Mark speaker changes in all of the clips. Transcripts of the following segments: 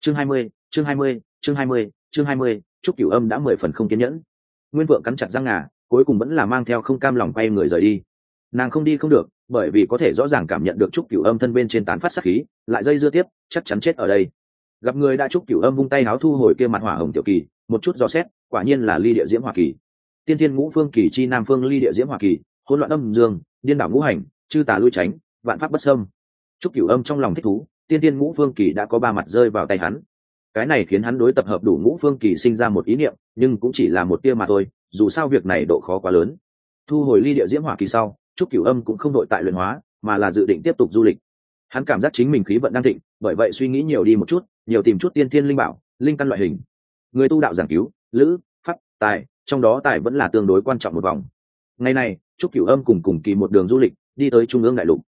Speaker 1: chương 20, Trúc Cửu Âm đã 10 phần không kiên nhẫn. Nguyên Vượng cắn chặt răng ngà, cuối cùng vẫn là mang theo không cam lòng quay người rời đi. Nàng không đi không được, bởi vì có thể rõ ràng cảm nhận được Trúc Cửu Âm thân bên trên tán phát sát khí, lại dây dưa tiếp, chắc chắn chết ở đây. Gặp người đã Trúc Cửu Âm vung tay áo thu hồi kia mặt hỏa hồng tiểu kỳ, một chút dò xét, quả nhiên là ly địa diễm hỏa kỳ. Tiên thiên ngũ phương kỳ chi nam phương ly địa diễm hỏa kỳ, hỗn loạn âm dương, điên đảo ngũ hành, chư tà lui tránh, vạn pháp bất xâm. Trúc Cửu Âm trong lòng thích thú, tiên thiên ngũ phương kỳ đã có 3 mặt rơi vào tay hắn. Cái này khiến hắn đối tập hợp đủ ngũ phương kỳ sinh ra một ý niệm, nhưng cũng chỉ là một tia mà thôi, dù sao việc này độ khó quá lớn. Thu hồi ly địa diễm hỏa kỳ sau, Trúc Cửu Âm cũng không đội tại luyện hóa, mà là dự định tiếp tục du lịch. Hắn cảm giác chính mình khí vận đang thịnh, bởi vậy suy nghĩ nhiều đi một chút, nhiều tìm chút tiên thiên linh bảo, linh căn loại hình. Người tu đạo giảng cứu, lữ, pháp, tài, trong đó tài vẫn là tương đối quan trọng một vòng. Ngày này, Trúc Cửu Âm cùng Kỳ một đường du lịch, đi tới trung ương đại lục.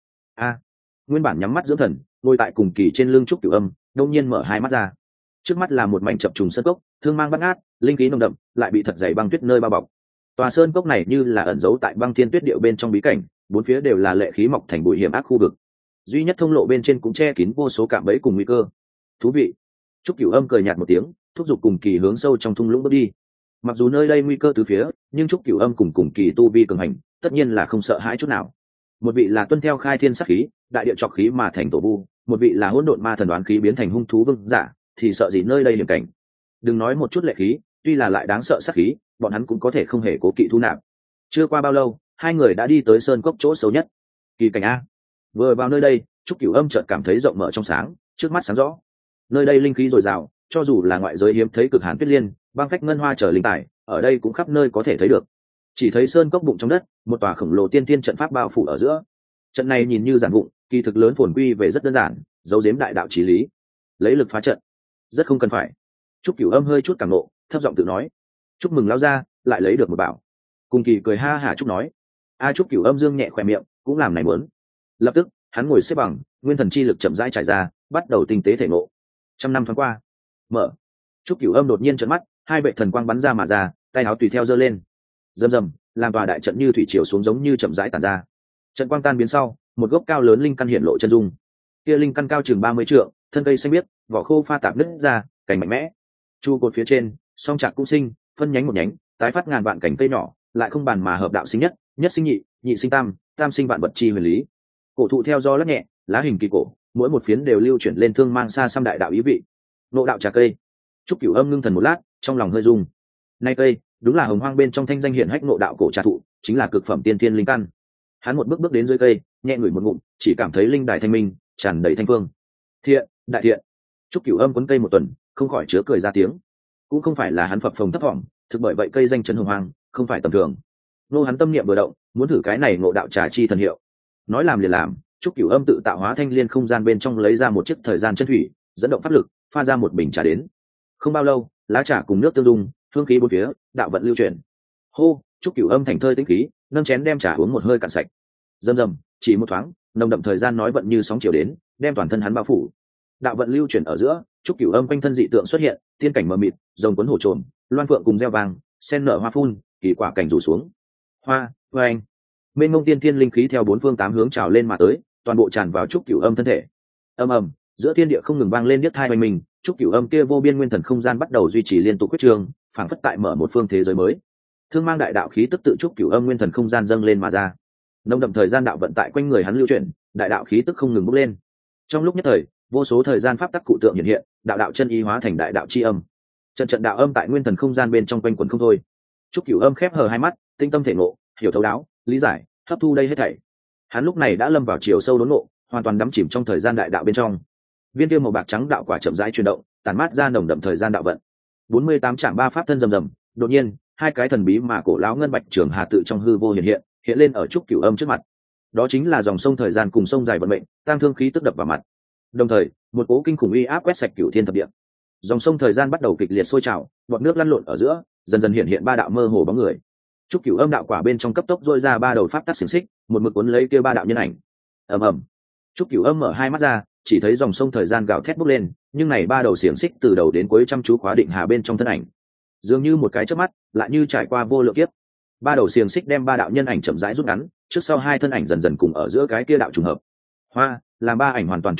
Speaker 1: Nguyên bản nhắm mắt dưỡng thần, ngồi tại cùng Kỳ trên lưng Trúc Cửu Âm, đột nhiên mở hai mắt ra. Trước mắt là một mảnh chập trùng sơn cốc, thương mang bát ngát, linh khí nồng đậm, lại bị thật dày băng tuyết nơi bao bọc. Tòa sơn cốc này như là ẩn giấu tại băng thiên tuyết điệu bên trong bí cảnh, bốn phía đều là lệ khí mọc thành bụi hiểm ác khu vực. Duy nhất thông lộ bên trên cũng che kín vô số cạm bẫy cùng nguy cơ. Thú vị. Trúc Cửu Âm cười nhạt một tiếng, thúc giục cùng Kỳ hướng sâu trong thung lũng bước đi. Mặc dù nơi đây nguy cơ từ phía, nhưng Trúc Cửu Âm cùng Kỳ tu vi cường hành, tất nhiên là không sợ hãi chút nào. Một vị là tuân theo khai thiên sát khí, đại địa trọc khí mà thành tổ vu, một vị là hỗn độn ma thần đoán khí biến thành hung thú vương giả, thì sợ gì nơi đây hiểm cảnh. Đừng nói một chút lệ khí, tuy là lại đáng sợ sát khí, bọn hắn cũng có thể không hề cố kỵ thu nạp. Chưa qua bao lâu, hai người đã đi tới sơn cốc chỗ sâu nhất. Kỳ cảnh a. Vừa vào nơi đây, Trúc Cửu Âm chợt cảm thấy rộng mở trong sáng, trước mắt sáng rõ. Nơi đây linh khí dồi dào, cho dù là ngoại giới hiếm thấy cực hàn tuyết liên, băng phách ngân hoa trở linh tài, ở đây cũng khắp nơi có thể thấy được. Chỉ thấy sơn cốc bụng trong đất, một tòa khổng lồ tiên tiên trận pháp bao phủ ở giữa. Trận này nhìn như giản vụng, kỳ thực lớn phồn quy về rất đơn giản, giấu giếm đại đạo chí lý. Lấy lực phá trận, rất không cần phải. Trúc Cửu Âm hơi chút cảm nộ, thấp giọng tự nói: chúc mừng lão gia, lại lấy được một bảo. Cùng Kỳ cười ha hả chúc nói: Trúc Cửu Âm dương nhẹ khỏe miệng, cũng làm này muốn. Lập tức hắn ngồi xếp bằng, nguyên thần chi lực chậm rãi trải ra, bắt đầu tinh tế thể ngộ. 100 năm thoáng qua, mở. Trúc Cửu Âm đột nhiên trợn mắt, hai vệ thần quang bắn ra mà ra, tay áo tùy theo giơ lên. Rầm rầm, làm tòa đại trận như thủy triều xuống giống như chậm rãi tản ra. Trận quang tan biến sau, một gốc cao lớn linh căn hiện lộ chân dung. Kia linh căn cao chừng 30 trượng, thân cây xanh biếc, vỏ khô pha tạp nứt ra, cành mạnh mẽ. Chu cột phía trên, song chạc cũng sinh, phân nhánh một nhánh, tái phát ngàn vạn cành cây nhỏ, lại không bàn mà hợp đạo sinh nhất, nhất sinh nhị, nhị sinh tam, tam sinh vạn vật chi huyền lý. Cổ thụ theo gió lắc nhẹ, lá hình kỳ cổ, mỗi một phiến đều lưu chuyển lên thương mang xa xăm đại đạo ý vị. Nộ đạo trà cây. Trúc Cửu Âm ngưng thần một lát, trong lòng hơi rung. Nay cây, đúng là hồng hoang bên trong thanh danh hiển hách nộ đạo cổ trà thụ, chính là cực phẩm tiên thiên linh căn. Hắn một bước bước đến dưới cây, nhẹ ngửi một ngụm, chỉ cảm thấy linh đài thanh minh, tràn đầy thanh phương. Thiện, đại thiện. Trúc Cửu Âm quấn cây một tuần, không khỏi chứa cười ra tiếng. Cũng không phải là hắn phập phồng thấp thỏm, thực bởi vậy cây danh chấn hồng hoang, không phải tầm thường. Nô hắn tâm niệm vừa động, muốn thử cái này ngộ đạo trà chi thần hiệu. Nói làm liền làm, Trúc Cửu Âm tự tạo hóa thanh liên không gian bên trong lấy ra một chiếc thời gian chân thủy, dẫn động pháp lực, pha ra một bình trà đến. Không bao lâu, lá trà cùng nước tương dung, hương khí bốn phía, đạo vận lưu chuyển. Hô, Trúc Cửu Âm thành thơi tĩnh khí, nâng chén đem trà uống một hơi cạn sạch. Rầm rầm, chỉ một thoáng, nồng đậm thời gian nói vận như sóng chiều đến, đem toàn thân hắn bao phủ. Đạo vận lưu chuyển ở giữa, Trúc Cửu Âm quanh thân dị tượng xuất hiện, tiên cảnh mờ mịt, rồng cuốn hổ trồn, loan phượng cùng gieo vàng, sen nở hoa phun, kỳ quả cảnh rủ xuống. Hoa, anh, mênh mông tiên thiên linh khí theo bốn phương tám hướng trào lên mà tới, toàn bộ tràn vào Trúc Cửu Âm thân thể. Ầm ầm, giữa thiên địa không ngừng vang lên điếc tai oanh mình, Trúc Cửu Âm kia vô biên nguyên thần không gian bắt đầu duy trì liên tục quyết trường, phảng phất tại mở một phương thế giới mới. Thương mang đại đạo khí tức tự Trúc Cửu Âm nguyên thần không gian dâng lên mà ra. Nồng đậm thời gian đạo vận tại quanh người hắn lưu chuyển, đại đạo khí tức không ngừng bốc lên. Trong lúc nhất thời, vô số thời gian pháp tắc cụ tượng hiện hiện, đạo đạo chân ý hóa thành đại đạo chi âm. Trận trận đạo âm tại nguyên thần không gian bên trong quanh quẩn không thôi. Trúc Cửu Âm khép hờ hai mắt, tinh tâm thể ngộ, hiểu thấu đáo, lý giải, hấp thu đây hết thảy. Hắn lúc này đã lâm vào chiều sâu đốn ngộ, hoàn toàn đắm chìm trong thời gian đại đạo bên trong. Viên kia màu bạc trắng đạo quả chậm rãi chuyển động, tản mát ra nồng đậm thời gian đạo vận. 48 trạm ba pháp thân rầm rầm, đột nhiên, hai cái thần bí mà cổ lão ngân bạch trường hà tự trong hư vô hiện lên ở Trúc Cửu Âm trước mặt. Đó chính là dòng sông thời gian cùng sông dài vận mệnh, tam thương khí tức đập vào mặt. Đồng thời, một cố kinh khủng uy áp quét sạch cửu thiên thập địa. Dòng sông thời gian bắt đầu kịch liệt sôi trào, bọt nước lăn lộn ở giữa, dần dần hiện ba đạo mơ hồ bóng người. Trúc Cửu Âm đạo quả bên trong cấp tốc rôi ra ba đầu pháp tắc xiềng xích, một mực cuốn lấy kia ba đạo nhân ảnh. Ầm ầm. Trúc Cửu Âm mở hai mắt ra, chỉ thấy dòng sông thời gian gào thét bốc lên, nhưng này ba đầu xiềng xích từ đầu đến cuối chăm chú khóa định hà bên trong thân ảnh. Dường như một cái chớp mắt, lại như trải qua vô lượng kiếp. Ba đầu xiềng xích đem ba đạo nhân ảnh chậm rãi rút ngắn, trước sau hai thân ảnh dần dần cùng ở giữa cái kia đạo trùng hợp. Hoa, làm ba ảnh hoàn toàn trùng hợp,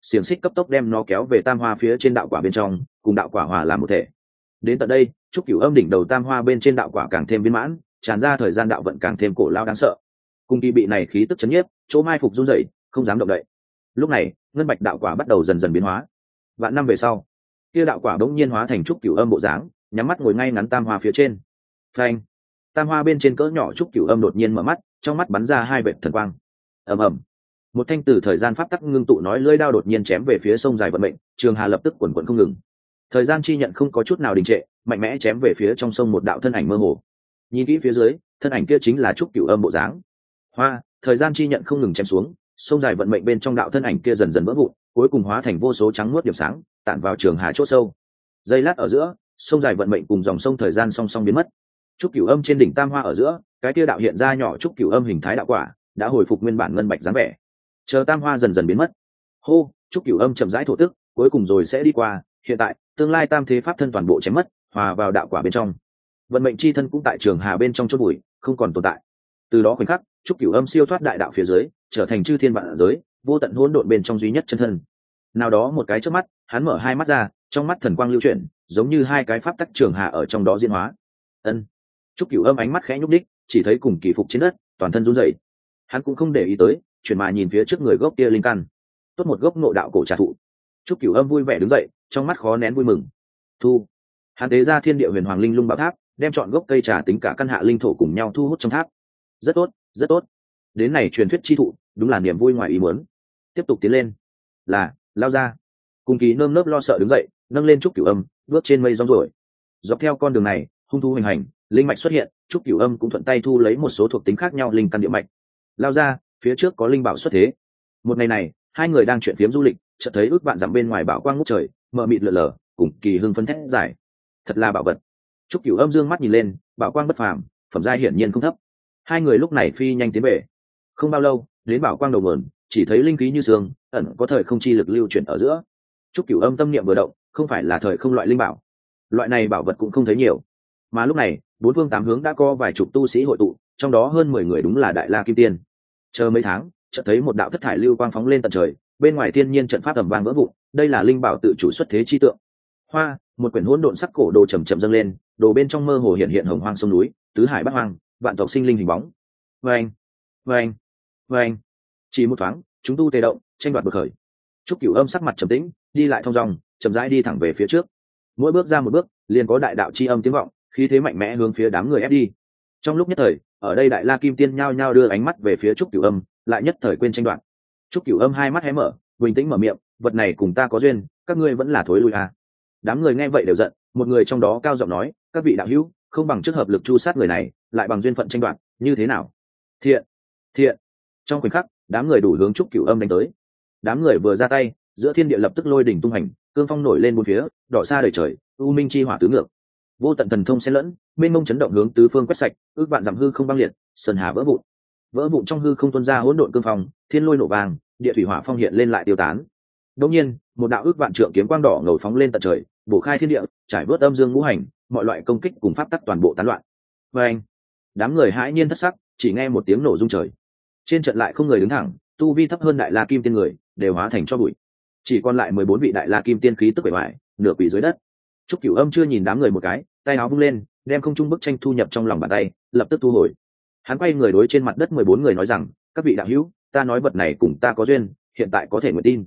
Speaker 1: xiềng xích cấp tốc đem nó kéo về tam hoa phía trên đạo quả bên trong, cùng đạo quả hòa làm một thể. Đến tận đây, trúc cửu âm đỉnh đầu tam hoa bên trên đạo quả càng thêm viên mãn, tràn ra thời gian đạo vận càng thêm cổ lao đáng sợ. Cùng kỳ bị này khí tức chấn nhiếp, chỗ mai phục run rẩy, không dám động đậy. Lúc này, ngân bạch đạo quả bắt đầu dần dần biến hóa. Vạn năm về sau, kia đạo quả bỗng nhiên hóa thành trúc cửu âm bộ dáng, nhắm mắt ngồi ngay ngắn tam hoa phía trên. Phanh! Tam hoa bên trên cỡ nhỏ trúc cửu âm đột nhiên mở mắt, trong mắt bắn ra hai vệt thần quang. Ầm ầm! Một thanh tử thời gian pháp tắc ngưng tụ nói lưỡi đao đột nhiên chém về phía sông dài vận mệnh, trường hà lập tức quần quần không ngừng. Thời gian chi nhận không có chút nào đình trệ, mạnh mẽ chém về phía trong sông một đạo thân ảnh mơ hồ. Nhìn kỹ phía dưới, thân ảnh kia chính là trúc cửu âm bộ dáng. Hoa, thời gian chi nhận không ngừng chém xuống, sông dài vận mệnh bên trong đạo thân ảnh kia dần dần vỡ vụn, cuối cùng hóa thành vô số trắng muốt điểm sáng, tản vào trường hà chỗ sâu. Giây lát ở giữa, sông dài vận mệnh cùng dòng sông thời gian song song biến mất. Trúc cửu âm trên đỉnh tam hoa ở giữa, cái kia đạo hiện ra nhỏ trúc cửu âm hình thái đạo quả, đã hồi phục nguyên bản ngân bạch dáng vẻ. Chờ tam hoa dần dần biến mất, hô, trúc cửu âm chậm rãi thổ tức, cuối cùng rồi sẽ đi qua. Hiện tại, tương lai tam thế pháp thân toàn bộ chém mất, hòa vào đạo quả bên trong. Vận mệnh chi thân cũng tại trường hà bên trong chôn bụi, không còn tồn tại. Từ đó khoảnh khắc, trúc cửu âm siêu thoát đại đạo phía dưới, trở thành chư thiên vạn giới, vô tận hỗn độn bên trong duy nhất chân thân. Nào đó một cái chớp mắt, hắn mở hai mắt ra, trong mắt thần quang lưu chuyển, giống như hai cái pháp tắc trường hà ở trong đó diễn hóa. Ân. Trúc cửu âm ánh mắt khẽ nhúc đích, chỉ thấy cùng kỳ phục trên đất, toàn thân run rẩy. Hắn cũng không để ý tới, chuyển mà nhìn phía trước người gốc kia linh căn. Tốt một gốc ngộ đạo cổ trà thụ. Trúc cửu âm vui vẻ đứng dậy, trong mắt khó nén vui mừng. Thu. Hắn tế ra thiên địa huyền hoàng linh lung bảo tháp, đem chọn gốc cây trà tính cả căn hạ linh thổ cùng nhau thu hút trong tháp. Rất tốt, rất tốt. Đến này truyền thuyết chi thụ, đúng là niềm vui ngoài ý muốn. Tiếp tục tiến lên. Là, lao ra. Cùng kỳ nơm nớp lo sợ đứng dậy, nâng lên trúc cửu âm, bước trên mây rong rồi. Dọc theo con đường này, hung thú hoành hành, linh mạch xuất hiện, trúc cửu âm cũng thuận tay thu lấy một số thuộc tính khác nhau linh căn địa mạch. Lao ra, phía trước có linh bảo xuất thế. Một ngày này, hai người đang chuyện phiếm du lịch, chợt thấy ước vạn dặm bên ngoài bảo quang ngút trời, mờ mịt lờ lờ, cùng kỳ hưng phấn thét giải. Thật là bảo vật. Trúc cửu âm dương mắt nhìn lên, bảo quang bất phàm, phẩm giai hiển nhiên không thấp. Hai người lúc này phi nhanh tiến về. Không bao lâu, đến bảo quang đầu nguồn, chỉ thấy linh khí như sương, ẩn có thời không chi lực lưu chuyển ở giữa. Trúc cửu âm tâm niệm vừa động, không phải là thời không loại linh bảo. Loại này bảo vật cũng không thấy nhiều. Mà lúc này, bốn phương tám hướng đã có vài chục tu sĩ hội tụ, trong đó hơn 10 người đúng là đại la kim tiên. Chờ mấy tháng, chợt thấy một đạo thất thải lưu quang phóng lên tận trời, bên ngoài thiên nhiên trận pháp ầm vang vỡ vụn, đây là linh bảo tự chủ xuất thế chi tượng. Hoa, một quyển hỗn độn sắc cổ đồ chậm chậm dâng lên, đồ bên trong mơ hồ hiện hồng hoang sông núi, tứ hải bát hoang, vạn tộc sinh linh hình bóng. Vâng, vâng, vâng. Chỉ một thoáng, chúng tu tê động, tranh đoạt bực khởi. Trúc cửu âm sắc mặt trầm tĩnh, đi lại thong dong, chậm rãi đi thẳng về phía trước. Mỗi bước ra một bước, liền có đại đạo chi âm tiếng vọng, khí thế mạnh mẽ hướng phía đám người ép đi. Trong lúc nhất thời, ở đây đại la kim tiên nhao nhao đưa ánh mắt về phía trúc cửu âm, lại nhất thời quên tranh đoạt. Trúc cửu âm hai mắt hé mở, bình tĩnh mở miệng, vật này cùng ta có duyên, các ngươi vẫn là thối lui à. Đám người nghe vậy đều giận, một người trong đó cao giọng nói, các vị đạo hữu, không bằng trước hợp lực chu sát người này, lại bằng duyên phận tranh đoạt, như thế nào? Thiện, thiện. Trong khoảnh khắc, đám người đủ hướng trúc cửu âm đánh tới. Đám người vừa ra tay, giữa thiên địa lập tức lôi đỉnh tung hành, cương phong nổi lên bốn phía, đỏ xa đầy trời, u minh chi hỏa tứ ngược. Vô tận thần thông xen lẫn, mênh mông chấn động hướng tứ phương quét sạch, ước vạn dặm hư không băng liệt, sơn hà vỡ vụn. Vỡ vụn trong hư không tuôn ra hỗn độn cương phong, thiên lôi nổ vàng, địa thủy hỏa phong hiện lên lại tiêu tán. Đột nhiên, một đạo ước vạn trượng kiếm quang đỏ ngầu phóng lên tận trời, bổ khai thiên địa, trải vớt âm dương ngũ hành, mọi loại công kích cùng pháp tắc toàn bộ tán loạn. Oeng! Đám người hãi nhiên thất sắc, chỉ nghe một tiếng nổ rung trời. Trên trận lại không người đứng thẳng, tu vi thấp hơn đại la kim tiên người đều hóa thành cho bụi. Chỉ còn lại 14 vị đại la kim tiên khí tức bề ngoài, nửa quỷ dưới đất. Trúc cửu âm chưa nhìn đám người một cái, tay áo vung lên, đem không trung bức tranh thu nhập trong lòng bàn tay, lập tức thu hồi. Hắn quay người đối trên mặt đất 14 người nói rằng, các vị đạo hữu, ta nói vật này cùng ta có duyên, hiện tại có thể nguyện tin.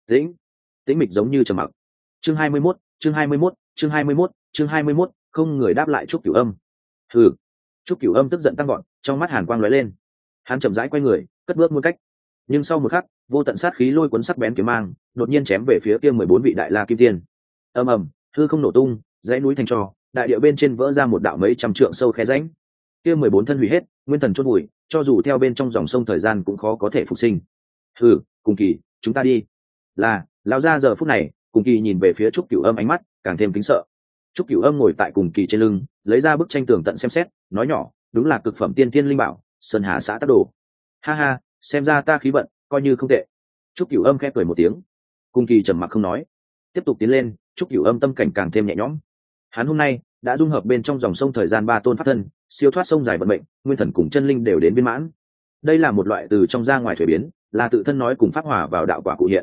Speaker 1: Tĩnh mịch giống như trầm mặc. Chương 21, chương 21, chương 21, chương 21, không người đáp lại Trúc cửu âm. Hừ. Trúc cửu âm tức giận tăng gọn, trong mắt hàn quang lóe lên. Hắn chậm rãi quay người, cất bước muôn cách. Nhưng sau một khắc, vô tận sát khí lôi cuốn sắc bén kiếm mang, đột nhiên chém về phía kia 14 vị đại la kim tiên. Ầm ầm, hư không nổ tung, dãy núi thành tro, đại địa bên trên vỡ ra một đạo mấy trăm trượng sâu khe rãnh. Kia 14 thân hủy hết, nguyên thần chôn bụi, cho dù theo bên trong dòng sông thời gian cũng khó có thể phục sinh. Hừ, cùng kỳ, chúng ta đi. Là, lão gia giờ phút này, cùng kỳ nhìn về phía Trúc cửu âm ánh mắt càng thêm kính sợ. Trúc cửu âm ngồi tại cùng kỳ trên lưng, lấy ra bức tranh tường tận xem xét, nói nhỏ, đúng là cực phẩm tiên thiên linh bảo, sơn hà xã tắc đồ. Ha ha, xem ra ta khí vận coi như không tệ. Trúc cửu âm khẽ cười một tiếng. Cùng kỳ trầm mặc không nói. Tiếp tục tiến lên, Trúc cửu âm tâm cảnh càng thêm nhẹ nhõm. Hắn hôm nay đã dung hợp bên trong dòng sông thời gian ba tôn pháp thân, siêu thoát sông dài vận mệnh, nguyên thần cùng chân linh đều đến viên mãn. Đây là một loại từ trong ra ngoài thuế biến, là tự thân nói cùng pháp hòa vào đạo quả cụ hiện.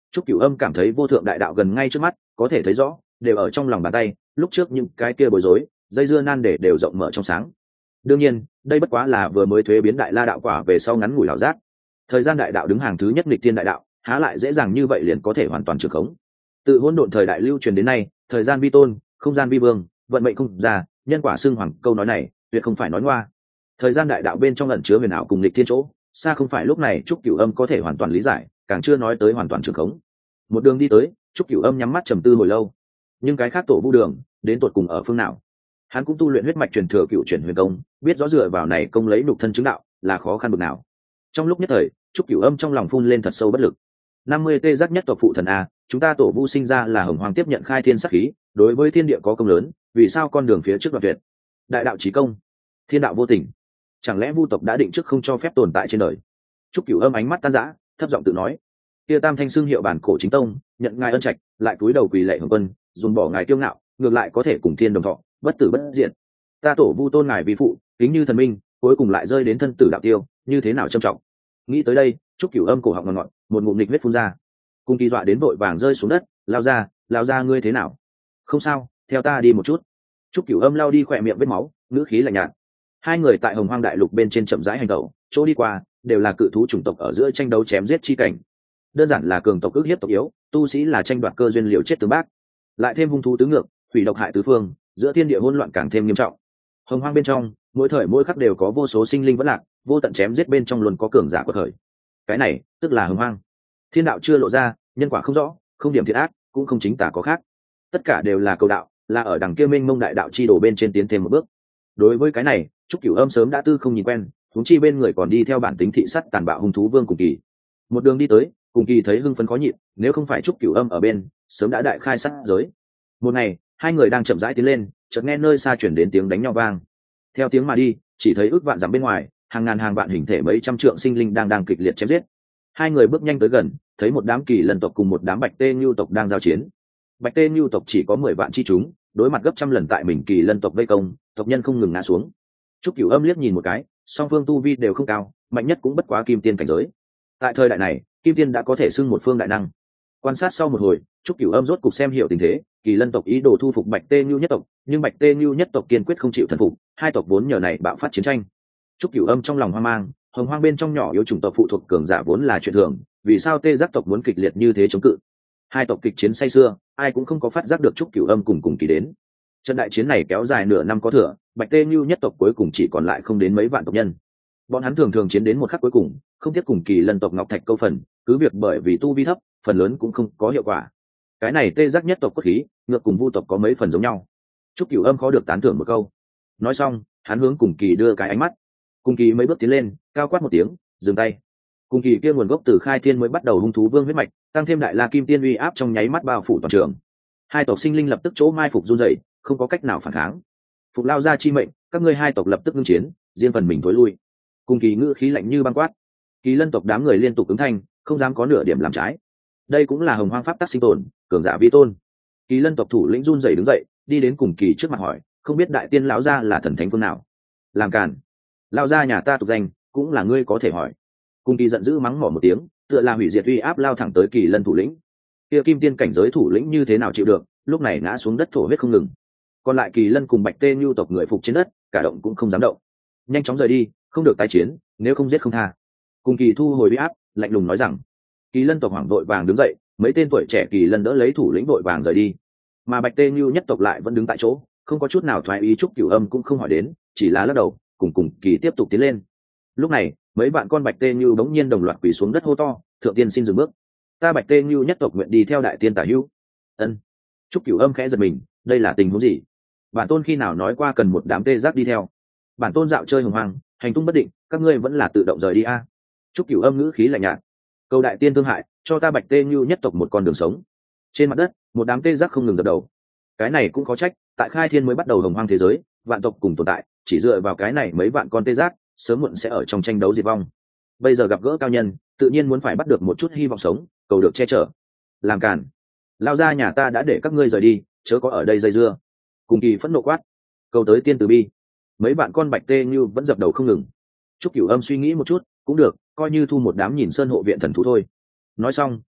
Speaker 1: Trúc Cửu Âm cảm thấy vô thượng đại đạo gần ngay trước mắt, có thể thấy rõ, đều ở trong lòng bàn tay, lúc trước những cái kia bối rối, dây dưa nan để đều rộng mở trong sáng. Đương nhiên, đây bất quá là vừa mới thuế biến đại la đạo quả về sau ngắn ngủi lão giác. Thời gian đại đạo đứng hàng thứ nhất nghịch thiên đại đạo, há lại dễ dàng như vậy liền có thể hoàn toàn trường khống. Tự hỗn độn thời đại lưu truyền đến nay, thời gian vi tôn, không gian vi vương, vận mệnh không ra, nhân quả xưng hoàng, câu nói này tuyệt không phải nói ngoa. Thời gian đại đạo bên trong ẩn chứa huyền ảo cùng nghịch thiên chỗ, xa không phải lúc này Trúc Cửu Âm có thể hoàn toàn lý giải, càng chưa nói tới hoàn toàn trường khống. Một đường đi tới, Trúc Cửu Âm nhắm mắt trầm tư hồi lâu. Nhưng cái khác tổ vu đường, đến tột cùng ở phương nào? Hắn cũng tu luyện huyết mạch truyền thừa cựu truyền huyền công, biết rõ dựa vào này công lấy nhục thân chứng đạo là khó khăn bực nào. Trong lúc nhất thời, Trúc Cửu Âm trong lòng phun lên thật sâu bất lực. 50 tê giác nhất tộc phụ thần a, chúng ta tổ vu sinh ra là hồng hoàng tiếp nhận khai thiên sắc khí, đối với thiên địa có công lớn, vì sao con đường phía trước đoạn tuyệt? Đại đạo chí công, thiên đạo vô tình, chẳng lẽ vu tộc đã định trước không cho phép tồn tại trên đời? Trúc Cửu Âm ánh mắt tan rã, thấp giọng tự nói. Kia Tam Thanh xưng hiệu bản cổ chính tông, nhận ngài ân trạch, lại cúi đầu quỳ lạy hồng quân, dùng bỏ ngài kiêu ngạo, ngược lại có thể cùng thiên đồng thọ, bất tử bất diệt. Ta tổ vu tôn ngài vi phụ, kính như thần minh, cuối cùng lại rơi đến thân tử đạo tiêu, như thế nào trầm trọng? Nghĩ tới đây, Trúc Cửu Âm cổ họng ngọt ngọt, một ngụm nghịch huyết phun ra. Cung Kỳ dọa đến vội vàng rơi xuống đất, lao ra ngươi thế nào? Không sao, theo ta đi một chút. Trúc Cửu Âm lao đi khỏe miệng vết máu, ngữ khí lạnh nhạt. Hai người tại Hồng Hoang đại lục bên trên chậm rãi hành động, chỗ đi qua đều là cự thú chủng tộc ở giữa tranh đấu chém giết chi cảnh. Đơn giản là cường tộc ức hiếp tộc yếu, tu sĩ là tranh đoạt cơ duyên liều chết tương bác, lại thêm hung thú tứ ngược, hủy độc hại tứ phương, giữa thiên địa hỗn loạn càng thêm nghiêm trọng. Hồng Hoang bên trong, mỗi thời mỗi khắc đều có vô số sinh linh vẫn lạc, vô tận chém giết bên trong luôn có cường giả của thời. Cái này tức là Hồng Hoang. Thiên đạo chưa lộ ra, nhân quả không rõ, không điểm thiện ác, cũng không chính tà có khác. Tất cả đều là cầu đạo, là ở đằng kia mênh mông đại đạo chi đổ bên trên tiến thêm một bước. Đối với cái này, Trúc Cửu Âm sớm đã tư không nhìn quen, huống chi bên người còn đi theo bản tính thị sắt tàn bạo hung thú vương Cùng Kỳ. Một đường đi tới, Cùng Kỳ thấy hưng phấn khó nhịn, nếu không phải Trúc Cửu Âm ở bên, sớm đã đại khai sát giới. Một ngày, hai người đang chậm rãi tiến lên, chợt nghe nơi xa chuyển đến tiếng đánh nhau vang. Theo tiếng mà đi, chỉ thấy ước vạn dặm bên ngoài, hàng ngàn hàng vạn hình thể mấy trăm trượng sinh linh đang kịch liệt chém giết. Hai người bước nhanh tới gần, thấy một đám Kỳ Lân tộc cùng một đám Bạch Tê Nhu tộc đang giao chiến. Bạch Tê Nhu tộc chỉ có 10 vạn chi chúng, đối mặt gấp trăm lần tại mình Kỳ Lân tộc vây công, tộc nhân không ngừng ngã xuống. Trúc Cửu Âm liếc nhìn một cái, song phương tu vi đều không cao, mạnh nhất cũng bất quá kim tiên cảnh giới. Tại thời đại này, kim tiên đã có thể xưng một phương đại năng. Quan sát sau một hồi, Trúc Cửu Âm rốt cục xem hiểu tình thế, Kỳ Lân tộc ý đồ thu phục Bạch Tê Nhu nhất tộc, nhưng Bạch Tê Nhu nhất tộc kiên quyết không chịu thần phục, hai tộc vốn nhờ này bạo phát chiến tranh. Trúc Cửu Âm trong lòng hoang mang, Hồng Hoang bên trong nhỏ yếu chủng tộc phụ thuộc cường giả vốn là chuyện thường, vì sao Tê Giác tộc muốn kịch liệt như thế chống cự? Hai tộc kịch chiến say sưa, ai cũng không có phát giác được Trúc Cửu Âm cùng Kỳ đến. Trận đại chiến này kéo dài nửa năm có thừa, Bạch Tê Nhu nhất tộc cuối cùng chỉ còn lại không đến mấy vạn tộc nhân. Bọn hắn thường thường chiến đến một khắc cuối cùng, không tiếp cùng Kỳ Lân tộc Ngọc Thạch câu phần, cứ việc bởi vì tu vi thấp, phần lớn cũng không có hiệu quả. Cái này Tê Giác nhất tộc cốt khí, ngược cùng Vu tộc có mấy phần giống nhau. Trúc Cửu Âm khó được tán thưởng một câu. Nói xong, hắn hướng Cùng Kỳ đưa cái ánh mắt. Cùng Kỳ mấy bước tiến lên, cao quát một tiếng, dừng tay. Cùng Kỳ kia nguồn gốc từ khai thiên mới bắt đầu hung thú vương huyết mạch, tăng thêm đại la kim tiên uy áp trong nháy mắt bao phủ toàn trường. Hai tộc sinh linh lập tức chỗ mai phục run rẩy, không có cách nào phản kháng. Phục lao ra chi mệnh, các ngươi hai tộc lập tức ngưng chiến, riêng phần mình thối lui. Cùng Kỳ ngữ khí lạnh như băng quát. Kỳ Lân tộc đám người liên tục ứng thanh, không dám có nửa điểm làm trái. Đây cũng là Hồng Hoang pháp tắc sinh tồn, cường giả vi tôn. Kỳ Lân tộc thủ lĩnh run rẩy đứng dậy, đi đến Cùng Kỳ trước mặt hỏi, không biết đại tiên lão gia là thần thánh phương nào? Làm cản. Lão gia nhà ta tục danh, cũng là ngươi có thể hỏi. Cùng Kỳ giận dữ mắng mỏ một tiếng, tựa là hủy diệt uy áp lao thẳng tới Kỳ Lân thủ lĩnh. Kia kim tiên cảnh giới thủ lĩnh như thế nào chịu được, lúc này ngã xuống đất thổ huyết không ngừng. Còn lại Kỳ Lân cùng Bạch Tê Nhu tộc người phục trên đất, cả động cũng không dám động. Nhanh chóng rời đi, không được tái chiến, nếu không giết không tha. Cùng Kỳ thu hồi uy áp, lạnh lùng nói rằng. Kỳ Lân tộc hoảng vội vàng đứng dậy, mấy tên tuổi trẻ Kỳ Lân đỡ lấy thủ lĩnh vội vàng rời đi. Mà Bạch Tê Nhu nhất tộc lại vẫn đứng tại chỗ, không có chút nào thoái ý. Trúc Cửu Âm cũng không hỏi đến, chỉ là lắc đầu, cùng Kỳ tiếp tục tiến lên. Lúc này, mấy bạn con Bạch Tê Nhu bỗng nhiên đồng loạt quỳ xuống đất hô to, thượng tiên xin dừng bước. Ta Bạch Tê Nhu nhất tộc nguyện đi theo đại tiên tả hữu. Ân. Trúc Cửu Âm khẽ giật mình, đây là tình huống gì? Bản tôn khi nào nói qua cần một đám tê giác đi theo? Bản tôn dạo chơi hồng hoang, hành tung bất định, các ngươi vẫn là tự động rời đi a. Trúc Cửu Âm ngữ khí lạnh nhạt. Cầu đại tiên thương hại, cho ta Bạch Tê Nhu nhất tộc một con đường sống. Trên mặt đất, một đám tê giác không ngừng dập đầu. Cái này cũng có trách, tại khai thiên mới bắt đầu hồng hoang thế giới, vạn tộc cùng tồn tại, chỉ dựa vào cái này mấy vạn con tê giác, sớm muộn sẽ ở trong tranh đấu diệt vong. Bây giờ gặp gỡ cao nhân, tự nhiên muốn phải bắt được một chút hy vọng sống, cầu được che chở. Làm cản. Lao ra nhà ta đã để các ngươi rời đi, chớ có ở đây dây dưa. Cùng Kỳ phẫn nộ quát. Cầu tới tiên từ bi. Mấy bạn con Bạch Tê Như vẫn dập đầu không ngừng. Trúc Cửu Âm suy nghĩ một chút, cũng được, coi như thu một đám nhìn sơn hộ viện thần thú thôi. Nói xong,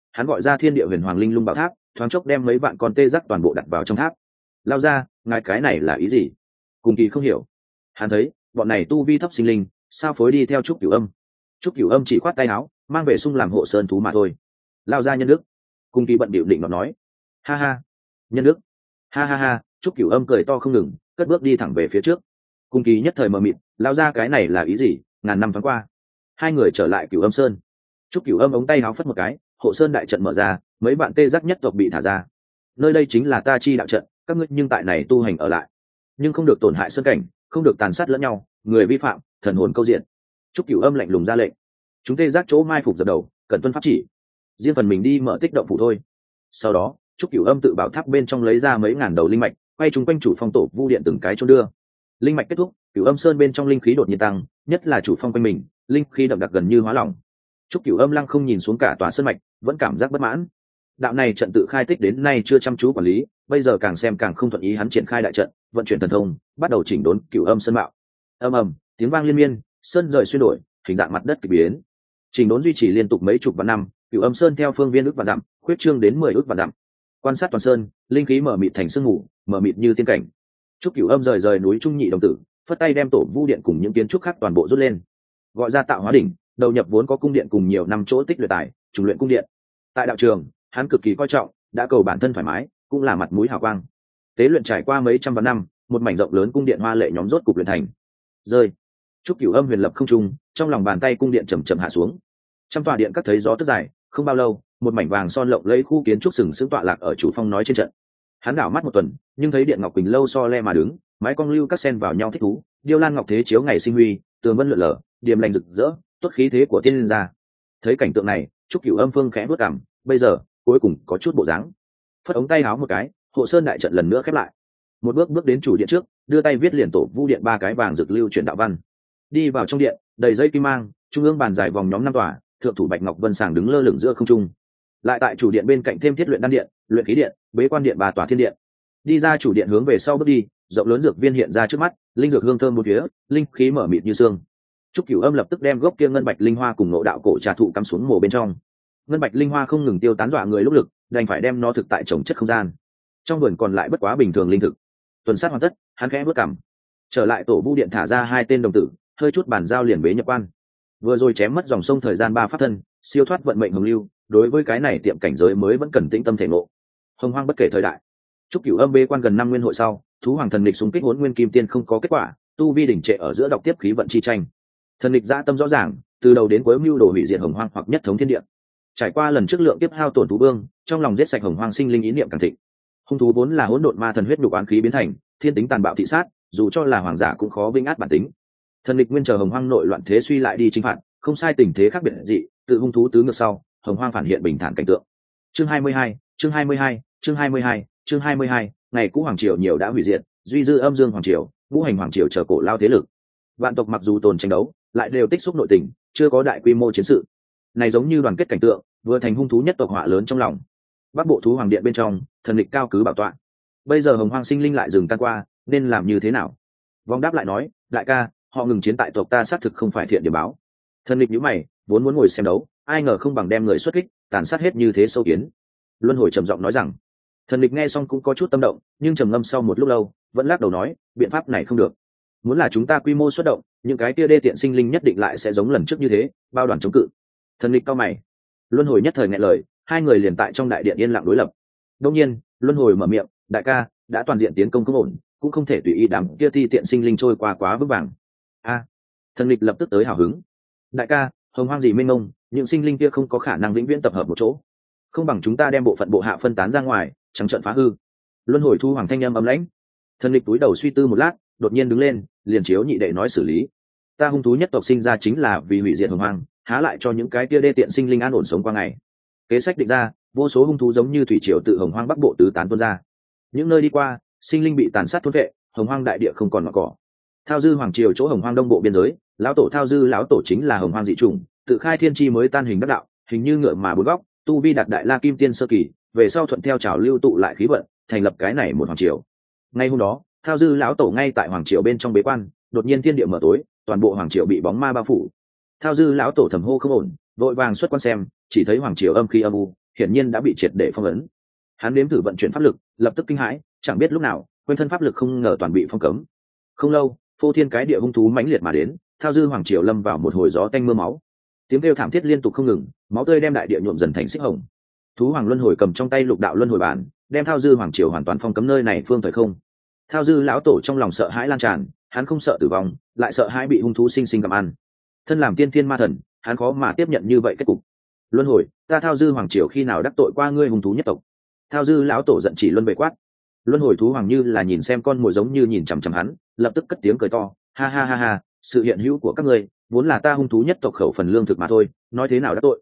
Speaker 1: hắn gọi ra thiên địa huyền hoàng linh lung bảo tháp, thoáng chốc đem mấy vạn con tê giác toàn bộ đặt vào trong tháp. Lao ra, ngài cái này là ý gì? Cùng Kỳ không hiểu. Hắn thấy bọn này tu vi thấp sinh linh sao phối đi theo trúc cửu âm. Trúc cửu âm chỉ khoát tay áo, mang về sung làm hộ sơn thú mà thôi. Lao ra nhân đức. Cùng Kỳ bận bịu định nó nói, ha ha, nhân đức, ha ha ha. Trúc cửu âm cười to không ngừng, cất bước đi thẳng về phía trước. Cùng Kỳ nhất thời mờ mịt, Lao ra cái này là ý gì? Ngàn năm thoáng qua, hai người trở lại Cửu Âm Sơn. Trúc Cửu Âm ống tay áo phất một cái, hộ sơn đại trận mở ra, mấy bạn tê giác nhất tộc bị thả ra. Nơi đây chính là ta chi đạo trận, các ngươi nhưng tại này tu hành ở lại, nhưng không được tổn hại sơn cảnh, không được tàn sát lẫn nhau, người vi phạm thần hồn câu diện. Trúc Cửu Âm lạnh lùng ra lệnh. Chúng tê giác chỗ mai phục dập đầu, cần tuân pháp chỉ, riêng phần mình đi mở tích động phủ thôi. Sau đó Trúc Cửu Âm tự bảo tháp bên trong lấy ra mấy ngàn đầu linh mạch, quay chúng quanh chủ phong tổ vu điện từng cái chôn đưa. Linh mạch kết thúc, Cửu Âm Sơn bên trong linh khí đột nhiên tăng, nhất là chủ phong quanh mình, linh khí đậm đặc gần như hóa lỏng. Trúc Cửu Âm lăng không nhìn xuống cả tòa sơn mạch, vẫn cảm giác bất mãn. Đạo này trận tự khai tích đến nay chưa chăm chú quản lý, bây giờ càng xem càng không thuận ý hắn triển khai đại trận, vận chuyển thần thông, bắt đầu chỉnh đốn Cửu Âm Sơn mạo. Ầm ầm, tiếng vang liên miên, sơn rời xuyên đổi, hình dạng mặt đất kỳ biến. Chỉnh đốn duy trì liên tục mấy chục vạn năm, Cửu Âm Sơn theo phương viên ước vạn dặm, khuyết trương đến 10 ước vạn dặm. Quan sát toàn sơn, linh khí mở mịt thành sương mù, mở mịt như tiên cảnh. Trúc Cửu Âm rời núi Trung Nhị đồng tử, phất tay đem tổ vu điện cùng những kiến trúc khác toàn bộ rút lên, gọi ra tạo hóa đỉnh, đầu nhập vốn có cung điện cùng nhiều năm chỗ tích luyện tài, trùng luyện cung điện. Tại đạo trường, hắn cực kỳ coi trọng, đã cầu bản thân thoải mái, cũng là mặt mũi hào quang. Tế luyện trải qua mấy trăm vạn năm, một mảnh rộng lớn cung điện hoa lệ nhóm rốt cục luyện thành. Rơi. Trúc Cửu Âm huyền lập không trung, trong lòng bàn tay cung điện chậm chậm hạ xuống. Trăm tòa điện các thấy gió tức dài, không bao lâu, một mảnh vàng son lộng lẫy khu kiến trúc sừng sững tọa lạc ở chủ phong nói trên trận. Hắn đảo mắt một tuần, nhưng thấy điện ngọc quỳnh lâu so le mà đứng, mái cong lưu các sen vào nhau thích thú, điêu lan ngọc thế chiếu ngày sinh huy, tường vân lượn lờ, điềm lành rực rỡ, tuất khí thế của tiên linh gia. Thấy cảnh tượng này, Trúc Cửu Âm phương khẽ bước cằm, bây giờ cuối cùng có chút bộ dáng. Phất ống tay áo một cái, hộ sơn đại trận lần nữa khép lại. Một bước đến chủ điện trước, đưa tay viết liền tổ vu điện ba cái vàng rực lưu chuyển đạo văn. Đi vào trong điện, đầy dây kim mang, trung ương bàn dài vòng nhóm năm tòa, thượng thủ bạch ngọc vân sàng đứng lơ lửng giữa không trung. Lại tại chủ điện bên cạnh thêm thiết luyện đan điện, luyện khí điện, bế quan điện ba tòa thiên điện. Đi ra chủ điện hướng về sau bước đi, rộng lớn dược viên hiện ra trước mắt, linh dược hương thơm một phía, linh khí mở mịt như sương. Trúc Cửu Âm lập tức đem gốc kia ngân bạch linh hoa cùng ngộ đạo cổ trà thụ cắm xuống mồ bên trong. Ngân bạch linh hoa không ngừng tiêu tán dọa người lúc lực, đành phải đem nó thực tại trồng chất không gian. Trong vườn còn lại bất quá bình thường linh thực. Tuần sát hoàn tất, hắn khẽ bước cằm. Trở lại tổ vu điện thả ra hai tên đồng tử, hơi chút bàn giao liền bế nhập quan. Vừa rồi chém mất dòng sông thời gian ba pháp thân, siêu thoát vận mệnh hồng lưu, đối với cái này tiệm cảnh giới mới vẫn cần tĩnh tâm thể ngộ. Hồng hoang bất kể thời đại. Trúc Cửu Âm bế quan gần 5 nguyên hội sau, thú hoàng thần lịch xung kích Hỗn Nguyên Kim Tiên không có kết quả, tu vi đỉnh trệ ở giữa đọc tiếp khí vận chi tranh. Thần lịch dã tâm rõ ràng, từ đầu đến cuối mưu đồ hủy diệt hồng hoang hoặc nhất thống thiên địa. Trải qua lần trước lượng tiếp hao tổn thú vương, trong lòng giết sạch hồng hoang sinh linh ý niệm càng thịnh. Hung thú vốn là hỗn độn ma thần huyết nhục oán khí biến thành, thiên tính tàn bạo thị sát, dù cho là hoàng giả cũng khó vĩnh át bản tính. Thần lịch nguyên chờ hồng hoang nội loạn thế suy lại đi chinh phạt, không sai tình thế khác biệt dị, tự hung thú tứ ngược sau, hồng hoang phản hiện bình thản cảnh tượng. Chương 22, chương 22, chương 22, chương 22, ngày cũ hoàng triều nhiều đã hủy diệt, duy dư âm dương hoàng triều, ngũ hành hoàng triều chờ cổ lao thế lực. Vạn tộc mặc dù tồn tranh đấu, lại đều tích xúc nội tình, chưa có đại quy mô chiến sự. Này giống như đoàn kết cảnh tượng, vừa thành hung thú nhất tộc họa lớn trong lòng. Bắc bộ thú hoàng điện bên trong, thần lịch cao cứ bảo tọa. Bây giờ hồng hoang sinh linh lại dừng tan qua, nên làm như thế nào? Vong đáp lại nói, đại ca, họ ngừng chiến tại tộc ta xác thực không phải thiện điểm báo. Thần lịch nhíu mày, vốn muốn ngồi xem đấu, ai ngờ không bằng đem người xuất kích, tàn sát hết như thế sâu kiến. Luân hồi trầm giọng nói rằng, thần lịch nghe xong cũng có chút tâm động, nhưng trầm ngâm sau một lúc lâu, vẫn lắc đầu nói, biện pháp này không được. Muốn là chúng ta quy mô xuất động, những cái kia đê tiện sinh linh nhất định lại sẽ giống lần trước như thế, bao đoàn chống cự. Thần lịch cao mày. Luân hồi nhất thời nghẹn lời, hai người liền tại trong đại điện yên lặng đối lập. Đương nhiên, Luân hồi mở miệng, đại ca, đã toàn diện tiến công không ổn, cũng không thể tùy ý đám kia ti tiện sinh linh trôi qua quá vững vàng. A, thần lịch lập tức tới hào hứng. Đại ca, hồng hoang gì mênh mông, những sinh linh kia không có khả năng vĩnh viễn tập hợp một chỗ, không bằng chúng ta đem bộ phận bộ hạ phân tán ra ngoài, trắng trợn phá hư. Luân hồi thu hoàng thanh âm ấm lãnh. Thần lịch túi đầu suy tư một lát, đột nhiên đứng lên, liền chiếu nhị đệ nói xử lý. Ta hung thú nhất tộc sinh ra chính là vì hủy diệt hồng hoang, há lại cho những cái kia đê tiện sinh linh an ổn sống qua ngày. Kế sách định ra, vô số hung thú giống như thủy triều tự hồng hoang bắc bộ tứ tán tuôn ra. Những nơi đi qua, sinh linh bị tàn sát thôn vệ, hồng hoang đại địa không còn ngọn cỏ. Thao dư hoàng triều chỗ hồng hoang đông bộ biên giới, lão tổ thao dư lão tổ chính là hồng hoang dị chủng, tự khai thiên chi mới tan hình đắc đạo, hình như ngựa mà bốn góc, tu vi đạt đại la kim tiên sơ kỳ, về sau thuận theo trào lưu tụ lại khí vận, thành lập cái này một hoàng triều. Ngay hôm đó, thao dư lão tổ ngay tại hoàng triều bên trong bế quan, đột nhiên thiên địa mở tối, toàn bộ hoàng triều bị bóng ma bao phủ. Thao dư lão tổ thầm hô không ổn, vội vàng xuất quan xem, chỉ thấy hoàng triều âm khí âm u, hiển nhiên đã bị triệt để phong ấn. Hắn nếm thử vận chuyển pháp lực, lập tức kinh hãi, chẳng biết lúc nào quanh thân pháp lực không ngờ toàn bị phong cấm. Không lâu, phô thiên cái địa hung thú mãnh liệt mà đến, Thao Dư Hoàng Triều lâm vào một hồi gió tanh mưa máu. Tiếng kêu thảm thiết liên tục không ngừng, máu tươi đem đại địa nhuộm dần thành xích hồng. Thú Hoàng Luân Hồi cầm trong tay lục đạo luân hồi bản, đem Thao Dư Hoàng Triều hoàn toàn phong cấm nơi này phương thời không. Thao Dư lão tổ trong lòng sợ hãi lan tràn, hắn không sợ tử vong, lại sợ hãi bị hung thú sinh sinh gặm ăn. Thân làm tiên thiên ma thần, hắn khó mà tiếp nhận như vậy kết cục. Luân hồi, ta Thao Dư Hoàng Triều khi nào đắc tội qua ngươi hung thú nhất tộc? Thao Dư lão tổ giận chỉ luân về quát. Luân Hồi thú hoàng như là nhìn xem con mồi giống như nhìn chằm chằm hắn, lập tức cất tiếng cười to, ha ha ha ha, sự hiện hữu của các ngươi vốn là ta hung thú nhất tộc khẩu phần lương thực mà thôi, nói thế nào đắc tội?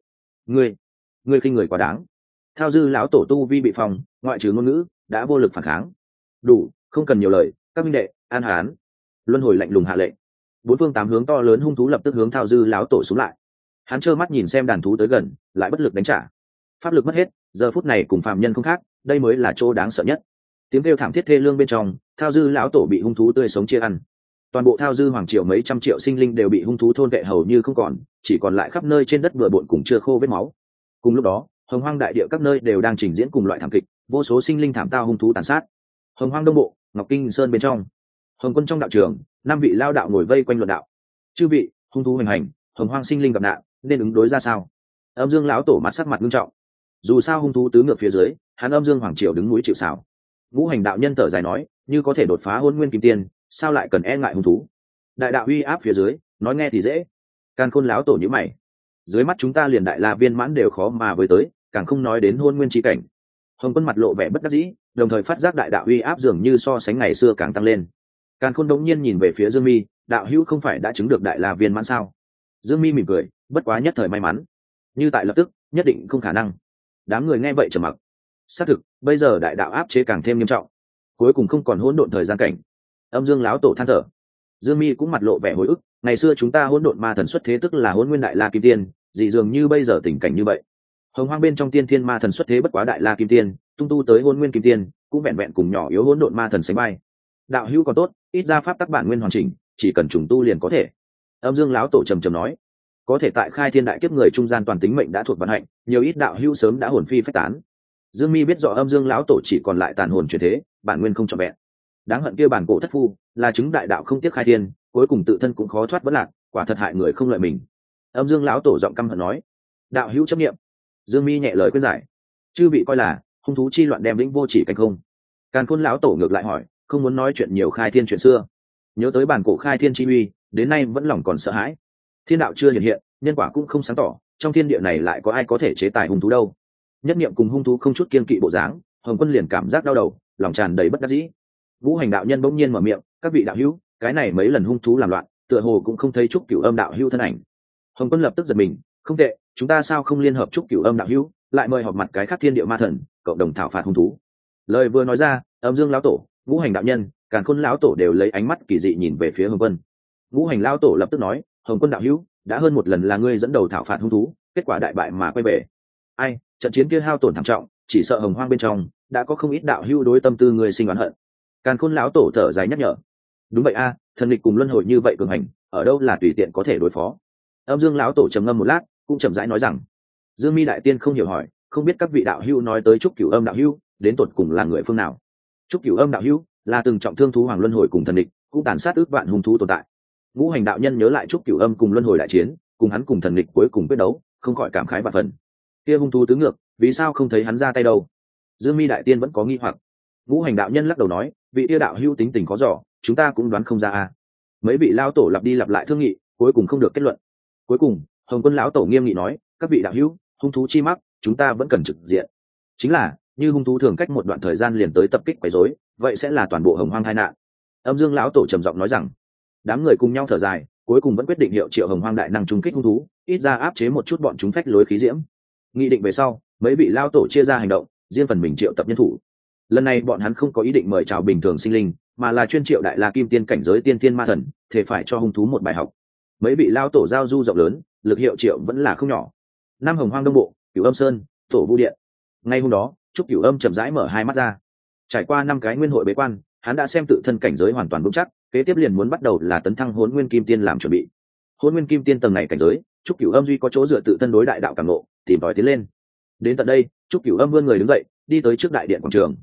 Speaker 1: Ngươi khinh người quá đáng. Thao Dư lão tổ tu vi bị phòng, ngoại trừ ngôn ngữ đã vô lực phản kháng. Đủ, không cần nhiều lời, các minh đệ, an hán. Luân Hồi lạnh lùng hạ lệnh. Bốn phương tám hướng to lớn hung thú lập tức hướng Thao Dư lão tổ xuống lại. Hắn trơ mắt nhìn xem đàn thú tới gần, lại bất lực đánh trả. Pháp lực mất hết, giờ phút này cùng phàm nhân không khác, đây mới là chỗ đáng sợ nhất. Tiếng kêu thảm thiết thê lương bên trong, Thao Dư lão tổ bị hung thú tươi sống chia ăn. Toàn bộ Thao Dư Hoàng Triều mấy trăm triệu sinh linh đều bị hung thú thôn vệ hầu như không còn, chỉ còn lại khắp nơi trên đất bừa bộn cùng chưa khô vết máu. Cùng lúc đó, Hồng Hoang đại địa các nơi đều đang trình diễn cùng loại thảm kịch, vô số sinh linh thảm tao hung thú tàn sát. Hồng Hoang Đông Bộ, Ngọc Kinh Sơn bên trong, Hồng Quân trong đạo trường, 5 vị lao đạo ngồi vây quanh luận đạo. Chư vị, hung thú hành hành, Hồng Hoang sinh linh gặp nạn, nên ứng đối ra sao? Âm Dương lão tổ mặt sắc mặt nghiêm trọng. Dù sao hung thú tứ ngược phía dưới, hắn Âm Dương Hoàng Triều đứng núi chịu sào. Ngũ Hành đạo nhân thở dài nói, như có thể đột phá Hôn Nguyên Kim Tiên, sao lại cần e ngại hung thú? Đại đạo uy áp phía dưới, nói nghe thì dễ. Càn Khôn lão tổ nhíu mày. Dưới mắt chúng ta liền đại la viên mãn đều khó mà với tới, càng không nói đến Hôn Nguyên chi cảnh. Hồng Quân mặt lộ vẻ bất đắc dĩ, đồng thời phát giác đại đạo uy áp dường như so sánh ngày xưa càng tăng lên. Càn Khôn đống nhiên nhìn về phía Dương Mi, đạo hữu không phải đã chứng được đại la viên mãn sao? Dương Mi mỉm cười, bất quá nhất thời may mắn, như tại lập tức, nhất định không khả năng. Đám người nghe vậy trầm mặc. Xác thực, bây giờ đại đạo áp chế càng thêm nghiêm trọng, cuối cùng không còn hỗn độn thời gian cảnh. Âm Dương lão tổ than thở. Dương Mi cũng mặt lộ vẻ hồi ức, ngày xưa chúng ta hỗn độn ma thần xuất thế tức là Hỗn Nguyên đại la kim tiên, dị dường như bây giờ tình cảnh như vậy. Hồng Hoang bên trong tiên thiên ma thần xuất thế bất quá đại la kim tiên, tung tu tới Hỗn Nguyên kim tiên, cũng vẹn vẹn cùng nhỏ yếu hỗn độn ma thần sánh vai. Đạo hữu còn tốt, ít ra pháp tắc bản nguyên hoàn chỉnh, chỉ cần trùng tu liền có thể. Âm Dương lão tổ trầm trầm nói, có thể tại khai thiên đại kiếp người trung gian toàn tính mệnh đã thuộc vận hạnh, nhiều ít đạo hữu sớm đã hồn phi phách tán. Dương Mi biết rõ Âm Dương lão tổ chỉ còn lại tàn hồn chuyển thế, bản nguyên không trọn vẹn. Đáng hận kia bản cổ thất phu, là chứng đại đạo không tiếc khai thiên, cuối cùng tự thân cũng khó thoát bất lạc, quả thật hại người không lợi mình. Âm Dương lão tổ giọng căm hận nói, đạo hữu chấp niệm. Dương Mi nhẹ lời khuyên giải, chư vị coi là hung thú chi loạn đem lĩnh vô chỉ cảnh không? Càn Khôn lão tổ ngược lại hỏi, không muốn nói chuyện nhiều khai thiên chuyện xưa, nhớ tới bản cổ khai thiên chi uy, đến nay vẫn lòng còn sợ hãi. Thiên đạo chưa hiện hiện, nhân quả cũng không sáng tỏ, trong thiên địa này lại có ai có thể chế tài hung thú đâu? Nhất niệm cùng hung thú không chút kiên kỵ bộ dáng, Hồng Quân liền cảm giác đau đầu, lòng tràn đầy bất đắc dĩ. Ngũ Hành đạo nhân bỗng nhiên mở miệng, các vị đạo hữu, cái này mấy lần hung thú làm loạn, tựa hồ cũng không thấy Trúc Cửu Âm đạo hữu thân ảnh. Hồng Quân lập tức giật mình, không tệ, chúng ta sao không liên hợp Trúc Cửu Âm đạo hữu, lại mời họp mặt cái khác thiên địa ma thần, cộng đồng thảo phạt hung thú. Lời vừa nói ra, Âm Dương lão tổ, Ngũ Hành đạo nhân, Càn Khôn lão tổ đều lấy ánh mắt kỳ dị nhìn về phía Hồng Quân. Ngũ Hành lão tổ lập tức nói, Hồng Quân đạo hữu, đã hơn một lần là ngươi dẫn đầu thảo phạt hung thú, kết quả đại bại mà quay về. Ai, trận chiến kia hao tổn thảm trọng, chỉ sợ Hồng Hoang bên trong đã có không ít đạo hữu đối tâm tư người sinh oán hận. Càn Khôn lão tổ thở dài nhắc nhở, đúng vậy a, thần địch cùng luân hồi như vậy cường hành, ở đâu là tùy tiện có thể đối phó. Âm Dương lão tổ trầm ngâm một lát, cũng chậm rãi nói rằng, Dương Mi đại tiên không hiểu hỏi, không biết các vị đạo hữu nói tới Trúc Cửu Âm đạo hữu đến tột cùng là người phương nào? Trúc Cửu Âm đạo hữu là từng trọng thương thú hoàng luân hồi cùng thần địch, cũng tàn sát ước vạn hung thú tồn tại. Ngũ Hành đạo nhân nhớ lại Trúc Cửu Âm cùng luân hồi đại chiến, cùng hắn cùng thần địch cuối cùng quyết đấu, không khỏi cảm khái vạn phần. Kia hung thú tứ ngược, vì sao không thấy hắn ra tay đâu? Dương Mi đại tiên vẫn có nghi hoặc. Ngũ Hành đạo nhân lắc đầu nói, vị kia đạo hữu tính tình khó dò, chúng ta cũng đoán không ra a. Mấy vị lao tổ lặp đi lặp lại thương nghị, cuối cùng không được kết luận. Cuối cùng, Hồng Quân lão tổ nghiêm nghị nói, các vị đạo hữu, hung thú chi mắc, chúng ta vẫn cần trực diện. Chính là, như hung thú thường cách một đoạn thời gian liền tới tập kích quấy rối, vậy sẽ là toàn bộ Hồng Hoang tai nạn. Âm Dương lão tổ trầm giọng nói rằng, đám người cùng nhau thở dài, cuối cùng vẫn quyết định hiệu triệu Hồng Hoang đại năng trung kích hung thú, ít ra áp chế một chút bọn chúng phách lối khí diễm. Nghị định về sau, mấy vị lao tổ chia ra hành động, riêng phần mình triệu tập nhân thủ. Lần này bọn hắn không có ý định mời chào bình thường sinh linh, mà là chuyên triệu đại la kim tiên cảnh giới tiên tiên ma thần, thể phải cho hung thú một bài học. Mấy vị lao tổ giao du rộng lớn, lực hiệu triệu vẫn là không nhỏ. Nam Hồng Hoang Đông Bộ, Cửu Âm Sơn, Tổ Vu Điện. Ngay hôm đó, Trúc Cửu Âm chậm rãi mở hai mắt ra. Trải qua 5 cái nguyên hội bế quan, hắn đã xem tự thân cảnh giới hoàn toàn vững chắc, kế tiếp liền muốn bắt đầu là tấn thăng Hỗn Nguyên Kim Tiên làm chuẩn bị. Hỗn Nguyên Kim Tiên tầng này cảnh giới, Trúc Cửu Âm duy có chỗ dựa tự thân đối đại đạo cảm ngộ, tìm tòi tiến lên. Đến tận đây, Trúc Cửu Âm vươn người đứng dậy, đi tới trước đại điện quảng trường.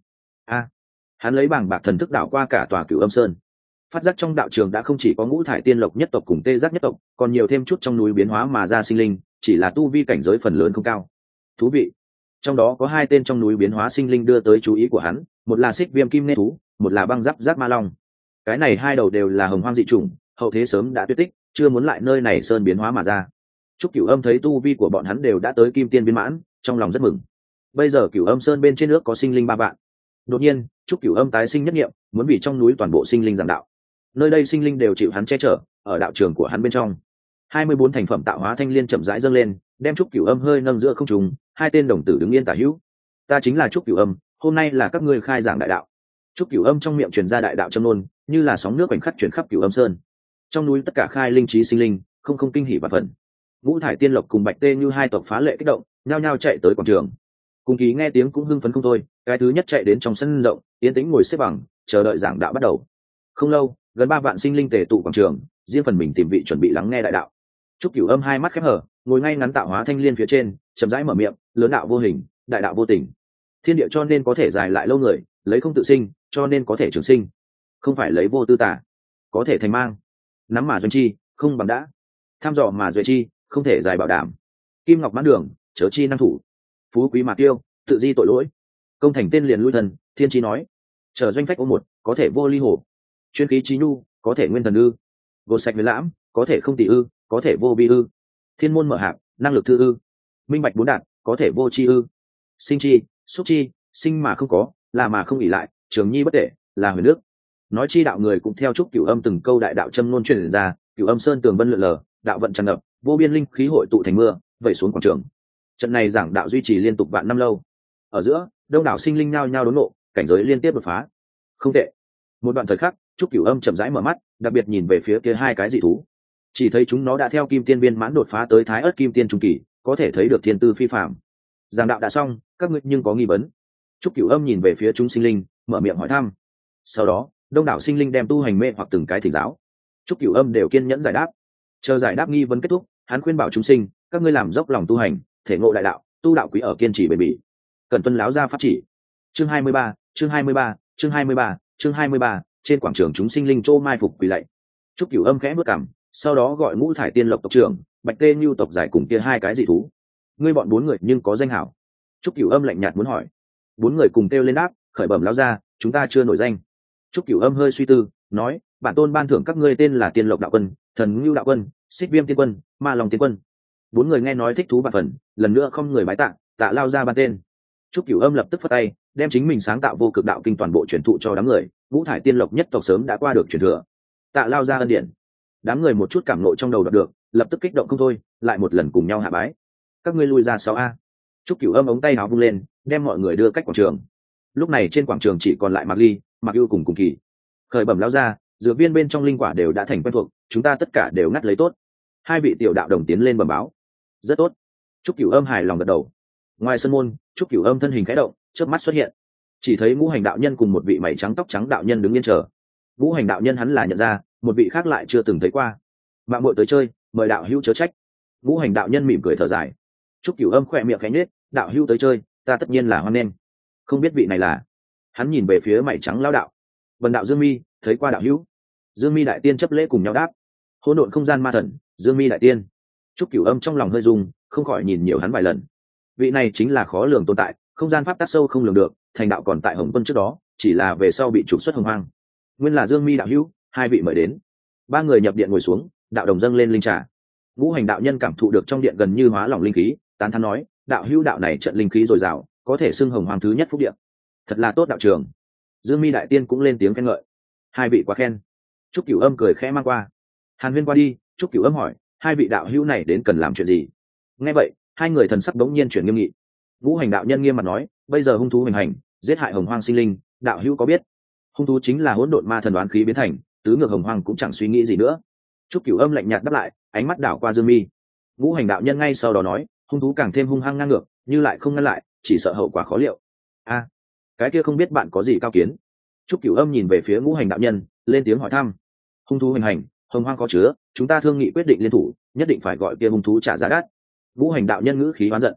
Speaker 1: Hắn lấy bảng bạc thần thức đảo qua cả tòa Cửu Âm Sơn, phát giác trong đạo trường đã không chỉ có Ngũ Thải Tiên Lộc nhất tộc cùng Tê Giác nhất tộc, còn nhiều thêm chút trong núi biến hóa mà ra sinh linh, chỉ là tu vi cảnh giới phần lớn không cao. Thú vị. Trong đó có hai tên trong núi biến hóa sinh linh đưa tới chú ý của hắn, một là Xích Viêm Kim Nê thú, một là Băng Giáp Giác Ma Long. Cái này hai đầu đều là hồng hoang dị chủng, hậu thế sớm đã tuyệt tích, chưa muốn lại nơi này sơn biến hóa mà ra. Trúc Cửu Âm thấy tu vi của bọn hắn đều đã tới Kim Tiên viên mãn, trong lòng rất mừng. Bây giờ Cửu Âm Sơn bên trên nước có sinh linh 3 vạn. Đột nhiên, Trúc Cửu Âm tái sinh nhất nghiệm, muốn vì trong núi toàn bộ sinh linh giảng đạo. Nơi đây sinh linh đều chịu hắn che chở, ở đạo trường của hắn bên trong. 24 thành phẩm tạo hóa thanh liên chậm rãi dâng lên, đem Trúc Cửu Âm hơi nâng giữa không trung, hai tên đồng tử đứng yên tả hữu. Ta chính là Trúc Cửu Âm, hôm nay là các ngươi khai giảng đại đạo. Trúc Cửu Âm trong miệng truyền ra đại đạo châm ngôn, như là sóng nước khoảnh khắc chuyển khắp Cửu Âm Sơn. Trong núi tất cả khai linh trí sinh linh, không kinh hỉ và phần. Ngũ Thải Tiên Lộc cùng Bạch Tê như hai tộc phá lệ kích động, nhao nhao chạy tới quảng trường. Cùng Ký nghe tiếng cũng hưng phấn không thôi, cái thứ nhất chạy đến trong sân rộng, yên tĩnh ngồi xếp bằng, chờ đợi giảng đạo bắt đầu. Không lâu, gần 3 vạn sinh linh tề tụ quảng trường, riêng phần mình tìm vị chuẩn bị lắng nghe đại đạo. Trúc Cửu Âm hai mắt khép hờ, ngồi ngay ngắn tạo hóa thanh liên phía trên, chậm rãi mở miệng, lớn đạo vô hình, đại đạo vô tình. Thiên địa cho nên có thể dài lại lâu người, lấy không tự sinh, cho nên có thể trường sinh. Không phải lấy vô tư tả, có thể thành mang. Nắm mà doanh chi, không bằng đã. Tham dò mà duệ chi, không thể dài bảo đảm. Kim ngọc mãn đường, chớ chi năng thủ. Phú quý mà tiêu, tự di tội lỗi. Công thành tên liền lui thần, thiên chi nói. Trở doanh phách ô một, có thể vô ly hổ. Chuyên khí trí nhu, có thể nguyên thần ư. Gột sạch với lãm, có thể không tỷ ư, có thể vô vi ư. Thiên môn mở hạp, năng lực thư ư. Minh bạch bốn đạt, có thể vô chi ư. Sinh chi, xúc chi, sinh mà không có, là mà không ỉ lại, trường nhi bất tể, là huyền nước. Nói chi đạo người cũng theo Trúc Cửu Âm từng câu đại đạo châm ngôn truyền ra, Cửu Âm Sơn tường vân lượn lờ, đạo vận tràn ngập, vô biên linh khí hội tụ thành mưa, vẩy xuống quảng trường. Trận này giảng đạo duy trì liên tục vạn năm lâu. Ở giữa, đông đảo sinh linh nhao nhao đốn nộ, cảnh giới liên tiếp đột phá. Không tệ. Một đoạn thời khắc, Trúc Cửu Âm chậm rãi mở mắt, đặc biệt nhìn về phía kia hai cái dị thú. Chỉ thấy chúng nó đã theo Kim Tiên viên mãn đột phá tới Thái Ức Kim Tiên trung kỳ, có thể thấy được thiên tư phi phàm. Giảng đạo đã xong, các ngươi nhưng có nghi vấn? Trúc Cửu Âm nhìn về phía chúng sinh linh, mở miệng hỏi thăm. Sau đó, đông đảo sinh linh đem tu hành mê hoặc từng cái thỉnh giáo. Trúc Cửu Âm đều kiên nhẫn giải đáp. Chờ giải đáp nghi vấn kết thúc, hắn khuyên bảo chúng sinh, các ngươi làm dốc lòng tu hành, thể ngộ đại đạo, tu đạo quý ở kiên trì bền bỉ. Cần tuân láo ra pháp chỉ. Chương 23, chương 23, chương 23, chương 23, trên quảng trường chúng sinh linh chô mai phục quỳ lạy. Trúc Cửu Âm khẽ bước cằm, sau đó gọi Ngũ Thải Tiên Lộc tộc trưởng, Bạch Tê Nưu tộc giải cùng kia hai cái dị thú. Ngươi bọn 4 người nhưng có danh hảo? Trúc Cửu Âm lạnh nhạt muốn hỏi. 4 người cùng kêu lên đáp, khởi bẩm láo ra, chúng ta chưa nổi danh. Trúc Cửu Âm hơi suy tư, nói, bản tôn ban thưởng các ngươi tên là Tiên Lộc đạo quân, Thần Nưu đạo quân, Xích Viêm tiên quân, Ma Long tiên quân. 4 người nghe nói thích thú bạc phần, lần nữa không người bái tạ, tạ lao ra ban tên. Trúc Cửu Âm lập tức phất tay, đem chính mình sáng tạo vô cực đạo kinh toàn bộ truyền thụ cho đám người. Ngũ Thải Tiên Lộc nhất tộc sớm đã qua được truyền thừa, tạ lao ra ân điển. Đám người một chút cảm nộ trong đầu đạt được, lập tức kích động không thôi, lại một lần cùng nhau hạ bái. Các ngươi lui ra sau a. Trúc Cửu Âm ống tay áo vung lên, đem mọi người đưa cách quảng trường. Lúc này trên quảng trường chỉ còn lại Mạc Ly, Mạc Ưu cùng Kỳ. Khởi bẩm lao ra, dược viên bên trong linh quả đều đã thành quen thuộc, chúng ta tất cả đều ngắt lấy tốt. Hai vị tiểu đạo đồng tiến lên bẩm báo. Rất tốt. Trúc Cửu Âm hài lòng gật đầu. Ngoài sân môn, Trúc Cửu Âm thân hình khẽ động, chớp mắt xuất hiện. Chỉ thấy Ngũ Hành đạo nhân cùng một vị mày trắng tóc trắng đạo nhân đứng yên chờ. Ngũ Hành đạo nhân hắn là nhận ra, một vị khác lại chưa từng thấy qua. Mạng muội tới chơi, mời đạo hữu chớ trách. Ngũ Hành đạo nhân mỉm cười thở dài. Trúc Cửu Âm khẽ miệng khẽ nhếch, đạo hữu tới chơi, ta tất nhiên là hoan nghênh. Không biết vị này là? Hắn nhìn về phía mày trắng lão đạo. Vân đạo Dương Mi, thấy qua đạo hữu. Dương Mi đại tiên chấp lễ cùng nhau đáp. Hỗn độn không gian ma thần, Dương Mi đại tiên. Trúc Cửu Âm trong lòng hơi rung, không khỏi nhìn nhiều hắn vài lần. Vị này chính là khó lường tồn tại, không gian pháp tắc sâu không lường được, thành đạo còn tại Hồng Quân trước đó, chỉ là về sau bị trục xuất Hồng Hoang. Nguyên là Dương Mi đạo hữu, hai vị mời đến. 3 người nhập điện ngồi xuống, đạo đồng dâng lên linh trà. Ngũ Hành đạo nhân cảm thụ được trong điện gần như hóa lỏng linh khí, tán thán nói, đạo hữu đạo này trận linh khí dồi dào, có thể xưng Hồng Hoang thứ nhất phúc điện. Thật là tốt đạo trường. Dương Mi đại tiên cũng lên tiếng khen ngợi. Hai vị quá khen. Trúc Cửu Âm cười khẽ mang qua. Hàn Huyên qua đi, Trúc Cửu Âm hỏi, hai vị đạo hữu này đến cần làm chuyện gì? Nghe vậy, hai người thần sắc bỗng nhiên chuyển nghiêm nghị. Ngũ Hành đạo nhân nghiêm mặt nói, bây giờ hung thú hoành hành, giết hại Hồng Hoang sinh linh, đạo hữu có biết? Hung thú chính là hỗn độn ma thần đoán khí biến thành, tứ ngược Hồng Hoang cũng chẳng suy nghĩ gì nữa. Trúc Cửu Âm lạnh nhạt đáp lại, ánh mắt đảo qua Dương Mi. Ngũ Hành đạo nhân ngay sau đó nói, hung thú càng thêm hung hăng ngang ngược, như lại không ngăn lại, chỉ sợ hậu quả khó liệu. A, cái kia không biết bạn có gì cao kiến? Trúc Cửu Âm nhìn về phía Ngũ Hành đạo nhân, lên tiếng hỏi thăm. Hung thú hoành hành, Hồng Hoang có chứa, chúng ta thương nghị quyết định liên thủ, nhất định phải gọi kia hung thú trả giá đắt. Ngũ Hành đạo nhân ngữ khí oán giận.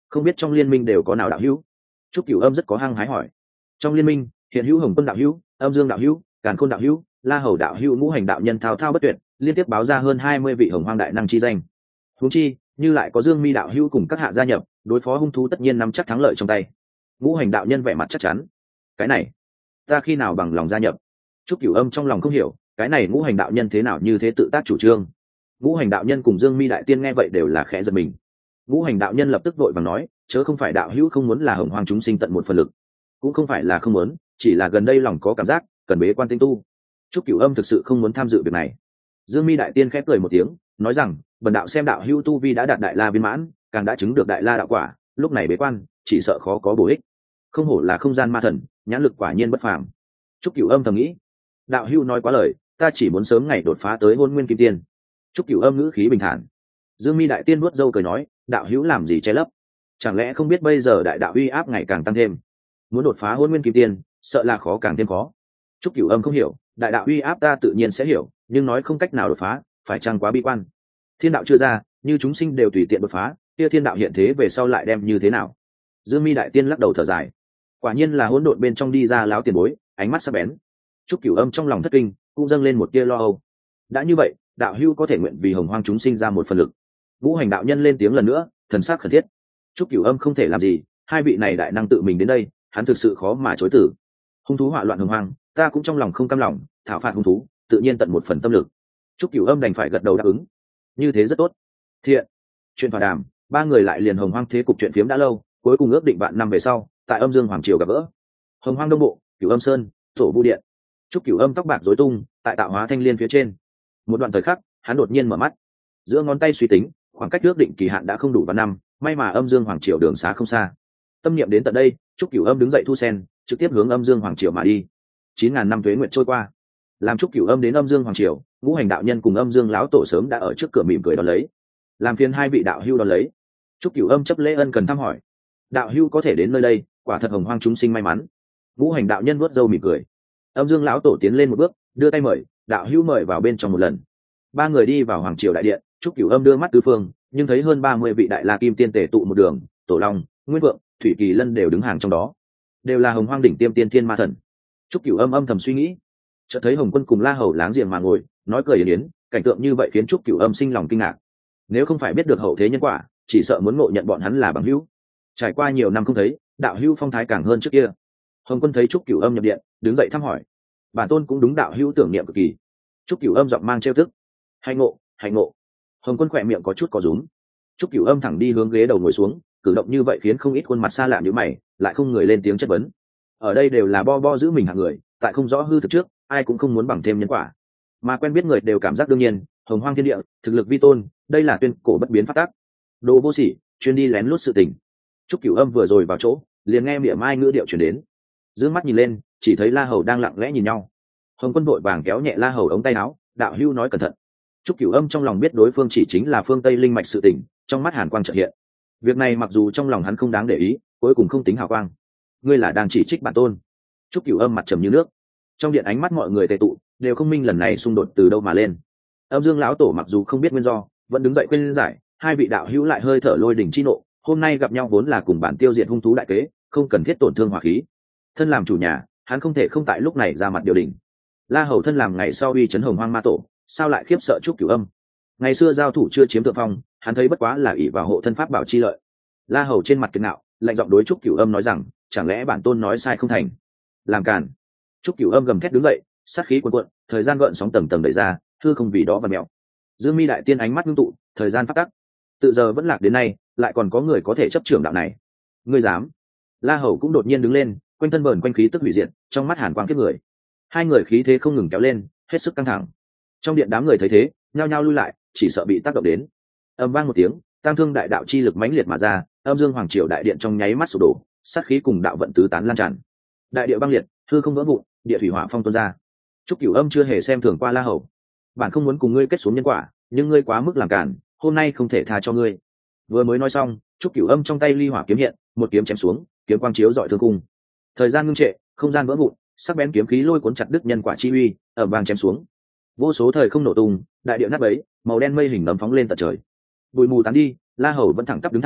Speaker 1: không biết trong liên minh đều có nào đạo hữu? Trúc Cửu Âm rất có hăng hái hỏi. Trong liên minh hiện hữu Hồng Quân đạo hữu, Âm Dương đạo hữu, Càn Khôn đạo hữu, La Hầu đạo hữu, ngũ hành đạo nhân thao thao bất tuyệt, liên tiếp báo ra hơn 20 vị hồng hoang đại năng chi danh. Huống chi, như lại có Dương Mi đạo hữu cùng các hạ gia nhập, đối phó hung thú tất nhiên nắm chắc thắng lợi trong tay. Ngũ hành đạo nhân vẻ mặt chắc chắn. Cái này, ta khi nào bằng lòng gia nhập? Trúc Cửu Âm trong lòng không hiểu, cái này ngũ hành đạo nhân thế nào như thế tự tác chủ trương. Ngũ hành đạo nhân cùng Dương Mi đại tiên nghe vậy đều là khẽ giật mình. Ngũ hành đạo nhân lập tức vội vàng nói, chớ không phải đạo hữu không muốn là hồng hoang chúng sinh tận một phần lực, cũng không phải là không muốn, chỉ là gần đây lòng có cảm giác cần bế quan tinh tu. Trúc Cửu Âm thực sự không muốn tham dự việc này. Dương Mi đại tiên khẽ cười một tiếng, nói rằng, bần đạo xem đạo hữu tu vi đã đạt đại la viên mãn, càng đã chứng được đại la đạo quả, lúc này bế quan chỉ sợ khó có bổ ích. Không hổ là không gian ma thần, nhãn lực quả nhiên bất phàm. Trúc Cửu Âm thầm nghĩ, đạo hữu nói quá lời, ta chỉ muốn sớm ngày đột phá tới hôn nguyên kim tiên. Trúc Cửu Âm ngữ khí bình thản. Dương Mi đại tiên nuốt dâu cười nói, đạo hữu làm gì che lấp? Chẳng lẽ không biết bây giờ đại đạo uy áp ngày càng tăng thêm, muốn đột phá hôn nguyên kim tiên, sợ là khó càng thêm khó. Trúc Cửu Âm không hiểu, đại đạo uy áp ta tự nhiên sẽ hiểu, nhưng nói không cách nào đột phá, phải chăng quá bi quan? Thiên đạo chưa ra, như chúng sinh đều tùy tiện đột phá, kia thiên đạo hiện thế về sau lại đem như thế nào? Dương Mi đại tiên lắc đầu thở dài, quả nhiên là hỗn độn bên trong đi ra láo tiền bối, ánh mắt sắc bén. Trúc Cửu Âm trong lòng thất kinh, cũng dâng lên một tia lo âu. Đã như vậy, đạo hữu có thể nguyện vì hồng hoang chúng sinh ra một phần lực. Ngũ hành đạo nhân lên tiếng lần nữa, thần sắc khẩn thiết. Trúc Cửu Âm không thể làm gì, hai vị này đại năng tự mình đến đây, hắn thực sự khó mà chối từ. Hung thú họa loạn hồng hoang, ta cũng trong lòng không cam lòng, thảo phạt hung thú, tự nhiên tận một phần tâm lực. Trúc Cửu Âm đành phải gật đầu đáp ứng. Như thế rất tốt. Thiện. Chuyện thỏa đàm, ba người lại liền hồng hoang thế cục chuyện phiếm đã lâu, cuối cùng ước định vạn năm về sau, tại Âm Dương Hoàng triều gặp gỡ. Hồng hoang đông bộ, Cửu Âm Sơn, Tổ Vu Điện. Trúc Cửu Âm tóc bạc rối tung, tại tạo hóa thanh liên phía trên. Một đoạn thời khắc, hắn đột nhiên mở mắt, giữa ngón tay suy tính, khoảng cách ước định kỳ hạn đã không đủ vạn năm, may mà Âm Dương Hoàng triều đường xá không xa. Tâm niệm đến tận đây, Trúc Cửu Âm đứng dậy thu sen, trực tiếp hướng Âm Dương Hoàng triều mà đi. 9000 năm tuế nguyệt trôi qua, làm Trúc Cửu Âm đến Âm Dương Hoàng triều, ngũ hành đạo nhân cùng Âm Dương lão tổ sớm đã ở trước cửa mỉm cười đón lấy. Làm phiền hai vị đạo hữu đón lấy. Trúc Cửu Âm chấp lễ ân cần thăm hỏi. Đạo hữu có thể đến nơi đây, quả thật hồng hoang chúng sinh may mắn. Ngũ hành đạo nhân vuốt râu mỉm cười. Âm Dương lão tổ tiến lên một bước, đưa tay mời, đạo hữu mời vào bên trong một lần. Ba người đi vào Hoàng triều đại điện, Trúc Cửu Âm đưa mắt tứ phương, nhưng thấy hơn 30 vị đại la kim tiên tề tụ một đường, Tổ Long, Nguyên Vượng, Thủy Kỳ Lân đều đứng hàng trong đó, đều là hồng hoang đỉnh tiêm tiên thiên ma thần. Trúc Cửu Âm âm thầm suy nghĩ, chợt thấy Hồng Quân cùng La Hầu láng giềng mà ngồi, nói cười yến yến, cảnh tượng như vậy khiến Trúc Cửu Âm sinh lòng kinh ngạc. Nếu không phải biết được hậu thế nhân quả, chỉ sợ muốn ngộ nhận bọn hắn là bằng hữu. Trải qua nhiều năm không thấy, đạo hữu phong thái càng hơn trước kia. Hồng Quân thấy Trúc Cửu Âm nhập điện, đứng dậy thăm hỏi. Bản tôn cũng đúng đạo hữu tưởng niệm cực kỳ. Trúc Cửu Âm giọng mang trêu tức. Hạnh ngộ, hạnh ngộ. Hồng Quân khỏe miệng có chút có rúm. Trúc Cửu Âm thẳng đi hướng ghế đầu ngồi xuống, cử động như vậy khiến không ít khuôn mặt xa lạ như mày, lại không người lên tiếng chất vấn. Ở đây đều là bo bo giữ mình hạng người, tại không rõ hư thực trước, ai cũng không muốn bằng thêm nhân quả. Mà quen biết người đều cảm giác đương nhiên, hồng hoang thiên địa, thực lực vi tôn, đây là tuyên cổ bất biến pháp tắc. Đồ vô sỉ, chuyên đi lén lút sự tình. Trúc Cửu Âm vừa rồi vào chỗ, liền nghe mỉa mai ngữ điệu truyền đến. Dương mắt nhìn lên, chỉ thấy La Hầu đang lặng lẽ nhìn nhau. Hồng Quân vội vàng kéo nhẹ La Hầu ống tay áo, đạo hữu nói cẩn thận. Trúc Cửu Âm trong lòng biết đối phương chỉ chính là phương Tây linh mạch sự tình, trong mắt hàn quang chợt hiện. Việc này mặc dù trong lòng hắn không đáng để ý, cuối cùng không tính hào quang. Ngươi là đang chỉ trích bản tôn? Trúc Cửu Âm mặt trầm như nước. Trong điện ánh mắt mọi người tề tụ, đều không minh lần này xung đột từ đâu mà lên. Âm Dương lão tổ mặc dù không biết nguyên do, vẫn đứng dậy khuyên giải, hai vị đạo hữu lại hơi thở lôi đỉnh chi nộ, hôm nay gặp nhau vốn là cùng bản tiêu diệt hung thú đại kế, không cần thiết tổn thương hòa khí. Thân làm chủ nhà, hắn không thể không tại lúc này ra mặt điều đình. La Hầu thân làm ngày sau uy chấn hồng hoang ma tổ, sao lại khiếp sợ Trúc Cửu Âm? Ngày xưa giao thủ chưa chiếm thượng phong, hắn thấy bất quá là ỷ vào hộ thân pháp bảo chi lợi. La Hầu trên mặt kiệt ngạo, lạnh giọng đối Trúc Cửu Âm nói rằng, chẳng lẽ bản tôn nói sai không thành? Làm càn! Trúc Cửu Âm gầm thét đứng dậy, sát khí cuồn cuộn, thời gian gợn sóng tầng tầng đẩy ra, hư không vì đó và mèo. Dương Mi đại tiên ánh mắt ngưng tụ, thời gian phát tắc. Tự giờ vẫn lạc đến nay, lại còn có người có thể chấp trưởng đạo này. Ngươi dám? La Hầu cũng đột nhiên đứng lên, quanh thân vờn quanh khí tức hủy diệt, trong mắt hàn quang kiếp người. Hai người khí thế không ngừng kéo lên, hết sức căng thẳng. Trong điện đám người thấy thế, nhao nhao lui lại, chỉ sợ bị tác động đến. Âm vang một tiếng, tăng thương đại đạo chi lực mãnh liệt mà ra, Âm Dương Hoàng triều đại điện trong nháy mắt sụp đổ, sát khí cùng đạo vận tứ tán lan tràn. Đại địa băng liệt, hư không vỡ vụn, địa thủy hỏa phong tuôn ra. Trúc Cửu Âm chưa hề xem thường qua La Hầu. Bản không muốn cùng ngươi kết xuống nhân quả, nhưng ngươi quá mức làm cản, hôm nay không thể tha cho ngươi. Vừa mới nói xong, Trúc Cửu Âm trong tay ly hỏa kiếm hiện, một kiếm chém xuống, kiếm quang chiếu rọi thương cung. Thời gian ngưng trệ, không gian vỡ vụn, sắc bén kiếm khí lôi cuốn chặt đứt nhân quả chi uy, ở vàng chém xuống. Vô số thời không nổ tung, đại địa nát bấy, màu đen mây hình nấm phóng lên tận trời. Bụi mù tán đi, La Hầu vẫn thẳng tắp đứng thẳng,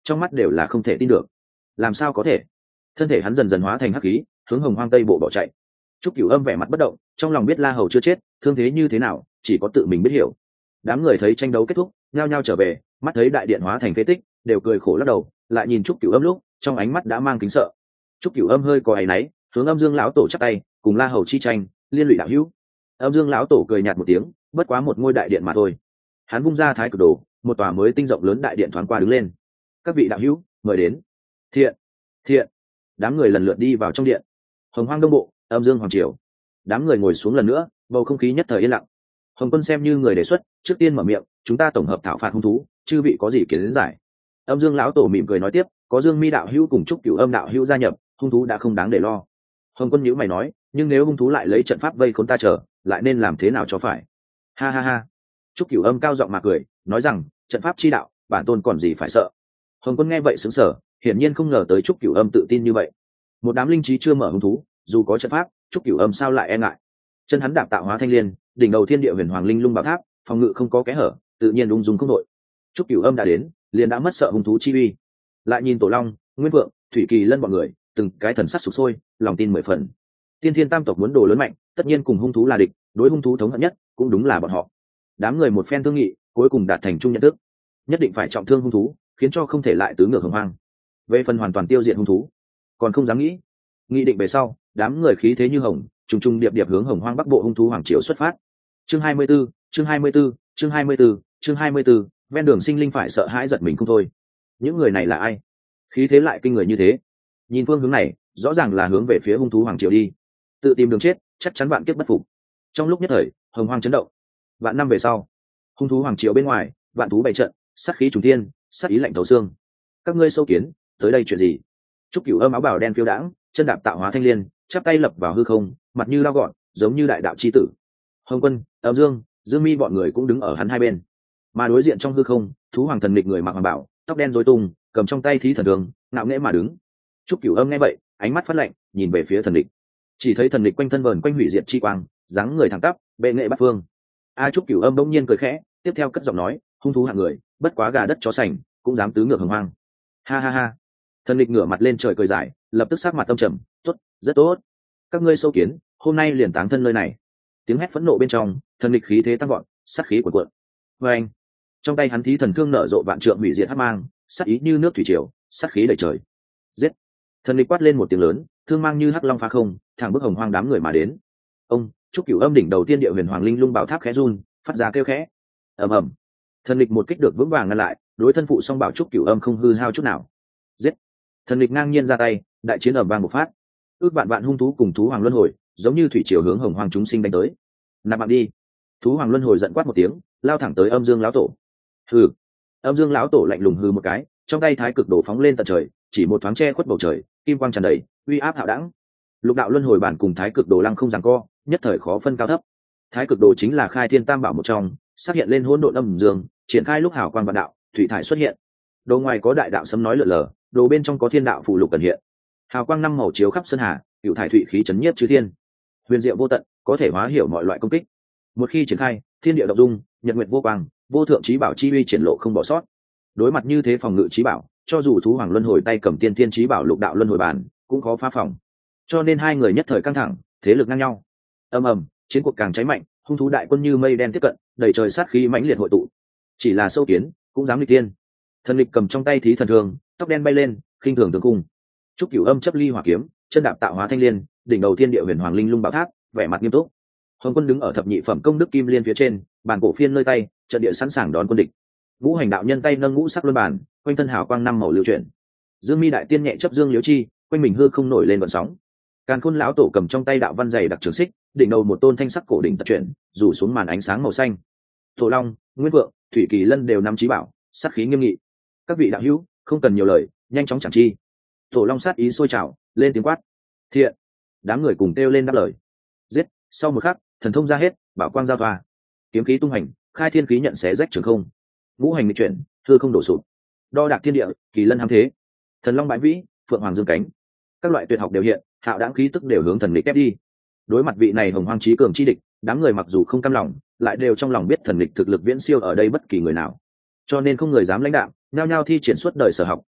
Speaker 1: trong mắt đều là không thể tin được. Làm sao có thể? Thân thể hắn dần dần hóa thành hắc khí, hướng Hồng Hoang Tây bộ bỏ chạy. Trúc Cửu Âm vẻ mặt bất động, trong lòng biết La Hầu chưa chết, thương thế như thế nào, chỉ có tự mình biết hiểu. Đám người thấy tranh đấu kết thúc, nhao nhao trở về, mắt thấy đại điện hóa thành phế tích, đều cười khổ lắc đầu, lại nhìn Trúc Cửu Âm lúc, trong ánh mắt đã mang kính sợ. Trúc Cửu Âm hơi có áy náy, hướng Âm Dương lão tổ chắp tay, cùng La Hầu chi tranh, liên lụy đạo hữu. Âm Dương lão tổ cười nhạt một tiếng, bất quá một ngôi đại điện mà thôi. Hắn vung ra thái cực đồ, một tòa mới tinh rộng lớn đại điện thoáng qua đứng lên. Các vị đạo hữu, mời đến. Thiện, thiện. Đám người lần lượt đi vào trong điện. Hồng Hoang Đông Bộ, Âm Dương Hoàng Triều. Đám người ngồi xuống lần nữa, bầu không khí nhất thời yên lặng. Hồng Quân xem như người đề xuất, trước tiên mở miệng, chúng ta tổng hợp thảo phạt hung thú, chư vị có gì kiến giải? Âm Dương lão tổ mỉm cười nói tiếp, có Dương Mi đạo hữu cùng Trúc Cửu Âm đạo hữu gia nhập, hung thú đã không đáng để lo. Hồng Quân nhíu mày nói, nhưng nếu hung thú lại lấy trận pháp vây khốn ta chờ, lại nên làm thế nào cho phải? Ha ha ha. Trúc Cửu Âm cao giọng mà cười, nói rằng, trận pháp chi đạo, bản tôn còn gì phải sợ. Hồng Quân nghe vậy sững sờ, hiển nhiên không ngờ tới Trúc Cửu Âm tự tin như vậy. Một đám linh trí chưa mở hung thú, dù có trận pháp, Trúc Cửu Âm sao lại e ngại? Chân hắn đạp tạo hóa thanh liên, đỉnh đầu thiên địa huyền hoàng linh lung bảo tháp, phòng ngự không có kẽ hở, tự nhiên ung dung không đội. Trúc Cửu Âm đã đến, liền đã mất sợ hung thú chi uy. Lại nhìn Tổ Long, Nguyên Vượng, Thủy Kỳ Lân bọn người, từng cái thần sắc sục sôi, lòng tin 10 phần. Tiên Thiên Tam tộc muốn đồ lớn mạnh, tất nhiên cùng hung thú là địch, đối hung thú thống hận nhất cũng đúng là bọn họ. Đám người một phen thương nghị, cuối cùng đạt thành chung nhận thức, nhất định phải trọng thương hung thú, khiến cho không thể lại tứ ngược Hồng Hoang. Về phần hoàn toàn tiêu diệt hung thú, còn không dám nghĩ. Nghị định về sau, đám người khí thế như hồng, trùng trùng điệp điệp hướng Hồng Hoang Bắc Bộ hung thú hoàng triều xuất phát. Chương 24, chương 24, chương 24, chương 24, ven đường sinh linh phải sợ hãi giật mình không thôi. Những người này là ai? Khí thế lại kinh người như thế. Nhìn phương hướng này, rõ ràng là hướng về phía hung thú hoàng triều đi. Tự tìm đường chết, chắc chắn vạn kiếp bất phục. Trong lúc nhất thời, Hồng Hoang chấn động. Vạn năm về sau, hung thú hoàng triều bên ngoài, vạn thú bày trận, sát khí trùng thiên, sát ý lạnh thấu xương. Các ngươi sâu kiến, tới đây chuyện gì? Trúc Cửu Âm áo bào đen phiêu đãng, chân đạp tạo hóa thanh liên, chắp tay lập vào hư không, mặt như lao gọn, giống như đại đạo chi tử. Hồng Quân, Âm Dương, Dương Mi bọn người cũng đứng ở hắn hai bên. Mà đối diện trong hư không, thú hoàng thần nghịch người mặc hoàng bảo, tóc đen rối tung, cầm trong tay thí thần đường, ngạo nghễ mà đứng. Trúc Cửu Âm nghe vậy, ánh mắt phát lạnh, nhìn về phía thần nghịch. Chỉ thấy thần nghịch quanh thân vờn quanh hủy diệt chi quang, dáng người thẳng tắp, bệ nghệ bát phương. Trúc Cửu Âm bỗng nhiên cười khẽ, tiếp theo cất giọng nói, hung thú hạng người, bất quá gà đất chó sành, cũng dám tứ ngược Hồng Hoang. Ha ha ha. Thần nghịch ngửa mặt lên trời cười dài, lập tức sắc mặt tâm trầm, tốt, rất tốt. Các ngươi sâu kiến, hôm nay liền táng thân nơi này. Tiếng hét phẫn nộ bên trong, thần nghịch khí thế tăng vọt, sát khí cuồn cuộn. Anh, trong tay hắn thí thần thương nở rộ vạn trượng hủy diệt hắc mang, sát ý như nước thủy triều, sát khí đầy trời. Giết! Thần nghịch quát lên một tiếng lớn, thương mang như hắc long phá không, thẳng bước Hồng Hoang đám người mà đến. Ông, Trúc Cửu Âm đỉnh đầu tiên địa huyền hoàng linh lung bảo tháp khẽ run, phát ra kêu khẽ. Ầm ầm. Thần nghịch một kích được vững vàng ngăn lại, đối thân phụ song bảo Trúc Cửu Âm không hư hao chút nào. Giết! Thần nghịch ngang nhiên ra tay, đại chiến ầm vang một phát. Ước vạn vạn hung thú cùng thú hoàng luân hồi, giống như thủy triều hướng Hồng Hoang chúng sinh đánh tới. Nạp mạng đi! Thú hoàng luân hồi giận quát một tiếng, lao thẳng tới Âm Dương lão tổ. Hừ! Âm Dương lão tổ lạnh lùng hừ một cái, trong tay thái cực đổ phóng lên tận trời, chỉ một thoáng che khuất bầu trời, kim quang tràn đầy, uy áp hạo đẳng. Lục đạo luân hồi bản cùng thái cực đồ lăng không giằng co, nhất thời khó phân cao thấp. Thái cực đồ chính là khai thiên tam bảo một trong, sắp hiện lên hỗn độn âm dương, triển khai lúc hào quang vạn đạo, thủy thải xuất hiện. Đồ ngoài có đại đạo sấm nói lượn lờ, đồ bên trong có thiên đạo phù lục cần hiện. Hào quang năm màu chiếu khắp sơn hà, cựu thải thủy khí chấn nhiếp chư thiên. Huyền diệu vô tận, có thể hóa hiểu mọi loại công kích. Một khi triển khai, thiên địa động dung, nhật nguyệt vô quang, vô thượng chí bảo chi uy triển lộ không bỏ sót. Đối mặt như thế phòng ngự chí bảo, cho dù thú hoàng luân hồi tay cầm tiên thiên chí bảo lục đạo luân hồi bản, cũng khó phá phòng. Cho nên hai người nhất thời căng thẳng, thế lực ngang nhau. Ầm ầm, chiến cuộc càng cháy mạnh, hung thú đại quân như mây đen tiếp cận, đầy trời sát khí mãnh liệt hội tụ. Chỉ là sâu kiến, cũng dám nghịch tiên. Thần nghịch cầm trong tay thí thần thương, tóc đen bay lên, khinh thường tướng cung. Trúc Cửu Âm chấp ly hỏa kiếm, chân đạp tạo hóa thanh liên, đỉnh đầu thiên địa huyền hoàng linh lung bảo tháp, vẻ mặt nghiêm túc. Hồng Quân đứng ở thập nhị phẩm công đức kim liên phía trên, bàn cổ phiên nơi tay, trận địa sẵn sàng đón quân địch. Ngũ hành đạo nhân tay nâng ngũ sắc luân bàn, quanh thân hào quang năm màu lưu chuyển. Dương Mi đại tiên nhẹ chấp dương liễu chi, quanh mình hư không nổi lên vận sóng. Càn Khôn lão tổ cầm trong tay đạo văn dày đặc trường xích, đỉnh đầu một tôn thanh sắc cổ đỉnh tật chuyển, rủ xuống màn ánh sáng màu xanh. Tổ Long, Nguyên Vượng, Thủy Kỳ Lân đều nắm chí bảo, sát khí nghiêm nghị. Các vị đạo hữu, không cần nhiều lời, nhanh chóng chẳng chi. Tổ Long sát ý sôi trào, lên tiếng quát. Thiện. Đám người cùng kêu lên đáp lời. Giết! Sau một khắc, thần thông ra hết, bảo quang giao thoa, kiếm khí tung hành, khai thiên khí nhận xé rách trường không. Ngũ hành nghịch chuyển, hư không đổ sụp. Đo đạc thiên địa, kỳ lân hám thế. Thần long bãi vĩ, phượng hoàng dương cánh. Các loại tuyệt học đều hiện, hạo đãng khí tức đều hướng thần nghịch ép đi. Đối mặt vị này hồng hoang chí cường chi địch, đám người mặc dù không cam lòng, lại đều trong lòng biết thần nghịch thực lực viễn siêu ở đây bất kỳ người nào, cho nên không người dám lãnh đạo, nhao nhao thi triển suốt đời sở học,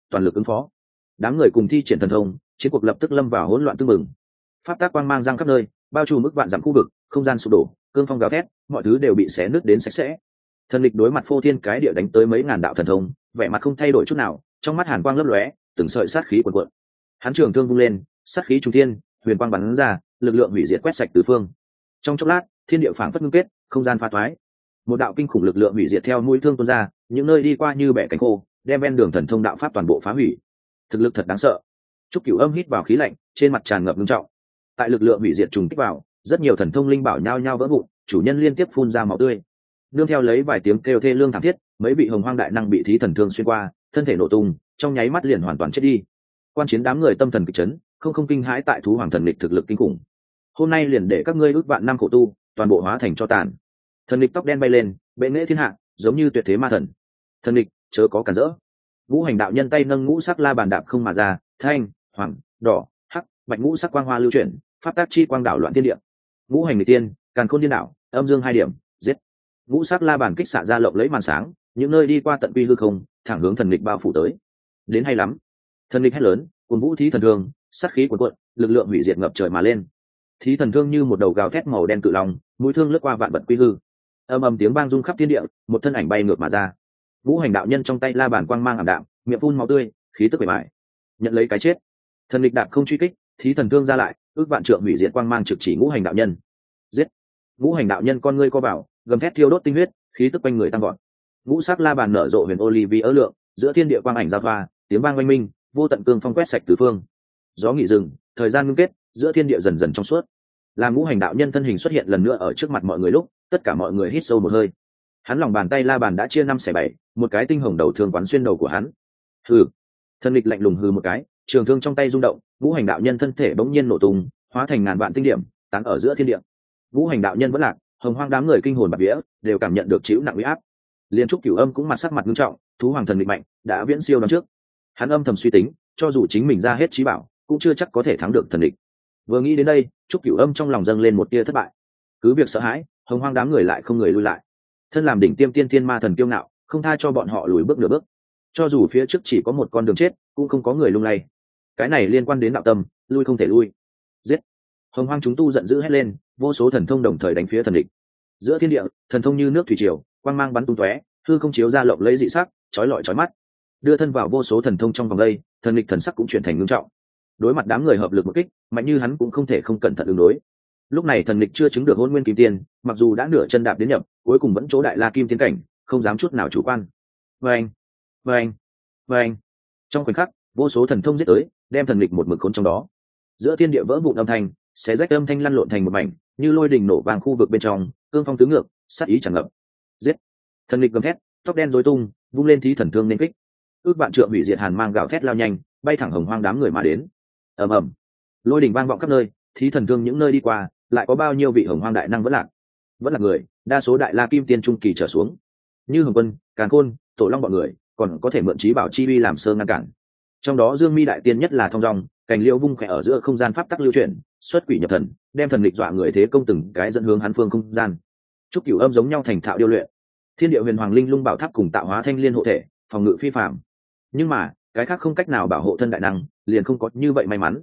Speaker 1: toàn lực ứng phó. Đám người cùng thi triển thần thông, chiến cuộc lập tức lâm vào hỗn loạn tương mừng. Pháp tác quang mang giăng khắp nơi, bao trùm mức vạn dặm khu vực, không gian sụp đổ, cương phong gào thét, mọi thứ đều bị xé nứt đến sạch sẽ. Thần địch đối mặt phô thiên cái địa đánh tới mấy ngàn đạo thần thông, vẻ mặt không thay đổi chút nào, trong mắt hàn quang lấp lóe, từng sợi sát khí cuồn cuộn. Hắn trường thương vung lên, sát khí trung thiên, huyền quang bắn ra, lực lượng hủy diệt quét sạch tứ phương. Trong chốc lát, thiên địa phảng phất ngưng kết, không gian pha thoái. Một đạo kinh khủng lực lượng hủy diệt theo mũi thương tuôn ra, những nơi đi qua như bẻ cánh khô, đem ven đường thần thông đạo pháp toàn bộ phá hủy. Thực lực thật đáng sợ. Trúc Cửu Âm hít vào khí lạnh, trên mặt tràn ngập nghiêm trọng. Tại lực lượng hủy diệt trùng kích vào, rất nhiều thần thông linh bảo nhao nhao vỡ vụn, chủ nhân liên tiếp phun ra máu tươi. Nương theo lấy vài tiếng kêu thê lương thảm thiết, mấy vị hồng hoang đại năng bị thí thần thương xuyên qua, thân thể nổ tung, trong nháy mắt liền hoàn toàn chết đi. Quan chiến đám người tâm thần kịch chấn, không kinh hãi tại thú hoàng thần lịch thực lực kinh khủng. Hôm nay liền để các ngươi ước vạn năm khổ tu, toàn bộ hóa thành cho tàn. Thần lịch tóc đen bay lên, bệ nghệ thiên hạ, giống như tuyệt thế ma thần. Thần lịch, chớ có cản rỡ. Ngũ hành đạo nhân tay nâng ngũ sắc la bàn đạp không mà ra, thanh, hoàng, đỏ, hắc, bạch ngũ sắc quang hoa lưu chuyển, pháp tác chi quang đảo loạn thiên địa. Ngũ hành nghịch tiên, càn khôn điên đảo, âm dương hai điểm, giết. Ngũ sắc la bàn kích xạ ra lộng lấy màn sáng, những nơi đi qua tận quy hư không, thẳng hướng thần lịch bao phủ tới. Đến hay lắm. Thần lịch hét lớn, cuồn vũ thí thần thương, sát khí cuồn cuộn, lực lượng hủy diệt ngập trời mà lên. Thí thần thương như một đầu gào thét màu đen cự long, mũi thương lướt qua vạn vật quy hư. Âm ầm tiếng vang rung khắp thiên địa, một thân ảnh bay ngược mà ra. Ngũ hành đạo nhân trong tay la bàn quang mang ảm đạm, miệng phun máu tươi, khí tức bề bại. Nhận lấy cái chết. Thần lịch đạp không truy kích, thí thần thương ra lại, ước vạn trượng hủy diệt quang mang trực chỉ ngũ hành đạo nhân. Giết. Ngũ hành đạo nhân con ngươi co bảo, gầm thét thiêu đốt tinh huyết, khí tức quanh người tăng vọt. Ngũ sắc la bàn nở rộ huyền Olivier lượng, giữa thiên địa quang ảnh giao thoa, tiếng vang oanh minh, vô tận cương phong quét sạch tứ phương. Gió nghỉ dừng, thời gian ngưng kết, giữa thiên địa dần dần trong suốt. Làm ngũ hành đạo nhân thân hình xuất hiện lần nữa ở trước mặt mọi người lúc, tất cả mọi người hít sâu một hơi. Hắn lòng bàn tay la bàn đã chia 5/7, một cái tinh hồng đầu thương quán xuyên đầu của hắn. Hừ. Thần lịch lạnh lùng hừ một cái, trường thương trong tay rung động, ngũ hành đạo nhân thân thể bỗng nhiên nổ tung, hóa thành ngàn vạn tinh điểm, tán ở giữa thiên địa. Ngũ hành đạo nhân vẫn lạc, hồng hoang đám người kinh hồn bạt vía, đều cảm nhận được chịu nặng uy áp. Liên Trúc Cửu Âm cũng mặt sắc mặt nghiêm trọng, thú hoàng thần lịch mạnh, đã viễn siêu năm trước. Hắn âm thầm suy tính, cho dù chính mình ra hết trí bảo, cũng chưa chắc có thể thắng được thần lịch. Vừa nghĩ đến đây, Trúc Cửu Âm trong lòng dâng lên một tia thất bại. Cứ việc sợ hãi, hồng hoang đám người lại không người lui lại. Thân làm đỉnh tiêm tiên thiên ma thần kiêu ngạo, không tha cho bọn họ lùi bước nửa bước. Cho dù phía trước chỉ có một con đường chết, cũng không có người lung lay. Cái này liên quan đến đạo tâm, lui không thể lui. Giết. Hồng hoang chúng tu giận dữ hét lên, vô số thần thông đồng thời đánh phía thần địch. Giữa thiên địa, thần thông như nước thủy triều, quang mang bắn tung tóe, hư không chiếu ra lộng lẫy dị sắc, chói lọi chói mắt. Đưa thân vào vô số thần thông trong vòng đây, thần địch thần sắc cũng chuyển thành ngưng trọng. Đối mặt đám người hợp lực một kích, mạnh như hắn cũng không thể không cẩn thận ứng đối. Lúc này thần địch chưa chứng được hôn nguyên kim tiên, mặc dù đã nửa chân đạp đến nhập, cuối cùng vẫn chỗ đại la kim tiên cảnh, không dám chút nào chủ quan. Vâng, vâng, vâng. Trong khoảnh khắc, vô số thần thông giết tới, đem thần địch một mực khốn trong đó. Giữa thiên địa vỡ vụn âm thanh, xé rách âm thanh lăn lộn thành một mảnh, như lôi đình nổ vàng khu vực bên trong, cương phong tứ ngược, sát ý tràn ngập. Giết. Thần địch gầm thét, tóc đen rối tung, vung lên thí thần thương nên kích. Ước vạn trượng hủy diệt hàn mang gào thét lao nhanh, bay thẳng hồng hoang đám người mà đến. Ầm ầm. Lôi đình vang vọng khắp nơi, thí thần thương những nơi đi qua, lại có bao nhiêu vị hồng hoang đại năng vẫn là người, đa số đại la kim tiên trung kỳ trở xuống, như hồng quân, càn khôn, tổ long bọn người, còn có thể mượn trí bảo chi uy làm sơ ngăn cản. Trong đó dương mi đại tiên nhất là thông dong, cành liễu vung khẽ ở giữa không gian pháp tắc lưu chuyển, xuất quỷ nhập thần, đem thần lịch dọa người thế công từng cái dẫn hướng hắn phương không gian. Trúc Cửu Âm giống nhau thành thạo điêu luyện, thiên địa huyền hoàng linh lung bảo tháp cùng tạo hóa thanh liên hộ thể, phòng ngự phi phàm. Nhưng mà cái khác không cách nào bảo hộ thân đại năng, liền không có như vậy may mắn.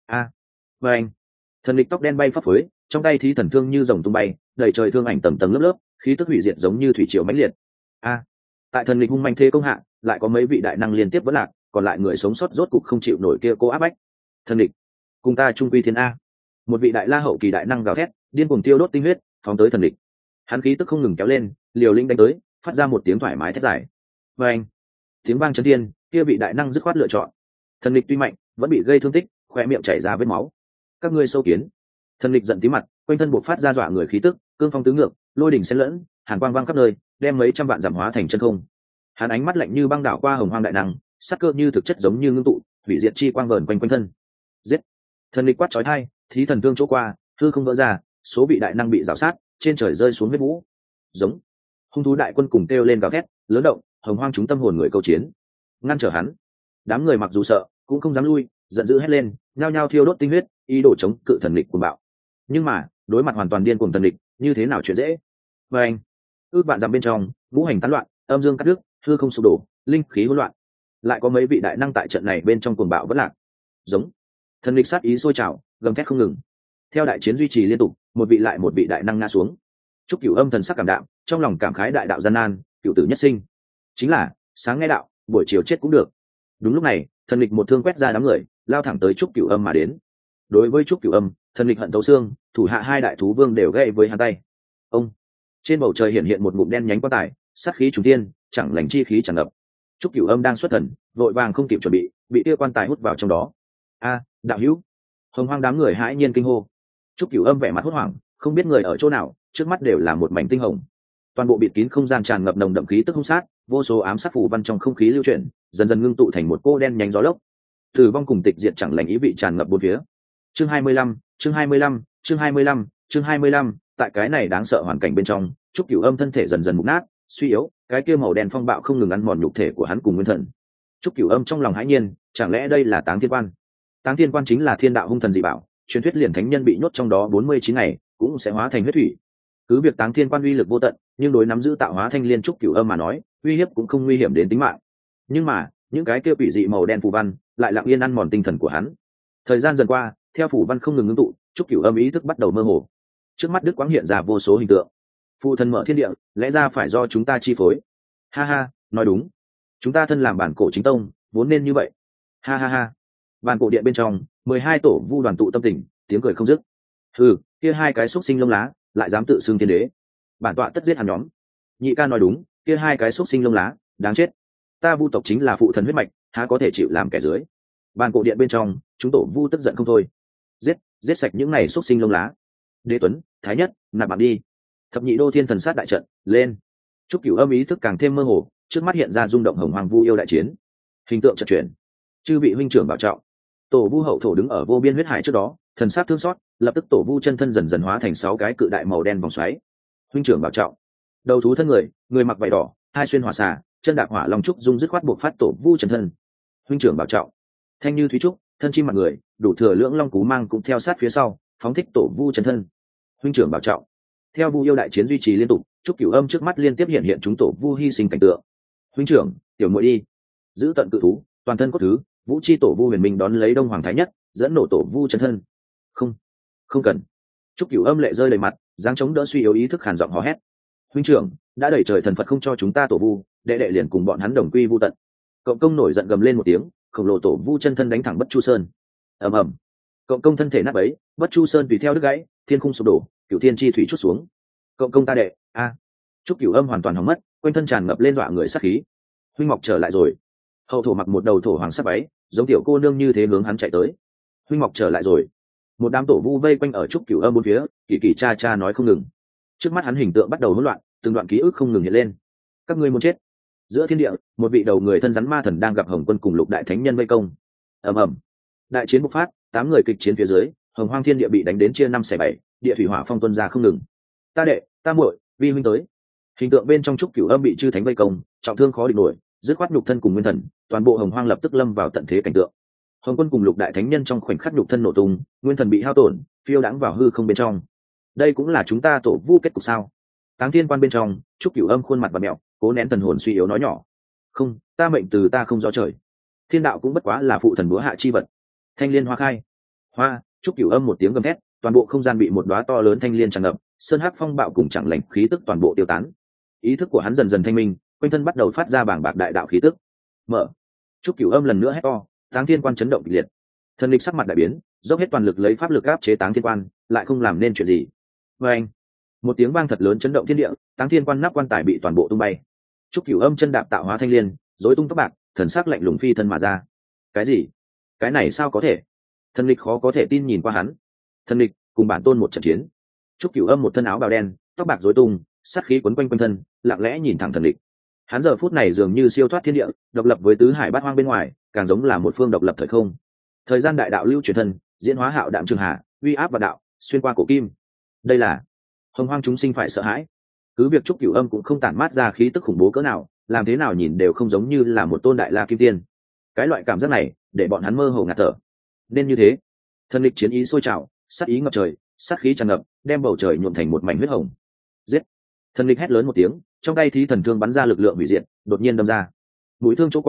Speaker 1: Và anh, thần lịch tóc đen bay phấp phới, trong tay thí thần thương như rồng tung bay, đầy trời thương ảnh tầng tầng lớp lớp, khí tức hủy diệt giống như thủy triều mãnh liệt. Tại thần lịch hung manh thế công hạ, lại có mấy vị đại năng liên tiếp vỡ lạc, còn lại người sống sót rốt cục không chịu nổi kia cô áp bách. Thần lịch, cùng ta trung quy thiên a. Một vị đại la hậu kỳ đại năng gào thét, điên cuồng tiêu đốt tinh huyết, phóng tới thần lịch. Hắn khí tức không ngừng kéo lên, liều lĩnh đánh tới, phát ra một tiếng thoải mái thét dài. Và anh, tiếng vang chấn thiên, kia vị đại năng dứt khoát lựa chọn. Thần lịch tuy mạnh, vẫn bị gây thương tích, khoe miệng chảy ra vết máu. Các ngươi sâu kiến. Thần lịch giận tí mặt, quanh thân buộc phát ra dọa người khí tức, cương phong tứ ngược, lôi đỉnh xen lẫn, hàn quang vang khắp nơi, đem mấy trăm vạn giảm hóa thành chân không. Hắn ánh mắt lạnh như băng đảo qua hồng hoang đại năng, sắc cơ như thực chất giống như ngưng tụ, hủy diệt chi quang vờn quanh quanh thân. Giết. Thần lịch quát chói tai, thí thần thương chỗ qua, hư không vỡ ra, số vị đại năng bị rào sát, trên trời rơi xuống huyết vũ. Giống. Hung thú đại quân cùng kêu lên gào thét, lớn động, hồng hoang chúng tâm hồn người câu chiến. Ngăn trở hắn. Đám người mặc dù sợ, cũng không dám lui, giận dữ hét lên, nhao nhao thiêu đốt tinh huyết, ý đồ chống cự thần lịch cuồng bạo. Nhưng mà, đối mặt hoàn toàn điên cuồng thần lịch, như thế nào chuyện dễ? Và anh, ước vạn dặm bên trong, ngũ hành tán loạn, âm dương cắt đứt, hư không sụp đổ, linh khí hỗn loạn. lại có mấy vị đại năng tại trận này bên trong cuồng bạo vẫn lạc. Giống. Thần lịch sát ý sôi trào, gầm thét không ngừng. Theo đại chiến duy trì liên tục, một vị lại một vị đại năng ngã xuống. Trúc Cửu Âm thần sắc cảm đạm, trong lòng cảm khái đại đạo gian nan, cửu tử nhất sinh. Chính là, sáng nghe đạo, buổi chiều chết cũng được. Đúng lúc này, thần lịch một thương quét ra đám người, lao thẳng tới Trúc Cửu Âm mà đến. Đối với Trúc Cửu Âm, thần lịch hận thấu xương, thủ hạ hai đại thú vương đều gãy với hắn tay. Ông. Trên bầu trời hiện hiện một ngụm đen nhánh quan tài, sát khí trùng thiên, chẳng lành chi khí tràn ngập. Trúc Cửu Âm đang xuất thần, vội vàng không kịp chuẩn bị kia quan tài hút vào trong đó. A, đạo hữu! Hồng Hoang đám người hãi nhiên kinh hô. Trúc Cửu Âm vẻ mặt hốt hoảng, không biết người ở chỗ nào, trước mắt đều là một mảnh tinh hồng. Toàn bộ bịt kín không gian tràn ngập nồng đậm khí tức hung sát, vô số ám sát phù văn trong không khí lưu chuyển, dần dần ngưng tụ thành một cô đen nhánh gió lốc. Tử vong cùng tịch diệt chẳng lành ý vị tràn ngập bốn phía. Chương 25, chương 25, chương 25, chương 25, tại cái này đáng sợ hoàn cảnh bên trong, Trúc Cửu Âm thân thể dần dần mục nát, suy yếu, cái kia màu đen phong bạo không ngừng ăn mòn nhục thể của hắn cùng nguyên thần. Trúc Cửu Âm trong lòng hãi nhiên, chẳng lẽ đây là Táng Thiên Quan? Táng Thiên Quan chính là thiên đạo hung thần dị bảo, truyền thuyết liền thánh nhân bị nhốt trong đó 49 ngày, cũng sẽ hóa thành huyết thủy. Cứ việc Táng Thiên Quan uy lực vô tận, nhưng đối nắm giữ tạo hóa thanh liên Trúc Cửu Âm mà nói, uy hiếp cũng không nguy hiểm đến tính mạng. Nhưng mà, những cái kia quỷ dị màu đen phù văn, lại lặng yên ăn mòn tinh thần của hắn. Thời gian dần qua, theo phù văn không ngừng ngưng tụ, Trúc Cửu Âm ý thức bắt đầu mơ hồ. Trước mắt Đức Quang hiện ra vô số hình tượng. Phụ thần mở thiên địa, lẽ ra phải do chúng ta chi phối. Ha ha, nói đúng. Chúng ta thân làm bản cổ chính tông, vốn nên như vậy. Ha ha ha. Bản cổ điện bên trong, 12 tổ vu đoàn tụ tâm tình, tiếng cười không dứt. Ừ, kia hai cái xúc sinh lông lá, lại dám tự xưng thiên đế. Bản tọa tất giết hắn nhóm. Nhị ca nói đúng, kia hai cái xúc sinh lông lá, đáng chết. Ta vu tộc chính là phụ thần huyết mạch, há có thể chịu làm kẻ dưới. Bản cổ điện bên trong, chúng tổ vu tức giận không thôi. Giết sạch những này xúc sinh lông lá. Đế Tuấn, Thái Nhất, nạp bạn đi. Thập nhị đô thiên thần sát đại trận, lên. Trúc Cửu Âm ý thức càng thêm mơ hồ, trước mắt hiện ra rung động hồng hoàng vu yêu đại chiến. Hình tượng chợt chuyển. Chư vị huynh trưởng bảo trọng. Tổ vu hậu thổ đứng ở vô biên huyết hải trước đó, thần sát thương xót, lập tức tổ vu chân thân dần dần hóa thành 6 cái cự đại màu đen vòng xoáy. Huynh trưởng bảo trọng. Đầu thú thân người mặc vảy đỏ, hai xuyên hỏa xà, chân đạp hỏa long trúc dung dứt khoát buộc phát tổ vu chân thân. Huynh trưởng bảo trọng. Thanh như thúy trúc, thân chim mặt người, đủ thừa lưỡng long cú mang cũng theo sát phía sau, phóng thích tổ vu chân thân. Huynh trưởng bảo trọng. Theo vu yêu đại chiến duy trì liên tục, Trúc Cửu Âm trước mắt liên tiếp hiện chúng tổ vu hy sinh cảnh tượng. Huynh trưởng, tiểu muội đi. Giữ tận cự thú, toàn thân cốt thứ, vũ chi tổ vu huyền minh đón lấy đông hoàng thái nhất, dẫn nổ tổ vu chân thân. Không cần. Trúc Cửu Âm lệ rơi đầy mặt, dáng chống đỡ suy yếu ý thức khàn giọng hò hét. Huynh trưởng, đã đẩy trời thần phật không cho chúng ta tổ vu, đệ đệ liền cùng bọn hắn đồng quy vu tận. Cộng công nổi giận gầm lên một tiếng, khổng lồ tổ vu chân thân đánh thẳng Bất Chu Sơn. Ầm ầm. Cộng công thân thể nát bấy, Bất Chu Sơn tùy theo đứt gãy, thiên khung sụp đổ, cửu thiên chi thủy chút xuống. Cộng công ta đệ, a. Trúc Cửu Âm hoàn toàn hỏng mất, quanh thân tràn ngập lên dọa người sát khí. Huynh Mọc trở lại rồi. Hậu thổ mặc một đầu thổ hoàng sắc váy, giống tiểu cô nương như thế hướng hắn chạy tới. Huynh Mọc trở lại rồi. Một đám tổ vu vây quanh ở Trúc Cửu Âm bốn phía, kỳ kỳ cha cha nói không ngừng. Trước mắt hắn hình tượng bắt đầu hỗn loạn, từng đoạn ký ức không ngừng hiện lên. Các ngươi muốn chết. Giữa thiên địa, một vị đầu người thân rắn ma thần đang gặp Hồng Quân cùng Lục đại thánh nhân vây công. Ầm ầm. Đại chiến bộc phát, 8 người kịch chiến phía dưới, Hồng Hoang thiên địa bị đánh đến chia 5 xẻ 7, địa thủy hỏa phong tuôn ra không ngừng. Ta đệ, ta muội, vi huynh tới. Hình tượng bên trong Trúc Cửu Âm bị chư thánh vây công, trọng thương khó địch nổi, dứt khoát nhục thân cùng nguyên thần, toàn bộ Hồng Hoang lập tức lâm vào tận thế cảnh tượng. Hồng Quân cùng Lục đại thánh nhân trong khoảnh khắc nhục thân nổ tung, nguyên thần bị hao tổn, phiêu đãng vào hư không bên trong. Đây cũng là chúng ta tổ vu kết cục sao? Táng Thiên Quan bên trong, Trúc Cửu Âm khuôn mặt và mẹo, cố nén thần hồn suy yếu nói nhỏ. Không, ta mệnh từ ta không do trời. Thiên đạo cũng bất quá là phụ thần búa hạ chi vật. Thanh liên hoa khai. Hoa, Trúc Cửu Âm một tiếng gầm thét, toàn bộ không gian bị một đóa to lớn thanh liên tràn ngập, sơn hắc phong bạo cùng chẳng lành khí tức toàn bộ tiêu tán. Ý thức của hắn dần dần thanh minh, quanh thân bắt đầu phát ra bảng bạc đại đạo khí tức. Mở. Trúc Cửu Âm lần nữa hét to, Táng Thiên Quan chấn động kịch liệt. Thần lịch sắc mặt đại biến, dốc hết toàn lực lấy pháp lực áp chế Táng Thiên Quan, lại không làm nên chuyện gì. Oeng! Một tiếng vang thật lớn chấn động thiên địa, Táng Thiên Quan nắp quan tài bị toàn bộ tung bay. Trúc Cửu Âm chân đạp tạo hóa thanh liên, rối tung tóc bạc, thần sắc lạnh lùng phi thân mà ra. Cái gì? Cái này sao có thể? Thần lịch khó có thể tin nhìn qua hắn. Thần lịch cùng bản tôn một trận chiến. Trúc Cửu Âm một thân áo bào đen, tóc bạc rối tung, sát khí quấn quanh quanh thân, lặng lẽ nhìn thẳng thần lịch. Hắn giờ phút này dường như siêu thoát thiên địa, độc lập với tứ hải bát hoang bên ngoài, càng giống là một phương độc lập thời không. Thời gian đại đạo lưu truyền thân, diễn hóa hạo đạm trường hà, uy áp và đạo, xuyên qua cổ kim. Đây là Hồng Hoang chúng sinh phải sợ hãi. Cứ việc Trúc Cửu Âm cũng không tản mát ra khí tức khủng bố cỡ nào, làm thế nào nhìn đều không giống như là một tôn đại la kim tiên. Cái loại cảm giác này, để bọn hắn mơ hồ ngạt thở. Nên như thế, thần lịch chiến ý sôi trào, sát ý ngập trời, sát khí tràn ngập, đem bầu trời nhuộm thành một mảnh huyết hồng. Giết! Thần lịch hét lớn một tiếng, trong tay thí thần thương bắn ra lực lượng hủy diệt, đột nhiên đâm ra. Mũi thương chỗ qua,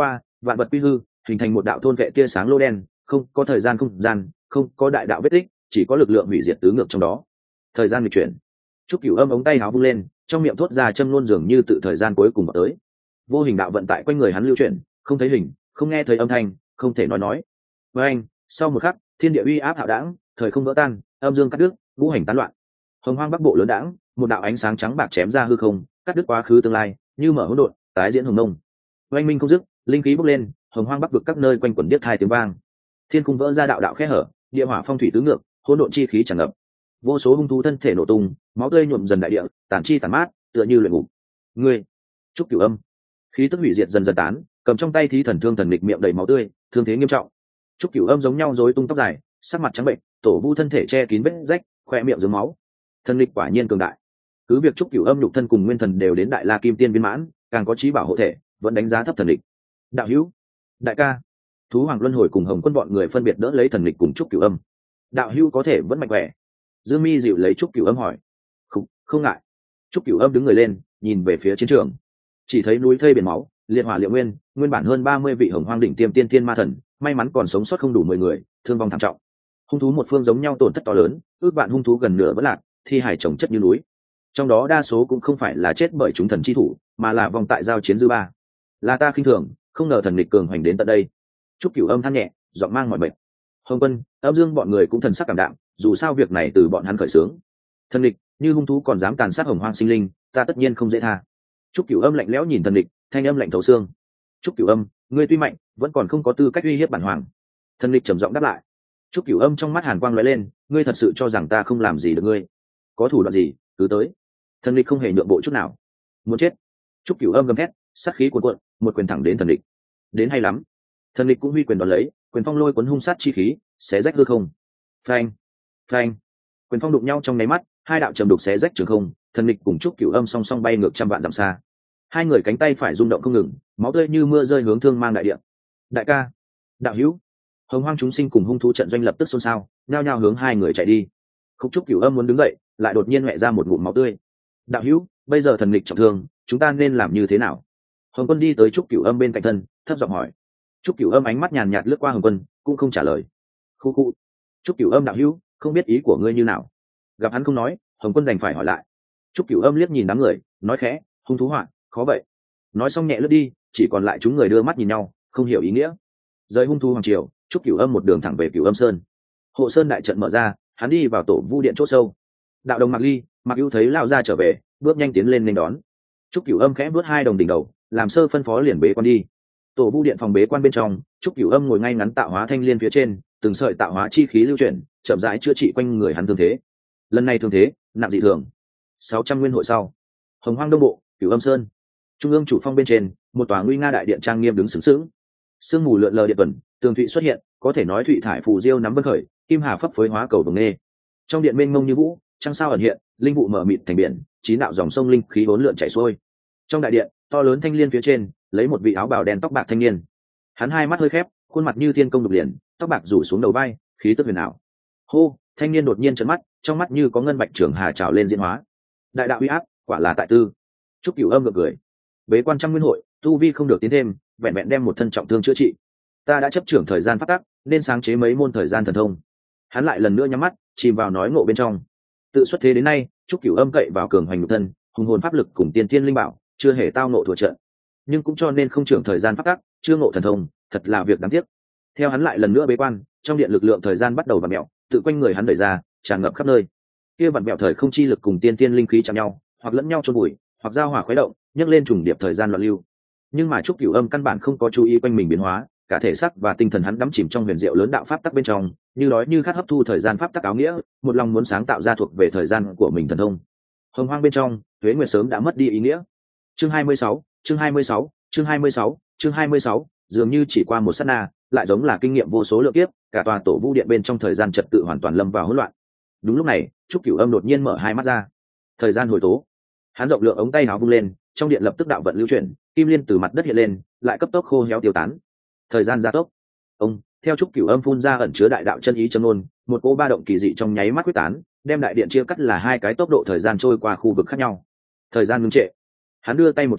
Speaker 1: vạn vật quy hư, hình thành một đạo thôn vệ tia sáng lô đen, không có thời gian không gian, không có đại đạo vết tích, chỉ có lực lượng hủy diệt tứ ngược trong đó. Thời gian nghịch chuyển. Trúc Cửu Âm ống tay áo vung lên, trong miệng thốt ra châm luôn dường như tự thời gian cuối cùng vào tới. Vô hình đạo vận tại quanh người hắn lưu chuyển, không thấy hình, không nghe thấy âm thanh, không thể nói. Với anh, sau một khắc, thiên địa uy áp hạo đãng, thời không vỡ tan, âm dương cắt đứt, ngũ hành tán loạn. Hồng hoang bắc bộ lớn đãng, một đạo ánh sáng trắng bạc chém ra hư không, cắt đứt quá khứ tương lai, như mở hỗn độn, tái diễn hồng nông. Oanh minh không dứt, linh khí bốc lên, hồng hoang bắc vực các nơi quanh quẩn điếc hai tiếng vang. Thiên cung vỡ ra đạo đạo khe hở, địa hỏa phong thủy tứ ngược, hỗn độn chi khí tràn ngập. Vô số hung thú thân thể nổ tung, máu tươi nhuộm dần đại địa, tản chi tản mát, tựa như luyện ngục. Ngươi, Trúc Cửu Âm, khí tức hủy diệt dần dần tán, cầm trong tay thí thần thương thần lịch miệng đầy máu tươi, thương thế nghiêm trọng. Trúc Cửu Âm giống nhau rối tung tóc dài, sắc mặt trắng bệnh, tổ vu thân thể che kín vết rách, khoe miệng rớm máu. Thần lịch quả nhiên cường đại. Cứ việc Trúc Cửu Âm nhục thân cùng nguyên thần đều đến đại la kim tiên viên mãn, càng có trí bảo hộ thể, vẫn đánh giá thấp thần lịch. Đạo hữu, đại ca, thú hoàng luân hồi cùng Hồng Quân bọn người phân biệt đỡ lấy thần lịch cùng Trúc Cửu Âm. Đạo hữu có thể vẫn mạnh khỏe. Dương Mi dịu lấy Trúc Cửu Âm hỏi. Không ngại. Trúc Cửu Âm đứng người lên, nhìn về phía chiến trường. Chỉ thấy núi thây biển máu, liệt hỏa liệu nguyên, nguyên bản hơn 30 vị Hồng Hoang đỉnh tiêm tiên thiên ma thần, may mắn còn sống sót không đủ 10 người, thương vong thảm trọng. Hung thú một phương giống nhau tổn thất to lớn, ước vạn hung thú gần nửa vỡ lạc, thi hải chồng chất như núi. Trong đó đa số cũng không phải là chết bởi chúng thần chi thủ, mà là vong tại giao chiến dư ba. Là ta khinh thường, không ngờ thần nghịch cường hoành đến tận đây. Trúc Cửu Âm than nhẹ, giọng mang mỏi mệt. Hồng Quân, Âm Dương bọn người cũng thần sắc cảm đạm, dù sao việc này từ bọn hắn khởi xướng. Thần nghịch, như hung thú còn dám tàn sát Hồng Hoang sinh linh, ta tất nhiên không dễ tha. Trúc Cửu Âm lạnh lẽo nhìn thần nghịch, thanh âm lạnh thấu xương. Trúc Cửu Âm, ngươi tuy mạnh, vẫn còn không có tư cách uy hiếp bản hoàng. Thần nghịch trầm giọng đáp lại. Trúc Cửu Âm trong mắt hàn quang lóe lên, ngươi thật sự cho rằng ta không làm gì được ngươi? Có thủ đoạn gì, cứ tới. Thần nghịch không hề nhượng bộ chút nào. Muốn chết. Trúc Cửu Âm gầm thét, sát khí cuồn cuộn, một quyền thẳng đến thần nghịch. Đến hay lắm. Thần nghịch cũng huy quyền đón lấy, quyền phong lôi cuốn hung sát chi khí, xé rách hư không. Phanh, phanh. Quyền phong đụng nhau trong nháy mắt, hai đạo trầm đục xé rách trường không, thần nghịch cùng Trúc Cửu Âm song song bay ngược trăm vạn dặm xa. Hai người cánh tay phải rung động không ngừng, máu tươi như mưa rơi hướng thương mang đại địa. Đại ca, đạo hữu. Hồng Hoang chúng sinh cùng hung thú trận doanh lập tức xôn xao, nhao nhao hướng hai người chạy đi. Khúc Trúc Cửu Âm muốn đứng dậy, lại đột nhiên hoẹ ra một ngụm máu tươi. Đạo hữu, bây giờ thần nghịch trọng thương, chúng ta nên làm như thế nào? Hồng Quân đi tới Trúc Cửu Âm bên cạnh thân, thấp giọng hỏi. Trúc Cửu Âm ánh mắt nhàn nhạt lướt qua Hồng Quân, cũng không trả lời. Khu. Trúc Cửu Âm đạo hữu, không biết ý của ngươi như nào? Gặp hắn không nói, Hồng Quân đành phải hỏi lại. Trúc Cửu Âm liếc nhìn đám người, nói khẽ, hung thú hoạn, khó vậy. Nói xong nhẹ lướt đi, chỉ còn lại chúng người đưa mắt nhìn nhau, không hiểu ý nghĩa. Rời hung thú hoàng triều, Trúc Cửu Âm một đường thẳng về Cửu Âm Sơn. Hộ Sơn đại trận mở ra, hắn đi vào tổ vu điện chỗ sâu. Đạo đồng Mạc Ly, Mạc Ưu thấy lão gia trở về, bước nhanh tiến lên nghênh đón. Trúc Cửu Âm khẽ bước hai đồng đỉnh đầu, làm sơ phân phó liền bế quan đi. Tổ vu điện phòng bế quan bên trong, Trúc Cửu Âm ngồi ngay ngắn tạo hóa thanh liên phía trên, từng sợi tạo hóa chi khí lưu chuyển, chậm rãi chữa trị quanh người hắn thương thế. Lần này thương thế nặng dị thường. 600 nguyên hội sau, Hồng Hoang Đông Bộ, Cửu Âm Sơn, trung ương chủ phong bên trên, một tòa nguy nga đại điện trang nghiêm đứng sướng sướng. Sương mù lượn lờ điện tuần, tường thụy xuất hiện, có thể nói thụy thải phù diêu nắm vân khởi, kim hà phấp phới hóa cầu vồng nê. Trong điện mênh mông như vũ, trăng sao ẩn hiện, linh vụ mở mịt thành biển, chín đạo dòng sông linh khí hỗn lượn chảy xuôi. Trong đại điện, to lớn thanh liên phía trên, lấy một vị áo bào đen tóc bạc thanh niên. Hắn hai mắt hơi khép, khuôn mặt như thiên công đục liền, tóc bạc rủ xuống đầu vai, khí tức huyền ảo. Hô, thanh niên đột nhiên trợn mắt, trong mắt như có ngân bạch trường hà trào lên diễn hóa. Đại đạo uy áp, quả là tại tư. Trúc Cửu Âm gượng cười. Bế quan trăm nguyên hội, tu vi không được tiến thêm, vẹn vẹn đem một thân trọng thương chữa trị. Ta đã chấp trưởng thời gian phát tắc, nên sáng chế mấy môn thời gian thần thông. Hắn lại lần nữa nhắm mắt, chìm vào nói ngộ bên trong. Tự xuất thế đến nay, Trúc Cửu Âm cậy vào cường hoành nhục thân, hùng hồn pháp lực cùng tiên thiên linh bảo, chưa hề tao ngộ thua trận. Nhưng cũng cho nên không trưởng thời gian phát tắc, chưa ngộ thần thông, thật là việc đáng tiếc. Theo hắn lại lần nữa bế quan, trong điện lực lượng thời gian bắt đầu vặn mèo, tự quanh người hắn đẩy ra, tràn ngập khắp nơi. Kia vặn mèo thời không chi lực cùng tiên thiên linh khí chạm nhau, hoặc lẫn nhau chôn bụi, hoặc giao hòa khuấy động, nhấc lên trùng điệp thời gian loạn lưu. Nhưng mà Trúc Cửu Âm căn bản không có chú ý quanh mình biến hóa, cả thể xác và tinh thần hắn đắm chìm trong huyền diệu lớn đạo pháp tắc bên trong, như đói như khát hấp thu thời gian pháp tắc áo nghĩa, một lòng muốn sáng tạo ra thuộc về thời gian của mình thần thông. Hồng Hoang bên trong, Tuế Nguyệt sớm đã mất đi ý nghĩa. Chương 26, chương 26, chương 26, chương 26, dường như chỉ qua một sát na, lại giống là kinh nghiệm vô số lượng kiếp, cả tòa tổ vu điện bên trong thời gian trật tự hoàn toàn lâm vào hỗn loạn. Đúng lúc này, Trúc Cửu Âm đột nhiên mở hai mắt ra. Thời gian hồi tố. Hắn rộng lượng ống tay áo vung lên, trong điện lập tức đạo vận lưu chuyển, kim liên từ mặt đất hiện lên, lại cấp tốc khô héo tiêu tán. Thời gian gia tốc. Ông, theo Trúc Cửu Âm phun ra ẩn chứa đại đạo chân ý châm nôn, một cỗ ba động kỳ dị trong nháy mắt quyết tán, đem đại điện chia cắt là hai cái tốc độ thời gian trôi qua khu vực khác nhau. Thời gian ngưng trệ. Hắn đưa tay một chỉ,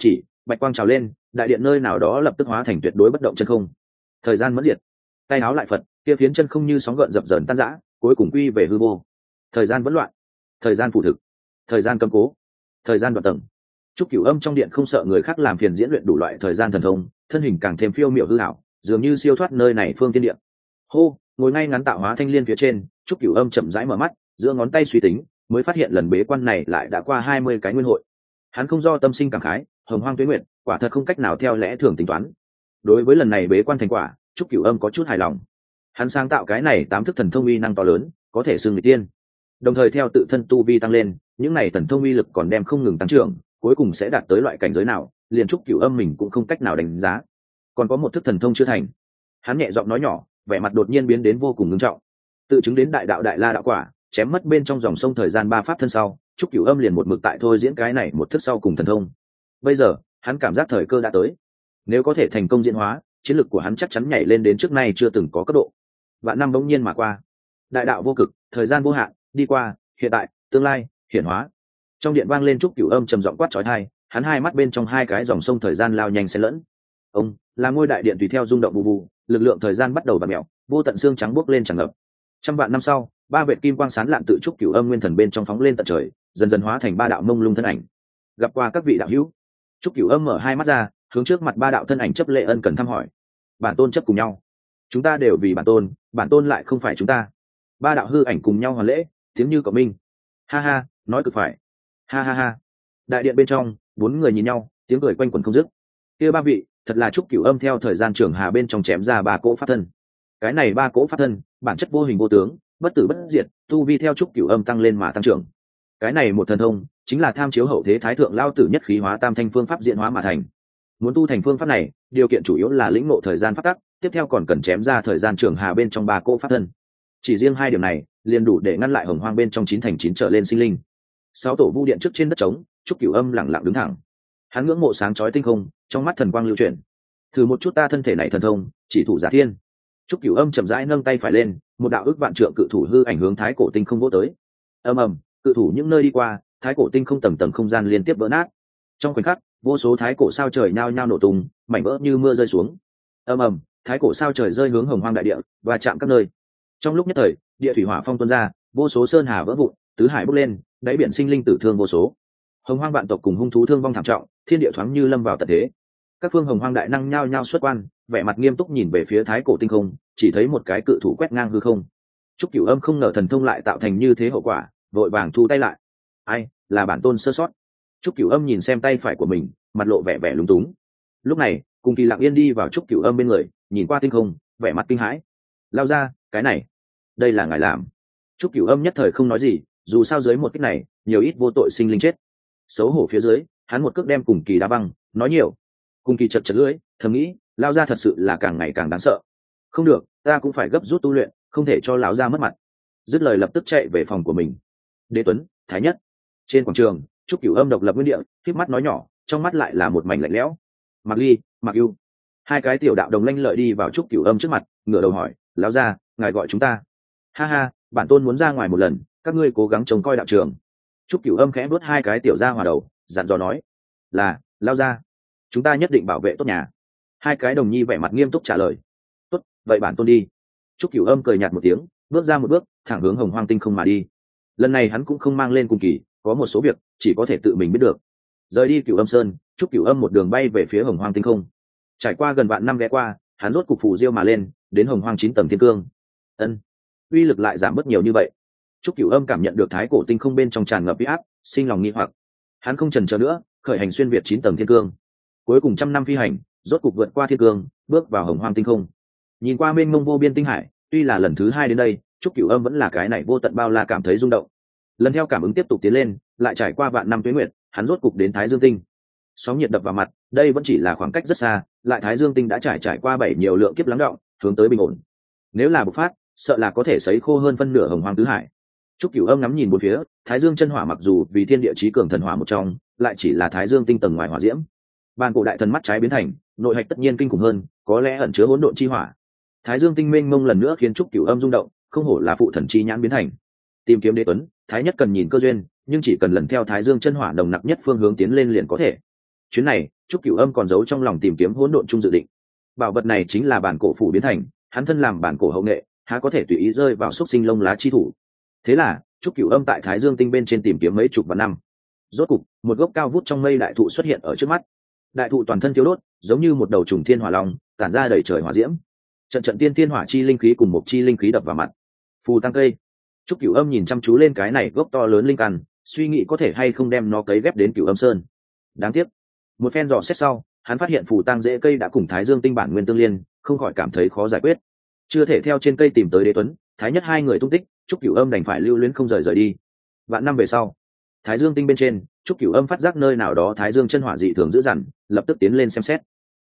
Speaker 1: bạch quang trào lên, đại điện nơi nào đó lập tức hóa thành tuyệt đối bất động chân không. Thời gian mất diệt, tay áo lại phật, kia phiến chân không như sóng gợn dập dờn tan rã, cuối cùng quy về hư vô. Thời gian vẫn loạn, thời gian phụ thực, thời gian cầm cố, thời gian đoạn tầng. Trúc Cửu Âm trong điện không sợ người khác làm phiền diễn luyện đủ loại thời gian thần thông, thân hình càng thêm phiêu miểu hư ảo, dường như siêu thoát nơi này phương tiên địa. Hô, ngồi ngay ngắn tạo hóa thanh liên phía trên, Trúc Cửu Âm chậm rãi mở mắt, giữa ngón tay suy tính, mới phát hiện lần bế quan này lại đã qua 20 cái nguyên hội. Hắn không do tâm sinh cảm khái, hồng hoang tuế nguyện, quả thật không cách nào theo lẽ thường tính toán. Đối với lần này bế quan thành quả, Trúc Cửu Âm có chút hài lòng. Hắn sáng tạo cái này 8 thức thần thông uy năng to lớn, có thể xưng người tiên. Đồng thời theo tự thân tu vi tăng lên, những này thần thông uy lực còn đem không ngừng tăng trưởng, cuối cùng sẽ đạt tới loại cảnh giới nào, liền Trúc Cửu Âm mình cũng không cách nào đánh giá. Còn có một thức thần thông chưa thành. Hắn nhẹ giọng nói nhỏ, vẻ mặt đột nhiên biến đến vô cùng nghiêm trọng. Tự chứng đến đại đạo đại la đạo quả, chém mất bên trong dòng sông thời gian 3 pháp thân sau, Trúc Cửu Âm liền một mực tại thôi diễn cái này một thức sau cùng thần thông. Bây giờ, hắn cảm giác thời cơ đã tới. Nếu có thể thành công diễn hóa, chiến lực của hắn chắc chắn nhảy lên đến trước nay chưa từng có cấp độ. Vạn năm bỗng nhiên mà qua, đại đạo vô cực, thời gian vô hạn, đi qua, hiện tại, tương lai, hiển hóa. Trong điện vang lên Trúc Cửu Âm trầm giọng quát chói tai, hắn hai mắt bên trong hai cái dòng sông thời gian lao nhanh xen lẫn. Ông, là ngôi đại điện tùy theo rung động vù vù, lực lượng thời gian bắt đầu bạt mèo, vô tận xương trắng bốc lên tràn ngập. Trăm vạn năm sau, ba vệt kim quang sáng lạn tự Trúc Cửu Âm nguyên thần bên trong phóng lên tận trời, dần dần hóa thành ba đạo mông lung thân ảnh. Gặp qua các vị đạo hữu. Trúc Cửu Âm mở hai mắt ra, hướng trước mặt ba đạo thân ảnh chấp lễ ân cần thăm hỏi. Bản tôn chấp cùng nhau. Chúng ta đều vì bản tôn lại không phải chúng ta. Ba đạo hư ảnh cùng nhau hoàn lễ, tiếng như cộng minh. Ha ha, nói cực phải. Ha ha ha. Đại điện bên trong, bốn người nhìn nhau, tiếng cười quanh quẩn không dứt. Kia ba vị, thật là Trúc Cửu Âm theo thời gian trường hà bên trong chém ra ba cỗ pháp thân. Cái này ba cỗ pháp thân, bản chất vô hình vô tướng, bất tử bất diệt, tu vi theo Trúc Cửu Âm tăng lên mà tăng trưởng. Cái này một thần thông, chính là tham chiếu hậu thế thái thượng lao tử nhất khí hóa tam thanh phương pháp diễn hóa mà thành. Muốn tu thành phương pháp này, điều kiện chủ yếu là lĩnh ngộ thời gian pháp tắc, tiếp theo còn cần chém ra thời gian trường hà bên trong ba cỗ pháp thân. Chỉ riêng hai điểm này, liền đủ để ngăn lại hồng hoang bên trong 9 thành 9 trở lên sinh linh. Sáu tổ vu điện trước trên đất trống, Trúc Cửu Âm lặng lặng đứng thẳng. Hắn ngưỡng mộ sáng chói tinh không, trong mắt thần quang lưu chuyển. Thử một chút ta thân thể này thần thông, chỉ thủ giả thiên. Trúc Cửu Âm chậm rãi nâng tay phải lên, một đạo ước vạn trượng cự thủ hư ảnh hướng thái cổ tinh không vỗ tới. Ầm ầm, cự thủ những nơi đi qua, thái cổ tinh không tầng tầng không gian liên tiếp vỡ nát. Trong khoảnh khắc, vô số thái cổ sao trời nhao nhao nổ tung, mảnh vỡ như mưa rơi xuống. Ầm ầm, thái cổ sao trời rơi hướng hồng hoang đại địa và chạm các nơi. Trong lúc nhất thời, địa thủy hỏa phong tuôn ra, vô số sơn hà vỡ vụn, tứ hải bốc lên, đáy biển sinh linh tử thương vô số. Hồng hoang vạn tộc cùng hung thú thương vong thảm trọng, thiên địa thoáng như lâm vào tận thế. Các phương hồng hoang đại năng nhao nhao xuất quan, vẻ mặt nghiêm túc nhìn về phía thái cổ tinh không, chỉ thấy một cái cự thủ quét ngang hư không. Trúc Cửu Âm không ngờ thần thông lại tạo thành như thế hậu quả, vội vàng thu tay lại. Ai, là bản tôn sơ sót. Trúc Cửu Âm nhìn xem tay phải của mình, mặt lộ vẻ vẻ lúng túng. Lúc này, Cùng Kỳ lặng yên đi vào Trúc Cửu Âm bên người, nhìn qua tinh không, vẻ mặt kinh hãi. Lao ra, cái này, đây là ngài làm. Trúc Cửu Âm nhất thời không nói gì, dù sao dưới một kích này, nhiều ít vô tội sinh linh chết. Xấu hổ phía dưới, hắn một cước đem Cùng Kỳ đá băng, nói nhiều. Cùng Kỳ chật chật lưỡi, thầm nghĩ, Lao ra thật sự là càng ngày càng đáng sợ. Không được, ta cũng phải gấp rút tu luyện, không thể cho lão gia mất mặt. Dứt lời lập tức chạy về phòng của mình. Đế Tuấn, Thái Nhất. Trên quảng trường, Trúc Cửu Âm độc lập nguyên địa, khép mắt nói nhỏ, trong mắt lại là một mảnh lạnh lẽo. Mạc Ly, Mạc Ưu, hai cái tiểu đạo đồng lanh lợi đi vào Trúc Cửu Âm trước mặt, ngửa đầu hỏi, lão gia, ngài gọi chúng ta? Ha ha, bản tôn muốn ra ngoài một lần, các ngươi cố gắng trông coi đạo trường. Trúc Cửu Âm khẽ vuốt hai cái tiểu gia hòa đầu, dặn dò nói, là, lão gia, chúng ta nhất định bảo vệ tốt nhà. Hai cái đồng nhi vẻ mặt nghiêm túc trả lời, tốt, vậy bản tôn đi. Trúc Cửu Âm cười nhạt một tiếng, bước ra một bước, thẳng hướng hồng hoang tinh không mà đi. Lần này hắn cũng không mang lên Cùng Kỳ, có một số việc chỉ có thể tự mình biết được. Rời đi Cửu Âm Sơn, Trúc Cửu Âm một đường bay về phía hồng hoang tinh không. Trải qua gần vạn năm ghé qua, hắn rốt cục phù diêu mà lên, đến hồng hoang 9 tầng thiên cương. Ân, uy lực lại giảm bớt nhiều như vậy. Trúc Cửu Âm cảm nhận được thái cổ tinh không bên trong tràn ngập uy áp, sinh lòng nghi hoặc. Hắn không chần chờ nữa, khởi hành xuyên việt 9 tầng thiên cương. Cuối cùng trăm năm phi hành, rốt cục vượt qua thiên cương, bước vào hồng hoang tinh không. Nhìn qua mênh mông vô biên tinh hải, tuy là lần thứ 2 đến đây, Trúc Cửu Âm vẫn là cái này vô tận bao la cảm thấy rung động. Lần theo cảm ứng tiếp tục tiến lên, lại trải qua vạn năm tuế nguyệt, hắn rốt cục đến Thái Dương tinh. Sóng nhiệt đập vào mặt, đây vẫn chỉ là khoảng cách rất xa, lại Thái Dương tinh đã trải qua 7 nhiều lượng kiếp lắng đọng, hướng tới bình ổn. Nếu là bộc phát, sợ là có thể sấy khô hơn phân nửa hồng hoang tứ hải. Trúc Cửu Âm ngắm nhìn bốn phía, Thái Dương chân hỏa mặc dù vì thiên địa chí cường thần hỏa một trong, lại chỉ là Thái Dương tinh tầng ngoài hỏa diễm. Bàn cổ đại thần mắt trái biến thành, nội hạch tất nhiên kinh khủng hơn, có lẽ ẩn chứa hỗn độn chi hỏa. Thái Dương tinh mênh mông lần nữa khiến Trúc Cửu Âm rung động, không hổ là phụ thần chi nhãn biến thành. Tìm kiếm Đế Tuấn, Thái Nhất cần nhìn cơ duyên, nhưng chỉ cần lần theo Thái Dương chân hỏa đồng nặc nhất phương hướng tiến lên liền có thể. Chuyến này Trúc Cửu Âm còn giấu trong lòng tìm kiếm hỗn độn chung dự định. Bảo vật này chính là bản cổ phủ biến thành, hắn thân làm bản cổ hậu nghệ, há có thể tùy ý rơi vào xúc sinh lông lá chi thủ. Thế là Trúc Cửu Âm tại Thái Dương tinh bên trên tìm kiếm mấy chục vạn năm. Rốt cục một gốc cao vút trong mây đại thụ xuất hiện ở trước mắt. Đại thụ toàn thân thiêu đốt, giống như một đầu trùng thiên hỏa long, tản ra đầy trời hỏa diễm. Trận trận tiên thiên hỏa chi linh khí cùng một chi linh khí đập vào mặt. Phù tăng cây. Trúc Cửu Âm nhìn chăm chú lên cái này gốc to lớn linh căn, suy nghĩ có thể hay không đem nó cấy ghép đến Cửu Âm Sơn. Đáng tiếc, một phen dò xét sau, hắn phát hiện phù tăng rễ cây đã cùng Thái Dương tinh bản nguyên tương liên, không khỏi cảm thấy khó giải quyết. Chưa thể theo trên cây tìm tới Đế Tuấn, Thái Nhất hai người tung tích, Trúc Cửu Âm đành phải lưu luyến không rời đi. Vạn năm về sau, Thái Dương tinh bên trên, Trúc Cửu Âm phát giác nơi nào đó Thái Dương chân hỏa dị thường dữ dằn, lập tức tiến lên xem xét.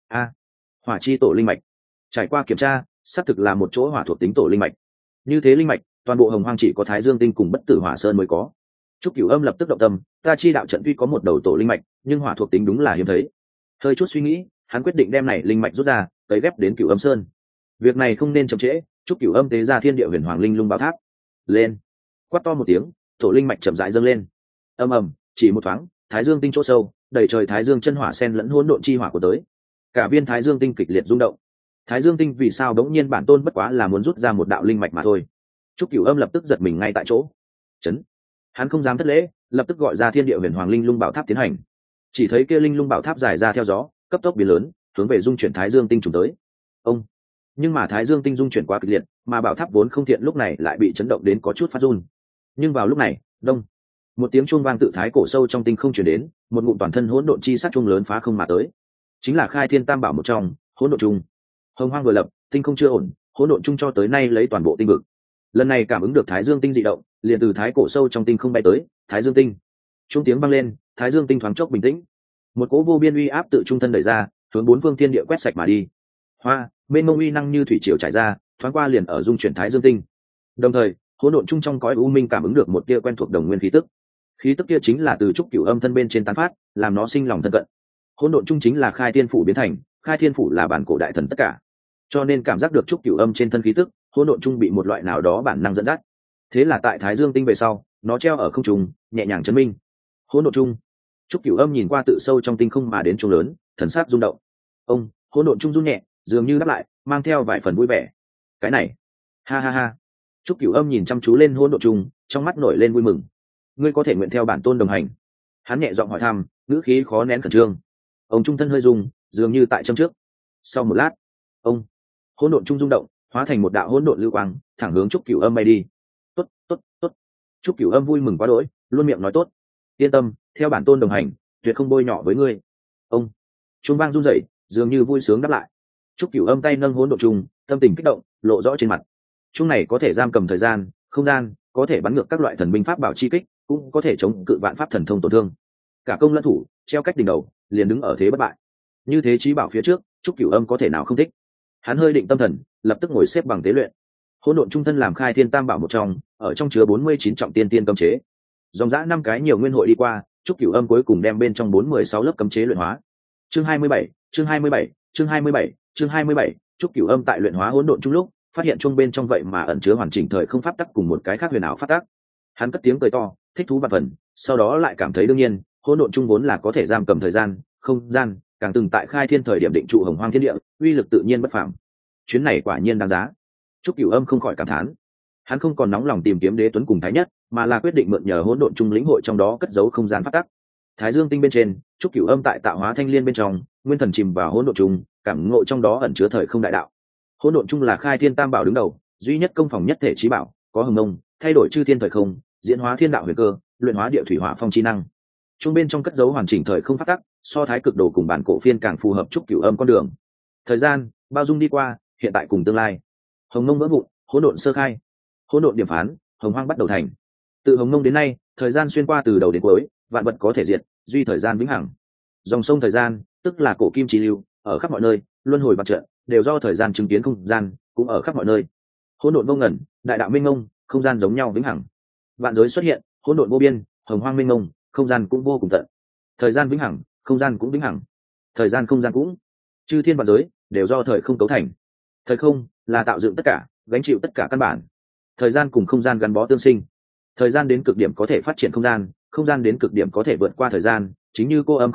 Speaker 1: Hỏa chi tổ linh mạch. Trải qua kiểm tra, xác thực là một chỗ hỏa thuộc tính tổ linh mạch. Như thế linh mạch, toàn bộ Hồng Hoang chỉ có Thái Dương tinh cùng Bất Tử Hỏa Sơn mới có. Trúc Cửu Âm lập tức động tâm, ta chi đạo trận tuy có một đầu tổ linh mạch, nhưng hỏa thuộc tính đúng là hiếm thấy. Hơi chút suy nghĩ, hắn quyết định đem này linh mạch rút ra, cấy ghép đến Cửu Âm Sơn. Việc này không nên chậm trễ, Trúc Cửu Âm tế ra Thiên Địa Huyền Hoàng Linh Lung Bảo Tháp. Lên! Quát to một tiếng, tổ linh mạch chậm rãi dâng lên. Ầm ầm, chỉ một thoáng, Thái Dương tinh chỗ sâu, đầy trời Thái Dương chân hỏa sen lẫn hỗn độn chi hỏa của tới. Cả viên Thái Dương tinh kịch liệt rung động. Thái Dương tinh vì sao đống nhiên bản tôn bất quá là muốn rút ra một đạo linh mạch mà thôi. Trúc Cửu Âm lập tức giật mình ngay tại chỗ. Chấn! Hắn không dám thất lễ, lập tức gọi ra Thiên Địa Huyền Hoàng Linh Lung Bảo Tháp tiến hành. Chỉ thấy kia linh lung bảo tháp dài ra theo gió, cấp tốc biến lớn, hướng về dung chuyển Thái Dương tinh trùng tới. Ông! Nhưng mà Thái Dương tinh dung chuyển quá kịch liệt, mà bảo tháp vốn không thiện lúc này lại bị chấn động đến có chút phát run. Nhưng vào lúc này, đông! Một tiếng chuông vang tự thái cổ sâu trong tinh không truyền đến, một ngụm toàn thân hỗn độn chi sát chuông lớn phá không mà tới. Chính là Khai Thiên Tam Bảo một trong, hỗn độn trung. Hồng Hoang vừa lập, tinh không chưa ổn, hỗn độn trung cho tới nay lấy toàn bộ tinh vực. Lần này cảm ứng được Thái Dương tinh dị động, liền từ thái cổ sâu trong tinh không bay tới, Thái Dương tinh. Chuông tiếng vang lên, Thái Dương tinh thoáng chốc bình tĩnh. Một cỗ vô biên uy áp tự trung thân đẩy ra, hướng bốn phương thiên địa quét sạch mà đi. Hoa, mênh mông uy năng như thủy triều trải ra, thoáng qua liền ở dung chuyển Thái Dương tinh. Đồng thời, hỗn độn trung trong cõi u minh cảm ứng được một tia quen thuộc đồng nguyên khí tức. Khí tức kia chính là từ Trúc Cửu Âm thân bên trên tán phát, làm nó sinh lòng thân cận. Hỗn độn trung chính là Khai Thiên phủ biến thành, Khai Thiên phủ là bản cổ đại thần tất cả, cho nên cảm giác được Trúc Cửu Âm trên thân khí tức, hỗn độn trung bị một loại nào đó bản năng dẫn dắt. Thế là tại Thái Dương tinh về sau, nó treo ở không trung, nhẹ nhàng chấn minh. Hỗn độn trung. Trúc Cửu Âm nhìn qua tự sâu trong tinh không mà đến trung lớn, thần sắc rung động. Ông, hỗn độn trung rung nhẹ, dường như đáp lại, mang theo vài phần vui vẻ. Cái này, ha ha ha. Trúc Cửu Âm nhìn chăm chú lên hỗn độn trung, trong mắt nổi lên vui mừng. Ngươi có thể nguyện theo bản tôn đồng hành. Hắn nhẹ giọng hỏi thăm, ngữ khí khó nén khẩn trương. Ông trung thân hơi rung, dường như tại châm trước. Sau một lát, ông, hỗn độn trung rung động, hóa thành một đạo hỗn độn lưu quang, thẳng hướng Trúc Cửu Âm bay đi. Tốt, tốt, tốt. Trúc Cửu Âm vui mừng quá đỗi, luôn miệng nói tốt. Yên tâm, theo bản tôn đồng hành, tuyệt không bôi nhọ với ngươi. Ông, trung vang run rẩy, dường như vui sướng đáp lại. Trúc Cửu Âm tay nâng hỗn độn trung, tâm tình kích động, lộ rõ trên mặt. Trung này có thể giam cầm thời gian, không gian, có thể bắn ngược các loại thần binh pháp bảo chi kích, cũng có thể chống cự vạn pháp thần thông tổn thương. Cả công lẫn thủ, treo cách đỉnh đầu, liền đứng ở thế bất bại. Như thế chí bảo phía trước, Trúc Cửu Âm có thể nào không thích. Hắn hơi định tâm thần, lập tức ngồi xếp bằng tế luyện. Hỗn độn trung thân làm Khai Thiên Tam Bảo một trong, ở trong chứa 49 trọng tiên tiên cấm chế. Dòng dã 5 cái nhiều nguyên hội đi qua, Trúc Cửu Âm cuối cùng đem bên trong 416 lớp cấm chế luyện hóa. Chương 27, chương 27, chương 27, chương 27, Trúc Cửu Âm tại luyện hóa hỗn độn trung lúc, phát hiện chung bên trong vậy mà ẩn chứa hoàn chỉnh thời không pháp tắc cùng một cái khác huyền ảo pháp tắc. Hắn cất tiếng cười to, thích thú vạn phần, sau đó lại cảm thấy đương nhiên, hỗn độn trung vốn là có thể giam cầm thời gian, không gian, càng từng tại Khai Thiên thời điểm định trụ Hồng Hoang thiên địa, uy lực tự nhiên bất phàm. Chuyến này quả nhiên đáng giá. Trúc Cửu Âm không khỏi cảm thán. Hắn không còn nóng lòng tìm kiếm Đế Tuấn cùng Thái Nhất, mà là quyết định mượn nhờ hỗn độn trung lĩnh hội trong đó cất giấu không gian pháp tắc. Thái Dương tinh bên trên, Trúc Cửu Âm tại tạo hóa thanh liên bên trong, nguyên thần chìm vào hỗn độn trung, cảm ngộ trong đó ẩn chứa thời không đại đạo. Hỗn độn trung là Khai Thiên Tam Bảo đứng đầu, duy nhất công phòng nhất thể chí bảo, có hồng mông, thay đổi chư thiên thời không, diễn hóa thiên đạo huyền cơ, luyện hóa địa thủy hỏa phong chi năng. Trung bên trong cất giấu hoàn chỉnh thời không pháp tắc, so Thái Cực Đồ cùng bản cổ phiên càng phù hợp Trúc Cửu Âm con đường. Thời gian bao dung đi qua, hiện tại cùng tương lai. Hồng mông vỡ vụn, hỗn độn sơ khai, hỗn độn điểm phán, hồng hoang bắt đầu thành. Từ hồng mông đến nay, thời gian xuyên qua từ đầu đến cuối, vạn vật có thể diệt, duy thời gian vĩnh hằng. Dòng sông thời gian, tức là cổ kim chi lưu, ở khắp mọi nơi, luân hồi vạn trận, đều do thời gian chứng kiến không gian, cũng ở khắp mọi nơi. Hỗn độn vô ngần, đại đạo minh mông, không gian giống nhau vĩnh hằng. Vạn giới xuất hiện, hỗn độn vô biên, hồng hoang minh mông, không gian cũng vô cùng tận. Thời gian vĩnh hằng, không gian cũng vĩnh hằng. Thời gian không gian cũng, chư thiên vạn giới đều do thời không cấu thành. Thời không là tạo dựng tất cả, gánh chịu tất cả căn bản. Thời gian cùng không gian gắn bó tương sinh. Thời gian đến cực điểm có thể phát triển không gian, không gian đến cực điểm có thể vượt qua thời gian, chính như cô âm không sinh,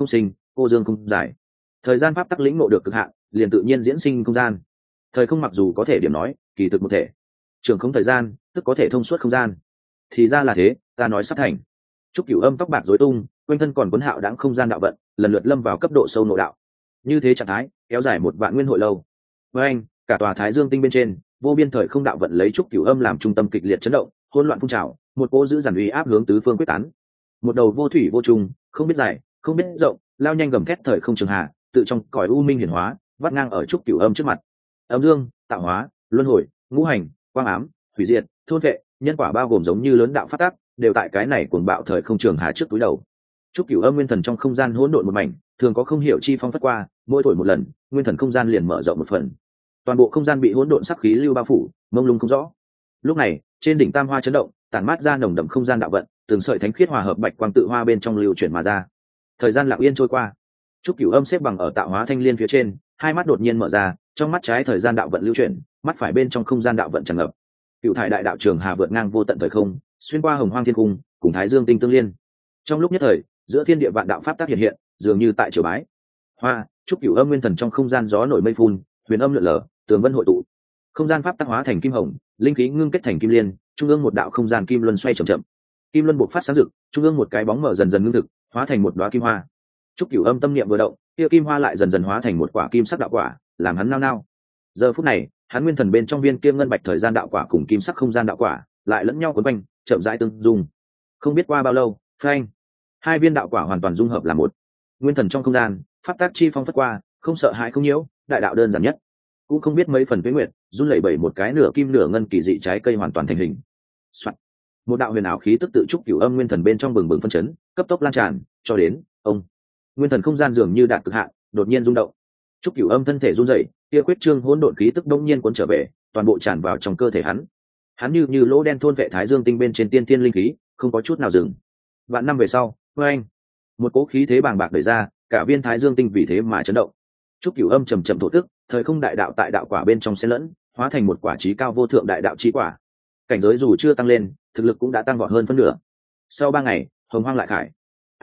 Speaker 1: cô dương không dài. Thời gian pháp tắc lĩnh ngộ được cực hạn, liền tự nhiên diễn sinh không gian. Thời không mặc dù có thể điểm nói kỳ thực một thể, trường không thời gian tức có thể thông suốt không gian. Thì ra là thế, ta nói sắp thành. Trúc Cửu Âm tóc bạc rối tung, quanh thân còn cuốn hạo đãng không gian đạo vận, lần lượt lâm vào cấp độ sâu nội đạo. Như thế trạng thái kéo dài một vạn nguyên hội lâu. Với anh, cả tòa Thái Dương tinh bên trên, vô biên thời không đạo vận lấy Trúc Cửu Âm làm trung tâm kịch liệt chấn động, hỗn loạn phun trào, một cỗ giữ dàn uy áp hướng tứ phương quyết tán. Một đầu vô thủy vô trùng, không biết dài, không biết rộng, lao nhanh gầm thét thời không trường hạ, tự trong cõi u minh hiển hóa, vắt ngang ở Trúc Cửu Âm trước mặt. Âm dương, tạo hóa, luân hồi, ngũ hành, quang ám, hủy diệt, thôn vệ, nhân quả bao gồm giống như lớn đạo phát tác, đều tại cái này cuồng bạo thời không trường hạ trước túi đầu. Trúc Cửu Âm nguyên thần trong không gian hỗn độn một mảnh, thường có không hiểu chi phong phất qua, mỗi thổi một lần, nguyên thần không gian liền mở rộng một phần. Toàn bộ không gian bị hỗn độn sắc khí lưu bao phủ, mông lung không rõ. Lúc này, trên đỉnh Tam Hoa chấn động, tản mát ra nồng đậm không gian đạo vận, từng sợi thánh khiết hòa hợp bạch quang tự hoa bên trong lưu chuyển mà ra. Thời gian lặng yên trôi qua, Trúc Cửu Âm xếp bằng ở tạo hóa thanh liên phía trên, hai mắt đột nhiên mở ra, trong mắt trái thời gian đạo vận lưu chuyển, mắt phải bên trong không gian đạo vận tràn ngập. Cựu thải đại đạo trường hà vượt ngang vô tận thời không, xuyên qua hồng hoang thiên cung, cùng Thái Dương tinh tương liên. Trong lúc nhất thời, giữa thiên địa vạn đạo pháp tác hiện hiện, dường như tại triều bái. Hoa, Trúc Cửu Âm nguyên thần trong không gian gió nổi mây phun, huyền âm lượn lờ, tường vân hội tụ. Không gian pháp tác hóa thành kim hồng, linh khí ngưng kết thành kim liên, trung ương một đạo không gian kim luân xoay chậm chậm. Kim luân bộc phát sáng rực, trung ương một cái bóng mở dần dần ngưng thực, hóa thành một đóa kim hoa. Trúc Cửu Âm tâm niệm vừa động, kia kim hoa lại dần dần hóa thành một quả kim sắc đạo quả, làm hắn nao nao. Giờ phút này, hắn nguyên thần bên trong viên kim ngân bạch thời gian đạo quả cùng kim sắc không gian đạo quả lại lẫn nhau quấn quanh, chậm rãi tương dung. Không biết qua bao lâu, phanh, hai viên đạo quả hoàn toàn dung hợp làm một. Nguyên thần trong không gian, pháp tác chi phong phất qua, không sợ hãi không nhiễu, đại đạo đơn giản nhất. Cũng không biết mấy phần tuế nguyệt, run lẩy bẩy một cái nửa kim nửa ngân kỳ dị trái cây hoàn toàn thành hình. Soạn. Một đạo huyền ảo khí tức tự Trúc Cửu Âm nguyên thần bên trong bừng bừng phân chấn, cấp tốc lan tràn, cho đến ông. Nguyên thần không gian dường như đạt cực hạn, đột nhiên rung động. Trúc Cửu Âm thân thể run rẩy, kia quyết trương hỗn độn khí tức đông nhiên cuốn trở về, toàn bộ tràn vào trong cơ thể hắn. Hắn như lỗ đen thôn vệ Thái Dương tinh bên trên tiên tiên linh khí, không có chút nào dừng. Vạn năm về sau, oeng, một cỗ khí thế bàng bạc đẩy ra, cả viên Thái Dương tinh vì thế mà chấn động. Trúc Cửu Âm trầm trầm thổ tức, thời không đại đạo tại đạo quả bên trong xen lẫn, hóa thành một quả chí cao vô thượng đại đạo chí quả. Cảnh giới dù chưa tăng lên, thực lực cũng đã tăng vọt hơn phân nửa. Sau 3 ngày, hồng hoang lại khải.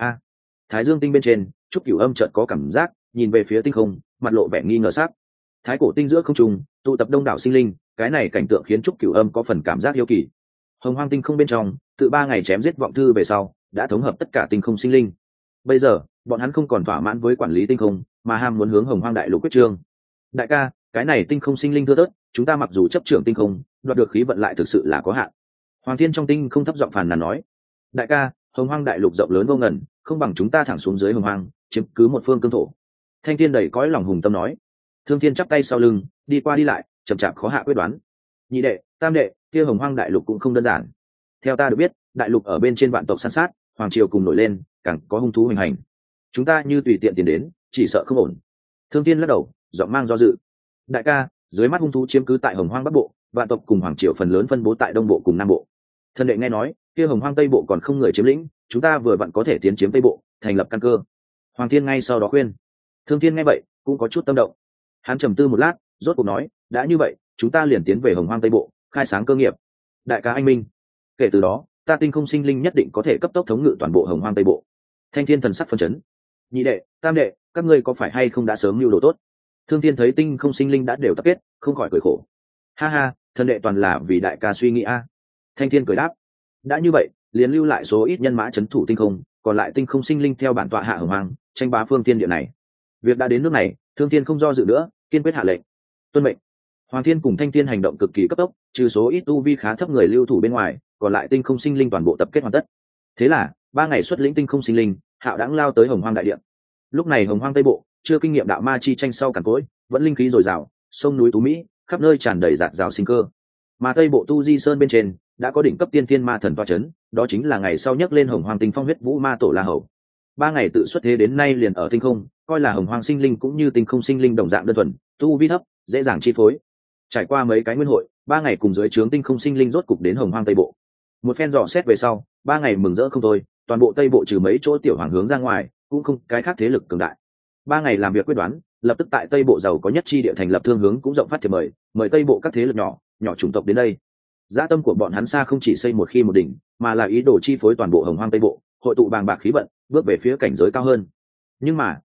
Speaker 1: Thái Dương tinh bên trên, Trúc Cửu Âm chợt có cảm giác, nhìn về phía tinh không, mặt lộ vẻ nghi ngờ sắc. Thái cổ tinh giữa không trung, tụ tập đông đảo sinh linh, cái này cảnh tượng khiến Trúc Cửu Âm có phần cảm giác yêu kỳ. Hồng hoang tinh không bên trong, tự 3 ngày chém giết vọng thư về sau, đã thống hợp tất cả tinh không sinh linh. Bây giờ, bọn hắn không còn thỏa mãn với quản lý tinh không, mà ham muốn hướng hồng hoang đại lục quyết trương. Đại ca, cái này tinh không sinh linh thưa thớt, chúng ta mặc dù chấp trưởng tinh không, đoạt được khí vận lại thực sự là có hạn. Hoàng Thiên trong tinh không thấp giọng phàn nàn nói: đại ca, hồng hoang đại lục rộng lớn vô ngần, không bằng chúng ta thẳng xuống dưới hồng hoang, chiếm cứ một phương cương thổ. Thanh Thiên đầy cõi lòng hùng tâm nói. Thương Thiên chắp tay sau lưng, đi qua đi lại, chậm chạp khó hạ quyết đoán. Nhị đệ, tam đệ, kia hồng hoang đại lục cũng không đơn giản. Theo ta được biết, đại lục ở bên trên vạn tộc san sát, hoàng triều cùng nổi lên, càng có hung thú hoành hành. Chúng ta như tùy tiện tiến đến, chỉ sợ không ổn. Thương Thiên lắc đầu, giọng mang do dự. Đại ca, dưới mắt hung thú chiếm cứ tại hồng hoang bắc bộ, vạn tộc cùng hoàng triều phần lớn phân bố tại đông bộ cùng nam bộ. Thân đệ nghe nói, kia hồng hoang tây bộ còn không người chiếm lĩnh, chúng ta vừa vặn có thể tiến chiếm tây bộ, thành lập căn cơ. Hoàng Thiên ngay sau đó khuyên. Thương Thiên nghe vậy, cũng có chút tâm động. Hắn trầm tư một lát, rốt cuộc nói: đã như vậy, chúng ta liền tiến về hồng hoang tây bộ, khai sáng cơ nghiệp. Đại ca anh minh. Kể từ đó, ta tinh không sinh linh nhất định có thể cấp tốc thống ngự toàn bộ hồng hoang tây bộ. Thanh Thiên thần sắc phấn chấn. Nhị đệ, tam đệ, các ngươi có phải hay không đã sớm mưu đồ tốt? Thương Thiên thấy tinh không sinh linh đã đều tập kết, không khỏi cười khổ. Ha ha, thần đệ toàn là vì đại ca suy nghĩ a. Thanh Thiên cười đáp. Đã như vậy, liền lưu lại số ít nhân mã chấn thủ tinh không, còn lại tinh không sinh linh theo bản tọa hạ hồng hoang, tranh bá phương thiên địa này. Việc đã đến nước này, Thương Thiên không do dự nữa, kiên quyết hạ lệnh. Tuân mệnh. Hoàng Thiên cùng Thanh Thiên hành động cực kỳ cấp tốc, trừ số ít tu vi khá thấp người lưu thủ bên ngoài, còn lại tinh không sinh linh toàn bộ tập kết hoàn tất. Thế là, 3 ngày xuất lĩnh tinh không sinh linh, hạo đãng lao tới hồng hoang đại địa. Lúc này hồng hoang tây bộ chưa kinh nghiệm đạo ma chi tranh sau càn cỗi, vẫn linh khí dồi dào, sông núi tú mỹ, khắp nơi tràn đầy rạc rào sinh cơ. Mà tây bộ tu di sơn bên trên đã có đỉnh cấp tiên thiên ma thần toa chấn, đó chính là ngày sau nhấc lên hồng hoang tinh phong huyết vũ ma tổ La Hầu. 3 ngày tự xuất thế đến nay liền ở tinh không, coi là hồng hoang sinh linh cũng như tinh không sinh linh đồng dạng đơn thuần, tu vi thấp, dễ dàng chi phối. Trải qua mấy cái nguyên hội, 3 ngày cùng dưới trướng tinh không sinh linh rốt cục đến hồng hoang tây bộ. Một phen dò xét về sau, 3 ngày mừng rỡ không thôi, toàn bộ tây bộ trừ mấy chỗ tiểu hoàng hướng ra ngoài, cũng không cái khác thế lực cường đại. 3 ngày làm việc quyết đoán, lập tức tại tây bộ giàu có nhất chi địa thành lập thương hướng cũng rộng phát thiệp mời tây bộ các thế lực nhỏ chủng tộc đến đây. Dã tâm của bọn hắn xa không chỉ xây một khi một đỉnh, mà là ý đồ chi phối toàn bộ hồng hoang tây bộ, hội tụ bàng bạc khí vận, bước về phía cảnh giới cao hơn. Nhưng mà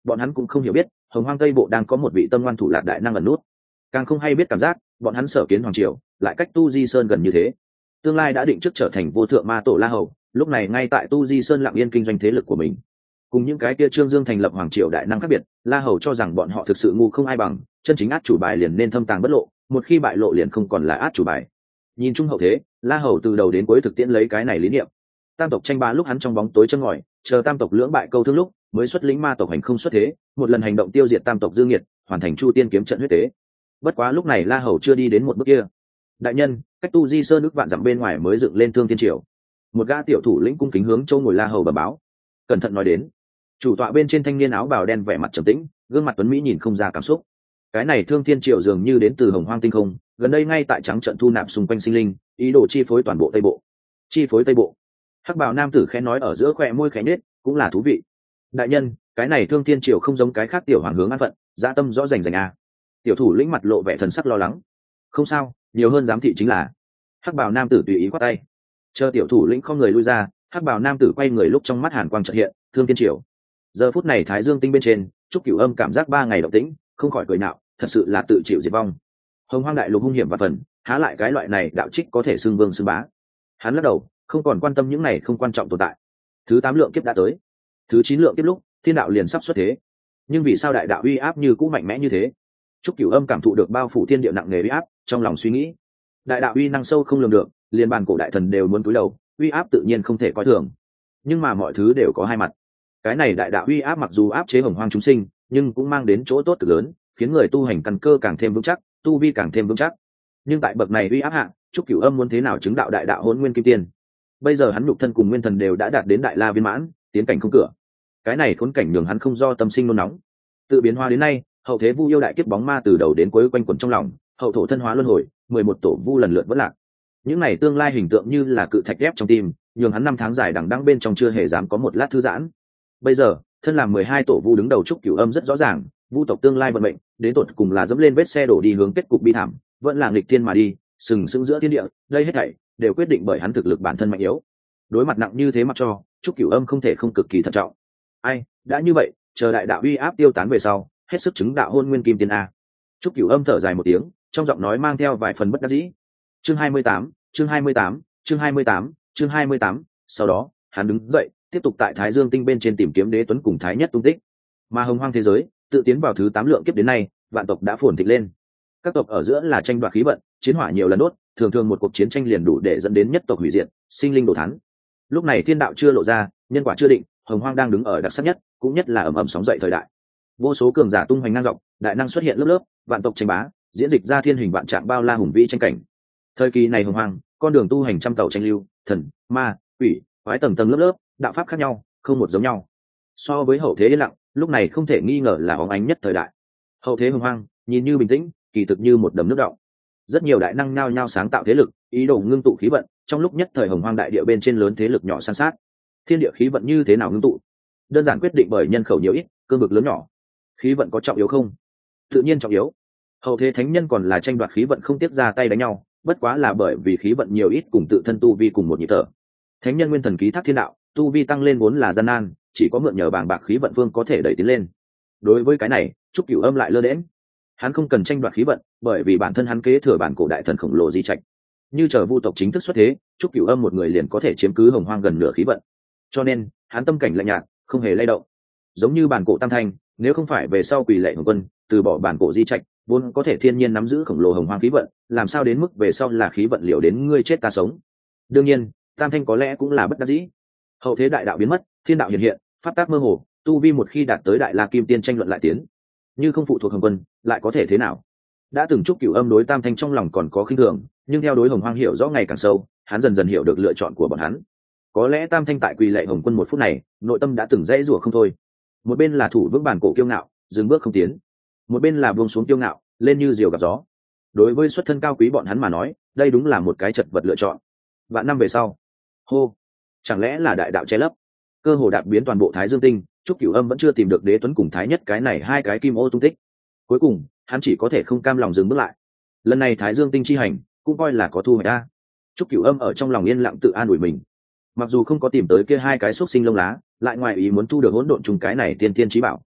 Speaker 1: bọn hắn cũng không hiểu biết hồng hoang tây bộ đang có một vị tâm ngoan thủ lạt đại năng ẩn nút, càng không hay biết cảm giác bọn hắn sở kiến hoàng triều lại cách tu di sơn gần như thế, tương lai đã định trước trở thành vô thượng ma tổ La Hầu, lúc này ngay tại tu di sơn lặng yên kinh doanh thế lực của mình. Cùng những cái kia Trương Dương thành lập hoàng triều đại năng khác biệt, La Hầu cho rằng bọn họ thực sự ngu không ai bằng, chân chính át chủ bài liền nên thâm tàng bất lộ, một khi bại lộ liền không còn là át chủ bài. Nhìn chung hậu thế, La Hầu từ đầu đến cuối thực tiễn lấy cái này lý niệm. Tam tộc tranh bá lúc hắn trong bóng tối chân ngòi, chờ tam tộc lưỡng bại câu thương lúc, mới xuất lĩnh ma tộc hành không xuất thế, một lần hành động tiêu diệt tam tộc dương nghiệt, hoàn thành Chu Tiên kiếm trận huyết tế. Bất quá lúc này La Hầu chưa đi đến một bước kia. Đại nhân, cách tu di sơn nước vạn dặm bên ngoài mới dựng lên Thương Thiên Triều. Một gã tiểu thủ lĩnh cung kính hướng Châu ngồi La Hầu bẩm báo. Cẩn thận nói đến, chủ tọa bên trên thanh niên áo bào đen vẻ mặt trầm tĩnh, gương mặt tuấn mỹ nhìn không ra cảm xúc. Cái này Thương Thiên Triều dường như đến từ Hồng Hoang tinh không, gần đây ngay tại trắng trận thu nạp xung quanh sinh linh, ý đồ chi phối toàn bộ Tây Bộ. Chi phối Tây Bộ. Hắc bào nam tử khẽ nói ở giữa khóe môi khẽ nhếch, cũng là thú vị. Đại nhân, cái này Thương Thiên Triều không giống cái khác tiểu hoàng hướng an phận, dạ tâm rõ rành rành a. Tiểu thủ lĩnh mặt lộ vẻ thần sắc lo lắng. Không sao, nhiều hơn giám thị chính là. Hắc bào nam tử tùy ý quát tay. Chờ tiểu thủ lĩnh không người lui ra, hắc bào nam tử quay người lúc trong mắt hàn quang chợt hiện, Thương Thiên Triều. Giờ phút này Thái Dương tinh bên trên, Trúc Cửu Âm cảm giác 3 ngày động tĩnh, không khỏi cười nhạo, thật sự là tự chịu diệt vong. Hồng Hoang đại lục hung hiểm và phần, há lại cái loại này đạo trích có thể xưng vương xưng bá. Hắn lắc đầu, không còn quan tâm những này không quan trọng tồn tại. Thứ 8 lượng kiếp đã tới, thứ 9 lượng kiếp lúc, thiên đạo liền sắp xuất thế. Nhưng vì sao đại đạo uy áp như cũ mạnh mẽ như thế? Trúc Cửu Âm cảm thụ được bao phủ thiên địa nặng nề uy áp, trong lòng suy nghĩ. Đại đạo uy năng sâu không lường được, liền bàn cổ đại thần đều muốn cúi đầu, uy áp tự nhiên không thể coi thường. Nhưng mà mọi thứ đều có hai mặt. Cái này đại đạo uy áp mặc dù áp chế Hồng Hoang chúng sinh, nhưng cũng mang đến chỗ tốt cực lớn, khiến người tu hành căn cơ càng thêm vững chắc, tu vi càng thêm vững chắc. Nhưng tại bậc này uy áp hạ, Trúc Cửu Âm muốn thế nào chứng đạo đại đạo Hỗn Nguyên Kim Tiên? Bây giờ hắn nhục thân cùng nguyên thần đều đã đạt đến đại la viên mãn, tiến cảnh không cửa. Cái này khốn cảnh nhường hắn không do tâm sinh nôn nóng. Tự biến hóa đến nay, hậu thế Vu yêu đại kiếp bóng ma từ đầu đến cuối quanh quẩn trong lòng, hậu thổ thân hóa luân hồi, 11 tổ Vu lần lượt vỡ lạc. Những này tương lai hình tượng như là cự thạch ép trong tim, nhường hắn 5 tháng dài đằng đẵng bên trong chưa hề dám có một lát thư giãn. Bây giờ, thân làm 12 tổ Vu đứng đầu Trúc Cửu Âm rất rõ ràng, Vu tộc tương lai vận mệnh, đến tột cùng là dẫm lên vết xe đổ đi hướng kết cục bi thảm, vẫn là nghịch thiên mà đi, sừng sững giữa thiên địa, đây hết thảy đều quyết định bởi hắn thực lực bản thân mạnh yếu. Đối mặt nặng như thế mặc cho, Trúc Cửu Âm không thể không cực kỳ thận trọng. Ai, đã như vậy, chờ đại đạo uy áp tiêu tán về sau, hết sức chứng đạo Hôn Nguyên Kim Tiên a. Trúc Cửu Âm thở dài một tiếng, trong giọng nói mang theo vài phần bất đắc dĩ. Chương 28, chương 28, chương 28, chương 28, sau đó, hắn đứng dậy, tiếp tục tại Thái Dương tinh bên trên tìm kiếm Đế Tuấn cùng Thái Nhất tung tích. Mà Hồng Hoang thế giới, tự tiến vào thứ 8 lượng kiếp đến nay, vạn tộc đã phồn thịnh lên. Các tộc ở giữa là tranh đoạt khí vận, chiến hỏa nhiều lần đốt, thường thường một cuộc chiến tranh liền đủ để dẫn đến nhất tộc hủy diệt, sinh linh đổ thán. Lúc này thiên đạo chưa lộ ra, nhân quả chưa định, Hồng Hoang đang đứng ở đặc sắc nhất, cũng nhất là ầm ầm sóng dậy thời đại. Vô số cường giả tung hoành ngang dọc, đại năng xuất hiện lớp lớp, vạn tộc tranh bá, diễn dịch ra thiên hình vạn trạng bao la hùng vĩ tranh cảnh. Thời kỳ này Hồng Hoang, con đường tu hành trăm tàu tranh lưu, thần, ma, quỷ, quái tầng tầng lớp lớp, đạo pháp khác nhau, không một giống nhau. So với hậu thế yên lặng, lúc này không thể nghi ngờ là óng ánh nhất thời đại. Hậu thế Hồng Hoang, nhìn như bình tĩnh, kỳ thực như một đầm nước đọng. Rất nhiều đại năng nhao nhao sáng tạo thế lực, ý đồ ngưng tụ khí vận, trong lúc nhất thời Hồng Hoang đại địa bên trên lớn thế lực nhỏ san sát. Thiên địa khí vận như thế nào ngưng tụ? Đơn giản quyết định bởi nhân khẩu nhiều ít, cương vực lớn nhỏ. Khí vận có trọng yếu không? Tự nhiên trọng yếu. Hậu thế thánh nhân còn là tranh đoạt khí vận không tiếp ra tay đánh nhau, bất quá là bởi vì khí vận nhiều ít cùng tự thân tu vi cùng một nhịp thở. Thánh nhân nguyên thần ký thác thiên đạo, tu vi tăng lên vốn là gian nan, chỉ có mượn nhờ bàng bạc khí vận phương có thể đẩy tiến lên. Đối với cái này, Trúc Cửu Âm lại lơ đễnh. Hắn không cần tranh đoạt khí vận, bởi vì bản thân hắn kế thừa bản cổ đại thần khổng lồ di trạch. Như chờ Vu tộc chính thức xuất thế, Trúc Cửu Âm một người liền có thể chiếm cứ Hồng Hoang gần nửa khí vận. Cho nên, hắn tâm cảnh lạnh nhạt, không hề lay động. Giống như bản cổ Tam Thanh, nếu không phải về sau quỳ lệ Hồng Quân, từ bỏ bản cổ di trạch, vốn có thể thiên nhiên nắm giữ khổng lồ Hồng Hoang khí vận, làm sao đến mức về sau là khí vận liệu đến ngươi chết ta sống. Đương nhiên, Tam Thanh có lẽ cũng là bất đắc dĩ. Hậu thế đại đạo biến mất, thiên đạo hiện hiện, pháp tác mơ hồ, tu vi một khi đạt tới đại la kim tiên tranh luận lại tiến. Như không phụ thuộc Hồng Quân, lại có thể thế nào? Đã từng Trúc Cửu Âm đối Tam Thanh trong lòng còn có khinh thường, nhưng theo đối Hồng Hoang hiểu rõ ngày càng sâu, hắn dần dần hiểu được lựa chọn của bọn hắn. Có lẽ Tam Thanh tại quỳ lệ Hồng Quân một phút này, nội tâm đã từng dãy rủa không thôi. Một bên là thủ vững bản cổ kiêu ngạo, dừng bước không tiến; một bên là buông xuống kiêu ngạo, lên như diều gặp gió. Đối với xuất thân cao quý bọn hắn mà nói, đây đúng là một cái chật vật lựa chọn. Vạn năm về sau, hô, chẳng lẽ là đại đạo che lấp? Cơ hồ đạp biến toàn bộ Thái Dương tinh, Trúc Cửu Âm vẫn chưa tìm được Đế Tuấn cùng Thái Nhất cái này hai cái kim ô tung tích. Cuối cùng, hắn chỉ có thể không cam lòng dừng bước lại. Lần này Thái Dương tinh chi hành, cũng coi là có thu hoạch a. Trúc Cửu Âm ở trong lòng yên lặng tự an ủi mình. Mặc dù không có tìm tới kia hai cái xúc sinh lông lá, lại ngoài ý muốn thu được hỗn độn trùng cái này tiên tiên chí bảo.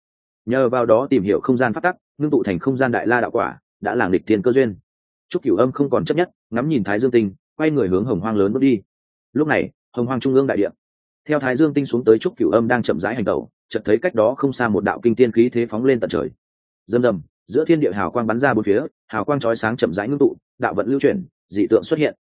Speaker 1: nhờ vào đó tìm hiểu không gian phát tắc, ngưng tụ thành không gian đại la đạo quả, đã là nghịch thiên cơ duyên. Trúc Cửu Âm không còn chấp nhất, ngắm nhìn Thái Dương Tinh, quay người hướng Hồng Hoang lớn bước đi. Lúc này, Hồng Hoang trung ương đại địa, theo Thái Dương Tinh xuống tới, Trúc Cửu Âm đang chậm rãi hành tẩu, chợt thấy cách đó không xa một đạo kinh tiên khí thế phóng lên tận trời. Rầm rầm, giữa thiên địa hào quang bắn ra bốn phía, hào quang chói sáng chậm rãi ngưng tụ, đạo vận lưu chuyển, dị tượng xuất hiện.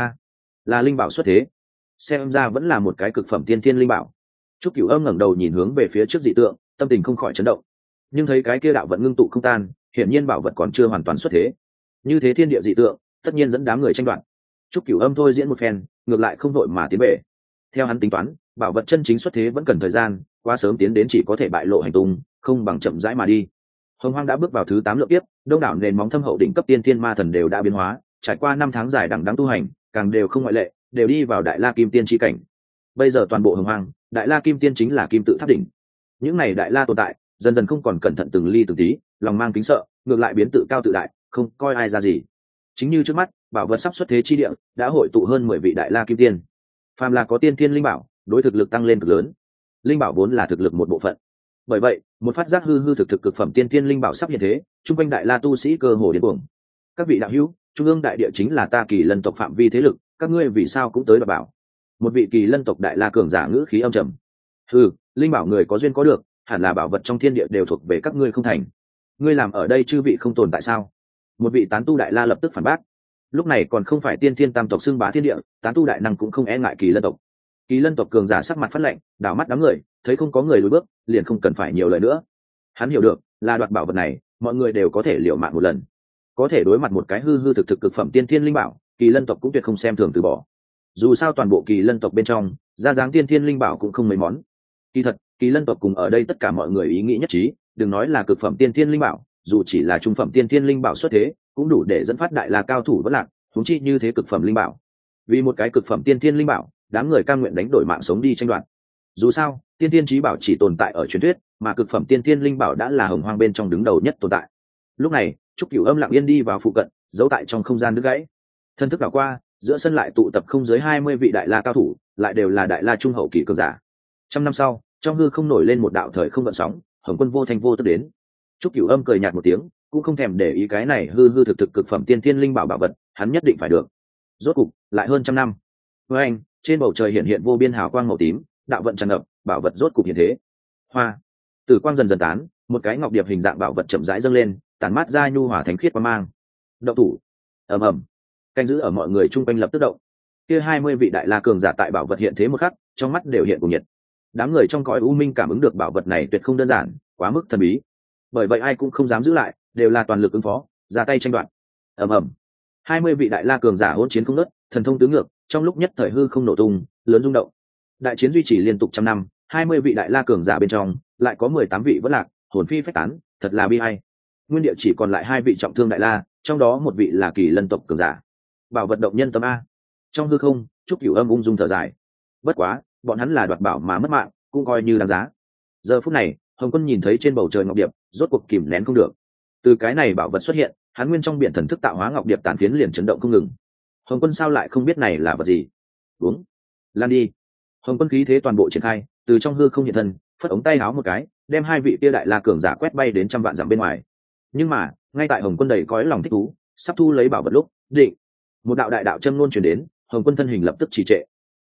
Speaker 1: Là linh bảo xuất thế. Xem ra vẫn là một cái cực phẩm tiên thiên linh bảo. Trúc Cửu Âm ngẩng đầu nhìn hướng về phía trước dị tượng, tâm tình không khỏi chấn động. Nhưng thấy cái kia đạo vận ngưng tụ không tan, hiển nhiên bảo vật còn chưa hoàn toàn xuất thế. Như thế thiên địa dị tượng, tất nhiên dẫn đám người tranh đoạt. Trúc Cửu Âm thôi diễn một phen, ngược lại không đội mà tiến về. Theo hắn tính toán, bảo vật chân chính xuất thế vẫn cần thời gian, quá sớm tiến đến chỉ có thể bại lộ hành tung, không bằng chậm rãi mà đi. Hồng Hoang đã bước vào thứ 8 lượng tiếp, đông đảo nền móng thâm hậu đỉnh cấp tiên thiên ma thần đều đã biến hóa, trải qua 5 tháng dài đằng đẵng tu hành, càng đều không ngoại lệ, đều đi vào đại la kim tiên chi cảnh. Bây giờ toàn bộ Hồng Hoang, đại la kim tiên chính là kim tự tháp đỉnh. Những này đại la tồn tại, dần dần không còn cẩn thận từng ly từng tí, lòng mang kính sợ, ngược lại biến tự cao tự đại, không coi ai ra gì. Chính như trước mắt, bảo vật sắp xuất thế chi địa, đã hội tụ hơn 10 vị đại la kim tiên. Phàm là có tiên thiên linh bảo, đối thực lực tăng lên cực lớn. Linh bảo vốn là thực lực một bộ phận. Bởi vậy, một phát giác hư hư thực thực cực phẩm tiên thiên linh bảo sắp hiện thế, trung quanh đại la tu sĩ cơ hồ điên cuồng. Các vị đạo hữu, trung ương đại địa chính là ta Kỳ Lân tộc phạm vi thế lực, các ngươi vì sao cũng tới đoạt bảo? Một vị Kỳ Lân tộc đại la cường giả ngữ khí âm trầm. Hừ, linh bảo người có duyên có được, hẳn là bảo vật trong thiên địa đều thuộc về các ngươi không thành. Ngươi làm ở đây chư vị không tồn tại sao? Một vị tán tu đại la lập tức phản bác. Lúc này còn không phải tiên thiên tam tộc xưng bá thiên địa, tán tu đại năng cũng không e ngại Kỳ Lân tộc. Kỳ Lân tộc cường giả sắc mặt phát lạnh, đảo mắt đám người, thấy không có người lùi bước, liền không cần phải nhiều lời nữa. Hắn hiểu được, là đoạt bảo vật này, mọi người đều có thể liều mạng một lần. Có thể đối mặt một cái hư hư thực thực cực phẩm tiên thiên linh bảo, Kỳ Lân tộc cũng tuyệt không xem thường từ bỏ. Dù sao toàn bộ Kỳ Lân tộc bên trong, ra dáng tiên thiên linh bảo cũng không mấy món. Kỳ thật, Kỳ Lân tộc cùng ở đây tất cả mọi người ý nghĩ nhất trí, đừng nói là cực phẩm tiên thiên linh bảo, dù chỉ là trung phẩm tiên thiên linh bảo xuất thế, cũng đủ để dẫn phát đại la cao thủ vỡ lạc, huống chi như thế cực phẩm linh bảo. Vì một cái cực phẩm tiên thiên linh bảo, đám người cam nguyện đánh đổi mạng sống đi tranh đoạt. Dù sao, tiên thiên chí bảo chỉ tồn tại ở truyền thuyết, mà cực phẩm tiên thiên linh bảo đã là Hồng Hoang bên trong đứng đầu nhất tồn tại. Lúc này, Trúc Cửu Âm lặng yên đi vào phụ cận, giấu tại trong không gian đứt gãy. Thân thức đảo qua, giữa sân lại tụ tập không dưới 20 vị đại la cao thủ, lại đều là đại la trung hậu kỳ cường giả. Trăm năm sau, trong hư không nổi lên một đạo thời không gợn sóng, Hồng Quân vô thành vô tức đến. Trúc Cửu Âm cười nhạt một tiếng, cũng không thèm để ý cái này hư hư thực thực cực phẩm tiên thiên linh bảo bảo vật, hắn nhất định phải được. Rốt cục, lại hơn trăm năm. Với anh, trên bầu trời hiện hiện vô biên hào quang màu tím, đạo vận tràn ngập, bảo vật rốt cục hiện thế. Hoa, tử quang dần dần tán, một cái ngọc điệp hình dạng bảo vật chậm rãi dâng lên, tản mát ra nhu hòa thánh khiết quang mang. Động thủ. Ầm ầm. Canh giữ ở mọi người chung quanh lập tức động. Kia 20 vị đại la cường giả tại bảo vật hiện thế một khắc, trong mắt đều hiện cùng nhiệt. Đám người trong cõi u minh cảm ứng được bảo vật này tuyệt không đơn giản, quá mức thần bí. Bởi vậy ai cũng không dám giữ lại, đều là toàn lực ứng phó, ra tay tranh đoạt. Ầm ầm. 20 vị đại la cường giả hỗn chiến không ngớt, thần thông tứ ngược, trong lúc nhất thời hư không nổ tung, lớn rung động. Đại chiến duy trì liên tục trăm năm, 20 vị đại la cường giả bên trong, lại có 18 vị vẫn lạc, hồn phi phách tán, thật là bi ai. Nguyên địa chỉ còn lại 2 vị trọng thương đại la, trong đó một vị là Kỳ Lân tộc cường giả. Bảo vật động nhân tâm a. Trong hư không, Trúc Cửu Âm ung dung thở dài. Bất quá, bọn hắn là đoạt bảo mà mất mạng, cũng coi như đáng giá. Giờ phút này, Hồng Quân nhìn thấy trên bầu trời ngọc điệp, rốt cuộc kìm nén không được. Từ cái này bảo vật xuất hiện, hắn nguyên trong biển thần thức tạo hóa ngọc điệp tàn phiến liền chấn động không ngừng. Hồng Quân sao lại không biết này là vật gì? Uống, lan đi. Hồng Quân khí thế toàn bộ triển khai, từ trong hư không hiện thân, phất ống tay áo một cái, đem 2 vị kia đại la cường giả quét bay đến trăm vạn dặm bên ngoài. Nhưng mà, ngay tại Hồng Quân đầy cõi lòng thích thú, sắp thu lấy bảo vật lúc, định, một đạo đại đạo châm ngôn truyền đến, Hồng Quân thân hình lập tức trì trệ.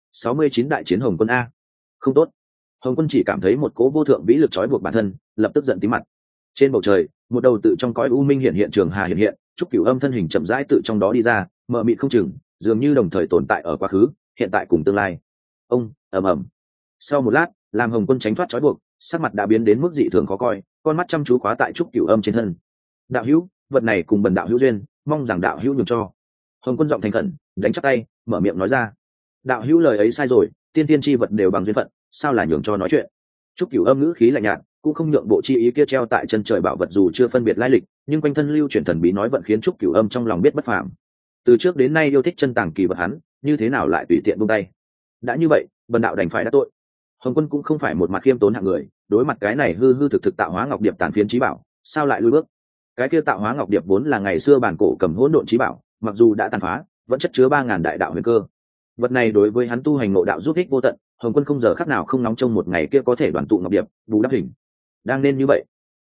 Speaker 1: 69 đại chiến Hồng Quân a. Không tốt. Hồng Quân chỉ cảm thấy một cỗ vô thượng vĩ lực trói buộc bản thân, lập tức giận tím mặt. Trên bầu trời, một đầu tự trong cõi u minh hiện hiện trường hà hiện hiện, Trúc Cửu Âm thân hình chậm rãi tự trong đó đi ra, mờ mịt không chừng, dường như đồng thời tồn tại ở quá khứ, hiện tại cùng tương lai. Ông, ầm ầm. Sau một lát, làm Hồng Quân tránh thoát trói buộc, sắc mặt đã biến đến mức dị thường khó coi, con mắt chăm chú khóa tại Trúc Cửu Âm trên thân. Đạo hữu, vật này cùng bần đạo hữu duyên, mong rằng đạo hữu nhường cho. Hồng Quân giọng thành khẩn, đánh chắp tay, mở miệng nói ra. Đạo hữu lời ấy sai rồi, tiên tiên chi vật đều bằng duyên phận, sao là nhường cho nói chuyện? Trúc Cửu Âm ngữ khí lạnh nhạt, cũng không nhượng bộ chi ý kia treo tại chân trời bảo vật dù chưa phân biệt lai lịch, nhưng quanh thân lưu chuyển thần bí nói vận khiến Trúc Cửu Âm trong lòng biết bất phàm. Từ trước đến nay yêu thích chân tàng kỳ vật hắn, như thế nào lại tùy tiện buông tay? Đã như vậy, bần đạo đành phải đắc tội. Hồng Quân cũng không phải một mặt khiêm tốn hạng người, đối mặt cái này hư hư thực thực tạo hóa ngọc điệp tàn phiến chí bảo, sao lại lùi bước? Cái kia tạo hóa ngọc điệp vốn là ngày xưa bản cổ cầm hỗn độn chí bảo, mặc dù đã tàn phá, vẫn chất chứa 3000 đại đạo huyền cơ. Vật này đối với hắn tu hành ngộ đạo giúp ích vô tận, Hồng Quân không giờ khắc nào không nóng trong một ngày kia có thể đoàn tụ ngọc điệp, bù đắp hình. Đang nên như vậy.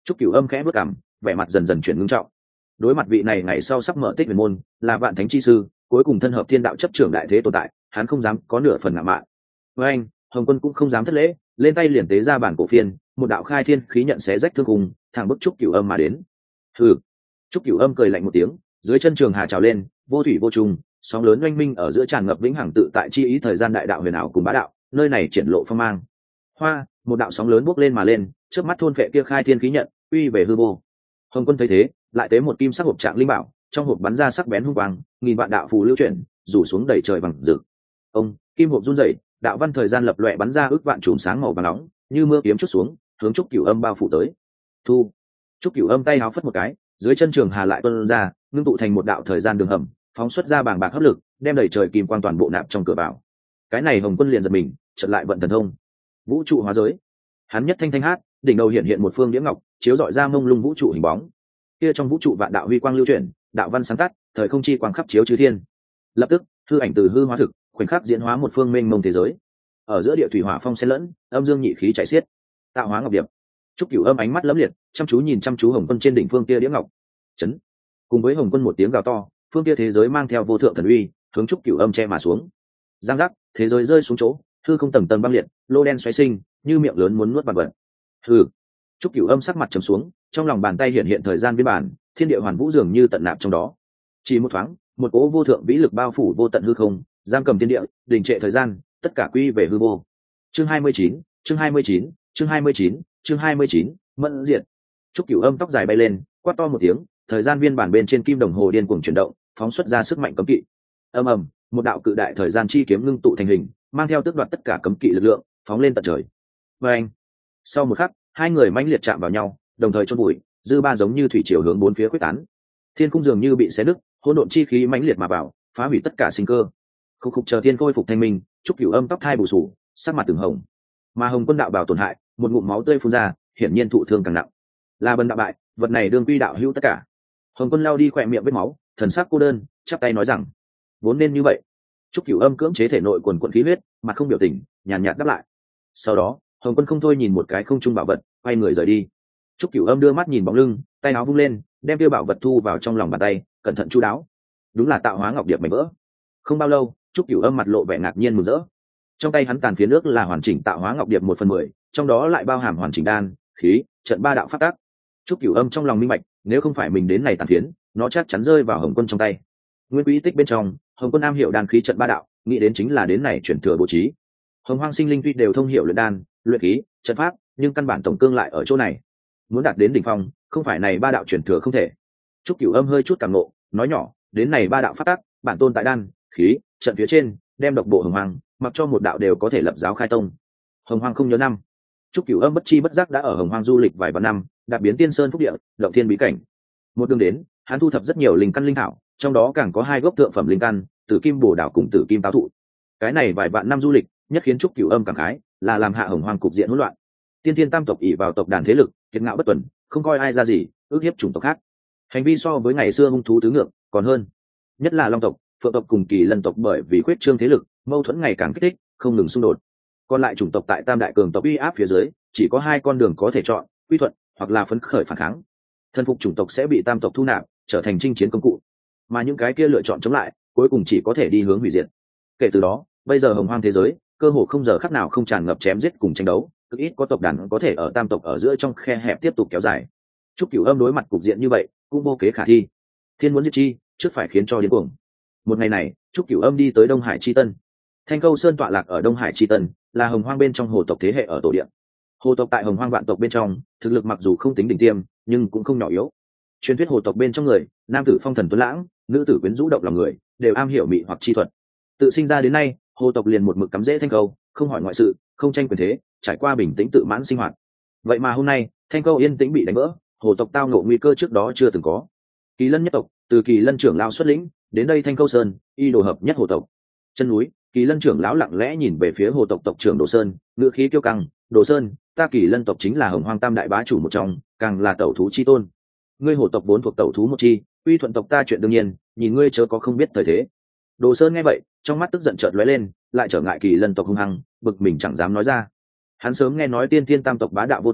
Speaker 1: Trúc Cửu Âm khẽ bước cằm, vẻ mặt dần dần chuyển ngưng trọng. Đối mặt vị này ngày sau sắp mở tích huyền môn, là vạn thánh chi sư, cuối cùng thân hợp thiên đạo chấp trưởng đại thế tồn tại, hắn không dám có nửa phần ngạo mạn. Với anh, Hồng Quân cũng không dám thất lễ, lên tay liền tế ra bản cổ phiên, một đạo khai thiên khí nhận xé rách thương cùng, thẳng bức Trúc Cửu Âm mà đến. Hừ. Trúc Cửu Âm cười lạnh một tiếng, dưới chân trường hà trào lên, vô thủy vô trùng, sóng lớn oanh minh ở giữa tràn ngập vĩnh hằng tự tại chi ý thời gian đại đạo huyền ảo cùng bá đạo, nơi này triển lộ phong mang. Hoa, một đạo sóng lớn bốc lên mà lên, trước mắt thôn phệ kia khai thiên khí nhận, uy về hư vô. Hồng Quân thấy thế, lại tế một kim sắc hộp trạng linh bảo, trong hộp bắn ra sắc bén hung quang, nghìn vạn đạo phù lưu chuyển, rủ xuống đầy trời bằng rực. Ông, kim hộp run rẩy, đạo văn thời gian lập loè bắn ra ước vạn chùm sáng màu vàng nóng, như mưa kiếm chút xuống, hướng Trúc Cửu Âm bao phủ tới. Thu. Trúc Cửu Âm tay háo phất một cái, dưới chân trường hà lại tuôn ra, ngưng tụ thành một đạo thời gian đường hầm, phóng xuất ra bàng bạc hấp lực, đem đầy trời kim quang toàn bộ nạp trong cửa vào. Cái này Hồng Quân liền giật mình, chợt lại vận thần thông, vũ trụ hóa giới. Hắn nhất thanh thanh hát, đỉnh đầu hiện hiện một phương đĩa ngọc, chiếu rọi ra mông lung vũ trụ hình bóng. Kia trong vũ trụ vạn đạo huy quang lưu chuyển, đạo văn sáng tắt, thời không chi quang khắp chiếu chư thiên. Lập tức, hư ảnh từ hư hóa thực, khoảnh khắc diễn hóa một phương mênh mông thế giới. Ở giữa địa thủy hỏa phong xen lẫn, âm dương nhị khí chảy xiết. Tạo hóa ngọc điệp. Trúc Cửu Âm ánh mắt lấm liệt, chăm chú nhìn chăm chú Hồng Quân trên đỉnh phương kia đĩa ngọc. Chấn. Cùng với Hồng Quân một tiếng gào to, phương kia thế giới mang theo vô thượng thần uy, hướng Trúc Cửu Âm che mà xuống. Giang giác, thế giới rơi xuống chỗ, hư không tầng tầng băng liệt, lô đen xoáy sinh, như miệng lớn muốn nuốt vạn vật. Hừ. Trúc Cửu Âm sắc mặt trầm xuống, trong lòng bàn tay hiện hiện thời gian biên bản, thiên địa hoàn vũ dường như tận nạp trong đó. Chỉ một thoáng, một cỗ vô thượng vĩ lực bao phủ vô tận hư không, giam cầm thiên địa, đình trệ thời gian, tất cả quy về hư vô. Chương 29, chương 29, chương 29, chương 29, mẫn diệt. Trúc Cửu Âm tóc dài bay lên, quát to một tiếng, thời gian viên bản bên trên kim đồng hồ điên cuồng chuyển động, phóng xuất ra sức mạnh cấm kỵ. Ầm ầm, một đạo cự đại thời gian chi kiếm ngưng tụ thành hình, mang theo tước đoạt tất cả cấm kỵ lực lượng, phóng lên tận trời. Và anh, sau một khắc, hai người mãnh liệt chạm vào nhau, đồng thời chôn bụi, dư ba giống như thủy triều hướng bốn phía quyết tán. Thiên cung dường như bị xé nứt, hỗn độn chi khí mãnh liệt mà vào, phá hủy tất cả sinh cơ. Khúc khục chờ thiên khôi phục thanh minh, Trúc Cửu Âm tóc thai bù sù, sắc mặt từng hồng. Mà Hồng Quân đạo bảo tổn hại, một ngụm máu tươi phun ra, hiển nhiên thụ thương càng nặng. Là bần đạo bại, vật này đương quy đạo hữu tất cả. Hồng Quân lao đi khỏe miệng vết máu, thần sắc cô đơn, chắp tay nói rằng, vốn nên như vậy. Trúc Cửu Âm cưỡng chế thể nội quần quần khí huyết, mặt không biểu tình, nhàn nhạt đáp lại. Sau đó, Hồng Quân không thôi nhìn một cái không trung bảo vật, quay người rời đi. Trúc Cửu Âm đưa mắt nhìn bóng lưng, tay áo vung lên, đem tiêu bảo vật thu vào trong lòng bàn tay, cẩn thận chu đáo. Đúng là tạo hóa ngọc điệp mảnh vỡ. Không bao lâu, Trúc Cửu Âm mặt lộ vẻ ngạc nhiên mừng rỡ. Trong tay hắn tàn phiến nước là hoàn chỉnh tạo hóa ngọc điệp 1/10, trong đó lại bao hàm hoàn chỉnh đan, khí, trận ba đạo pháp tắc. Trúc Cửu Âm trong lòng minh bạch, nếu không phải mình đến này tàn phiến, nó chắc chắn rơi vào Hồng Quân trong tay. Nguyên quý tích bên trong, Hồng Quân am hiểu đan khí trận ba đạo, nghĩ đến chính là đến này chuyển thừa bố trí. Hồng Hoang sinh linh tuy đều thông hiểu luyện đan, luyện khí, trận pháp, nhưng căn bản tổng cương lại ở chỗ này. Muốn đạt đến đỉnh phong, không phải này ba đạo chuyển thừa không thể. Trúc Cửu Âm hơi chút cảm ngộ, nói nhỏ, đến này ba đạo pháp tắc, bản tôn tại đan, khí, trận phía trên, đem độc bộ Hồng Hoang, mặc cho một đạo đều có thể lập giáo khai tông. Hồng Hoang không nhớ năm. Trúc Cửu Âm bất chi bất giác đã ở Hồng Hoang du lịch vài vạn năm, đạp biến tiên sơn phúc địa, động thiên bí cảnh. Một đường đến, hắn thu thập rất nhiều linh căn linh thảo, trong đó càng có 2 gốc thượng phẩm linh căn, Tử Kim Bồ Đào cùng Tử Kim Táo Thụ. Cái này vài vạn năm du lịch, nhất khiến Trúc Cửu Âm cảm khái, là làm hạ Hồng Hoang cục diện hỗn loạn. Tiên Thiên Tam tộc ỷ vào tộc đàn thế lực, kiệt ngạo bất tuần, không coi ai ra gì, ước hiếp chủng tộc khác. Hành vi so với ngày xưa hung thú tứ ngược, còn hơn. Nhất là Long tộc, Phượng tộc cùng Kỳ Lân tộc bởi vì khuyết trương thế lực, mâu thuẫn ngày càng kích thích, không ngừng xung đột. Còn lại chủng tộc tại Tam đại cường tộc uy áp phía dưới, chỉ có 2 con đường có thể chọn, quy thuận hoặc là phấn khởi phản kháng. Thân phục chủng tộc sẽ bị Tam tộc thu nạp, trở thành chinh chiến công cụ, mà những cái kia lựa chọn chống lại, cuối cùng chỉ có thể đi hướng hủy diệt. Kể từ đó, bây giờ Hồng Hoang thế giới, cơ hồ không giờ khắc nào không tràn ngập chém giết cùng tranh đấu, cực ít có tộc đàn có thể ở Tam tộc ở giữa trong khe hẹp tiếp tục kéo dài. Trúc Cửu Âm đối mặt cục diện như vậy, cũng vô kế khả thi. Thiên muốn diệt chi, trước phải khiến cho điên cuồng. Một ngày này, Trúc Cửu Âm đi tới Đông Hải Chi Tân. Thanh Câu Sơn tọa lạc ở Đông Hải Chi Tân, là Hồng Hoang bên trong hồ tộc thế hệ ở tổ địa. Hồ tộc tại Hồng Hoang vạn tộc bên trong, thực lực mặc dù không tính đỉnh tiêm, nhưng cũng không nhỏ yếu. Truyền thuyết hồ tộc bên trong người, nam tử phong thần tuấn lãng, nữ tử quyến rũ động lòng người, đều am hiểu mị hoặc chi thuật. Tự sinh ra đến nay, hồ tộc liền một mực cắm rễ Thanh Câu, không hỏi ngoại sự, không tranh quyền thế, trải qua bình tĩnh tự mãn sinh hoạt. Vậy mà hôm nay, Thanh Câu yên tĩnh bị đánh vỡ, hồ tộc tao ngộ nguy cơ trước đó chưa từng có. Kỳ Lân nhất tộc, từ Kỳ Lân trưởng lão xuất lĩnh, đến đây Thanh Câu Sơn, y đồ hợp nhất hồ tộc. Chân núi, Kỳ Lân trưởng lão lặng lẽ nhìn về phía hồ tộc tộc trưởng Đồ Sơn, ngữ khí kiêu căng, "Đồ Sơn, ta Kỳ Lân tộc chính là Hồng Hoang Tam đại bá chủ một trong, càng là tẩu thú chi tôn. Ngươi hồ tộc vốn thuộc tẩu thú một chi, uy thuận tộc ta chuyện đương nhiên, nhìn ngươi chớ có không biết thời thế." Đồ Sơn nghe vậy, trong mắt tức giận chợt lóe lên, lại trở ngại Kỳ Lân tộc hung hăng, bực mình chẳng dám nói ra. Hắn sớm nghe nói Tiên Thiên Tam tộc bá đạo vô tình,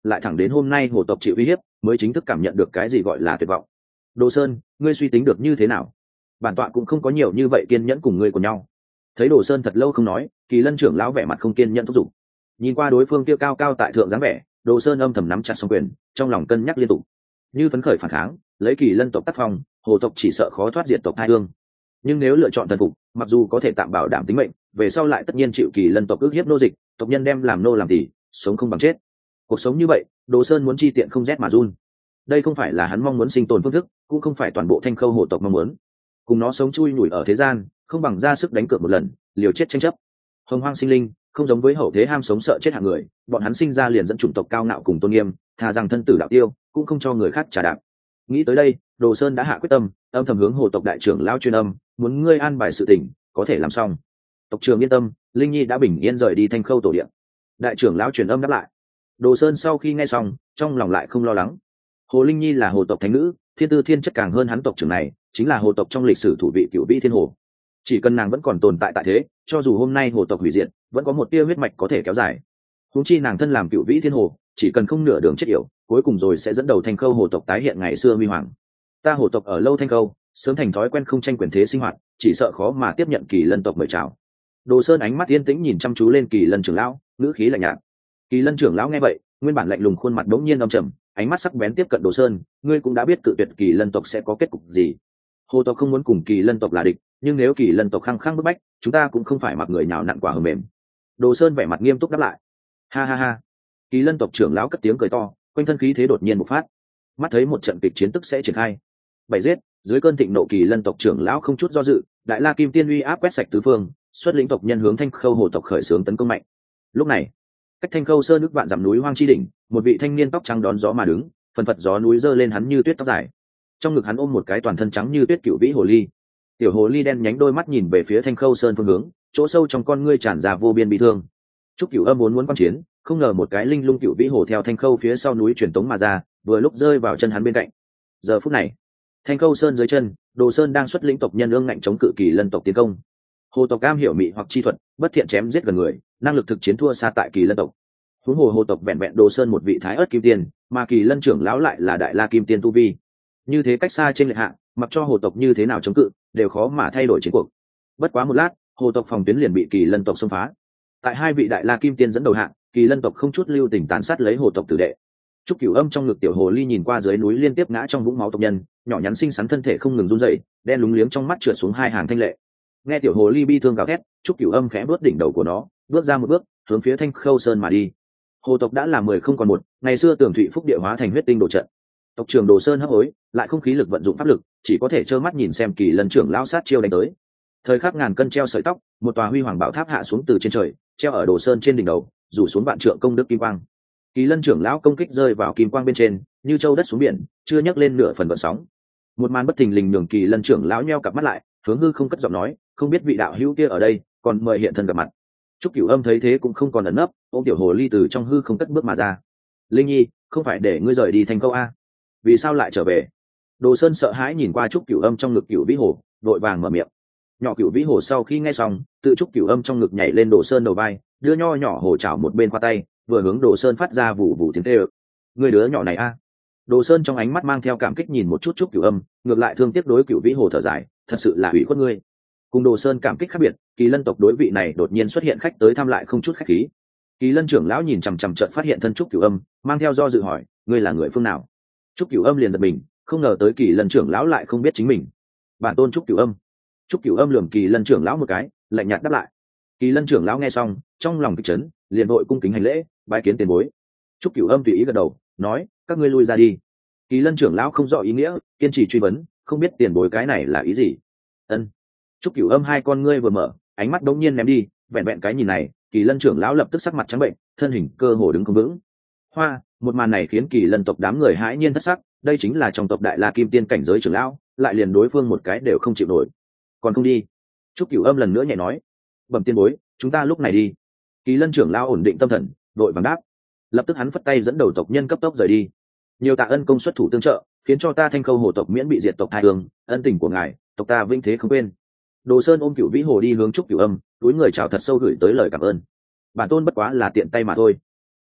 Speaker 1: lại thẳng đến hôm nay hồ tộc chịu uy hiếp mới chính thức cảm nhận được cái gì gọi là tuyệt vọng. Đồ Sơn, ngươi suy tính được như thế nào? Bản tọa cũng không có nhiều như vậy kiên nhẫn cùng ngươi của nhau. Thấy Đồ Sơn thật lâu không nói, Kỳ Lân trưởng lão vẻ mặt không kiên nhẫn thúc giục. Nhìn qua đối phương kia cao cao tại thượng dáng vẻ, Đồ Sơn âm thầm nắm chặt song quyền, trong lòng cân nhắc liên tục. Như phấn khởi phản kháng, lấy Kỳ Lân tộc tác phong, hồ tộc chỉ sợ khó thoát diệt tộc hai hương. Nhưng nếu lựa chọn thần phục, mặc dù có thể tạm bảo đảm tính mệnh, về sau lại tất nhiên chịu Kỳ Lân tộc ức hiếp nô dịch, tộc nhân đem làm nô làm tỳ, sống không bằng chết. Cuộc sống như vậy, Đồ Sơn muốn chi tiện không rét mà run. Đây không phải là hắn mong muốn sinh tồn phương thức, cũng không phải toàn bộ Thanh Khâu hồ tộc mong muốn. Cùng nó sống chui nhủi ở thế gian, không bằng ra sức đánh cược một lần, liều chết tranh chấp. Hồng hoang sinh linh, không giống với hậu thế ham sống sợ chết hạng người, bọn hắn sinh ra liền dẫn chủng tộc cao ngạo cùng tôn nghiêm, thà rằng thân tử đạo tiêu, cũng không cho người khác trả đạp. Nghĩ tới đây, Đồ Sơn đã hạ quyết tâm, âm thầm hướng hồ tộc đại trưởng lão truyền âm, muốn ngươi an bài sự tình, có thể làm xong. Tộc trưởng yên tâm, Linh Nhi đã bình yên rời đi Thanh Khâu tổ điện. Đại trưởng lão truyền âm đáp lại. Đồ Sơn sau khi nghe xong, trong lòng lại không lo lắng. Hồ Linh Nhi là hồ tộc thánh nữ, thiên tư thiên chất càng hơn hắn tộc trưởng này, chính là hồ tộc trong lịch sử thủ vị cửu vĩ thiên hồ. Chỉ cần nàng vẫn còn tồn tại tại thế, cho dù hôm nay hồ tộc hủy diệt, vẫn có một tia huyết mạch có thể kéo dài. Huống chi nàng thân làm cửu vĩ thiên hồ, chỉ cần không nửa đường chết yểu, cuối cùng rồi sẽ dẫn đầu Thanh Khâu hồ tộc tái hiện ngày xưa huy hoàng. Ta hồ tộc ở lâu Thanh Khâu, sớm thành thói quen không tranh quyền thế sinh hoạt, chỉ sợ khó mà tiếp nhận Kỳ Lân tộc mời chào. Đồ Sơn ánh mắt yên tĩnh nhìn chăm chú lên Kỳ Lân trưởng lão, ngữ khí lạnh nhạt. Kỳ Lân trưởng lão nghe vậy, nguyên bản lạnh lùng khuôn mặt đống nhiên âm trầm, ánh mắt sắc bén tiếp cận Đồ Sơn, ngươi cũng đã biết cự tuyệt Kỳ Lân tộc sẽ có kết cục gì. Hồ tộc không muốn cùng Kỳ Lân tộc là địch, nhưng nếu Kỳ Lân tộc khăng khăng bức bách, chúng ta cũng không phải mặc người nào nặn quả hờ mềm. Đồ Sơn vẻ mặt nghiêm túc đáp lại. Ha ha ha. Kỳ Lân tộc trưởng lão cất tiếng cười to, quanh thân khí thế đột nhiên bộc phát. Mắt thấy một trận kịch chiến tức sẽ triển khai. Bảy giết, dưới cơn thịnh nộ Kỳ Lân tộc trưởng lão không chút do dự, đại la kim tiên uy áp quét sạch tứ phương, xuất lĩnh tộc nhân hướng Thanh Khâu hồ tộc khởi xướng tấn công mạnh. Lúc này, cách Thanh Khâu sơn nước vạn dặm núi hoang chi đỉnh, một vị thanh niên tóc trắng đón gió mà đứng, phần phật gió núi giơ lên hắn như tuyết tóc dài. Trong ngực hắn ôm một cái toàn thân trắng như tuyết cựu vĩ hồ ly. Tiểu hồ ly đen nhánh đôi mắt nhìn về phía Thanh Khâu sơn phương hướng, chỗ sâu trong con ngươi tràn ra vô biên bi thương. Trúc Cửu Âm muốn quan chiến, không ngờ một cái linh lung cựu vĩ hồ theo Thanh Khâu phía sau núi truyền tống mà ra, vừa lúc rơi vào chân hắn bên cạnh. Giờ phút này, Thanh Khâu sơn dưới chân, Đồ Sơn đang xuất lĩnh tộc nhân ương ngạnh chống cự Kỳ Lân tộc tiến công. Hồ tộc cam hiểu mị hoặc chi thuật, bất thiện chém giết gần người, năng lực thực chiến thua xa tại Kỳ Lân tộc. Huống hồ hồ tộc vẹn vẹn Đồ Sơn một vị thái ớt kim tiên, mà Kỳ Lân trưởng lão lại là đại la kim tiên tu vi. Như thế cách xa trên lệch hạng, mặc cho hồ tộc như thế nào chống cự, đều khó mà thay đổi chiến cuộc. Bất quá một lát, hồ tộc phòng tuyến liền bị Kỳ Lân tộc xông phá. Tại hai vị đại la kim tiên dẫn đầu hạng, Kỳ Lân tộc không chút lưu tình tàn sát lấy hồ tộc tử đệ. Trúc Cửu Âm trong ngực tiểu hồ ly nhìn qua dưới núi liên tiếp ngã trong vũng máu tộc nhân, nhỏ nhắn xinh xắn thân thể không ngừng run rẩy, đen lúng liếng trong mắt trượt xuống hai hàng thanh lệ. Nghe tiểu hồ ly bi thương gào thét, Trúc Cửu Âm khẽ bước đỉnh đầu của nó, bước ra một bước, hướng phía Thanh Khâu sơn mà đi. Hồ tộc đã là 10 không còn một, ngày xưa Tường Thụy Phúc địa hóa thành huyết tinh đồ trận. Tộc trưởng Đồ Sơn hấp hối, lại không khí lực vận dụng pháp lực, chỉ có thể trơ mắt nhìn xem Kỳ Lân trưởng lão sát chiêu đánh tới. Thời khắc ngàn cân treo sợi tóc, một tòa huy hoàng bảo tháp hạ xuống từ trên trời, treo ở Đồ Sơn trên đỉnh đầu, rủ xuống vạn trượng công đức kim quang. Kỳ Lân trưởng lão công kích rơi vào kim quang bên trên, như châu đất xuống biển, chưa nhấc lên nửa phần gợn sóng. Một màn bất thình lình nhường Kỳ Lân trưởng lão nheo cặp mắt lại, hướng hư không cất giọng nói, không biết vị đạo hữu kia ở đây, còn mời hiện thân gặp mặt. Trúc Cửu Âm thấy thế cũng không còn ẩn nấp, ôm tiểu hồ ly từ trong hư không cất bước mà ra. Linh Nhi, không phải để ngươi rời đi Thanh Khâu a? Vì sao lại trở về? Đồ Sơn sợ hãi nhìn qua Trúc Cửu Âm trong ngực Cửu Vĩ Hồ, vội vàng mở miệng. Nhỏ Cửu Vĩ Hồ sau khi nghe xong, tự Trúc Cửu Âm trong ngực nhảy lên Đồ Sơn đầu vai, đưa nho nhỏ hồ chảo một bên qua tay, vừa hướng Đồ Sơn phát ra vụ vụ tiếng tê ơ. Người đứa nhỏ này a? Đồ Sơn trong ánh mắt mang theo cảm kích nhìn một chút Trúc Cửu Âm, ngược lại thương tiếc đối Cửu Vĩ Hồ thở dài, thật sự là ủy khuất ngươi. Cùng Đồ Sơn cảm kích khác biệt, Kỳ Lân tộc đối vị này đột nhiên xuất hiện khách tới thăm lại không chút khách khí. Kỳ Lân trưởng lão nhìn chằm chằm trận phát hiện thân Trúc Cửu Âm, mang theo do dự hỏi, ngươi là người phương nào? Trúc Cửu Âm liền giật mình, không ngờ tới Kỳ Lân trưởng lão lại không biết chính mình. Bản tôn Trúc Cửu Âm. Trúc Cửu Âm lườm Kỳ Lân trưởng lão một cái, lạnh nhạt đáp lại. Kỳ Lân trưởng lão nghe xong, trong lòng kích chấn, liền vội cung kính hành lễ, bái kiến tiền bối. Trúc Cửu Âm tùy ý gật đầu, nói, các ngươi lui ra đi. Kỳ Lân trưởng lão không rõ ý nghĩa, kiên trì truy vấn, không biết tiền bối cái này là ý gì. Ân. Trúc Cửu Âm hai con ngươi vừa mở, ánh mắt đống nhiên ném đi, vẹn vẹn cái nhìn này, Kỳ Lân trưởng lão lập tức sắc mặt trắng bệnh, thân hình cơ hồ đứng không vững. Hoa, một màn này khiến Kỳ Lân tộc đám người hãi nhiên thất sắc, đây chính là trong tộc đại la kim tiên cảnh giới trưởng lão, lại liền đối phương một cái đều không chịu nổi. Còn không đi? Trúc Cửu Âm lần nữa nhẹ nói. Bẩm tiên bối, chúng ta lúc này đi. Kỳ Lân trưởng lão ổn định tâm thần, đội vàng đáp. Lập tức hắn phất tay dẫn đầu tộc nhân cấp tốc rời đi. Nhiều tạ ân công xuất thủ tương trợ, khiến cho ta Thanh Khâu hồ tộc miễn bị diệt tộc thai hương, ân tình của ngài, tộc ta vinh thế không quên. Đồ Sơn ôm Cửu Vĩ Hồ đi hướng Trúc Cửu Âm, túi người chào thật sâu gửi tới lời cảm ơn. Bản tôn bất quá là tiện tay mà thôi.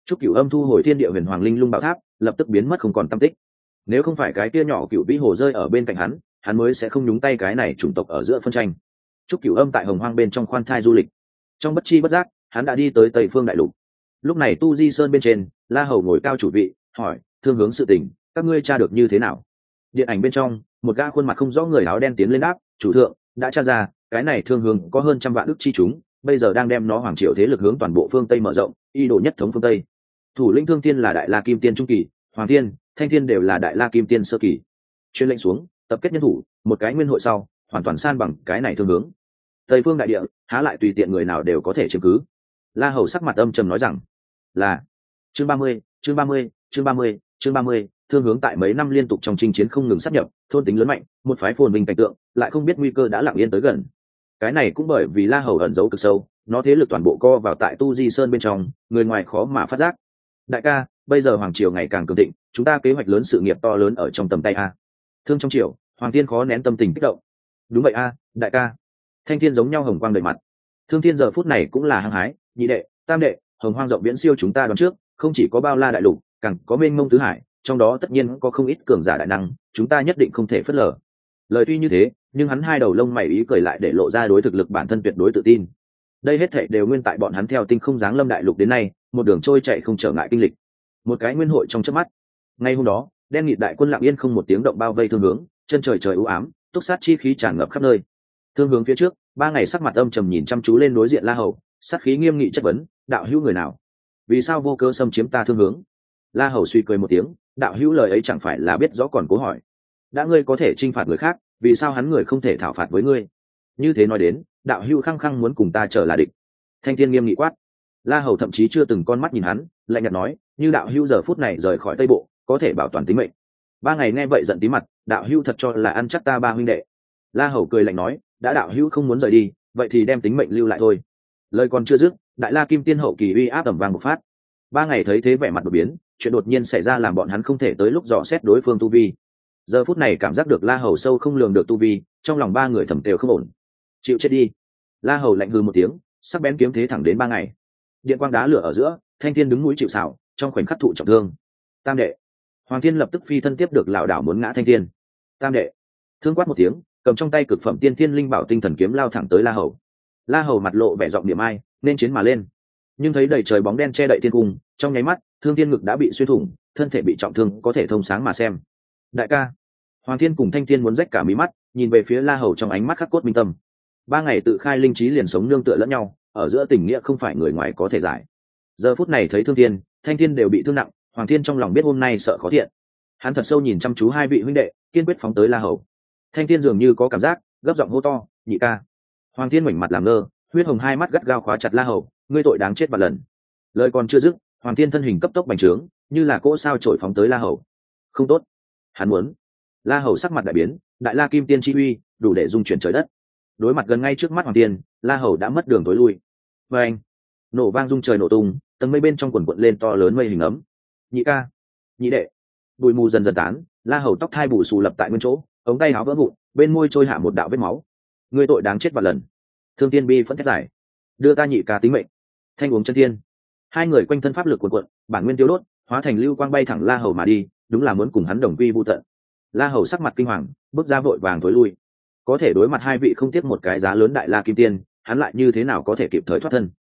Speaker 1: Trúc Cửu Âm thu hồi thiên địa huyền hoàng linh lung bảo tháp, lập tức biến mất không còn tăm tích. Nếu không phải cái kia nhỏ Cửu Vĩ Hồ rơi ở bên cạnh hắn mới sẽ không nhúng tay cái này chủng tộc ở giữa phân tranh. Trúc Cửu Âm tại Hồng Hoang bên trong khoan thai du lịch, trong bất chi bất giác, hắn đã đi tới Tây Phương Đại Lục. Lúc này Tu Di Sơn bên trên, La Hầu ngồi cao chủ vị, hỏi: "Thương hướng sự tình, các ngươi tra được như thế nào?" Điện ảnh bên trong, một gã khuôn mặt không rõ người áo đen tiến lên đáp: "Chủ thượng, đã tra ra, cái này Thương hướng có hơn trăm vạn ức chi chúng, bây giờ đang đem nó hoàng triều thế lực hướng toàn bộ phương Tây mở rộng, y đồ nhất thống phương Tây. Thủ lĩnh Thương Tiên là Đại La Kim Tiên trung kỳ, Hoàng Tiên, Thanh Thiên đều là Đại La Kim Tiên sơ kỳ. Truyền lệnh xuống, tập kết nhân thủ, một cái nguyên hội sau, hoàn toàn san bằng cái này Thương hướng. Tây phương đại địa, há lại tùy tiện người nào đều có thể chiếm cứ." La Hầu sắc mặt âm trầm nói rằng: "Là." Chương 30, chương 30, chương 30, chương 30, Thương hướng tại mấy năm liên tục trong chinh chiến không ngừng sát nhập, thôn tính lớn mạnh, một phái phồn vinh cảnh tượng, lại không biết nguy cơ đã lặng yên tới gần. Cái này cũng bởi vì La Hầu ẩn giấu cực sâu, nó thế lực toàn bộ co vào tại Tu Di Sơn bên trong, người ngoài khó mà phát giác. "Đại ca, bây giờ hoàng triều ngày càng cường thịnh, chúng ta kế hoạch lớn sự nghiệp to lớn ở trong tầm tay a." Thương trong triều, Hoàng Thiên khó nén tâm tình kích động. "Đúng vậy a, đại ca." Thanh Thiên giống nhau hồng quang đầy mặt. Thương Thiên giờ phút này cũng là hăng hái: "Nhị đệ, tam đệ, Hồng Hoang rộng viễn siêu chúng ta đoán trước, không chỉ có bao la đại lục, càng có mênh mông tứ hải, trong đó tất nhiên có không ít cường giả đại năng, chúng ta nhất định không thể phớt lờ." Lời tuy như thế, nhưng hắn hai đầu lông mày ý cười lại để lộ ra đối thực lực bản thân tuyệt đối tự tin. Đây hết thảy đều nguyên tại bọn hắn theo tinh không giáng lâm đại lục đến nay, một đường trôi chạy không trở ngại kinh lịch. Một cái nguyên hội trong chớp mắt. Ngay hôm đó, đen nghịt đại quân lặng yên không một tiếng động bao vây Thương hướng, chân trời trời u ám, túc sát chi khí tràn ngập khắp nơi. Thương hướng phía trước, ba ngày sắc mặt âm trầm nhìn chăm chú lên đối diện La Hầu, sát khí nghiêm nghị chất vấn: "Đạo hữu người nào? Vì sao vô cớ xâm chiếm ta Thương hướng?" La Hầu suy cười một tiếng: "Đạo hữu lời ấy chẳng phải là biết rõ còn cố hỏi. Đã ngươi có thể trinh phạt người khác, vì sao hắn người không thể thảo phạt với ngươi? Như thế nói đến, đạo hữu khăng khăng muốn cùng ta trở là địch." Thanh Thiên nghiêm nghị quát. La Hầu thậm chí chưa từng con mắt nhìn hắn, lạnh nhạt nói: "Như đạo hữu giờ phút này rời khỏi Tây Bộ, có thể bảo toàn tính mệnh." Ba ngày nghe vậy giận tí mặt: "Đạo hữu thật cho là ăn chắc ta ba huynh đệ?" La Hầu cười lạnh nói: "Đã đạo hữu không muốn rời đi, vậy thì đem tính mệnh lưu lại thôi." Lời còn chưa dứt, Đại La Kim Tiên hậu kỳ uy áp ầm vang bộc phát. Ba ngày thấy thế vẻ mặt đột biến, chuyện đột nhiên xảy ra làm bọn hắn không thể tới lúc dò xét đối phương tu vi. Giờ phút này cảm giác được La Hầu sâu không lường được tu vi, trong lòng ba người thầm đều không ổn. "Chịu chết đi." La Hầu lạnh hừ một tiếng, sắc bén kiếm thế thẳng đến ba ngày. Điện quang đá lửa ở giữa, Thanh Thiên đứng núi chịu sào, trong khoảnh khắc thụ trọng thương. "Tam đệ." Hoàng Thiên lập tức phi thân tiếp được lão đảo muốn ngã Thanh Thiên. "Tam đệ." Thương quát một tiếng, cầm trong tay cực phẩm tiên thiên linh bảo tinh thần kiếm lao thẳng tới La Hầu. La Hầu mặt lộ vẻ giọng niệm ai, nên chiến mà lên. Nhưng thấy đầy trời bóng đen che đậy thiên cung, trong nháy mắt, Thương Thiên ngực đã bị xuyên thủng, thân thể bị trọng thương, có thể thông sáng mà xem. "Đại ca." Hoàng Thiên cùng Thanh Thiên muốn rách cả mí mắt, nhìn về phía La Hầu trong ánh mắt khắc cốt minh tâm. Ba ngày tự khai linh trí liền sống nương tựa lẫn nhau, ở giữa tình nghĩa không phải người ngoài có thể giải. Giờ phút này thấy Thương Thiên, Thanh Thiên đều bị thương nặng, Hoàng Thiên trong lòng biết hôm nay sợ khó thiện. Hắn thật sâu nhìn chăm chú hai vị huynh đệ, kiên quyết phóng tới La Hầu. Thanh Thiên dường như có cảm giác, gấp giọng hô to: "Nhị ca!" Hoàng Thiên ngoảnh mặt làm ngơ, huyết hồng hai mắt gắt gao khóa chặt La Hầu: "Ngươi tội đáng chết vạn lần." Lời còn chưa dứt, Hoàng Thiên thân hình cấp tốc bành trướng, như là cỗ sao trổi phóng tới La Hầu. Không tốt, hắn muốn. La Hầu sắc mặt đại biến, Đại La Kim Tiên chi uy, đủ để dung chuyển trời đất. Đối mặt gần ngay trước mắt Hoàng Thiên, La Hầu đã mất đường tối lui. Và anh, nổ vang rung trời nổ tung, tầng mây bên trong quần quận lên to lớn mây hình ấm. "Nhị ca, nhị đệ." Bụi mù dần dần tán, La Hầu tóc thai bù xù lập tại nguyên chỗ, ống tay áo vỡ vụn, bên môi trôi hạ một đạo vết máu. "Ngươi tội đáng chết vạn lần." Thương Tiên bi phẫn thét giải: "Đưa ta nhị ca tính mệnh." Thanh uống chân tiên. Hai người quanh thân pháp lực cuồn cuộn, bản nguyên tiêu đốt, hóa thành lưu quang bay thẳng La Hầu mà đi, đúng là muốn cùng hắn đồng quy vu tận. La Hầu sắc mặt kinh hoàng, bước ra vội vàng thối lui. Có thể đối mặt hai vị không tiếc một cái giá lớn Đại La Kim Tiên, hắn lại như thế nào có thể kịp thời thoát thân?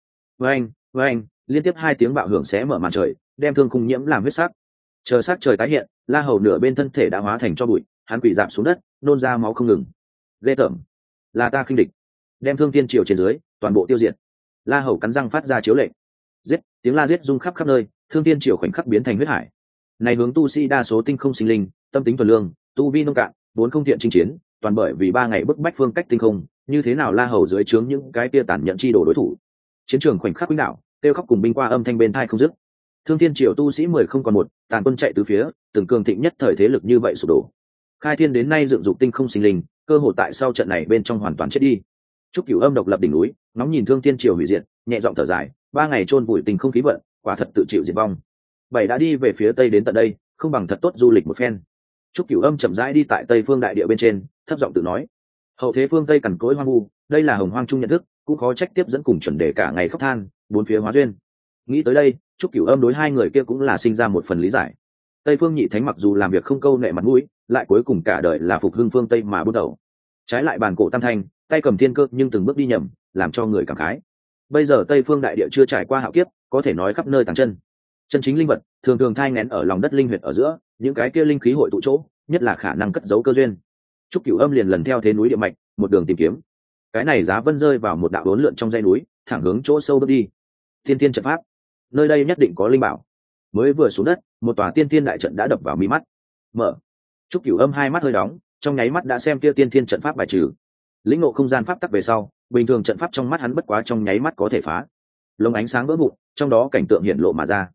Speaker 1: Với anh, liên tiếp hai tiếng bạo hưởng xé mở màn trời, đem thương khung nhiễm làm huyết sắc. Chờ sắc trời tái hiện, La Hầu nửa bên thân thể đã hóa thành tro bụi, hắn quỳ rạp xuống đất, nôn ra máu không ngừng. Ghê tởm, là ta khinh địch, đem Thương Thiên triều trên dưới toàn bộ tiêu diệt. La Hầu cắn răng phát ra chiếu lệnh. Giết, tiếng la giết rung khắp khắp nơi, Thương Thiên triều khoảnh khắc biến thành huyết hải. Này hướng tu sĩ đa số tinh không sinh linh, tâm tính thuần lương, tu vi nông cạn, vốn không thiện chinh chiến, toàn bởi vì ba ngày bức bách phương cách tinh không, như thế nào La Hầu dưới trướng những cái tia tàn nhẫn chi đổ đối thủ. Chiến trường khoảnh khắc quýnh đạo, tiêu khóc cùng binh qua âm thanh bên tai không dứt. Thương Thiên triều tu sĩ 10 không còn một, tàn quân chạy tứ phía, từng cường thịnh nhất thời thế lực như vậy sụp đổ. Khai thiên đến nay dựng dục tinh không sinh linh, cơ hội tại sau trận này bên trong hoàn toàn chết đi. Trúc Cửu Âm độc lập đỉnh núi, ngóng nhìn Thương Thiên triều hủy diệt, nhẹ giọng thở dài, ba ngày chôn vùi tình không khí vận, quả thật tự chịu diệt vong. Bảy đã đi về phía tây đến tận đây, không bằng thật tốt du lịch một phen. Trúc Cửu Âm chậm rãi đi tại Tây Phương đại địa bên trên, thấp giọng tự nói: hậu thế phương Tây cằn cỗi hoang vu, đây là hồng hoang chung nhận thức, cũng khó trách tiếp dẫn cùng chuẩn đề cả ngày khóc than, bốn phía hóa duyên. Nghĩ tới đây, Trúc Cửu Âm đối hai người kia cũng là sinh ra một phần lý giải. Tây Phương Nhị Thánh mặc dù làm việc không câu nệ mặt mũi, lại cuối cùng cả đời là phục hưng phương Tây mà buôn đầu. Trái lại bàn cổ tam thanh, tay cầm thiên cơ nhưng từng bước đi nhầm, làm cho người cảm khái. Bây giờ Tây Phương đại địa chưa trải qua hạo kiếp, có thể nói khắp nơi tàng chân. Chân chính linh vật thường thường thai nghén ở lòng đất linh huyệt ở giữa, những cái kia linh khí hội tụ chỗ, nhất là khả năng cất giấu cơ duyên. Trúc Cửu Âm liền lần theo thế núi địa mạch, một đường tìm kiếm. Cái này Giá Vân rơi vào một đạo đốn lượn trong dãy núi, thẳng hướng chỗ sâu bước đi. Tiên tiên trận pháp, nơi đây nhất định có linh bảo. Mới vừa xuống đất, một tòa tiên tiên đại trận đã đập vào mí mắt. Mở. Trúc Cửu Âm hai mắt hơi đóng, trong nháy mắt đã xem kia tiên tiên trận pháp bài trừ. Lĩnh ngộ không gian pháp tắc về sau, bình thường trận pháp trong mắt hắn bất quá trong nháy mắt có thể phá. Lồng ánh sáng vỡ vụn, trong đó cảnh tượng hiện lộ mà ra.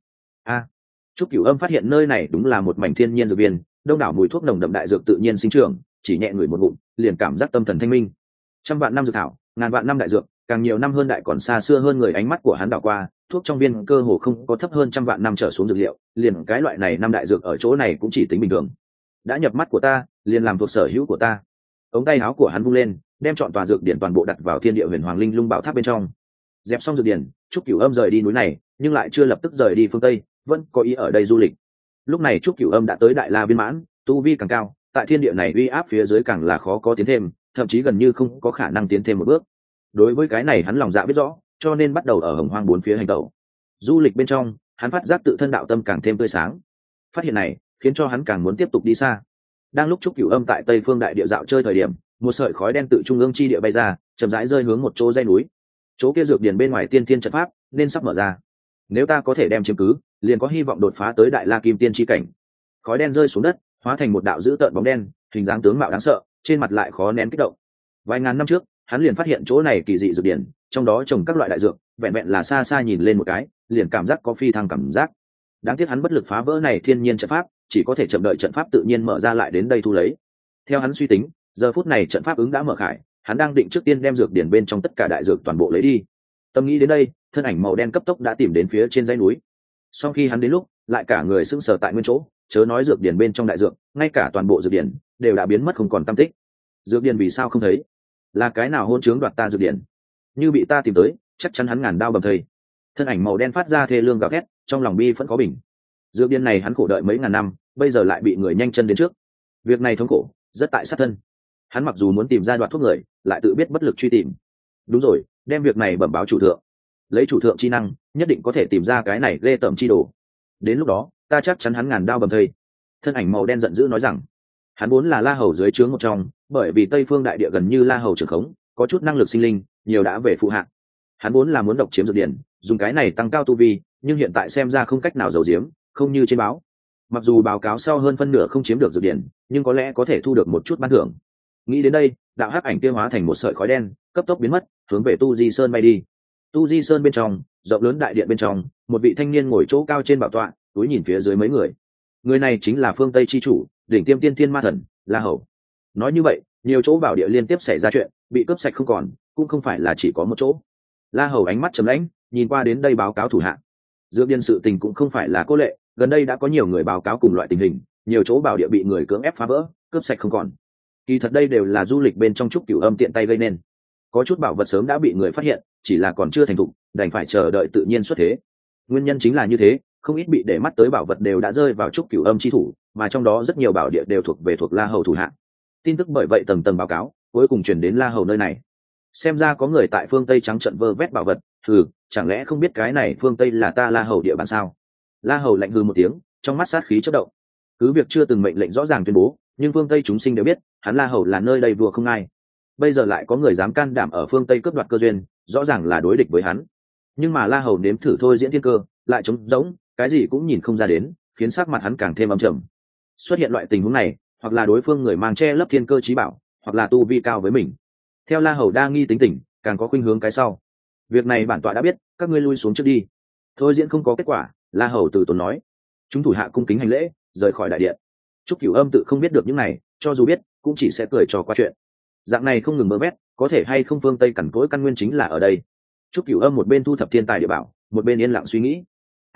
Speaker 1: Trúc Cửu Âm phát hiện nơi này đúng là một mảnh thiên nhiên dược viên, đông đảo mùi thuốc nồng đậm đại dược tự nhiên sinh trưởng, chỉ nhẹ ngửi một ngụm, liền cảm giác tâm thần thanh minh. Trăm vạn năm dược thảo, ngàn vạn năm đại dược, càng nhiều năm hơn đại còn xa xưa hơn người, ánh mắt của hắn đảo qua, thuốc trong viên cơ hồ không có thấp hơn trăm vạn năm trở xuống dược liệu, liền cái loại này năm đại dược ở chỗ này cũng chỉ tính bình thường. Đã nhập mắt của ta, liền làm thuộc sở hữu của ta. Ống tay áo của hắn vung lên, đem chọn tòa dược điển toàn bộ đặt vào Thiên Địa Huyền Hoàng Linh Lung Bảo Tháp bên trong. Dẹp xong dược điển, Trúc Cửu Âm rời đi núi này, nhưng lại chưa lập tức rời đi phương Tây, vẫn có ý ở đây du lịch. Lúc này Trúc Cửu Âm đã tới Đại La viên mãn, tu vi càng cao, tại thiên địa này uy áp phía dưới càng là khó có tiến thêm, thậm chí gần như không có khả năng tiến thêm một bước. Đối với cái này hắn lòng dạ biết rõ, cho nên bắt đầu ở Hồng Hoang bốn phía hành tẩu. Du lịch bên trong, hắn phát giác tự thân đạo tâm càng thêm tươi sáng. Phát hiện này khiến cho hắn càng muốn tiếp tục đi xa. Đang lúc Trúc Cửu Âm tại Tây Phương đại địa dạo chơi thời điểm, một sợi khói đen tự trung ương chi địa bay ra, chậm rãi rơi hướng một chỗ dãy núi. Chỗ kia dược điển bên ngoài tiên thiên trận pháp nên sắp mở ra. Nếu ta có thể đem chiếm cứ, liền có hy vọng đột phá tới Đại La Kim Tiên chi cảnh. Khói đen rơi xuống đất, hóa thành một đạo dữ tợn bóng đen, hình dáng tướng mạo đáng sợ, trên mặt lại khó nén kích động. Vài ngàn năm trước, hắn liền phát hiện chỗ này kỳ dị dược điển, trong đó trồng các loại đại dược, vẹn vẹn là xa xa nhìn lên một cái, liền cảm giác có phi thăng cảm giác. Đáng tiếc hắn bất lực phá vỡ này thiên nhiên trận pháp, chỉ có thể chậm đợi trận pháp tự nhiên mở ra lại đến đây thu lấy. Theo hắn suy tính, giờ phút này trận pháp ứng đã mở khải, hắn đang định trước tiên đem dược điển bên trong tất cả đại dược toàn bộ lấy đi. Tâm nghĩ đến đây, thân ảnh màu đen cấp tốc đã tìm đến phía trên dãy núi. Sau khi hắn đến lúc, lại cả người sững sờ tại nguyên chỗ, chớ nói dược điển bên trong đại dược, ngay cả toàn bộ dược điển đều đã biến mất không còn tăm tích. Dược điển vì sao không thấy? Là cái nào hôn trướng đoạt ta dược điển? Như bị ta tìm tới, chắc chắn hắn ngàn đao bầm thây. Thân ảnh màu đen phát ra thê lương gào thét, trong lòng bi vẫn có bình. Dược điển này hắn khổ đợi mấy ngàn năm, bây giờ lại bị người nhanh chân đến trước. Việc này thống khổ, rất tại sát thân. Hắn mặc dù muốn tìm ra đoạt thuốc người, lại tự biết bất lực truy tìm. Đúng rồi, đem việc này bẩm báo chủ thượng. Lấy chủ thượng chi năng, nhất định có thể tìm ra cái này ghê tởm chi đồ. Đến lúc đó, ta chắc chắn hắn ngàn đao bầm thây. Thân ảnh màu đen giận dữ nói rằng, hắn vốn là La Hầu dưới trướng một trong, bởi vì Tây Phương đại địa gần như La Hầu trưởng khống, có chút năng lực sinh linh, nhiều đã về phụ hạng. Hắn vốn là muốn độc chiếm dược điển, dùng cái này tăng cao tu vi, nhưng hiện tại xem ra không cách nào giấu giếm, không như trên báo. Mặc dù báo cáo sau hơn phân nửa không chiếm được dược điển, nhưng có lẽ có thể thu được một chút ban thưởng. Nghĩ đến đây, đạo hắc ảnh kia hóa thành một sợi khói đen, cấp tốc biến mất, hướng về Tu Di Sơn bay đi. Tu Di Sơn bên trong, rộng lớn đại điện bên trong, một vị thanh niên ngồi chỗ cao trên bảo tọa, túi nhìn phía dưới mấy người. Người này chính là phương Tây chi chủ, đỉnh tiêm tiên thiên ma thần, La Hầu. Nói như vậy, nhiều chỗ bảo địa liên tiếp xảy ra chuyện, bị cướp sạch không còn, cũng không phải là chỉ có một chỗ. La Hầu ánh mắt trầm lãnh, nhìn qua đến đây báo cáo thủ hạ. Dược điển sự tình cũng không phải là cô lệ, gần đây đã có nhiều người báo cáo cùng loại tình hình, nhiều chỗ bảo địa bị người cưỡng ép phá vỡ, cướp sạch không còn. Kỳ thật đây đều là du lịch bên trong Trúc Cửu Âm tiện tay gây nên. Có chút bảo vật sớm đã bị người phát hiện, chỉ là còn chưa thành thục, đành phải chờ đợi tự nhiên xuất thế. Nguyên nhân chính là như thế, không ít bị để mắt tới bảo vật đều đã rơi vào Trúc Cửu Âm chi thủ, mà trong đó rất nhiều bảo địa đều thuộc La Hầu thủ hạ. Tin tức bởi vậy tầng tầng báo cáo, cuối cùng truyền đến La Hầu nơi này. Xem ra có người tại phương Tây trắng trợn vơ vét bảo vật, chẳng lẽ không biết cái này phương Tây là ta La Hầu địa bàn sao? La Hầu lạnh hừ một tiếng, trong mắt sát khí chớp động. Cứ việc chưa từng mệnh lệnh rõ ràng tuyên bố, nhưng phương Tây chúng sinh đều biết, hắn La Hầu là nơi đây vua không ai. Bây giờ lại có người dám can đảm ở phương Tây cướp đoạt cơ duyên, rõ ràng là đối địch với hắn. Nhưng mà La Hầu nếm thử thôi diễn thiên cơ, lại trống rỗng, cái gì cũng nhìn không ra đến, khiến sắc mặt hắn càng thêm âm trầm. Xuất hiện loại tình huống này, hoặc là đối phương người mang che lấp thiên cơ chí bảo, hoặc là tu vi cao với mình. Theo La Hầu đa nghi tính tình, càng có khuynh hướng cái sau. Việc này bản tọa đã biết, các ngươi lui xuống trước đi. Thôi diễn không có kết quả, La Hầu từ tốn nói. Chúng thủ hạ cung kính hành lễ, rời khỏi đại điện. Trúc Cửu Âm tự không biết được những này, cho dù biết, cũng chỉ sẽ cười trò qua chuyện. Dạng này không ngừng mơ vét, có thể hay không phương Tây cằn cỗi căn nguyên chính là ở đây. Trúc Cửu Âm một bên thu thập thiên tài địa bảo, một bên yên lặng suy nghĩ.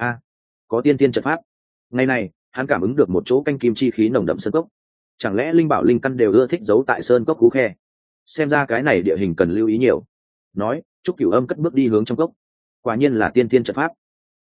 Speaker 1: Có tiên tiên trận pháp. Ngày này, hắn cảm ứng được một chỗ canh kim chi khí nồng đậm sơn cốc. Chẳng lẽ linh bảo linh căn đều ưa thích giấu tại sơn cốc cú khe? Xem ra cái này địa hình cần lưu ý nhiều. Nói, Trúc Cửu Âm cất bước đi hướng trong cốc. Quả nhiên là tiên tiên trận pháp.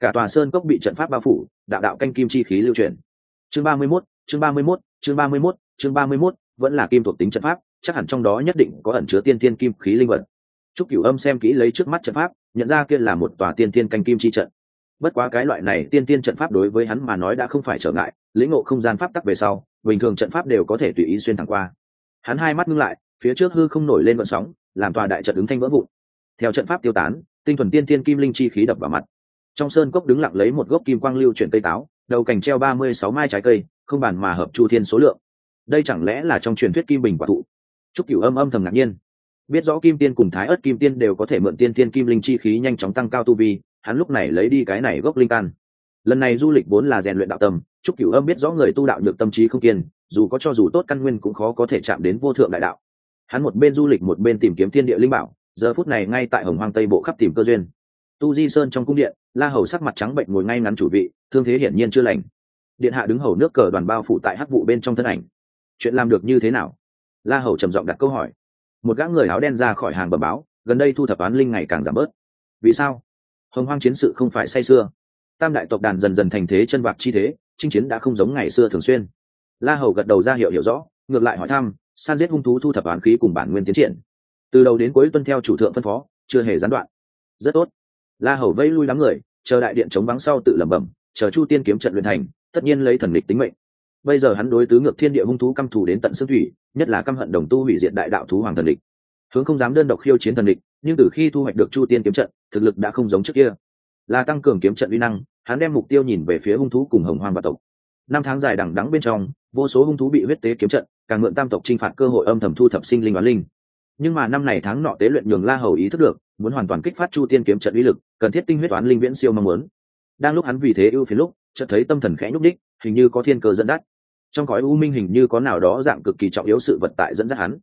Speaker 1: cả tòa sơn cốc bị trận pháp bao phủ, đạo đạo canh kim chi khí lưu chuyển. Chương 31, chương 31, chương 31, chương 31, vẫn là kim thuộc tính trận pháp, chắc hẳn trong đó nhất định có ẩn chứa tiên thiên kim khí linh vật. Trúc Cửu Âm xem kỹ lấy trước mắt trận pháp, nhận ra kia là một tòa tiên thiên canh kim chi trận. Bất quá cái loại này tiên thiên trận pháp đối với hắn mà nói đã không phải trở ngại, lĩnh ngộ không gian pháp tắc về sau, bình thường trận pháp đều có thể tùy ý xuyên thẳng qua. Hắn hai mắt ngưng lại, phía trước hư không nổi lên gợn sóng, làm tòa đại trận ứng thanh vỡ vụn. Theo trận pháp tiêu tán, tinh thuần tiên thiên kim linh chi khí đập vào mặt. Trong sơn cốc đứng lặng lấy một gốc kim quang lưu chuyển cây táo, đầu cành treo 36 mai trái cây, không bàn mà hợp chu thiên số lượng. Đây chẳng lẽ là trong truyền thuyết kim bình quả thụ? Trúc Cửu Âm âm thầm ngạc nhiên. Biết rõ kim tiên cùng thái ớt kim tiên đều có thể mượn tiên tiên kim linh chi khí nhanh chóng tăng cao tu vi, hắn lúc này lấy đi cái này gốc linh căn. Lần này du lịch vốn là rèn luyện đạo tâm, Trúc Cửu Âm biết rõ người tu đạo nhược tâm trí không kiên, dù có cho dù tốt căn nguyên cũng khó có thể chạm đến vô thượng đại đạo. Hắn một bên du lịch một bên tìm kiếm thiên địa linh bảo, giờ phút này ngay tại Hồng Hoang Tây Bộ khắp tìm cơ duyên. Tu Di Sơn trong cung điện, La Hầu sắc mặt trắng bệnh ngồi ngay ngắn chủ vị, thương thế hiển nhiên chưa lành. Điện hạ đứng hầu nước cờ đoàn bao phủ tại hắc vụ bên trong thân ảnh. Chuyện làm được như thế nào? La Hầu trầm giọng đặt câu hỏi. Một gã người áo đen ra khỏi hàng bẩm báo, gần đây thu thập oán linh ngày càng giảm bớt. Vì sao? Hồng Hoang chiến sự không phải say sưa. Tam đại tộc đàn dần dần thành thế chân bạc chi thế, chinh chiến đã không giống ngày xưa thường xuyên. La Hầu gật đầu ra hiểu rõ, ngược lại hỏi thăm, san giết hung thú thu thập oán khí cùng bản nguyên tiến triển. Từ đầu đến cuối tuân theo chủ thượng phân phó, chưa hề gián đoạn. Rất tốt. La Hầu vẫy lui đám người, chờ đại điện chống vắng sau tự lẩm bẩm, chờ Chu Tiên kiếm trận luyện thành, tất nhiên lấy thần lịch tính mệnh. Bây giờ hắn đối tứ ngược thiên địa hung thú căm thù đến tận xương thủy, nhất là căm hận đồng tu hủy diệt đại đạo thú hoàng thần địch. Hướng không dám đơn độc khiêu chiến thần địch, nhưng từ khi thu hoạch được Chu Tiên kiếm trận, thực lực đã không giống trước kia. Là tăng cường kiếm trận uy năng, hắn đem mục tiêu nhìn về phía hung thú cùng Hồng Hoang và tộc. Năm tháng dài đằng đẵng bên trong, vô số hung thú bị huyết tế kiếm trận, càng mượn tam tộc chinh phạt cơ hội âm thầm thu thập sinh linh oán linh. Nhưng mà năm này tháng nọ tế luyện nhường La Hầu ý thức được, muốn hoàn toàn kích phát Chu Tiên kiếm trận uy lực, cần thiết tinh huyết oán linh viễn siêu mong muốn. Đang lúc hắn vì thế ưu phiền lúc, chợt thấy tâm thần khẽ nhúc đích, hình như có thiên cơ dẫn dắt. Trong cõi u minh hình như có nào đó dạng cực kỳ trọng yếu sự vật tại dẫn dắt hắn.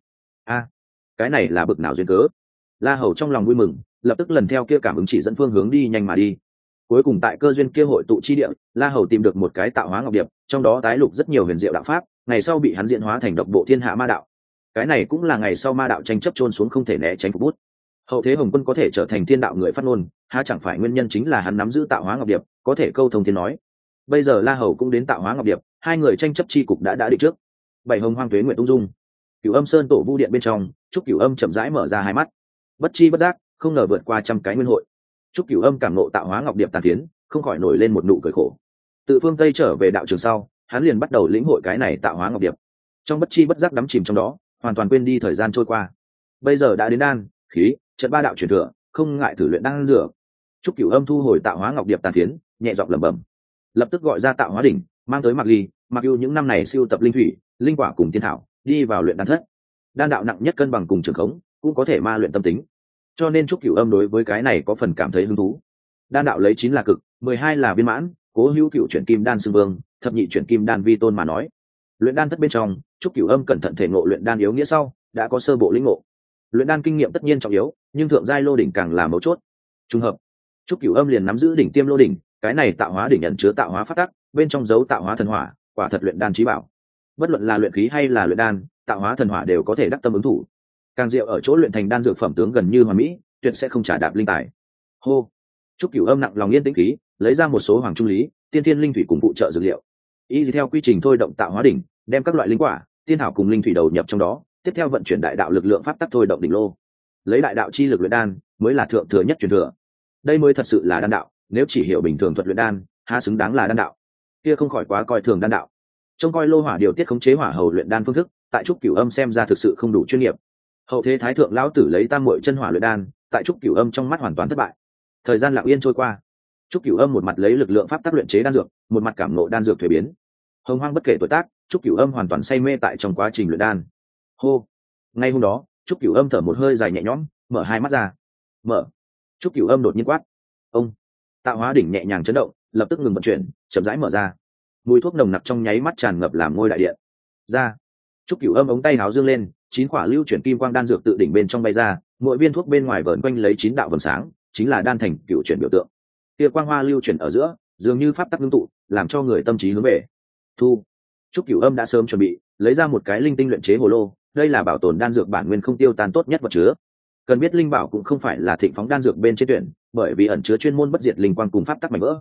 Speaker 1: Cái này là bực nào duyên cớ? La Hầu trong lòng vui mừng, lập tức lần theo kia cảm ứng chỉ dẫn phương hướng đi nhanh mà đi. Cuối cùng tại cơ duyên kia hội tụ chi địa, La Hầu tìm được một cái tạo hóa ngọc điệp, trong đó tái lục rất nhiều huyền diệu đạo pháp, ngày sau bị hắn diễn hóa thành độc bộ thiên hạ ma đạo. Cái này cũng là ngày sau ma đạo tranh chấp chôn xuống không thể né tránh phục bút. Hậu thế Hồng Quân có thể trở thành thiên đạo người phát ngôn, há chẳng phải nguyên nhân chính là hắn nắm giữ tạo hóa ngọc điệp, có thể câu thông thiên nói. Bây giờ La Hầu cũng đến tạo hóa ngọc điệp, hai người tranh chấp chi cục đã định trước. Bảy Hồng Hoang tuế nguyện tung dung. Cửu Âm Sơn tổ vu điện bên trong, Trúc Cửu Âm chậm rãi mở ra hai mắt. Bất chi bất giác, không ngờ vượt qua trăm cái nguyên hội. Trúc Cửu Âm cảm ngộ tạo hóa ngọc điệp tàn tiến, không khỏi nổi lên một nụ cười khổ. Tự phương Tây trở về đạo trường sau, hắn liền bắt đầu lĩnh hội cái này tạo hóa ngọc điệp. Trong bất chi bất giác đắm chìm trong đó, hoàn toàn quên đi thời gian trôi qua. Bây giờ đã đến đan, khí, trận ba đạo truyền thừa, không ngại thử luyện đan dược. Trúc Cửu Âm thu hồi tạo hóa ngọc điệp tàn tiến, nhẹ giọng lẩm bẩm, lập tức gọi ra tạo hóa đỉnh, mang tới Mạc Ly, Mặc Ưu những năm này siêu tập linh thủy, linh quả cùng tiên thảo, đi vào luyện đan thất. Đan đạo nặng nhất cân bằng cùng trường khống, cũng có thể ma luyện tâm tính. Cho nên Trúc Cửu Âm đối với cái này có phần cảm thấy hứng thú. Đan đạo lấy 9 là cực, 12 là viên mãn, Cố Hữu cựu chuyển kim đan xưng vương, thập nhị chuyển kim đan vi tôn mà nói. Luyện đan thất bên trong, Trúc Cửu Âm cẩn thận thể ngộ luyện đan yếu nghĩa sau, đã có sơ bộ lĩnh ngộ. Luyện đan kinh nghiệm tất nhiên trọng yếu, nhưng thượng giai lô đỉnh càng là mấu chốt. Trùng hợp, Trúc Cửu Âm liền nắm giữ đỉnh tiêm lô đỉnh, cái này tạo hóa đỉnh ẩn chứa tạo hóa pháp tắc, bên trong dấu tạo hóa thần hỏa, quả thật luyện đan chí bảo. Bất luận là luyện khí hay là luyện đan, tạo hóa thần hỏa đều có thể đắc tâm ứng thủ. Càng diệu ở chỗ luyện thành đan dược phẩm tướng gần như hoàn mỹ, tuyệt sẽ không trả đạp linh tài. Hô, Trúc Cửu Âm nặng lòng yên tĩnh khí, lấy ra một số hoàng trung lý, tiên thiên linh thủy cùng phụ trợ dược liệu. Y theo quy trình thôi động tạo hóa đỉnh, đem các loại linh quả, tiên thảo cùng linh thủy đầu nhập trong đó, tiếp theo vận chuyển đại đạo lực lượng pháp tắc thôi động đỉnh lô. Lấy đại đạo chi lực luyện đan, mới là thượng thừa nhất truyền thừa. Đây mới thật sự là đan đạo, nếu chỉ hiểu bình thường thuật luyện đan, há xứng đáng là đan đạo. Kia không khỏi quá coi thường đan đạo. Trông coi lô hỏa điều tiết khống chế hỏa hầu luyện đan phương thức, tại Trúc Cửu Âm xem ra thực sự không đủ chuyên nghiệp. Hậu thế thái thượng lão tử lấy tam muội chân hỏa luyện đan, tại Trúc Cửu Âm trong mắt hoàn toàn thất bại. Thời gian lặng yên trôi qua, Trúc Cửu Âm một mặt lấy lực lượng pháp tắc luyện chế đan dược, một mặt cảm ngộ đan dược thuế biến. Hồng Hoang bất kể tuổi tác, Trúc Cửu Âm hoàn toàn say mê tại trong quá trình luyện đan. Hô, ngay hôm đó, Trúc Cửu Âm thở một hơi dài nhẹ nhõm, mở hai mắt ra. Mở. Trúc Cửu Âm đột nhiên quát, ông. Tạo hóa đỉnh nhẹ nhàng chấn động, lập tức ngừng vận chuyển, chậm rãi mở ra. Mùi thuốc nồng nặc trong nháy mắt tràn ngập làm ngôi đại điện. Ra. Trúc Cửu Âm ống tay háo dương lên, 9 quả lưu chuyển kim quang đan dược tự đỉnh bên trong bay ra, mỗi viên thuốc bên ngoài vờn quanh lấy 9 đạo vầng sáng, chính là đan thành cửu chuyển biểu tượng. Kia quang hoa lưu chuyển ở giữa, dường như pháp tắc ngưng tụ, làm cho người tâm trí hướng về. Thu. Trúc Cửu Âm đã sớm chuẩn bị, lấy ra một cái linh tinh luyện chế hồ lô, đây là bảo tồn đan dược bản nguyên không tiêu tan tốt nhất vật chứa. Cần biết linh bảo cũng không phải là thịnh phóng đan dược bên trên tuyển, bởi vì ẩn chứa chuyên môn bất diệt linh quang cùng pháp tắc mạnh vỡ,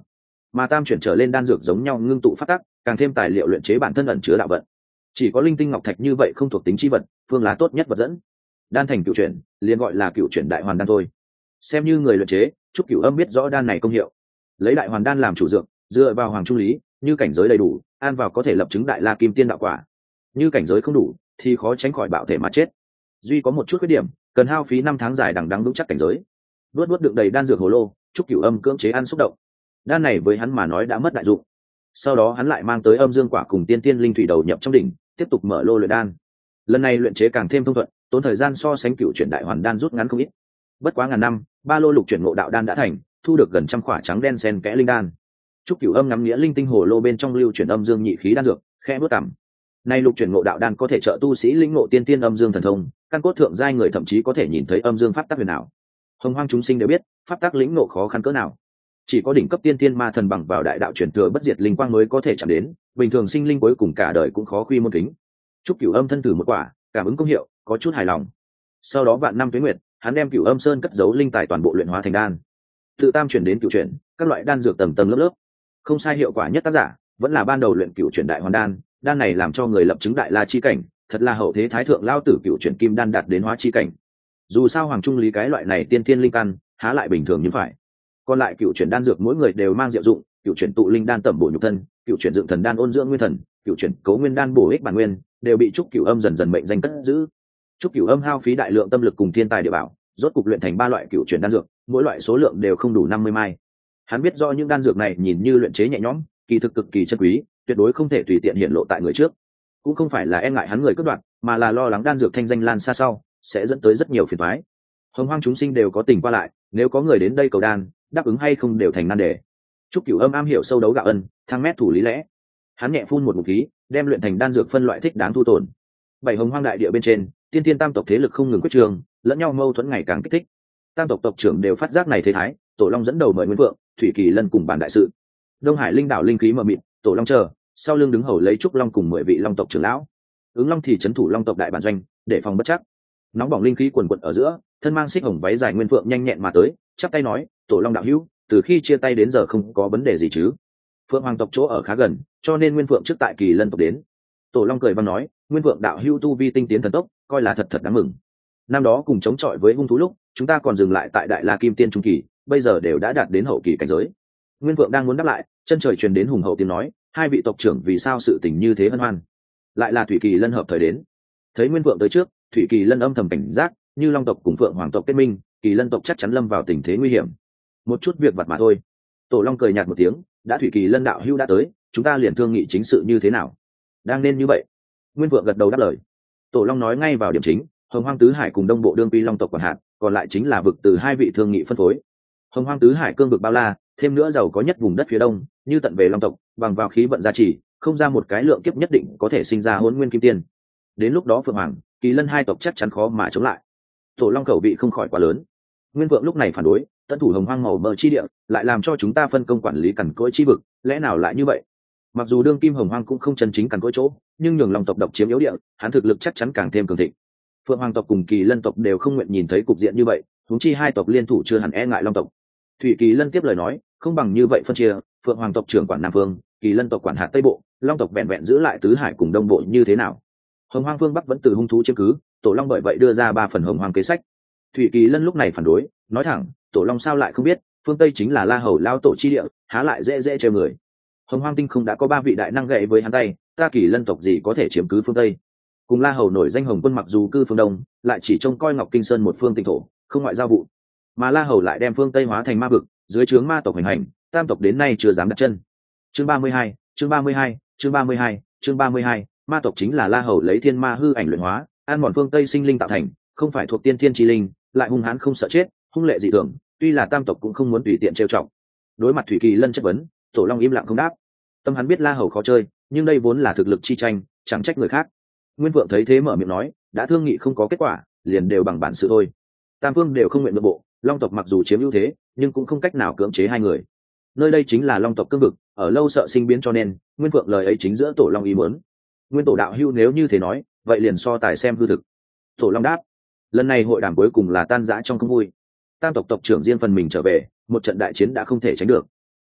Speaker 1: mà tam chuyển trở lên đan dược giống nhau ngưng tụ phát tắc, càng thêm tài liệu luyện chế bản thân ẩn chứa đạo vận. Chỉ có linh tinh ngọc thạch như vậy không thuộc tính chi vật, phương là tốt nhất vật dẫn. Đan thành cựu chuyển, liền gọi là cựu chuyển đại hoàn đan thôi. Xem như người luyện chế, Trúc Cửu Âm biết rõ đan này công hiệu. Lấy đại hoàn đan làm chủ dược, dựa vào hoàng trung lý, như cảnh giới đầy đủ, ăn vào có thể lập chứng đại la kim tiên đạo quả. Như cảnh giới không đủ, thì khó tránh khỏi bạo thể mà chết. Duy có một chút khuyết điểm, cần hao phí 5 tháng dài đằng đẵng vững chắc cảnh giới. Luốt đựng đầy đan dược hồ lô, Trúc Cửu Âm cưỡng chế ăn xúc động. Đan này với hắn mà nói đã mất đại dụng. Sau đó hắn lại mang tới âm dương quả cùng tiên tiên linh thủy đầu nhập trong đỉnh, tiếp tục mở lô luyện đan. Lần này luyện chế càng thêm thông thuận, tốn thời gian so sánh cựu chuyển đại hoàn đan rút ngắn không ít. Bất quá ngàn năm, 3 lô lục chuyển ngộ đạo đan đã thành, thu được gần 100 khỏa trắng đen xen kẽ linh đan. Trúc Cửu Âm ngắm nghĩa linh tinh hồ lô bên trong lưu chuyển âm dương nhị khí đan dược, khẽ bước cằm. Nay lục chuyển ngộ đạo đan có thể trợ tu sĩ lĩnh ngộ tiên tiên âm dương thần thông, căn cốt thượng giai người thậm chí có thể nhìn thấy âm dương pháp tắc huyền ảo. Hồng hoang chúng sinh đều biết, pháp tắc lĩnh ngộ khó khăn cỡ nào. Chỉ có đỉnh cấp tiên tiên ma thần bằng vào đại đạo chuyển thừa bất diệt linh quang mới có thể chạm đến, bình thường sinh linh cuối cùng cả đời cũng khó quy môn kính. Trúc Cửu Âm thân thử một quả, cảm ứng công hiệu, có chút hài lòng. Sau đó vạn năm tuế nguyệt, hắn đem Cửu Âm Sơn cất giấu linh tài toàn bộ luyện hóa thành đan. Tự tam chuyển đến cửu chuyển, các loại đan dược tầng tầng lớp lớp. Không sai, hiệu quả nhất tác giả vẫn là ban đầu luyện cửu chuyển đại hoàn đan, đan này làm cho người lập chứng đại la chi cảnh, thật là hậu thế thái thượng lao tử cửu chuyển kim đan đạt đến hóa chi cảnh. Dù sao hoàng trung lý cái loại này tiên thiên linh căn, há lại bình thường như phải. Còn lại cửu chuyển đan dược mỗi người đều mang diệu dụng, cửu chuyển tụ linh đan tẩm bổ nhục thân, cửu chuyển dựng thần đan ôn dưỡng nguyên thần, cửu chuyển cấu nguyên đan bổ ích bản nguyên, đều bị Trúc Cửu Âm dần dần mệnh danh cất giữ. Trúc Cửu Âm hao phí đại lượng tâm lực cùng thiên tài địa bảo, rốt cục luyện thành 3 loại cửu chuyển đan dược, mỗi loại số lượng đều không đủ 50 mai. Hắn biết do những đan dược này nhìn như luyện chế nhẹ nhõm, kỳ thực cực kỳ chân quý, tuyệt đối không thể tùy tiện hiện lộ tại người trước. Cũng không phải là e ngại hắn người cướp đoạt, mà là lo lắng đan dược thanh danh lan xa sau, sẽ dẫn tới rất nhiều phiền toái. Hồng hoang chúng sinh đều có tình qua lại, nếu có người đến đây cầu đan, đáp ứng hay không đều thành nan đề. Trúc Cửu Âm am hiểu sâu đấu gạo ân, thang mét thủ lý lẽ. Hắn nhẹ phun một ngụm khí, đem luyện thành đan dược phân loại thích đáng thu tồn. Bảy hồng hoang đại địa bên trên, tiên tiên tam tộc thế lực không ngừng quyết trường, lẫn nhau mâu thuẫn ngày càng kích thích. Tam tộc tộc trưởng đều phát giác này thế thái, Tổ Long dẫn đầu mời Nguyên Vượng, Thủy Kỳ Lân cùng bàn đại sự. Đông Hải linh đảo linh khí mờ mịt, Tổ Long chờ, sau lưng đứng hầu lấy Trúc Long cùng 10 vị Long tộc trưởng lão. Ứng Long thì trấn thủ Long tộc đại bản doanh, để phòng bất chắc. Nóng bỏng linh khí quần quật ở giữa, thân mang xích hồng váy dài Nguyên Vượng nhanh nhẹn mà tới, chắp tay nói: "Tổ Long đạo hữu, từ khi chia tay đến giờ không có vấn đề gì chứ?" Phượng Hoàng tộc chỗ ở khá gần, cho nên Nguyên Vượng trước tại Kỳ Lân tộc đến. Tổ Long cười vang nói: "Nguyên Vượng đạo hữu tu vi tinh tiến thần tốc, coi là thật thật đáng mừng. Năm đó cùng chống chọi với hung thú lúc, chúng ta còn dừng lại tại Đại La Kim Tiên trung kỳ, bây giờ đều đã đạt đến hậu kỳ cảnh giới." Nguyên Vượng đang muốn đáp lại, chân trời truyền đến hùng hậu tiếng nói: "Hai vị tộc trưởng vì sao sự tình như thế hân hoan?" Lại là Thủy Kỳ Lân hợp thời đến. Thấy Nguyên Vượng tới trước, Thủy Kỳ Lân âm thầm cảnh giác, như Long tộc cùng Phượng Hoàng tộc kết minh, Kỳ Lân tộc chắc chắn lâm vào tình thế nguy hiểm. Một chút việc vặt mà thôi. Tổ Long cười nhạt một tiếng: "Đã Thủy Kỳ Lân đạo hữu đã tới, chúng ta liền thương nghị chính sự như thế nào." "Đang nên như vậy." Nguyên Vượng gật đầu đáp lời. Tổ Long nói ngay vào điểm chính: Hồng Hoang Tứ Hải cùng Đông Bộ đương quy Long tộc quản hạt, còn lại chính là vực từ hai vị thương nghị phân phối. Hồng Hoang Tứ Hải cương vực bao la, thêm nữa giàu có nhất vùng đất phía đông, như tận về Long tộc, bằng vào khí vận gia trì, không ra một cái lượng kiếp nhất định có thể sinh ra Hỗn Nguyên Kim Tiên. Đến lúc đó Phượng Hoàng, Kỳ Lân hai tộc chắc chắn khó mà chống lại. Tổ Long khẩu vị không khỏi quá lớn. Nguyên Vượng lúc này phản đối: "Tận thủ Hồng Hoang màu mỡ chi địa, lại làm cho chúng ta phân công quản lý cằn cỗi chi vực, lẽ nào lại như vậy?" Mặc dù đương kim Hồng Hoang cũng không chân chính cằn cỗi chỗ, nhưng nhường Long tộc độc chiếm yếu địa, hắn thực lực chắc chắn càng thêm cường thịnh. Phượng Hoàng tộc cùng Kỳ Lân tộc đều không nguyện nhìn thấy cục diện như vậy, huống chi hai tộc liên thủ chưa hẳn e ngại Long tộc. Thủy Kỳ Lân tiếp lời nói: "Không bằng như vậy phân chia, Phượng Hoàng tộc trưởng quản Nam Phương, Kỳ Lân tộc quản hạt Tây Bộ, Long tộc vẹn vẹn giữ lại Tứ Hải cùng Đông Bộ như thế nào?" Hồng Hoang phương Bắc vẫn từ hung thú chiếm cứ, Tổ Long bởi vậy đưa ra 3 phần Hồng Hoang kế sách. Thủy Kỳ Lân lúc này phản đối, nói thẳng: "Tổ Long sao lại không biết, phương Tây chính là La Hầu lao tổ chi địa, há lại dễ dễ trêu người. Hồng Hoang tinh không đã có 3 vị đại năng gậy với hắn tay, ta Kỳ Lân tộc gì có thể chiếm cứ phương Tây? Cùng La Hầu nổi danh Hồng Quân mặc dù cư phương Đông, lại chỉ trông coi Ngọc Kinh Sơn một phương tinh thổ, không ngoại giao vụ. Mà La Hầu lại đem phương Tây hóa thành ma vực, dưới trướng ma tộc hành hành, tam tộc đến nay chưa dám đặt chân." Chương 32, chương 32, chương 32, chương 32, ma tộc chính là La Hầu lấy thiên ma hư ảnh luyện hóa, ăn mòn phương Tây sinh linh tạo thành, không phải thuộc tiên thiên chi linh, lại hung hãn không sợ chết, hung lệ dị thường, tuy là tam tộc cũng không muốn tùy tiện trêu chọc. Đối mặt Thủy Kỳ Lân chất vấn, Tổ Long im lặng không đáp. Tâm hắn biết La Hầu khó chơi, nhưng đây vốn là thực lực chi tranh, chẳng trách người khác. Nguyên Vượng thấy thế mở miệng nói: "Đã thương nghị không có kết quả, liền đều bằng bản sự thôi. Tam phương đều không nguyện nội bộ, Long tộc mặc dù chiếm ưu thế, nhưng cũng không cách nào cưỡng chế hai người. Nơi đây chính là Long tộc cương vực, ở lâu sợ sinh biến, cho nên Nguyên Vượng lời ấy chính giữa Tổ Long ý muốn. Nguyên tổ đạo hữu nếu như thế nói, vậy liền so tài xem hư thực." Tổ Long đáp. Lần này hội đàm cuối cùng là tan rã trong không vui. Tam tộc tộc trưởng riêng phần mình trở về, một trận đại chiến đã không thể tránh được.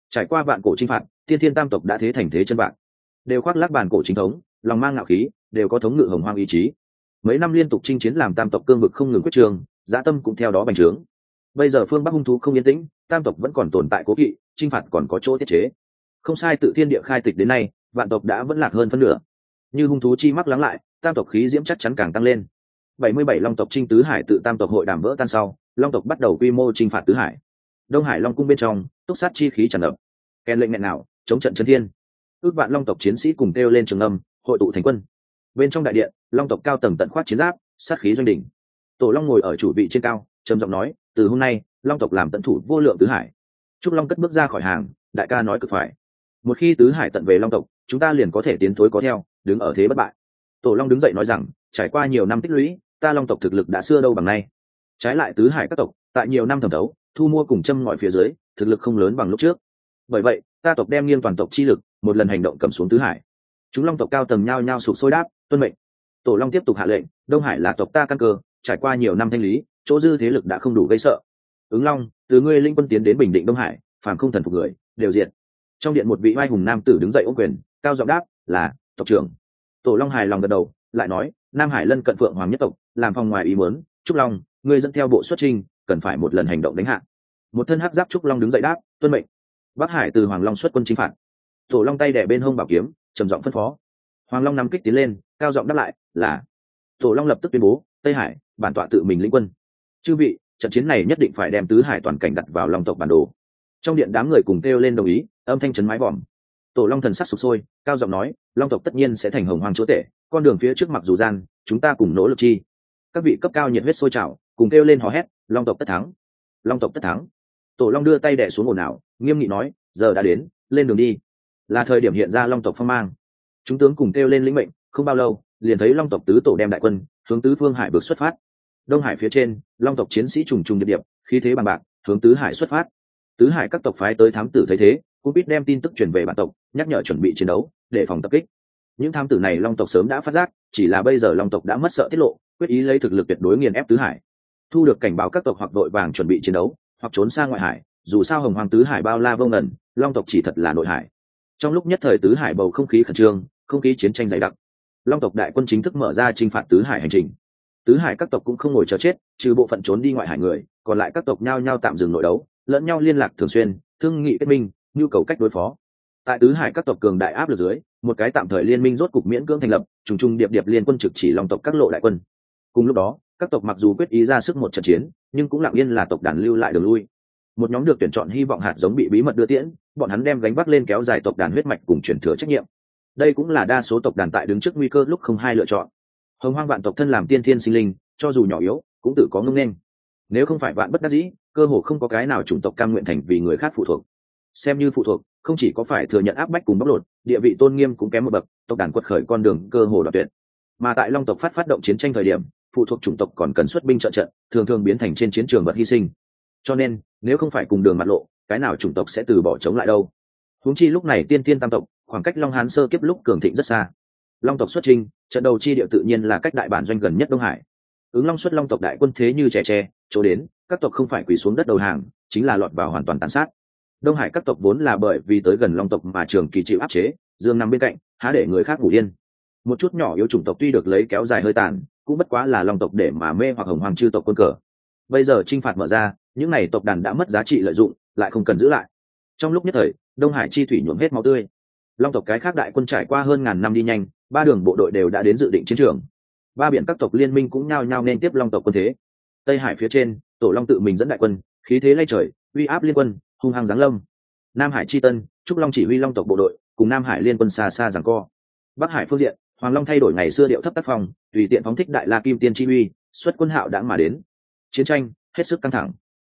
Speaker 1: Trải qua vạn cổ chinh phạt, tiên thiên tam tộc đã thế thành thế chân vạn, đều khoác lác bản cổ chính thống, lòng mang ngạo khí, đều có thống ngự hồng hoang ý chí. Mấy năm liên tục chinh chiến làm tam tộc cương vực không ngừng quyết trường, dã tâm cũng theo đó bành trướng. Bây giờ phương Bắc hung thú không yên tĩnh, tam tộc vẫn còn tồn tại cố kỵ, chinh phạt còn có chỗ tiết chế. Không sai, tự thiên địa khai tịch đến nay, vạn tộc đã vẫn lạc hơn phân nửa. Như hung thú chi mắc lắng lại, tam tộc khí diễm chắc chắn càng tăng lên. 77 long tộc chinh tứ hải tự tam tộc hội đàm vỡ tan sau, long tộc bắt đầu quy mô chinh phạt tứ hải. Đông Hải Long cung bên trong, túc sát chi khí tràn ngập. Kèn lệnh nghẹn nào, chống trận chấn thiên. Ước vạn long tộc chiến sĩ cùng kêu lên trường âm, hội tụ thành quân. Bên trong đại điện, long tộc cao tầng tận khoát chiến giáp, sát khí doanh đỉnh. Tổ Long ngồi ở chủ vị trên cao, trầm giọng nói, từ hôm nay, long tộc làm tận thủ vô lượng tứ hải. Trúc Long cất bước ra khỏi hàng, đại ca nói cực phải. Một khi tứ hải tận về long tộc, chúng ta liền có thể tiến thối có theo, đứng ở thế bất bại. Tổ Long đứng dậy nói rằng, trải qua nhiều năm tích lũy, ta long tộc thực lực đã xưa đâu bằng nay. Trái lại tứ hải các tộc, tại nhiều năm thẩm thấu, thu mua cùng châm ngòi phía dưới, thực lực không lớn bằng lúc trước. Bởi vậy, ta tộc đem nghiêng toàn tộc chi lực, một lần hành động cầm xuống tứ hải. Chúng long tộc cao tầng nhao nhao sụp sôi đáp, tuân mệnh. Tổ Long tiếp tục hạ lệnh, Đông Hải là tộc ta căn cơ, trải qua nhiều năm thanh lý, chỗ dư thế lực đã không đủ gây sợ. Ứng Long, từ ngươi linh quân tiến đến bình định Đông Hải, phàm không thần phục người, đều diệt. Trong điện một vị oai hùng nam tử đứng dậy ôm quyền, cao giọng đáp, là tộc trưởng. Tổ Long hài lòng gật đầu, lại nói, Nam Hải lân cận Phượng Hoàng nhất tộc, làm phòng ngoài ý muốn, Trúc Long, ngươi dẫn theo bộ xuất trình, cần phải một lần hành động đánh hạ. Một thân hắc giáp Trúc Long đứng dậy đáp, tuân mệnh. Bắc Hải từ Hoàng Long xuất quân chinh phạt. Tổ Long tay đè bên hông bảo kiếm, trầm giọng phân phó. Hoàng Long nắm kích tiến lên, cao giọng đáp lại, là. Tổ Long lập tức tuyên bố, Tây Hải, bản tọa tự mình lĩnh quân. Chư vị, trận chiến này nhất định phải đem tứ hải toàn cảnh đặt vào Long tộc bản đồ. Trong điện đám người cùng kêu lên đồng ý, âm thanh chấn mái vòm. Tổ Long thần sắc sục sôi, cao giọng nói, Long tộc tất nhiên sẽ thành hồng hoàng chúa tể, con đường phía trước mặc dù gian, chúng ta cùng nỗ lực chi. Các vị cấp cao nhiệt huyết sôi trào, cùng kêu lên hò hét, Long tộc tất thắng, Long tộc tất thắng. Tổ Long đưa tay đè xuống ồn ào, nghiêm nghị nói, giờ đã đến, lên đường đi. Là thời điểm hiện ra Long tộc phong mang. Chúng tướng cùng kêu lên lĩnh mệnh, không bao lâu, liền thấy Long tộc tứ tổ đem đại quân hướng tứ phương hải vực xuất phát. Đông Hải phía trên, Long tộc chiến sĩ trùng trùng điệp điệp, khí thế bằng bạc, hướng tứ hải xuất phát. Tứ hải các tộc phái tới thám tử thấy thế, cũng biết đem tin tức truyền về bản tộc, nhắc nhở chuẩn bị chiến đấu, để phòng tập kích. Những thám tử này Long tộc sớm đã phát giác, chỉ là bây giờ Long tộc đã mất sợ tiết lộ, quyết ý lấy thực lực tuyệt đối nghiền ép tứ hải. Thu được cảnh báo các tộc hoặc đội vàng chuẩn bị chiến đấu, hoặc trốn sang ngoại hải, dù sao hồng hoàng tứ hải bao la vô ngần, Long tộc chỉ thật là nội hải. Trong lúc nhất thời tứ hải bầu không khí khẩn trương, không khí chiến tranh dày đặc. Long tộc đại quân chính thức mở ra chinh phạt tứ hải hành trình. Tứ hải các tộc cũng không ngồi chờ chết, trừ bộ phận trốn đi ngoại hải người, còn lại các tộc nhao nhao tạm dừng nội đấu, lẫn nhau liên lạc thường xuyên, thương nghị kết minh, nhu cầu cách đối phó. Tại tứ hải các tộc cường đại áp lực dưới, một cái tạm thời liên minh rốt cục miễn cưỡng thành lập, trùng trùng điệp điệp liên quân trực chỉ Long tộc các lộ đại quân. Cùng lúc đó, các tộc mặc dù quyết ý ra sức một trận chiến, nhưng cũng lặng yên là tộc đàn lưu lại đường lui. Một nhóm được tuyển chọn hy vọng hạt giống bị bí mật đưa tiễn, bọn hắn đem gánh vác lên kéo dài tộc đàn huyết mạch cùng truyền thừa trách nhiệm. Đây cũng là đa số tộc đàn tại đứng trước nguy cơ lúc không hai lựa chọn. Hồng hoang vạn tộc thân làm tiên thiên sinh linh, cho dù nhỏ yếu, cũng tự có ngông nên. Nếu không phải vạn bất đắc dĩ, cơ hồ không có cái nào chủng tộc cam nguyện thành vì người khác phụ thuộc. Xem như phụ thuộc, không chỉ có phải thừa nhận áp bách cùng bóc lột, địa vị tôn nghiêm cũng kém một bậc, tộc đàn quật khởi con đường cơ hồ đoạn tuyệt. Mà tại Long tộc phát động chiến tranh thời điểm, phụ thuộc chủng tộc còn cần xuất binh trợ trận, thường thường biến thành trên chiến trường vật hy sinh. Cho nên, nếu không phải cùng đường mặt lộ, cái nào chủng tộc sẽ từ bỏ chống lại đâu? Huống chi lúc này tiên tiên tam tộc, khoảng cách Long Hán sơ kiếp lúc cường thịnh rất xa. Long tộc xuất chinh, trận đầu chi địa tự nhiên là cách đại bản doanh gần nhất Đông Hải. Ứng Long xuất Long tộc đại quân thế như trẻ tre, chỗ đến, các tộc không phải quỳ xuống đất đầu hàng, chính là lọt vào hoàn toàn tàn sát. Đông Hải các tộc vốn là bởi vì tới gần Long tộc mà trường kỳ chịu áp chế, dương nằm bên cạnh, há để người khác ngủ yên. Một chút nhỏ yếu chủng tộc tuy được lấy kéo dài hơi tàn, cũng bất quá là Long tộc để mà mê hoặc hồng hoàng chư tộc quân cờ. Bây giờ chinh phạt mở ra, những này tộc đàn đã mất giá trị lợi dụng, lại không cần giữ lại. Trong lúc nhất thời, Đông Hải chi thủy nhuộm hết máu tươi. Long tộc cái khác đại quân trải qua hơn ngàn năm đi nhanh, ba đường bộ đội đều đã đến dự định chiến trường. Ba biển các tộc liên minh cũng nhao nhao nên tiếp Long tộc quân thế. Tây Hải phía trên, Tổ Long tự mình dẫn đại quân, khí thế lay trời, uy áp liên quân, hung hăng giáng lâm. Nam Hải chi tân, Trúc Long chỉ huy Long tộc bộ đội, cùng Nam Hải liên quân xa xa giằng co. Bắc Hải phương diện, Hoàng Long thay đổi ngày xưa điệu thấp tác phong, tùy tiện phóng thích đại la kim tiên chi uy, xuất quân hạo đãng mà đến. Chiến tranh hết sức căng thẳng.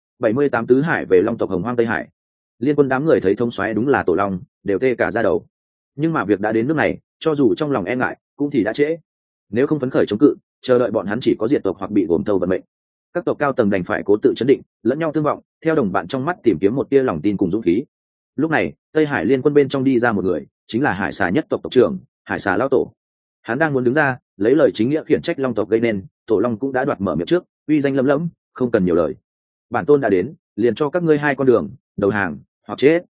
Speaker 1: 78 tứ hải về Long tộc Hồng Hoang Tây Hải. Liên quân đám người thấy thông soái đúng là Tổ Long, đều tê cả da đầu. Nhưng mà việc đã đến nước này, cho dù trong lòng e ngại, cũng thì đã trễ. Nếu không phấn khởi chống cự, chờ đợi bọn hắn chỉ có diệt tộc hoặc bị gồm thâu vận mệnh. Các tộc cao tầng đành phải cố tự chấn định, lẫn nhau tương vọng, theo đồng bạn trong mắt tìm kiếm một tia lòng tin cùng dũng khí. Lúc này, Tây Hải liên quân bên trong đi ra một người, chính là Hải Xà nhất tộc tộc trưởng, Hải Xà lão tổ. Hắn đang muốn đứng ra, lấy lời chính nghĩa khiển trách Long tộc gây nên, Tổ Long cũng đã đoạt mở miệng trước, uy danh lẫm lẫm, không cần nhiều lời. Bản tôn đã đến, liền cho các ngươi hai con đường, đầu hàng hoặc chết.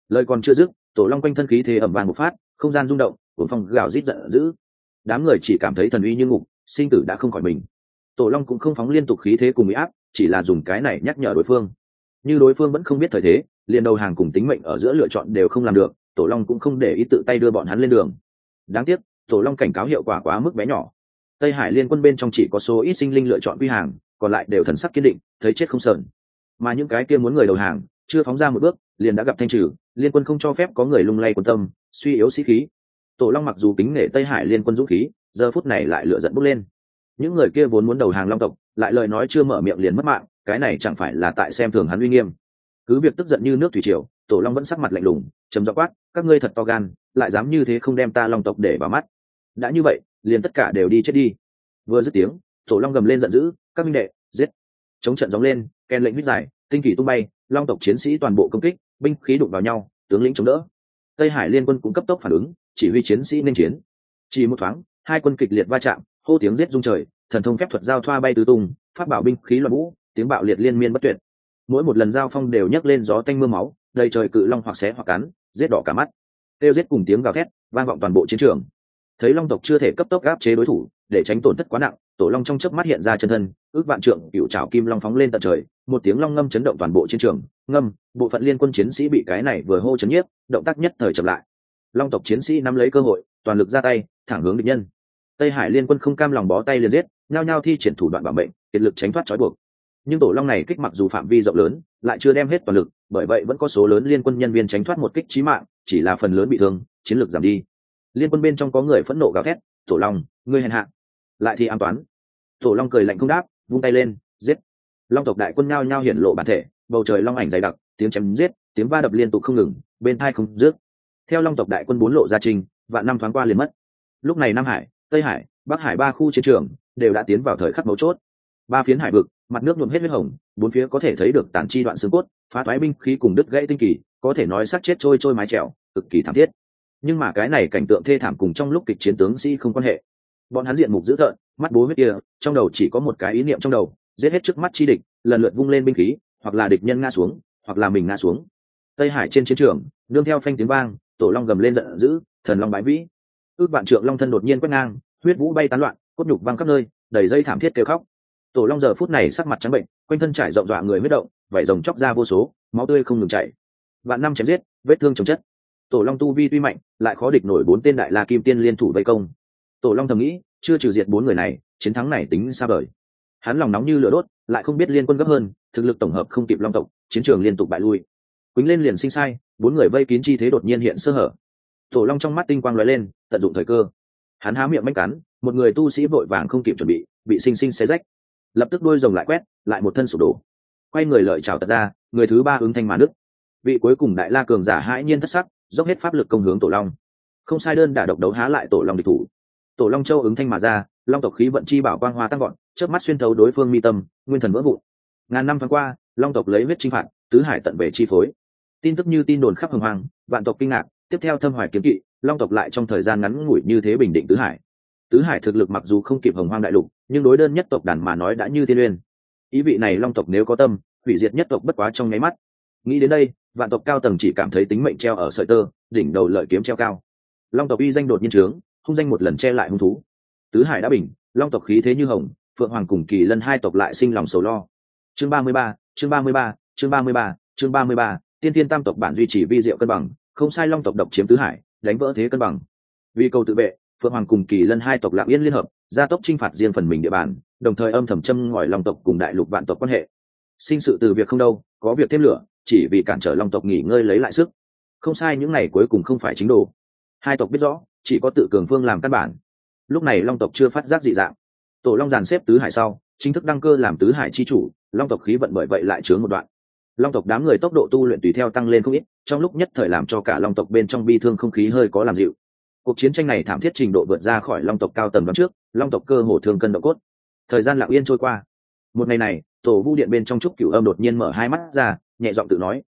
Speaker 1: Lời còn chưa dứt, tổ long quanh thân khí thế ẩm vàng một phát, không gian rung động, cuồng phong gào rít giận dữ. Đám người chỉ cảm thấy thần uy như ngục, sinh tử đã không khỏi mình. Tổ long cũng không phóng liên tục khí thế cùng uy áp, chỉ là dùng cái này nhắc nhở đối phương. Như đối phương vẫn không biết thời thế, liền đầu hàng cùng tính mệnh ở giữa lựa chọn đều không làm được, tổ long cũng không để ý tự tay đưa bọn hắn lên đường. Đáng tiếc, tổ long cảnh cáo hiệu quả quá mức bé nhỏ. Tây Hải liên quân bên trong chỉ có số ít sinh linh lựa chọn quy hàng, còn lại đều thần sắc kiên định, thấy chết không sờn. Mà những cái kia muốn người đầu hàng, chưa phóng ra một bước, liền đã gặp thanh trừ. Liên quân không cho phép có người lung lay quân tâm, suy yếu sĩ khí. Tổ long mặc dù kính nể Tây Hải liên quân dũng khí, giờ phút này lại lựa giận bốc lên. Những người kia vốn muốn đầu hàng long tộc, lại lời nói chưa mở miệng liền mất mạng, cái này chẳng phải là tại xem thường hắn uy nghiêm. Cứ việc tức giận như nước thủy triều, tổ long vẫn sắc mặt lạnh lùng, trầm giọng quát: các ngươi thật to gan, lại dám như thế không đem ta long tộc để vào mắt. Đã như vậy, liền tất cả đều đi chết đi. Vừa dứt tiếng, tổ long gầm lên giận dữ: các minh đệ, giết! Chống trận gióng lên, kèn lệnh huyết dài, tinh kỳ tung bay, long tộc chiến sĩ toàn bộ công kích, binh khí đụng vào nhau, tướng lĩnh chống đỡ. Tây Hải liên quân cũng cấp tốc phản ứng, chỉ huy chiến sĩ nên chiến. Chỉ một thoáng, hai quân kịch liệt va chạm, hô tiếng giết rung trời, thần thông phép thuật giao thoa bay tứ tung, pháp bảo binh khí loạn vũ, tiếng bạo liệt liên miên bất tuyệt. Mỗi một lần giao phong đều nhấc lên gió tanh mưa máu, đầy trời cự long hoặc xé hoặc cắn, giết đỏ cả mắt. Kêu giết cùng tiếng gào thét vang vọng toàn bộ chiến trường. Thấy long tộc chưa thể cấp tốc áp chế đối thủ, để tránh tổn thất quá nặng, tổ long trong chớp mắt hiện ra chân thân, ước vạn trượng cựu trảo kim long phóng lên tận trời, một tiếng long ngâm chấn động toàn bộ chiến trường. Ngâm, bộ phận liên quân chiến sĩ bị cái này vừa hô chấn nhiếp, động tác nhất thời chậm lại. Long tộc chiến sĩ nắm lấy cơ hội, toàn lực ra tay, thẳng hướng địch nhân. Tây Hải liên quân không cam lòng bó tay liền giết, nhao nhao thi triển thủ đoạn bảo mệnh, kiệt lực tránh thoát trói buộc. Nhưng tổ long này kích mặc dù phạm vi rộng lớn, lại chưa đem hết toàn lực, bởi vậy vẫn có số lớn liên quân nhân viên tránh thoát một kích chí mạng, chỉ là phần lớn bị thương, chiến lược giảm đi. Liên quân bên trong có người phẫn nộ gào thét: tổ long, ngươi hèn hạ, lại thì an toán. Tổ long cười lạnh không đáp, vung tay lên, giết. Long tộc đại quân nhao nhao hiển lộ bản thể, bầu trời long ảnh dày đặc, tiếng chém giết, tiếng va đập liên tục không ngừng, bên tai không dứt. Theo long tộc đại quân bốn lộ ra trình, vạn năm thoáng qua liền mất. Lúc này Nam Hải, Tây Hải, Bắc Hải ba khu chiến trường đều đã tiến vào thời khắc mấu chốt. Ba phiến hải vực, mặt nước nhuộm hết huyết hồng, bốn phía có thể thấy được tàn chi đoạn xương cốt, phá toái binh khí cùng đứt gãy tinh kỳ, có thể nói sát chết trôi trôi mái chèo, cực kỳ thảm thiết. Nhưng mà cái này cảnh tượng thê thảm cùng trong lúc kịch chiến tướng sĩ không quan hệ. Bọn hắn diện mục dữ tợn, mắt bố huyết kia, trong đầu chỉ có một cái ý niệm trong đầu: giết hết trước mắt chi địch, lần lượt vung lên binh khí, hoặc là địch nhân ngã xuống, hoặc là mình ngã xuống. Tây Hải trên chiến trường, nương theo phanh tiếng vang, tổ long gầm lên giận dữ, thần long bái vĩ. Ước vạn trượng long thân đột nhiên quét ngang, huyết vũ bay tán loạn, cốt nhục văng khắp nơi, đầy dây thảm thiết kêu khóc. Tổ long giờ phút này sắc mặt trắng bệnh, quanh thân trải rộng dọa người huyết động, vảy rồng chóc ra vô số, máu tươi không ngừng chảy. Vạn năm chém giết, vết thương chồng chất. Tổ long tu vi tuy mạnh, lại khó địch nổi bốn tên đại la kim tiên liên thủ vây công. Tổ long thầm nghĩ, chưa trừ diệt bốn người này, chiến thắng này tính xa vời. Hắn lòng nóng như lửa đốt, lại không biết liên quân gấp hơn, thực lực tổng hợp không kịp long tộc, chiến trường liên tục bại lui. Quýnh lên liền sinh sai, bốn người vây kín chi thế đột nhiên hiện sơ hở. Tổ long trong mắt tinh quang lóe lên, tận dụng thời cơ. Hắn há miệng mách cắn, một người tu sĩ vội vàng không kịp chuẩn bị sinh sinh xé rách. Lập tức đôi rồng lại quét, lại một thân sụp đổ. Quay người lợi chảo tật ra, người thứ ba ứng thanh mà nứt. Vị cuối cùng đại la cường giả hãi nhiên thất sắc, dốc hết pháp lực công hướng tổ long. Không sai, đơn đả độc đấu há lại tổ long địch thủ. Tổ long châu ứng thanh mà ra, long tộc khí vận chi bảo quang hoa tăng gọn, chớp mắt xuyên thấu đối phương mi tâm, nguyên thần vỡ vụn. Ngàn năm tháng qua, long tộc lấy huyết chinh phạt, tứ hải tận về chi phối. Tin tức như tin đồn khắp hồng hoàng, vạn tộc kinh ngạc. Tiếp theo thâm hoài kiếm kỵ, long tộc lại trong thời gian ngắn ngủi như thế bình định tứ hải. Tứ hải thực lực mặc dù không kịp hồng hoang đại lục, nhưng đối đơn nhất tộc đàn mà nói đã như tiên uyên. Ý vị này long tộc nếu có tâm, hủy diệt nhất tộc bất quá trong nháy mắt. Nghĩ đến đây, vạn tộc cao tầng chỉ cảm thấy tính mệnh treo ở sợi tơ, đỉnh đầu lợi kiếm treo cao. Long tộc uy danh đột nhiên trướng, hung danh một lần che lại hung thú. Tứ hải đã bình, long tộc khí thế như hồng, phượng hoàng cùng kỳ lân hai tộc lại sinh lòng sầu lo. Chương 33, chương 33, chương 33, chương 33, tiên thiên tam tộc bản duy trì vi diệu cân bằng, không sai, long tộc độc chiếm tứ hải, đánh vỡ thế cân bằng. Vì cầu tự vệ, phượng hoàng cùng kỳ lân hai tộc lạng yên liên hợp, gia tốc chinh phạt riêng phần mình địa bàn, đồng thời âm thầm châm ngòi long tộc cùng đại lục vạn tộc quan hệ. Sinh sự từ việc không đâu, có việc thêm lửa, chỉ vì cản trở long tộc nghỉ ngơi lấy lại sức. Không sai, những này cuối cùng không phải chính đồ. Hai tộc biết rõ, chỉ có tự cường phương làm căn bản. Lúc này long tộc chưa phát giác dị dạng. Tổ long dàn xếp tứ hải sau, chính thức đăng cơ làm tứ hải chi chủ, long tộc khí vận bởi vậy lại chướng một đoạn. Long tộc đám người tốc độ tu luyện tùy theo tăng lên không ít, trong lúc nhất thời làm cho cả long tộc bên trong bi thương không khí hơi có làm dịu. Cuộc chiến tranh này thảm thiết trình độ vượt ra khỏi long tộc cao tầng đoán trước, long tộc cơ hồ thương cân độ cốt. Thời gian lặng yên trôi qua. Một ngày này, tổ vu điện bên trong trúc cửu âm đột nhiên mở hai mắt ra, nhẹ giọng tự nói: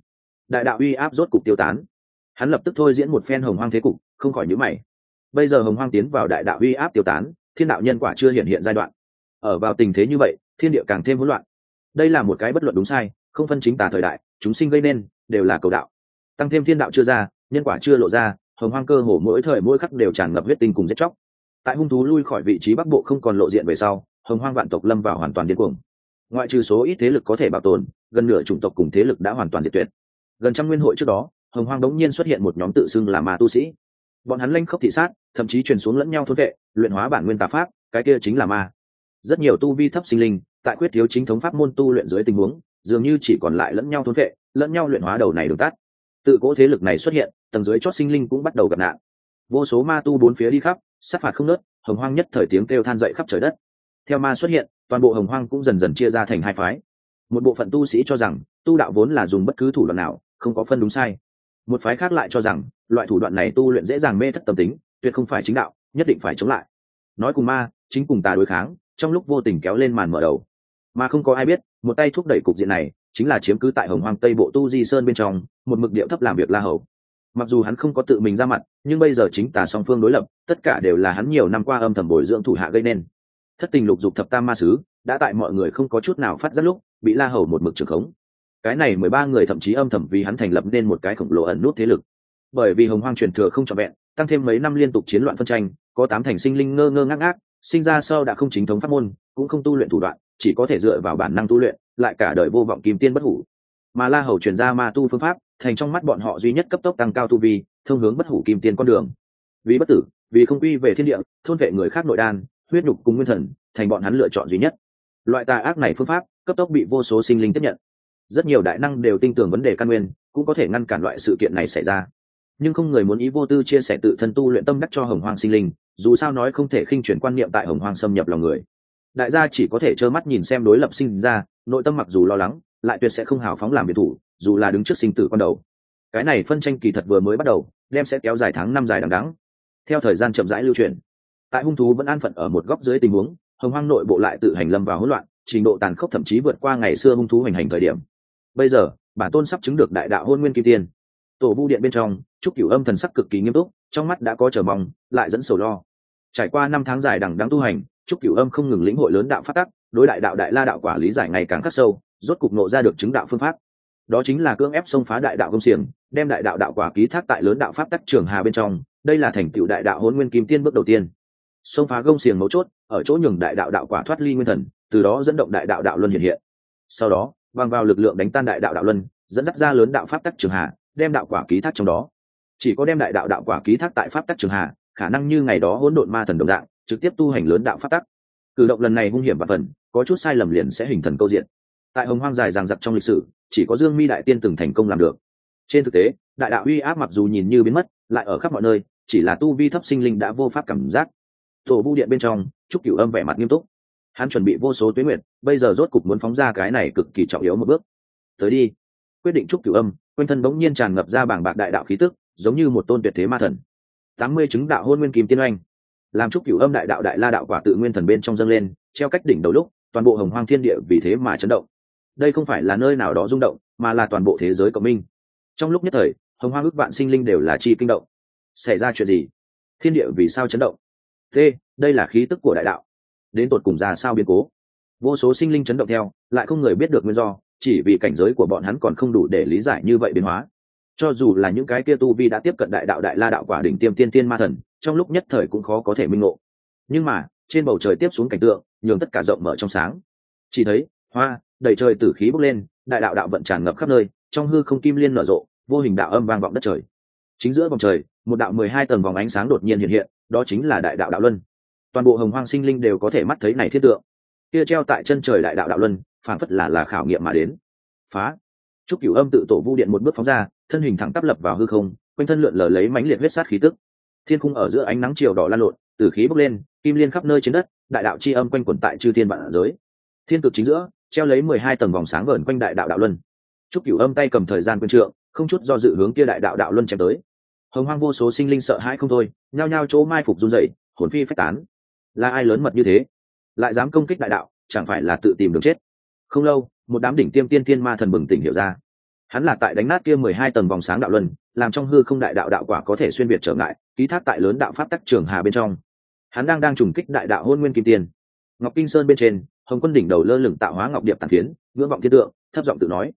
Speaker 1: đại đạo uy áp rốt cục tiêu tán. Hắn lập tức thôi diễn một phen hồng hoang thế cục, không khỏi nhíu mày. Bây giờ hồng hoang tiến vào đại đạo uy áp tiêu tán, thiên đạo nhân quả chưa hiện giai đoạn. Ở vào tình thế như vậy, thiên địa càng thêm hỗn loạn. Đây là một cái bất luận đúng sai, không phân chính tà thời đại, chúng sinh gây nên đều là cầu đạo. tăng thêm thiên đạo chưa ra, nhân quả chưa lộ ra, hồng hoang cơ hồ mỗi thời mỗi khắc đều tràn ngập huyết tinh cùng giết chóc. Tại hung thú lui khỏi vị trí bắc bộ không còn lộ diện về sau, hồng hoang vạn tộc lâm vào hoàn toàn điên cuồng. Ngoại trừ số ít thế lực có thể bảo tồn, gần nửa chủng tộc cùng thế lực đã hoàn toàn diệt tuyệt. Gần trăm nguyên hội trước đó, hồng hoang đống nhiên xuất hiện một nhóm tự xưng là ma tu sĩ. Bọn hắn lanh khốc thị sát, thậm chí truyền xuống lẫn nhau thôn vệ, luyện hóa bản nguyên tà pháp, cái kia chính là ma. Rất nhiều tu vi thấp sinh linh, tại quyết thiếu chính thống pháp môn tu luyện dưới tình huống, dường như chỉ còn lại lẫn nhau thôn vệ, lẫn nhau luyện hóa đầu này đường tắt. Tự cố thế lực này xuất hiện, tầng dưới chót sinh linh cũng bắt đầu gặp nạn. Vô số ma tu bốn phía đi khắp, sát phạt không ngớt, hồng hoang nhất thời tiếng kêu than dậy khắp trời đất. Theo ma xuất hiện, toàn bộ hồng hoang cũng dần dần chia ra thành hai phái. Một bộ phận tu sĩ cho rằng tu đạo vốn là dùng bất cứ thủ đoạn nào, không có phân đúng sai. Một phái khác lại cho rằng loại thủ đoạn này tu luyện dễ dàng mê thất tâm tính, tuyệt không phải chính đạo, nhất định phải chống lại. Nói cùng ma, chính cùng tà đối kháng, trong lúc vô tình kéo lên màn mở đầu. Mà không có ai biết, một tay thúc đẩy cục diện này chính là chiếm cứ tại hồng hoang tây bộ tu di sơn bên trong một mực điệu thấp làm việc La Hầu. Mặc dù hắn không có tự mình ra mặt, nhưng bây giờ chính tà song phương đối lập, tất cả đều là hắn nhiều năm qua âm thầm bồi dưỡng thủ hạ gây nên. Thất tình lục dục thập tam ma sứ đã tại mọi người không có chút nào phát giác lúc bị La Hầu một mực trưởng khống. Cái này 13 người thậm chí âm thầm vì hắn thành lập nên một cái khổng lồ ẩn nút thế lực. Bởi vì hồng hoang truyền thừa không trọn vẹn, tăng thêm mấy năm liên tục chiến loạn phân tranh, có 8 thành sinh linh ngơ ngơ ngác ngác, sinh ra sau đã không chính thống pháp môn, cũng không tu luyện thủ đoạn, chỉ có thể dựa vào bản năng tu luyện, lại cả đời vô vọng kim tiên bất hủ. Mà La Hầu truyền ra ma tu phương pháp, thành trong mắt bọn họ duy nhất cấp tốc tăng cao tu vi, thông hướng bất hủ kim tiên con đường. Vì bất tử, vì không quy về thiên địa, thôn vệ người khác nội đan, huyết nhục cùng nguyên thần, thành bọn hắn lựa chọn duy nhất. Loại tà ác này phương pháp, cấp tốc bị vô số sinh linh tiếp nhận. Rất nhiều đại năng đều tin tưởng vấn đề căn nguyên, cũng có thể ngăn cản loại sự kiện này xảy ra. Nhưng không người muốn ý vô tư chia sẻ tự thân tu luyện tâm đắc cho hồng hoang sinh linh, dù sao nói không thể khinh chuyển quan niệm tại hồng hoang xâm nhập lòng người. Đại gia chỉ có thể trơ mắt nhìn xem đối lập sinh ra, nội tâm mặc dù lo lắng, lại tuyệt sẽ không hào phóng làm biệt thủ, dù là đứng trước sinh tử con đầu. Cái này phân tranh kỳ thật vừa mới bắt đầu, đem sẽ kéo dài tháng năm dài đằng đẵng. Theo thời gian chậm rãi lưu truyền, tại hung thú vẫn an phận ở một góc dưới tình huống, hồng hoang nội bộ lại tự hành lâm vào hỗn loạn, trình độ tàn khốc thậm chí vượt qua ngày xưa hung thú hành hành thời điểm. Bây giờ, bản tôn sắp chứng được đại đạo hôn nguyên kim tiên. Tổ vu điện bên trong, Trúc Cửu Âm thần sắc cực kỳ nghiêm túc, trong mắt đã có chờ mong, lại dẫn sầu lo. Trải qua 5 tháng dài đằng đẵng tu hành, Trúc Cửu Âm không ngừng lĩnh hội lớn đạo pháp tắc, đối đại đạo đại la đạo quả lý giải ngày càng khắc sâu, rốt cục nộ ra được chứng đạo phương pháp. Đó chính là cưỡng ép xông phá đại đạo công xiềng, đem đại đạo đạo quả ký thác tại lớn đạo pháp tắc trường hà bên trong, đây là thành tựu đại đạo hôn nguyên kim tiên bước đầu tiên. Xông phá công xiềng mấu chốt ở chỗ nhường đại đạo đạo quả thoát ly nguyên thần, từ đó dẫn động đại đạo đạo luân hiện hiện. Sau đó, bằng vào lực lượng đánh tan đại đạo đạo luân, dẫn dắt ra lớn đạo pháp tắc trường hà, đem đạo quả ký thác trong đó. Chỉ có đem đại đạo đạo quả ký thác tại pháp tắc trường hà, khả năng như ngày đó hỗn độn ma thần đồng dạng, trực tiếp tu hành lớn đạo pháp tắc. Cử động lần này hung hiểm và phần, có chút sai lầm liền sẽ hình thần câu diện. Tại hồng hoang dài dằng dặc trong lịch sử, chỉ có Dương Mi đại tiên từng thành công làm được. Trên thực tế, đại đạo uy áp mặc dù nhìn như biến mất, lại ở khắp mọi nơi, chỉ là tu vi thấp sinh linh đã vô pháp cảm giác. Tổ vu điện bên trong, Trúc Cửu Âm vẻ mặt nghiêm túc. Hắn chuẩn bị vô số tuế nguyệt, bây giờ rốt cục muốn phóng ra cái này cực kỳ trọng yếu một bước. Tới đi. Quyết định Trúc Cửu Âm, quanh thân bỗng nhiên tràn ngập ra bảng bạc đại đạo khí tức, giống như một tôn tuyệt thế ma thần. 80 chứng đạo hôn nguyên kim tiên oanh, làm Trúc Cửu Âm đại đạo đại la đạo quả tự nguyên thần bên trong dâng lên, treo cách đỉnh đầu lúc, toàn bộ hồng hoang thiên địa vì thế mà chấn động. Đây không phải là nơi nào đó rung động, mà là toàn bộ thế giới cộng minh. Trong lúc nhất thời, hồng hoang ước vạn sinh linh đều là chi kinh động. Xảy ra chuyện gì? Thiên địa vì sao chấn động? Đây là khí tức của đại đạo. Đến tột cùng ra sao biến cố? Vô số sinh linh chấn động theo, lại không người biết được nguyên do, chỉ vì cảnh giới của bọn hắn còn không đủ để lý giải như vậy biến hóa. Cho dù là những cái kia tu vi đã tiếp cận đại đạo đại la đạo quả đỉnh tiêm tiên tiên ma thần, trong lúc nhất thời cũng khó có thể minh ngộ. Nhưng mà, trên bầu trời tiếp xuống cảnh tượng, nhường tất cả rộng mở trong sáng. Chỉ thấy, hoa, đầy trời tử khí bốc lên, đại đạo đạo vận tràn ngập khắp nơi, trong hư không kim liên nở rộ, vô hình đạo âm vang vọng đất trời. Chính giữa vòng trời, một đạo 12 tầng vòng ánh sáng đột nhiên hiện hiện, đó chính là đại đạo đạo luân. Toàn bộ hồng hoang sinh linh đều có thể mắt thấy này thiết tượng. Kia treo tại chân trời đại đạo đạo luân, phảng phất là khảo nghiệm mà đến. Phá! Trúc Cửu Âm tự tổ vu điện một bước phóng ra, thân hình thẳng tắp lập vào hư không, quanh thân lượn lờ lấy mãnh liệt huyết sát khí tức. Thiên khung ở giữa ánh nắng chiều đỏ lan lộn, tử khí bốc lên, kim liên khắp nơi trên đất, đại đạo chi âm quanh quẩn tại chư thiên vạn giới. Thiên cực chính giữa, treo lấy 12 tầng vòng sáng vờn quanh đại đạo đạo luân. Trúc Cửu Âm tay cầm thời gian quyền trượng, không chút do dự hướng kia đại đạo đạo luân chém tới. Hồng hoang vô số sinh linh sợ hãi không thôi, nhao nhao chỗ mai phục run rẩy, hồn phi phách tán. Là ai lớn mật như thế, lại dám công kích đại đạo, chẳng phải là tự tìm đường chết? Không lâu, một đám đỉnh tiêm tiên tiên ma thần bừng tỉnh hiểu ra. Hắn là tại đánh nát kia 12 tầng vòng sáng đạo luân, làm trong hư không đại đạo đạo quả có thể xuyên việt trở ngại, ký thác tại lớn đạo pháp tắc trường hà bên trong. Hắn đang trùng kích đại đạo hôn nguyên kim tiên. Ngọc Kinh Sơn bên trên, Hồng Quân đỉnh đầu lơ lửng tạo hóa ngọc điệp tàn phiến, ngưỡng vọng thiên tượng, thấp giọng tự nói: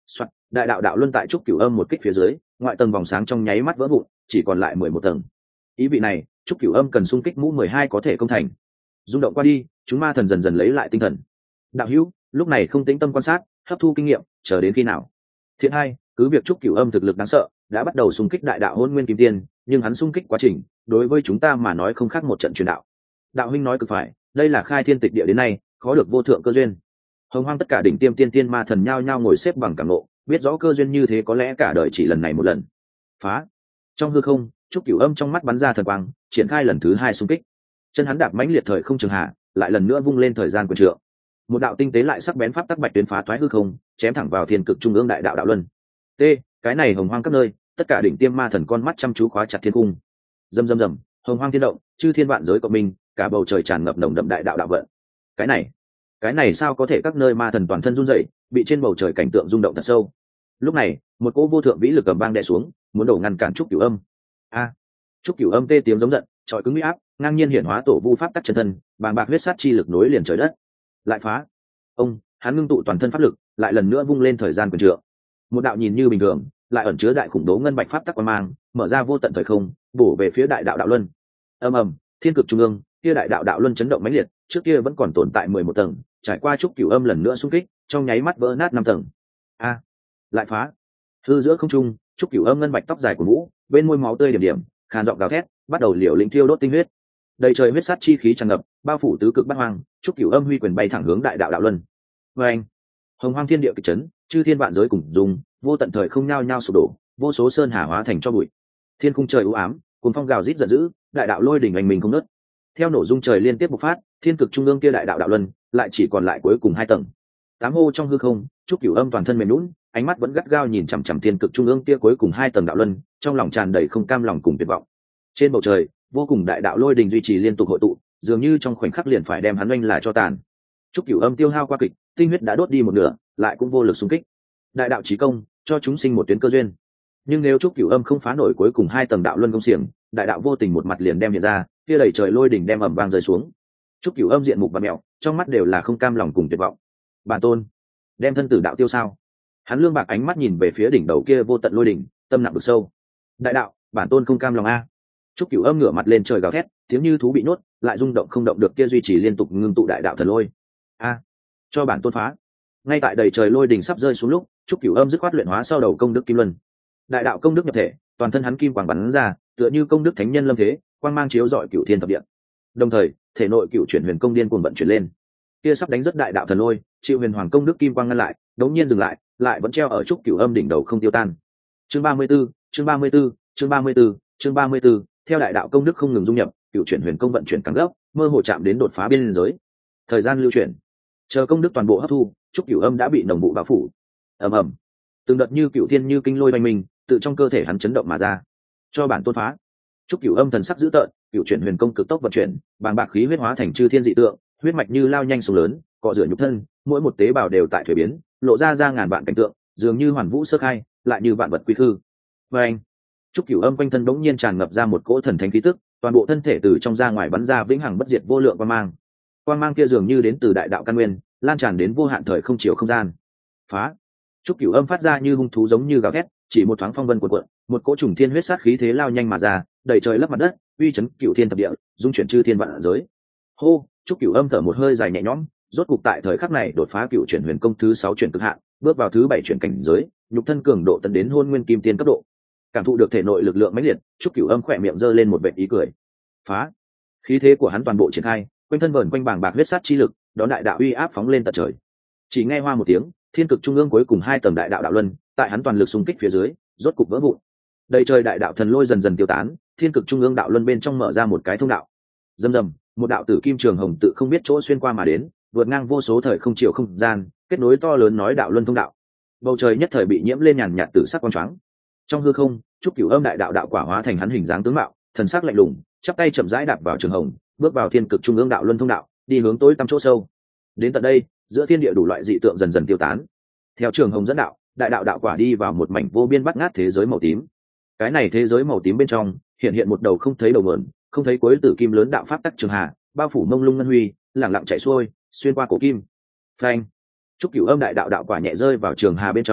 Speaker 1: Soạn, đại đạo đạo luân tại trúc cửu âm một kích phía dưới, ngoại tầng vòng sáng trong nháy mắt vỡ vụn, chỉ còn lại 11 tầng. Ý vị này, trúc cửu âm cần xung kích mũ 12 có thể công thành. Rung động qua đi, chúng ma thần dần dần lấy lại tinh thần. Đạo hữu, lúc này không tĩnh tâm quan sát, hấp thu kinh nghiệm, chờ đến khi nào? Thiện hai, cứ việc trúc cửu âm thực lực đáng sợ, đã bắt đầu xung kích đại đạo hôn nguyên kim tiên, nhưng hắn xung kích quá trình, đối với chúng ta mà nói không khác một trận truyền đạo. Đạo huynh nói cực phải, đây là khai thiên tịch địa đến nay, khó được vô thượng cơ duyên. Hồng Hoang tất cả đỉnh tiêm tiên tiên ma thần nhao nhao ngồi xếp bằng cảm ngộ, biết rõ cơ duyên như thế có lẽ cả đời chỉ lần này một lần. Phá. Trong hư không, trúc cửu âm trong mắt bắn ra thần quang, triển khai lần thứ hai xung kích. Chân hắn đạp mãnh liệt thời không trường hạ, lại lần nữa vung lên thời gian quyền trượng. Một đạo tinh tế lại sắc bén pháp tắc bạch tuyến phá thoái hư không, chém thẳng vào thiên cực trung ương đại đạo đạo luân. T, cái này Hồng Hoang các nơi, tất cả đỉnh tiêm ma thần con mắt chăm chú khóa chặt thiên cung. Rầm rầm rầm, Hồng Hoang thiên động, chư thiên vạn giới cộng minh, cả bầu trời tràn ngập nồng đậm đại đạo đạo vận. Cái này sao có thể? Các nơi ma thần toàn thân run rẩy, bị trên bầu trời cảnh tượng rung động thật sâu. Lúc này, một cỗ vô thượng vĩ lực cầm vang đè xuống, muốn đổ ngăn cản trúc cửu âm. A! Trúc cửu âm tê tiếng giống giận, trọi cứng uy áp, ngang nhiên hiển hóa tổ vu pháp tắc chân thân, bàng bạc huyết sát chi lực nối liền trời đất. Lại phá! Hắn ngưng tụ toàn thân pháp lực, lại lần nữa vung lên thời gian quyền trượng. Một đạo nhìn như bình thường, lại ẩn chứa đại khủng bố ngân bạch pháp tắc quang mang, mở ra vô tận thời không, bổ về phía đại đạo đạo luân. Ầm ầm, thiên cực trung ương, kia đại đạo đạo luân chấn động mãnh liệt, trước kia vẫn còn tồn tại 11 tầng, trải qua trúc cửu âm lần nữa xung kích, trong nháy mắt vỡ nát 5 tầng. A! Lại phá! Hư giữa không trung, trúc cửu âm ngân bạch tóc dài của vũ, bên môi máu tươi điểm điểm, khàn giọng gào thét, bắt đầu liều lĩnh thiêu đốt tinh huyết. Đầy trời huyết sát chi khí tràn ngập, bao phủ tứ cực bát hoang, trúc cửu âm huy quyền bay thẳng hướng đại đạo đạo luân. Oeng! Hồng Hoang thiên địa kịch chấn, chư thiên vạn giới cùng dùng, vô tận thời không nhao nhao sụp đổ, vô số sơn hà hóa thành cho bụi. Thiên khung trời u ám, cuồng phong gào rít giận dữ, đại đạo lôi đỉnh oanh mình không ngớt. Theo nổ dung trời liên tiếp bộc phát, thiên cực trung ương kia đại đạo đạo luân lại chỉ còn lại cuối cùng 2 tầng. Tám hô trong hư không, trúc cửu âm toàn thân mềm nhũn, ánh mắt vẫn gắt gao nhìn chằm chằm thiên cực trung ương kia cuối cùng 2 tầng đạo luân, trong lòng tràn đầy không cam lòng cùng tuyệt vọng. Trên bầu trời, vô cùng đại đạo lôi đình duy trì liên tục hội tụ, dường như trong khoảnh khắc liền phải đem hắn oanh là cho tàn. Trúc cửu âm tiêu hao qua kịch, tinh huyết đã đốt đi một nửa, lại cũng vô lực xung kích. Đại đạo chí công, cho chúng sinh một tuyến cơ duyên. Nhưng nếu trúc cửu âm không phá nổi cuối cùng 2 tầng đạo luân công xiềng, đại đạo vô tình một mặt liền đem hiện ra, kia đầy trời lôi đỉnh đem ầm vang rơi xuống. Trúc cửu âm diện mục và mẹo, trong mắt đều là không cam lòng cùng tuyệt vọng. Bản tôn, đem thân tử đạo tiêu sao? Hắn lương bạc ánh mắt nhìn về phía đỉnh đầu kia vô tận lôi đỉnh, tâm nặng vực sâu. Đại đạo, bản tôn không cam lòng a. Trúc cửu âm ngửa mặt lên trời gào thét, tiếng như thú bị nhốt, lại rung động không động được kia duy trì liên tục ngưng tụ đại đạo thần lôi. A, cho bản tôn phá. Ngay tại đầy trời lôi đỉnh sắp rơi xuống lúc, Trúc cửu âm dứt khoát luyện hóa sau đầu công đức kim luân. Đại đạo công đức nhập thể, toàn thân hắn kim quang bắn ra, tựa như công đức thánh nhân lâm thế, quang mang chiếu rọi cửu thiên thập địa. Đồng thời, thể nội cửu chuyển huyền công điên cuồng vận chuyển lên. Kia sắp đánh rất đại đạo thần lôi, chịu huyền hoàng công đức kim quang ngăn lại, đống nhiên dừng lại, lại vẫn treo ở trúc cửu âm đỉnh đầu không tiêu tan. Chương 34, chương 34, chương 34, chương 34, theo đại đạo công đức không ngừng dung nhập, cửu chuyển huyền công vận chuyển càng gấp, mơ hồ chạm đến đột phá biên giới. Thời gian lưu chuyển, chờ công đức toàn bộ hấp thu, trúc cửu âm đã bị nồng vụ bao phủ. Ầm ầm, từng đợt như cửu thiên như kinh lôi oanh minh, tự trong cơ thể hắn chấn động mà ra. Cho bản tôn phá. Trúc cửu âm thần sắc dữ tợn, cửu chuyển huyền công cực tốc vận chuyển, bàng bạc khí huyết hóa thành chư thiên dị tượng, huyết mạch như lao nhanh sông lớn, cọ rửa nhục thân, mỗi một tế bào đều tại thuế biến, lộ ra ngàn vạn cảnh tượng, dường như hoàn vũ sơ khai, lại như vạn vật quy hư. Và anh, Trúc cửu âm quanh thân đống nhiên tràn ngập ra một cỗ thần thánh khí tức, toàn bộ thân thể từ trong ra ngoài bắn ra vĩnh hằng bất diệt vô lượng quang mang. Quang mang kia dường như đến từ đại đạo căn nguyên, lan tràn đến vô hạn thời không chiều không gian. Phá! Trúc cửu âm phát ra như hung thú giống như gào thét, chỉ một thoáng phong vân cuộn cuộn, một cỗ trùng thiên huyết sát khí thế lao nhanh mà ra, đầy trời lấp mặt đất, uy chấn cửu thiên thập địa, dung chuyển chư thiên vạn giới. Hô! Trúc cửu âm thở một hơi dài nhẹ nhõm, rốt cục tại thời khắc này đột phá cửu chuyển huyền công thứ 6 chuyển cực hạn, bước vào thứ 7 chuyển cảnh giới, nhục thân cường độ tấn đến hôn nguyên kim tiên cấp độ. Cảm thụ được thể nội lực lượng mãnh liệt, Trúc cửu âm khỏe miệng giơ lên một vệt ý cười. Phá! Khí thế của hắn toàn bộ triển khai, quanh thân vờn quanh bàng bạc huyết sát chi lực, đón đại đạo uy áp phóng lên tận trời. Chỉ nghe hoa một tiếng, thiên cực trung ương cuối cùng 2 tầng đại đạo đạo luân, tại hắn toàn lực xung kích phía dưới, rốt cục vỡ vụn. Đầy trời đại đạo thần lôi dần dần tiêu tán, thiên cực trung ương đạo luân bên trong mở ra một cái thông đạo. Rầm rầm, một đạo tử kim trường hồng tự không biết chỗ xuyên qua mà đến, vượt ngang vô số thời không chiều không gian, kết nối to lớn nói đạo luân thông đạo. Bầu trời nhất thời bị nhiễm lên nhàn nhạt tử sắc quang choáng. Trong hư không, Trúc cửu âm đại đạo đạo quả hóa thành hắn hình dáng tướng mạo, thần sắc lạnh lùng, chắp tay chậm rãi đạp vào trường hồng, bước vào thiên cực trung ương đạo luân thông đạo, đi hướng tối tăm chỗ sâu. Đến tận đây, giữa thiên địa đủ loại dị tượng dần dần tiêu tán. Theo trường hồng dẫn đạo, đại đạo đạo quả đi vào một mảnh vô biên bát ngát thế giới màu tím. Cái này thế giới màu tím bên trong hiện một đầu không thấy đầu nguồn, không thấy cuối tử kim lớn đạo pháp tắc trường hà, bao phủ mông lung ngân huy, lẳng lặng chạy xuôi, xuyên qua cổ kim. Phanh! Trúc cửu âm đại đạo đạo quả nhẹ rơi vào trường hà bên trong,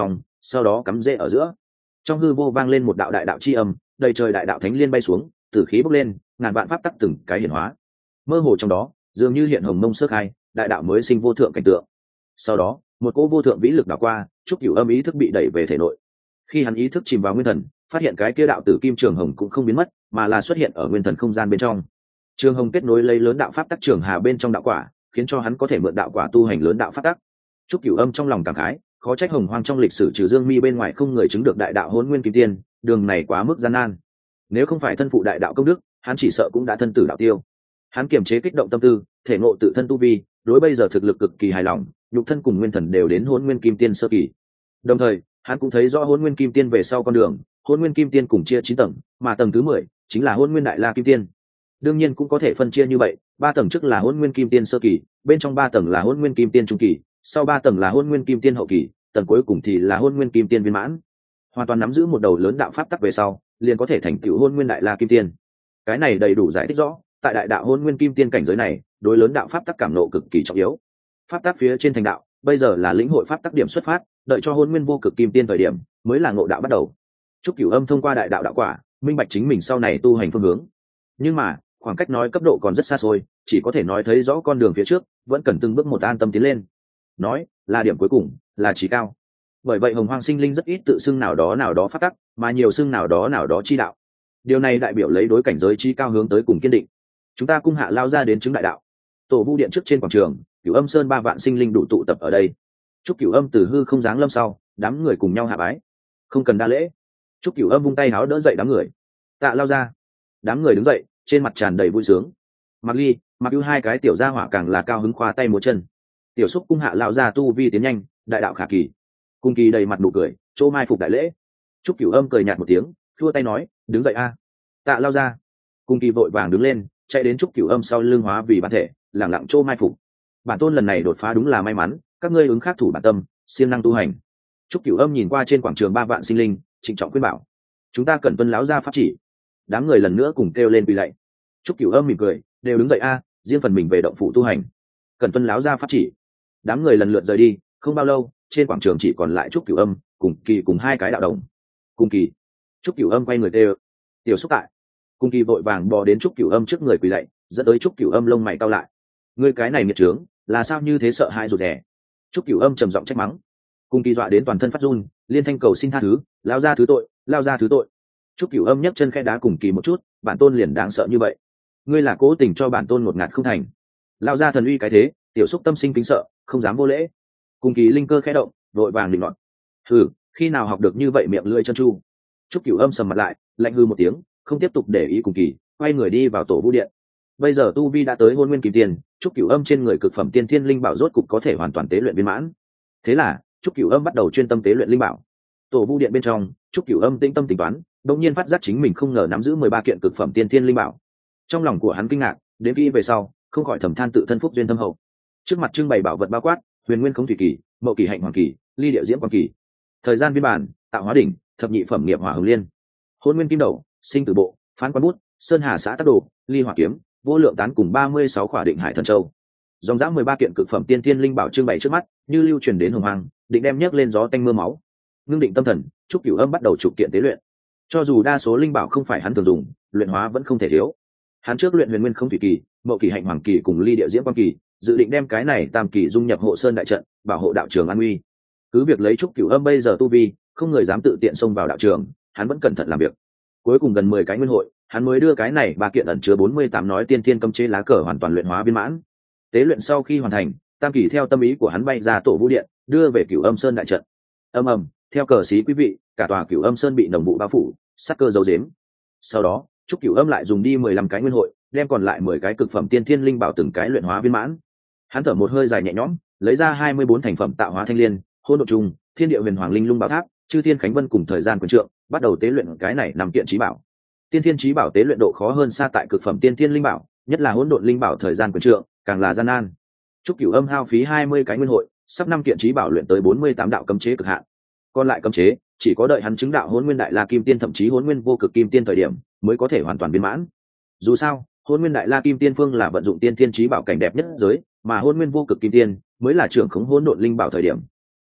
Speaker 1: sau đó cắm rễ ở giữa. Trong hư vô vang lên một đạo đại đạo chi âm, đầy trời đại đạo thánh liên bay xuống, tử khí bốc lên, ngàn vạn pháp tắc từng cái hiển hóa. Mơ hồ trong đó, dường như hiện hồng mông sơ khai, đại đạo mới sinh vô thượng cảnh tượng. Sau đó, một cỗ vô thượng vĩ lực đảo qua, Trúc Cửu Âm ý thức bị đẩy về thể nội. Khi hắn ý thức chìm vào nguyên thần, phát hiện cái kia đạo tử kim trường hồng cũng không biến mất, mà là xuất hiện ở nguyên thần không gian bên trong. Trường hồng kết nối lấy lớn đạo pháp tắc trường hà bên trong đạo quả, khiến cho hắn có thể mượn đạo quả tu hành lớn đạo pháp tắc. Trúc Cửu Âm trong lòng cảm khái, khó trách hồng hoang trong lịch sử trừ Dương Mi bên ngoài không người chứng được đại đạo hỗn nguyên kim tiên, đường này quá mức gian nan. Nếu không phải thân phụ đại đạo công đức, hắn chỉ sợ cũng đã thân tử đạo tiêu. Hắn kiềm chế kích động tâm tư, thể ngộ tự thân tu vi, đối bây giờ thực lực cực kỳ hài lòng, nhục thân cùng nguyên thần đều đến hỗn nguyên kim tiên sơ kỳ. Đồng thời, hắn cũng thấy rõ hỗn nguyên kim tiên về sau con đường, hỗn nguyên kim tiên cùng chia 9 tầng, mà tầng thứ 10 chính là hỗn nguyên đại la kim tiên. Đương nhiên cũng có thể phân chia như vậy, 3 tầng trước là hỗn nguyên kim tiên sơ kỳ, bên trong 3 tầng là hỗn nguyên kim tiên trung kỳ, sau 3 tầng là hỗn nguyên kim tiên hậu kỳ, tầng cuối cùng thì là hỗn nguyên kim tiên viên mãn. Hoàn toàn nắm giữ một đầu lớn đạo pháp tắc về sau, liền có thể thành tựu hỗn nguyên đại la kim tiên. Cái này đầy đủ giải thích rõ, tại đại đạo hỗn nguyên kim tiên cảnh giới này, đối lớn đạo pháp tắc cảm nộ cực kỳ trọng yếu. Pháp tắc phía trên thành đạo, bây giờ là lĩnh hội pháp tắc điểm xuất phát, đợi cho hỗn nguyên vô cực kim tiên thời điểm, mới là ngộ đạo bắt đầu. Trúc Cửu Âm thông qua đại đạo đạo quả, minh bạch chính mình sau này tu hành phương hướng. Nhưng mà, khoảng cách nói cấp độ còn rất xa xôi, chỉ có thể nói thấy rõ con đường phía trước, vẫn cần từng bước một an tâm tiến lên. Nói, là điểm cuối cùng, là chí cao. Bởi vậy hồng hoang sinh linh rất ít tự xưng nào đó pháp tắc, mà nhiều xưng nào đó chi đạo. Điều này đại biểu lấy đối cảnh giới chí cao hướng tới cùng kiên định. Chúng ta cung hạ lao ra đến chứng đại đạo. Tổ vu điện trước trên quảng trường, Cửu Âm Sơn 3 vạn sinh linh đủ tụ tập ở đây. Trúc Cửu Âm từ hư không giáng lâm sau, đám người cùng nhau hạ bái. Không cần đa lễ. Trúc Cửu Âm vung tay háo đỡ dậy đám người. Tạ lao ra. Đám người đứng dậy, trên mặt tràn đầy vui sướng. Mặc Ly, Mặc Ưu hai cái tiểu gia hỏa càng là cao hứng khoa tay múa chân. Tiểu Xúc cung hạ lão gia tu vi tiến nhanh, đại đạo khả kỳ. Cung Kỳ đầy mặt nụ cười, chỗ mai phục đại lễ. Trúc Cửu Âm cười nhạt một tiếng, khua tay nói, đứng dậy a. Tạ lao ra. Cung Kỳ vội vàng đứng lên, chạy đến Trúc Cửu Âm sau lưng hóa vì bản thể, lẳng lặng chỗ mai phục. Bản tôn lần này đột phá đúng là may mắn, các ngươi ứng khắc thủ bản tâm, siêng năng tu hành. Trúc Cửu Âm nhìn qua trên quảng trường 3 vạn sinh linh, trịnh trọng khuyên bảo, chúng ta cần tuân lão gia pháp chỉ. Đám người lần nữa cùng kêu lên quỳ lạy. Trúc Cửu Âm mỉm cười, đều đứng dậy a, riêng phần mình về động phủ tu hành. Cần tuân lão gia pháp chỉ. Đám người lần lượt rời đi, không bao lâu, trên quảng trường chỉ còn lại Trúc Cửu Âm cùng Kỳ cùng hai cái đạo đồng. Cùng Kỳ. Trúc Cửu Âm quay người kêu, tiểu Xúc tại. Cùng Kỳ vội vàng bò đến Trúc Cửu Âm trước người quỳ lạy, dẫn tới Trúc Cửu Âm lông mày cau lại. Ngươi cái này nghiệt trướng, là sao như thế sợ hãi rụt rè? Trúc Cửu Âm trầm giọng trách mắng. Cùng Kỳ dọa đến toàn thân phát run, liên thanh cầu xin tha thứ, lao ra thứ tội, lao ra thứ tội. Trúc Cửu Âm nhấc chân khẽ đá Cùng Kỳ một chút, bản tôn liền đáng sợ như vậy, ngươi là cố tình cho bản tôn ngột ngạt không thành. Lao ra thần uy cái thế, tiểu Xúc tâm sinh kính sợ, không dám vô lễ. Cùng Kỳ linh cơ khẽ động, vội vàng định luận. Hừ, khi nào học được như vậy miệng lưỡi chân chu? Trúc Cửu Âm sầm mặt lại, lạnh hư một tiếng, không tiếp tục để ý Cùng Kỳ, quay người đi vào tổ vũ điện. Bây giờ tu vi đã tới hôn nguyên kim tiền, Trúc Cửu Âm trên người cực phẩm tiên thiên linh bảo rốt cục có thể hoàn toàn tế luyện viên mãn. Thế là Trúc Cửu Âm bắt đầu chuyên tâm tế luyện linh bảo. Tổ vu điện bên trong, Trúc Cửu Âm tĩnh tâm tính toán, đột nhiên phát giác chính mình không ngờ nắm giữ 13 kiện cực phẩm tiên thiên linh bảo. Trong lòng của hắn kinh ngạc, đến khi về sau, không khỏi thầm than tự thân phúc duyên thâm hậu. Trước mặt trưng bày bảo vật bao quát, huyền nguyên không thủy kỳ, mậu kỳ hạnh hoàng kỳ, ly địa diễm quang kỳ, thời gian viên bản, tạo hóa đỉnh, thập nhị phẩm nghiệp hỏa hồng liên, hôn nguyên kim đầu, sinh tử bộ, phán quan bút, sơn hà xã tác đồ, ly hỏa kiếm, vô lượng tán cùng 36 khỏa định hải thần châu. Dòng dã 13 kiện cực phẩm tiên thiên linh bảo trưng bày trước mắt, như lưu truyền đến hồng hoàng, định đem nhấc lên gió tanh mưa máu. Ngưng định tâm thần, Trúc Cửu Âm bắt đầu chụp kiện tế luyện. Cho dù đa số linh bảo không phải hắn thường dùng, luyện hóa vẫn không thể thiếu. Hắn trước luyện huyền nguyên không thủy kỳ, mậu kỳ hạnh hoàng kỳ cùng ly địa diễm quang kỳ, dự định đem cái này tam kỳ dung nhập hộ sơn đại trận, bảo hộ đạo trường an uy. Cứ việc lấy Trúc Cửu Âm bây giờ tu vi, không người dám tự tiện xông vào đạo trường, hắn vẫn cẩn thận làm việc. Cuối cùng gần 10 cái nguyên hội, hắn mới đưa cái này 3 kiện ẩn chứa 48 nói tiên thiên cấm chế lá cờ hoàn toàn luyện hóa viên mãn. Tế luyện sau khi hoàn thành, tam kỳ theo tâm ý của hắn bay ra tổ vũ điện, đưa về Cửu Âm Sơn đại trận. Ầm ầm, theo cờ xí quý vị, cả tòa Cửu Âm Sơn bị nồng vụ bao phủ, sát cơ giấu giếm. Sau đó, Trúc Cửu Âm lại dùng đi 15 cái nguyên hội, đem còn lại 10 cái cực phẩm tiên thiên linh bảo từng cái luyện hóa viên mãn. Hắn thở một hơi dài nhẹ nhõm, lấy ra 24 thành phẩm tạo hóa thanh liên, hôn độ trùng, thiên địa huyền hoàng linh lung bảo tháp, chư thiên khánh vân cùng thời gian quyền trượng, bắt đầu tế luyện cái này nằm kiện chí bảo. Tiên thiên chí bảo tế luyện độ khó hơn xa tại cực phẩm tiên thiên linh bảo, nhất là hỗn độn linh bảo thời gian quyền trượng, càng là gian nan. Trúc Cửu Âm hao phí 20 cái nguyên hội, sắp 5 kiện chí bảo luyện tới 48 đạo cấm chế cực hạn. Còn lại cấm chế, chỉ có đợi hắn chứng đạo hỗn nguyên đại la kim tiên thậm chí hỗn nguyên vô cực kim tiên thời điểm, mới có thể hoàn toàn viên mãn. Dù sao, hỗn nguyên đại la kim tiên phương là vận dụng tiên thiên chí bảo cảnh đẹp nhất giới, mà hỗn nguyên vô cực kim tiên mới là trưởng khống hỗn độn linh bảo thời điểm.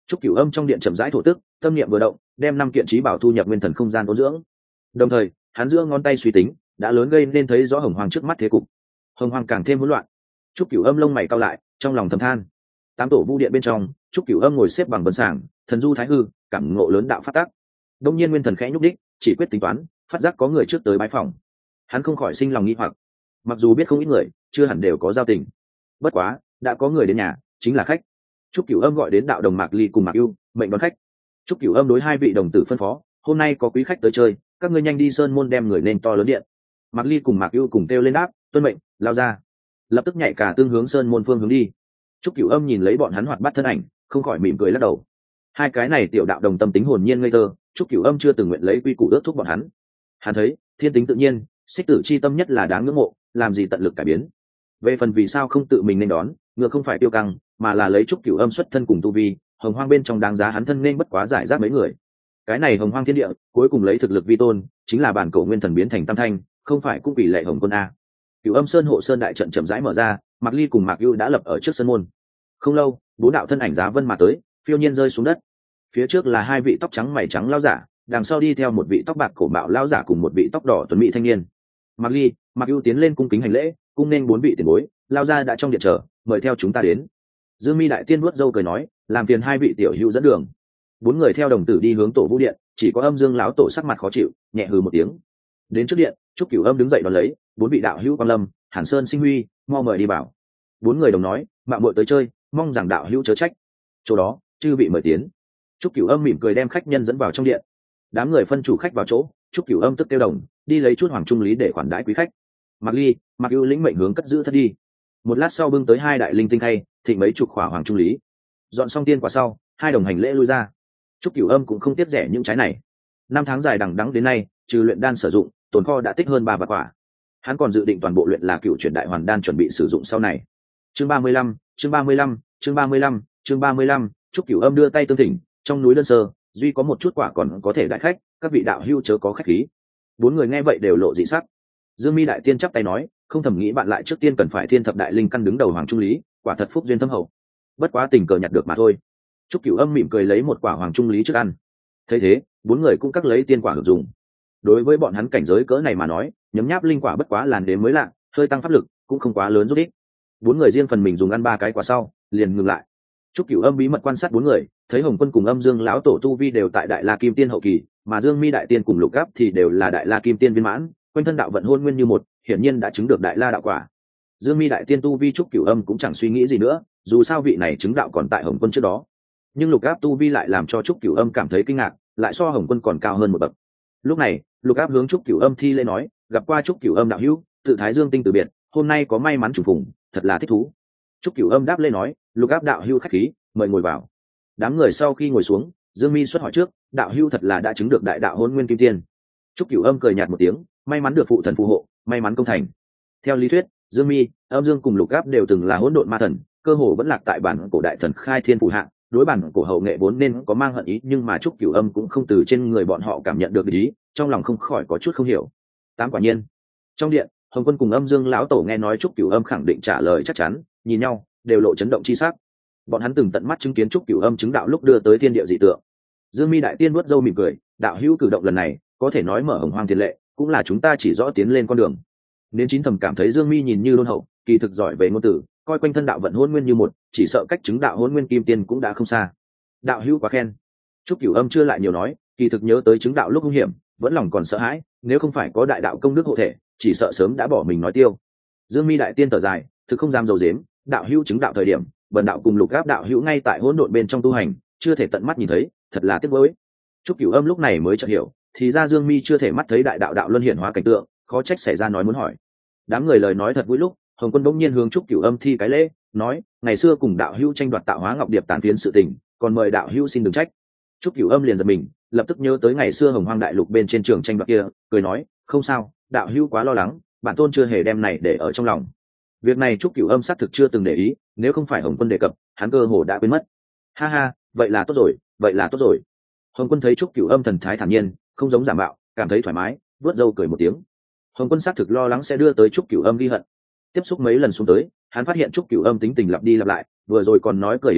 Speaker 1: Trúc Cửu Âm trong điện chậm rãi thổ tức, tâm niệm vừa động, đem 5 kiện trí bảo thu nhập nguyên thần không gian ôn dưỡng. Đồng thời, hắn giữa ngón tay suy tính, đã lớn gây nên thấy rõ hồng hoang trước mắt thế cục. Hồng hoang càng thêm hỗn loạn. Trúc Cửu Âm lông mày cau lại, trong lòng thầm than. Tám tổ vu điện bên trong, Trúc Cửu Âm ngồi xếp bằng vân sàng, thần du thái hư, cảm ngộ lớn đạo phát tác. Đông nhiên nguyên thần khẽ nhúc đích, chỉ quyết tính toán, phát giác có người trước tới bái phòng. Hắn không khỏi sinh lòng nghi hoặc. Mặc dù biết không ít người, chưa hẳn đều có giao tình. Bất quá, đã có người đến nhà, chính là khách. Trúc Cửu Âm gọi đến đạo đồng Mạc Ly cùng Mạc Ưu, mệnh đón khách. Trúc Cửu Âm đối hai vị đồng tử phân phó, hôm nay có quý khách tới chơi, các ngươi nhanh đi sơn môn đem người nên to lớn điện. Mạc Ly cùng Mạc Ưu cùng kêu lên đáp, tuân mệnh, lao ra. Lập tức nhảy cả tương hướng sơn môn phương hướng đi. Trúc Cửu Âm nhìn lấy bọn hắn hoạt bát thân ảnh, không khỏi mỉm cười lắc đầu. Hai cái này tiểu đạo đồng tâm tính hồn nhiên ngây thơ, Trúc Cửu Âm chưa từng nguyện lấy quy củ ước thúc bọn hắn. Hắn thấy, thiên tính tự nhiên, xích tử chi tâm nhất là đáng ngưỡng mộ, làm gì tận lực cải biến. Về phần vì sao không tự mình nên đón, ngược không phải tiêu căng, mà là lấy Trúc Cửu Âm xuất thân cùng tu vi, hồng hoang bên trong đáng giá hắn thân nên bất quá giải rác mấy người. Cái này hồng hoang thiên địa, cuối cùng lấy thực lực vi tôn, chính là bản cổ nguyên thần biến thành tam thanh, không phải cũng vì lệ hồng quân a. Cửu Âm Sơn hộ sơn đại trận chậm rãi mở ra, Mạc Ly cùng Mạc Ưu đã lập ở trước sân môn. Không lâu, bốn đạo thân ảnh giá vân mà tới, phiêu nhiên rơi xuống đất. Phía trước là hai vị tóc trắng mày trắng lão giả, đằng sau đi theo một vị tóc bạc cổ mạo lão giả cùng một vị tóc đỏ tuấn mỹ thanh niên. Mạc Ly, Mạc Ưu tiến lên cung kính hành lễ, cung nên bốn vị tiền bối, lao ra đã trong điện chờ, mời theo chúng ta đến. Dương Mi đại tiên vuốt râu cười nói, làm phiền hai vị tiểu hữu dẫn đường. Bốn người theo đồng tử đi hướng tổ vũ điện, chỉ có Âm Dương lão tổ sắc mặt khó chịu, nhẹ hừ một tiếng. Đến trước điện, Trúc Cửu Âm đứng dậy đón lấy, bốn vị đạo hữu quan lâm, Hàn Sơn Sinh Huy, mau mời đi bảo. Bốn người đồng nói, mạo muội tới chơi, mong rằng đạo hữu chớ trách. Chỗ đó, chư vị mời tiến. Trúc Cửu Âm mỉm cười đem khách nhân dẫn vào trong điện. Đám người phân chủ khách vào chỗ, Trúc Cửu Âm tức tiêu đồng, đi lấy chút hoàng trung lý để khoản đãi quý khách. Mạc Ly, Mạc Ưu lĩnh mệnh hướng cất giữ thất đi. Một lát sau bưng tới hai đại linh tinh khay, thịnh mấy chục khỏa hoàng trung lý. Dọn xong tiên quả sau, hai đồng hành lễ lui ra. Trúc Cửu Âm cũng không tiếc rẻ những trái này. 5 tháng dài đằng đẵng đến nay, trừ luyện đan sử dụng, tồn kho đã tích hơn 3 vạn quả. Hắn còn dự định toàn bộ luyện là cựu chuyển đại hoàn đan chuẩn bị sử dụng sau này. Chương 35, chương 35, chương 35, chương 35, Trúc Cửu Âm đưa tay tương thỉnh, trong núi đơn sơ, duy có một chút quả còn có thể đại khách, các vị đạo hữu chớ có khách khí. Bốn người nghe vậy đều lộ dị sắc. Dương Mi đại tiên chắp tay nói, không thầm nghĩ bạn lại trước tiên cần phải thiên thập đại linh căn đứng đầu hoàng trung lý, quả thật phúc duyên thâm hậu. Bất quá tình cờ nhặt được mà thôi. Trúc Cửu Âm mỉm cười lấy một quả hoàng trung lý trước ăn. Thấy thế, bốn người cũng cắt lấy tiên quả hưởng dụng. Đối với bọn hắn cảnh giới cỡ này mà nói, nhấm nháp linh quả bất quá làn đến mới lạ, hơi tăng pháp lực, cũng không quá lớn giúp ích. Bốn người riêng phần mình dùng ăn 3 cái quả sau, liền ngừng lại. Trúc Cửu Âm bí mật quan sát bốn người, thấy Hồng Quân cùng Âm Dương lão tổ tu vi đều tại Đại La Kim Tiên hậu kỳ, mà Dương Mi đại tiên cùng Lục Áp thì đều là Đại La Kim Tiên viên mãn, quanh thân đạo vận hôn nguyên như một, hiển nhiên đã chứng được Đại La đạo quả. Dương Mi đại tiên tu vi Trúc Cửu Âm cũng chẳng suy nghĩ gì nữa, dù sao vị này chứng đạo còn tại Hồng Quân trước đó. Nhưng Lục Áp tu vi lại làm cho Trúc Cửu Âm cảm thấy kinh ngạc, lại so Hồng Quân còn cao hơn một bậc. Lúc này, Lục Áp hướng Trúc Cửu Âm thi lễ nói, gặp qua Trúc Cửu Âm đạo hữu, tự Thái Dương tinh từ biệt, hôm nay có may mắn trùng phùng, thật là thích thú. Trúc Cửu Âm đáp lễ nói, Lục Áp đạo hữu khách khí, mời ngồi vào. Đám người sau khi ngồi xuống, Dương Mi xuất hỏi trước, đạo hữu thật là đã chứng được đại đạo hôn nguyên kim tiên. Trúc Cửu Âm cười nhạt một tiếng, may mắn được phụ thần phù hộ, may mắn công thành. Theo lý thuyết, Dương Mi, Âm Dương cùng Lục Áp đều từng là hỗn độn ma thần, cơ hồ vẫn lạc tại bản cổ đại thần khai thiên phù hạ, đối bản cổ hậu nghệ vốn nên có mang hận ý, nhưng mà Trúc Cửu Âm cũng không từ trên người bọn họ cảm nhận được ý, trong lòng không khỏi có chút không hiểu. Tám quả nhiên. Trong điện, Hồng Quân cùng Âm Dương lão tổ nghe nói Trúc Cửu Âm khẳng định trả lời chắc chắn, nhìn nhau, đều lộ chấn động chi sắc. Bọn hắn từng tận mắt chứng kiến Trúc Cửu Âm chứng đạo lúc đưa tới thiên địa dị tượng. Dương Mi đại tiên vuốt râu mỉm cười, đạo hữu cử động lần này, có thể nói mở hồng hoang tiền lệ, cũng là chúng ta chỉ rõ tiến lên con đường. Nên chín thầm cảm thấy Dương Mi nhìn như đôn hậu, kỳ thực giỏi về ngôn từ, coi quanh thân đạo vận hôn nguyên như một, chỉ sợ cách chứng đạo hôn nguyên kim tiên cũng đã không xa. Đạo hữu quá khen. Trúc Cửu Âm chưa lại nhiều nói, kỳ thực nhớ tới chứng đạo lúc hung hiểm, vẫn lòng còn sợ hãi, nếu không phải có đại đạo công đức hộ thể, chỉ sợ sớm đã bỏ mình nói tiêu. Dương Mi đại tiên thở dài, thực không dám dầu dếm, đạo hữu chứng đạo thời điểm, bần đạo cùng Lục Áp đạo hữu ngay tại hỗn độn bên trong tu hành, chưa thể tận mắt nhìn thấy, thật là tiếc nuối. Trúc Cửu Âm lúc này mới chợt hiểu, thì ra Dương Mi chưa thể mắt thấy đại đạo đạo luân hiển hóa cảnh tượng, khó trách xảy ra nói muốn hỏi. Đám người lời nói thật vui lúc, Hồng Quân bỗng nhiên hướng Trúc Cửu Âm thi cái lễ, nói, ngày xưa cùng đạo hữu tranh đoạt tạo hóa ngọc điệp tán phiến sự tình, còn mời đạo hữu xin đừng trách. Trúc Cửu Âm liền giật mình, lập tức nhớ tới ngày xưa Hồng Hoang đại lục bên trên trường tranh đoạt kia, cười nói, không sao, đạo hữu quá lo lắng, bản tôn chưa hề đem này để ở trong lòng. Việc này Trúc Cửu Âm xác thực chưa từng để ý, nếu không phải Hồng Quân đề cập, hắn cơ hồ đã quên mất. Ha ha, vậy là tốt rồi, vậy là tốt rồi. Hồng Quân thấy Trúc Cửu Âm thần thái thản nhiên, không giống giả mạo, cảm thấy thoải mái, vuốt râu cười một tiếng. Hồng Quân xác thực lo lắng sẽ đưa tới Trúc Cửu Âm ghi hận. Tiếp xúc mấy lần xuống tới, hắn phát hiện Trúc Cửu Âm tính tình lặp đi lặp lại, vừa rồi còn nói cười yến yến,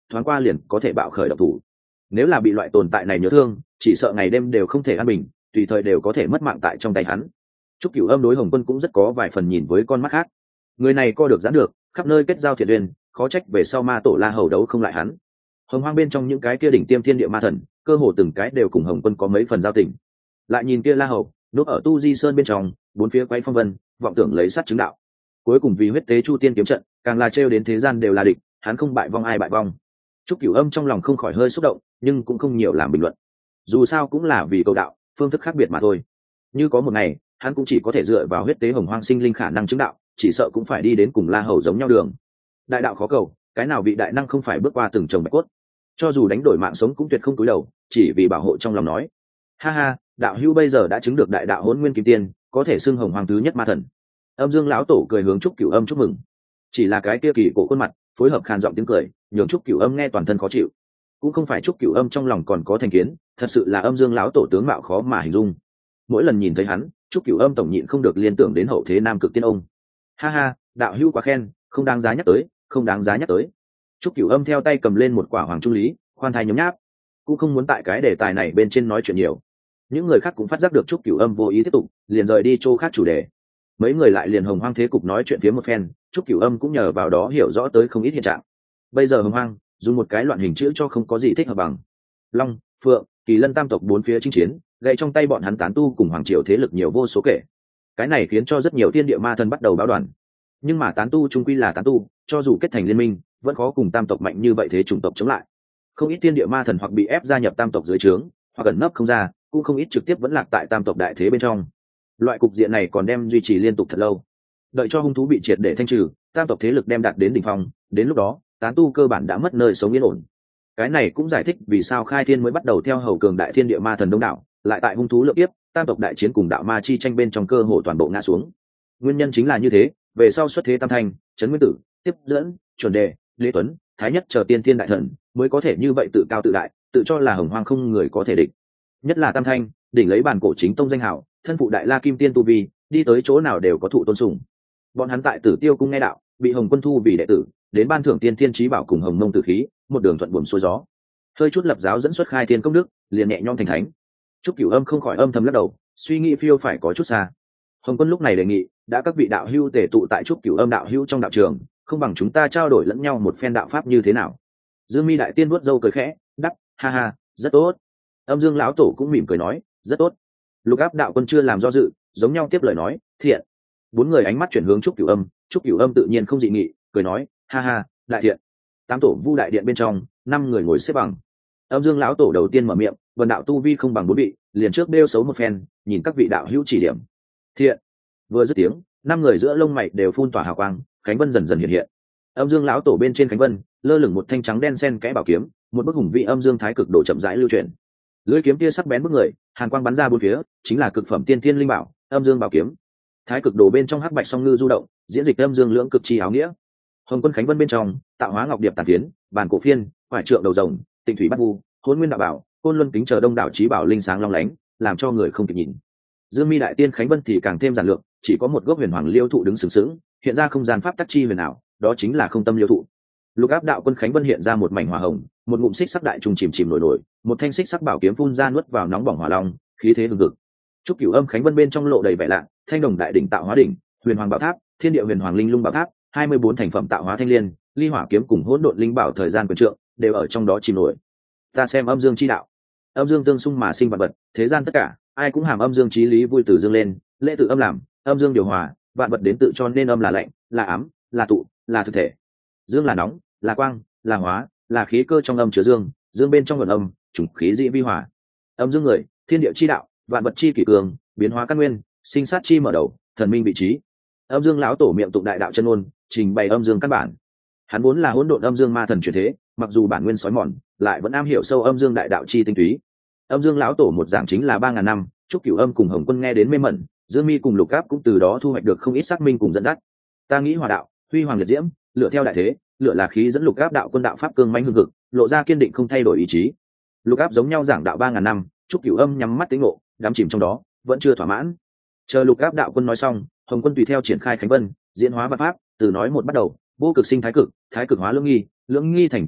Speaker 1: thoáng qua liền có thể bạo khởi độc thủ. Nếu là bị loại tồn tại này nhớ thương, chỉ sợ ngày đêm đều không thể an bình, tùy thời đều có thể mất mạng tại trong tay hắn. Trúc Cửu Âm đối Hồng Quân cũng rất có vài phần nhìn với con mắt khác. Người này co được giãn được, khắp nơi kết giao thiện duyên, khó trách về sau ma tổ La Hầu đấu không lại hắn. Hồng Hoang bên trong những cái kia đỉnh tiêm thiên địa ma thần, cơ hồ từng cái đều cùng Hồng Quân có mấy phần giao tình. Lại nhìn kia La Hầu, núp ở Tu Di Sơn bên trong, bốn phía quay phong vân, vọng tưởng lấy sát chứng đạo. Cuối cùng vì huyết tế Chu Tiên kiếm trận, càng là trêu đến thế gian đều là địch, hắn không bại vong ai bại vong. Trúc Cửu Âm trong lòng không khỏi hơi xúc động, nhưng cũng không nhiều làm bình luận. Dù sao cũng là vì cầu đạo, phương thức khác biệt mà thôi. Như có một ngày, hắn cũng chỉ có thể dựa vào huyết tế Hồng Hoang sinh linh khả năng chứng đạo, chỉ sợ cũng phải đi đến cùng La Hầu giống nhau đường. Đại đạo khó cầu, cái nào vị đại năng không phải bước qua từng chồng bạch cốt. Cho dù đánh đổi mạng sống cũng tuyệt không cúi đầu, chỉ vì bảo hộ trong lòng nói. Ha ha, đạo hữu bây giờ đã chứng được đại đạo Hỗn Nguyên Kim Tiên, có thể xưng Hồng Hoang thứ nhất ma thần. Âm Dương lão tổ cười hướng Trúc Cửu Âm chúc mừng. Chỉ là cái kia kỳ cổ khuôn mặt, phối hợp khàn giọng tiếng cười, nhường Trúc Cửu Âm nghe toàn thân khó chịu. Cũng không phải Trúc Cửu Âm trong lòng còn có thành kiến, thật sự là Âm Dương lão tổ tướng mạo khó mà hình dung. Mỗi lần nhìn thấy hắn, Trúc Cửu Âm tổng nhịn không được liên tưởng đến hậu thế Nam Cực Tiên ông. Ha ha, đạo hữu quá khen, không đáng giá nhắc tới, không đáng giá nhắc tới. Trúc Cửu Âm theo tay cầm lên một quả hoàng trung lý, khoan thai nhấm nháp, cũng không muốn tại cái đề tài này bên trên nói chuyện nhiều. Những người khác cũng phát giác được Trúc Cửu Âm vô ý tiếp tục, liền rời đi chỗ khác chủ đề. Mấy người lại liền Hồng Hoang thế cục nói chuyện phía một phen, Trúc Cửu Âm cũng nhờ vào đó hiểu rõ tới không ít hiện trạng. Bây giờ Hồng Hoang dùng một cái loạn hình chữ cho không có gì thích hợp bằng. Long, Phượng, Kỳ Lân tam tộc bốn phía chinh chiến, gậy trong tay bọn hắn tán tu cùng hoàng triều thế lực nhiều vô số kể. Cái này khiến cho rất nhiều thiên địa ma thần bắt đầu báo đoàn. Nhưng mà tán tu chung quy là tán tu, cho dù kết thành liên minh, vẫn khó cùng tam tộc mạnh như vậy thế chủng tộc chống lại. Không ít thiên địa ma thần hoặc bị ép gia nhập tam tộc dưới trướng, hoặc ẩn nấp không ra, cũng không ít trực tiếp vẫn lạc tại tam tộc đại thế bên trong. Loại cục diện này còn đem duy trì liên tục thật lâu. Đợi cho hung thú bị triệt để thanh trừ, tam tộc thế lực đem đạt đến đỉnh phong, đến lúc đó tán tu cơ bản đã mất nơi sống yên ổn. Cái này cũng giải thích vì sao Khai Thiên mới bắt đầu theo hầu cường đại thiên địa ma thần đông đảo, lại tại hung thú lượng tiếp, tam tộc đại chiến cùng đạo ma chi tranh bên trong cơ hồ toàn bộ ngã xuống. Nguyên nhân chính là như thế, về sau xuất thế tam thanh, trấn nguyên tử, tiếp dẫn, chuẩn đề, lê tuấn, thái nhất chờ tiên thiên đại thần mới có thể như vậy tự cao tự đại, tự cho là Hồng Hoang không người có thể địch. Nhất là tam thanh, đỉnh lấy bản cổ chính tông danh hào, thân phụ đại la kim tiên tu vi, đi tới chỗ nào đều có thụ tôn sùng. Bọn hắn tại Tử Tiêu cung nghe đạo, bị Hồng Quân thu vì đệ tử, đến ban thưởng tiên thiên trí bảo cùng Hồng Mông tử khí, một đường thuận buồm xuôi gió. Hơi chút lập giáo dẫn xuất Khai Thiên công đức, liền nhẹ nhõm thành thánh. Trúc Cửu Âm không khỏi âm thầm lắc đầu, suy nghĩ phiêu phải có chút xa. Hồng Quân lúc này đề nghị, đã các vị đạo hữu tề tụ tại Trúc Cửu Âm đạo hữu trong đạo trường, không bằng chúng ta trao đổi lẫn nhau một phen đạo pháp như thế nào? Dương Mi đại tiên vuốt râu cười khẽ, đáp, ha ha, rất tốt. Âm Dương lão tổ cũng mỉm cười nói, rất tốt. Lục Áp đạo quân chưa làm do dự, giống nhau tiếp lời nói, thiện. Bốn người ánh mắt chuyển hướng Trúc Cửu Âm, Trúc Cửu Âm tự nhiên không dị nghị, cười nói, ha ha, đại thiện. Tám tổ Vu đại điện bên trong, năm người ngồi xếp bằng. Âm Dương lão tổ đầu tiên mở miệng, vần đạo tu vi không bằng bốn vị, liền trước bêu xấu một phen, nhìn các vị đạo hữu chỉ điểm. Thiện. Vừa dứt tiếng, năm người giữa lông mày đều phun tỏa hào quang, khánh vân dần dần hiện hiện. Âm Dương lão tổ bên trên khánh vân, lơ lửng một thanh trắng đen xen kẽ bảo kiếm, một bức hùng vị âm dương thái cực độ chậm rãi lưu chuyển. Lưỡi kiếm kia sắc bén bức người, hàn quang bắn ra bốn phía, chính là cực phẩm tiên thiên linh bảo, âm dương bảo kiếm. Thái cực đồ bên trong hắc bạch song ngư du động, diễn dịch âm dương lưỡng cực chi áo nghĩa. Hồng Quân khánh vân bên trong, tạo hóa ngọc điệp tàn phiến, bàn cổ phiên, quải trượng đầu rồng, tịnh thủy bát vu, hỗn nguyên đạo bảo, côn luân kính chờ đông đảo chí bảo linh sáng long lánh, làm cho người không kịp nhìn. Dương Mi đại tiên khánh vân thì càng thêm giản lược, chỉ có một gốc huyền hoàng liêu thụ đứng sừng sững, hiện ra không gian pháp tắc chi huyền ảo, đó chính là không tâm liêu thụ. Lục Áp đạo quân khánh vân hiện ra một mảnh hỏa hồng, một ngụm xích sắc đại trùng chìm chìm nổi nổi, một thanh xích sắc bảo kiếm phun ra nuốt vào nóng bỏng hỏa long, khí thế hừng hực. Trúc Cửu Âm khánh vân bên trong lộ đầy vẻ lạ, thanh đồng đại đỉnh tạo hóa đỉnh, huyền hoàng bảo tháp, thiên địa huyền hoàng linh lung bảo tháp, 24 thành phẩm tạo hóa thanh liên, ly hỏa kiếm cùng hỗn độn linh bảo thời gian quyền trượng, đều ở trong đó chìm nổi. Ta xem âm dương chi đạo, âm dương tương xung mà sinh vạn vật, thế gian tất cả, ai cũng hàm âm dương chí lý vui từ dương lên, lễ tự âm làm, âm dương điều hòa, vạn vật đến tự cho nên âm là lạnh, là ám, là tụ, là thực thể. Dương là nóng, là quang, là hóa, là khí cơ trong âm chứa dương, dương bên trong nguồn âm, chủng khí dị vi hòa. Âm dương người, thiên địa chi đạo, vạn vật chi kỷ cường, biến hóa căn nguyên, sinh sát chi mở đầu, thần minh vị trí. Âm Dương lão tổ miệng tụng đại đạo chân ngôn, trình bày âm dương căn bản. Hắn vốn là hỗn độn âm dương ma thần chuyển thế, mặc dù bản nguyên sói mòn, lại vẫn am hiểu sâu âm dương đại đạo chi tinh túy. Âm Dương lão tổ một giảng chính là 3000 năm, Trúc Cửu Âm cùng Hồng Quân nghe đến mê mẩn, Dương Mi cùng Lục Áp cũng từ đó thu hoạch được không ít xác minh cùng dẫn dắt. Ta nghĩ hòa đạo, huy hoàng liệt diễm, lựa theo đại thế, lựa là khí dẫn Lục Áp đạo quân đạo pháp cương mãnh hưng hực, lộ ra kiên định không thay đổi ý chí. Lục Áp giống nhau giảng đạo 3000 năm, Trúc Cửu Âm nhắm mắt tĩnh ngộ, đắm chìm trong đó, vẫn chưa thỏa mãn. Chờ Lục Áp đạo quân nói xong, Hồng Quân tùy theo triển khai khánh vân, diễn hóa văn pháp, từ nói một bắt đầu, vô cực sinh thái cực hóa lưỡng nghi thành tam tài,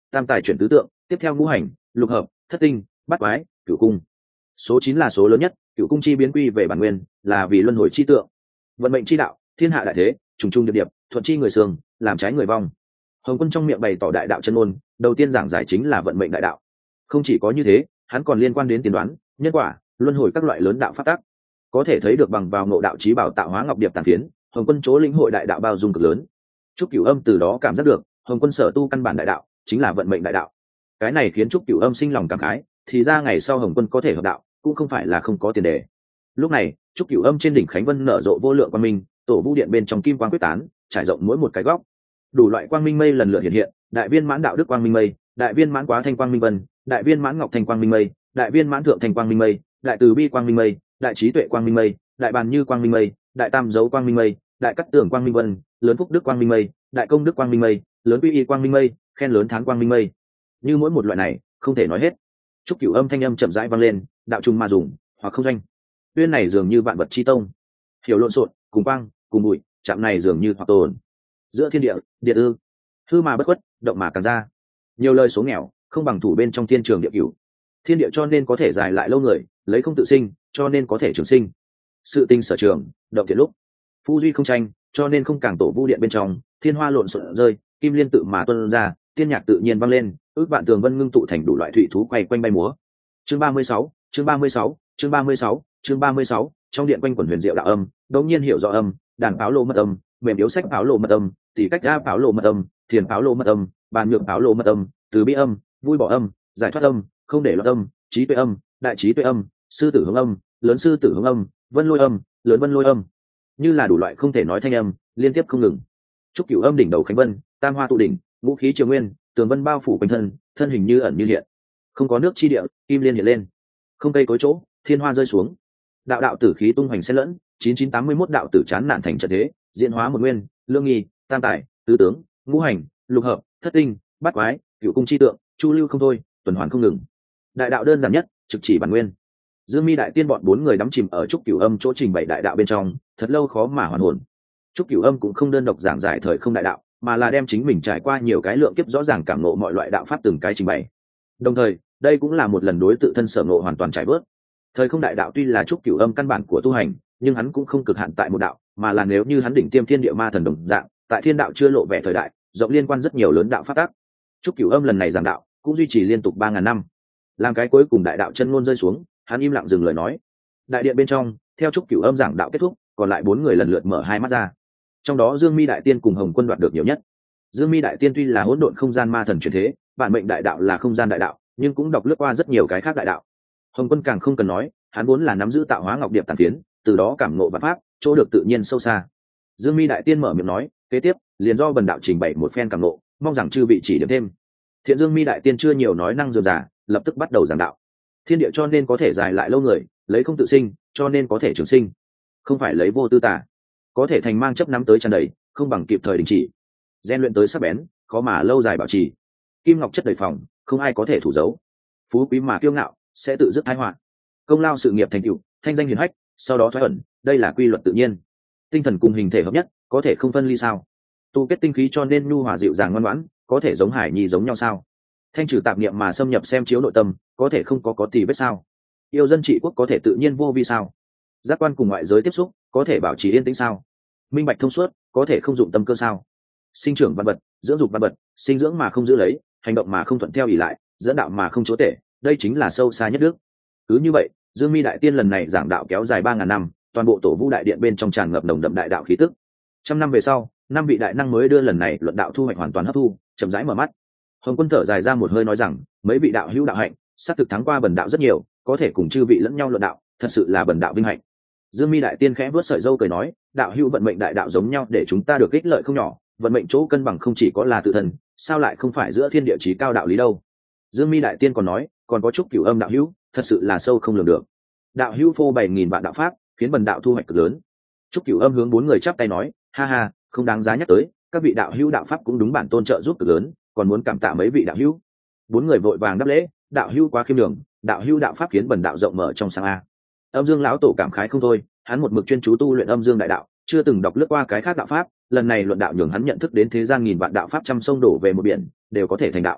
Speaker 1: tam tài chuyển tứ tượng, tiếp theo ngũ hành, lục hợp, thất tinh, bát quái, cửu cung. Số 9 là số lớn nhất, cửu cung chi biến quy về bản nguyên, là vì luân hồi chi tượng. Vận mệnh chi đạo, thiên hạ đại thế, trùng trùng điệp điệp, thuận chi người sương, làm trái người vong. Hồng Quân trong miệng bày tỏ đại đạo chân ngôn, đầu tiên giảng giải chính là vận mệnh đại đạo. Không chỉ có như thế, hắn còn liên quan đến tiên đoán, nhân quả, luân hồi các loại lớn đạo pháp tắc. Có thể thấy được bằng vào ngộ đạo chí bảo tạo hóa ngọc điệp tàn phiến, Hồng Quân chỗ lĩnh hội đại đạo bao dung cực lớn. Trúc Cửu Âm từ đó cảm giác được, Hồng Quân sở tu căn bản đại đạo chính là vận mệnh đại đạo. Cái này khiến Trúc Cửu Âm sinh lòng cảm khái, thì ra ngày sau Hồng Quân có thể hợp đạo, cũng không phải là không có tiền đề. Lúc này, Trúc Cửu Âm trên đỉnh Khánh Vân nở rộ vô lượng quang minh, tổ vũ điện bên trong kim quang quyết tán, trải rộng mỗi một cái góc. Đủ loại quang minh mây lần lượt hiện hiện, đại viên mãn đạo đức quang minh mây, đại viên mãn quá thanh quang minh vân, đại viên mãn ngọc thanh quang minh mây, đại viên mãn thượng thanh quang minh mây, đại từ bi quang minh mây, đại trí tuệ quang minh mây, đại bàn như quang minh mây, đại tam dấu quang minh mây, đại cắt tưởng quang minh vân, lớn phúc đức quang minh mây, đại công đức quang minh mây, lớn uy y quang minh mây, khen lớn thán quang minh mây. Như mỗi một loại này không thể nói hết. Trúc Cửu Âm thanh âm chậm rãi vang lên, đạo trùng mà dùng, hoặc không doanh. Uyên này dường như vạn vật chi tông, hiểu lộn xộn, cùng quang, cùng bụi, chạm này dường như hoặc tồn. Giữa thiên địa, địa ư, hư mà bất khuất, động mà càng ra. Nhiều lời số nghèo, không bằng thủ bên trong thiên trường địa cửu. Thiên địa cho nên có thể dài lại lâu người, lấy không tự sinh, cho nên có thể trường sinh. Sự tinh sở trường, động thiện lúc. Phu duy không tranh, cho nên không càng tổ vu điện bên trong, thiên hoa lộn xộn rơi, kim liên tự mà tuôn ra, tiên nhạc tự nhiên vang lên, ước vạn tường vân ngưng tụ thành đủ loại thủy thú quay quanh bay múa. Chương 36, chương 36, chương 36, chương 36, trong điện quanh quẩn huyền diệu đạo âm, đột nhiên hiểu rõ âm, đàn pháo lô mật âm, mềm yếu sách pháo lô mật âm, tỷ cách a pháo lô mật âm, thiền pháo lô mật âm, bàn nhược pháo lô mật âm, từ bi âm, vui bỏ âm, giải thoát âm, không để loạn âm, trí tuệ âm, đại trí tuệ âm, sư tử hướng âm, lớn sư tử hướng âm, vân lôi âm, lớn vân lôi âm, như là đủ loại không thể nói thanh âm liên tiếp không ngừng. Trúc Cửu Âm đỉnh đầu khánh vân, tam hoa tụ đỉnh, ngũ khí triều nguyên, tường vân bao phủ quanh thân, thân hình như ẩn như hiện. Không có nước chi địa, kim liên hiện lên. Không cây cối chỗ, thiên hoa rơi xuống. Đạo đạo tử khí tung hoành xen lẫn, 9981 đạo tử chán nản thành trận thế, diễn hóa một nguyên, lương nghi, tam tài, tứ tướng, ngũ hành, lục hợp, thất tinh, bát quái, cửu cung chi tượng, chu lưu không thôi, tuần hoàn không ngừng. Đại đạo đơn giản nhất, trực chỉ bản nguyên. Dương Mi đại tiên bọn 4 người đắm chìm ở Trúc Cửu Âm chỗ trình bày đại đạo bên trong, thật lâu khó mà hoàn hồn. Trúc Cửu Âm cũng không đơn độc giảng giải thời không đại đạo, mà là đem chính mình trải qua nhiều cái lượng kiếp rõ ràng cảm ngộ mọi loại đạo pháp từng cái trình bày. Đồng thời, đây cũng là một lần đối tự thân sở ngộ hoàn toàn trải bớt. Thời không đại đạo tuy là Trúc Cửu Âm căn bản của tu hành, nhưng hắn cũng không cực hạn tại một đạo, mà là nếu như hắn đỉnh tiêm thiên địa ma thần đồng dạng, tại thiên đạo chưa lộ vẻ thời đại, rộng liên quan rất nhiều lớn đạo pháp tắc. Trúc Cửu Âm lần này giảng đạo, cũng duy trì liên tục 3000 năm. Làm cái cuối cùng đại đạo chân ngôn rơi xuống, hắn im lặng dừng lời nói. Đại điện bên trong, theo Trúc Cửu Âm giảng đạo kết thúc, còn lại 4 người lần lượt mở hai mắt ra. Trong đó Dương Mi đại tiên cùng Hồng Quân đoạt được nhiều nhất. Dương Mi đại tiên tuy là hỗn độn không gian ma thần chuyển thế, bản mệnh đại đạo là không gian đại đạo, nhưng cũng đọc lướt qua rất nhiều cái khác đại đạo. Hồng Quân càng không cần nói, hắn vốn là nắm giữ tạo hóa ngọc điệp tàn phiến, từ đó cảm ngộ vạn pháp, chỗ được tự nhiên sâu xa. Dương Mi đại tiên mở miệng nói, kế tiếp, liền do bần đạo trình bày một phen cảm ngộ, mong rằng chư vị chỉ điểm thêm. Thiện Dương Mi đại tiên chưa nhiều nói năng dườm giả, lập tức bắt đầu giảng đạo. Thiên địa cho nên có thể dài lại lâu người, lấy không tự sinh, cho nên có thể trường sinh. Không phải lấy vô tư tả, có thể thành mang chấp nắm tới tràn đầy, không bằng kịp thời đình chỉ. Gen luyện tới sắc bén, khó mà lâu dài bảo trì. Kim ngọc chất đầy phòng, không ai có thể thủ giấu. Phú quý mà kiêu ngạo, sẽ tự dứt thái họa. Công lao sự nghiệp thành tựu, thanh danh hiển hách, sau đó thoái ẩn, đây là quy luật tự nhiên. Tinh thần cùng hình thể hợp nhất, có thể không phân ly sao? Tu kết tinh khí cho nên nhu hòa dịu dàng ngoan ngoãn, có thể giống hải nhi giống nhau sao? Thanh trừ tạp niệm mà xâm nhập xem chiếu nội tâm, có thể không có tì vết sao? Yêu dân trị quốc có thể tự nhiên vô vi sao? Giác quan cùng ngoại giới tiếp xúc, có thể bảo trì yên tĩnh sao? Minh bạch thông suốt, có thể không dụng tâm cơ sao? Sinh trưởng văn vật, dưỡng dục văn vật, sinh dưỡng mà không giữ lấy, hành động mà không thuận theo ỷ lại, dẫn đạo mà không chúa tể, đây chính là sâu xa nhất đức. Cứ như vậy, Dương Mi đại tiên lần này giảng đạo kéo dài 3000 năm, toàn bộ tổ vu đại điện bên trong tràn ngập nồng đậm đại đạo khí tức. 100 năm về sau, 5 vị đại năng mới đưa lần này luận đạo thu hoạch hoàn toàn hấp thu, chậm rãi mở mắt. Hồng Quân thở dài ra một hơi nói rằng, mấy vị đạo hữu đạo hạnh, sát thực thắng qua bần đạo rất nhiều, có thể cùng chư vị lẫn nhau luận đạo, thật sự là bần đạo vinh hạnh. Dương Mi đại tiên khẽ vuốt sợi râu cười nói, đạo hữu vận mệnh đại đạo giống nhau để chúng ta được ích lợi không nhỏ, vận mệnh chỗ cân bằng không chỉ có là tự thân, sao lại không phải giữa thiên địa chí cao đạo lý đâu. Dương Mi đại tiên còn nói, còn có Trúc Cửu Âm đạo hữu, thật sự là sâu không lường được. Đạo hữu phô 7000 vạn đạo pháp, khiến bần đạo thu hoạch cực lớn. Trúc Cửu Âm hướng 4 người chắp tay nói, ha ha, không đáng giá nhắc tới, các vị đạo hữu đạo pháp cũng đúng bản tôn trợ giúp cực lớn, còn muốn cảm tạ mấy vị đạo hữu. 4 người vội vàng đáp lễ, đạo hữu quá khiêm nhường, đạo hữu đạo pháp khiến bần đạo rộng mở trong sáng a. Âm Dương lão tổ cảm khái không thôi, hắn một mực chuyên chú tu luyện Âm Dương đại đạo, chưa từng đọc lướt qua cái khác đạo pháp, lần này luận đạo nhường hắn nhận thức đến thế gian nghìn vạn đạo pháp trăm sông đổ về một biển, đều có thể thành đạo.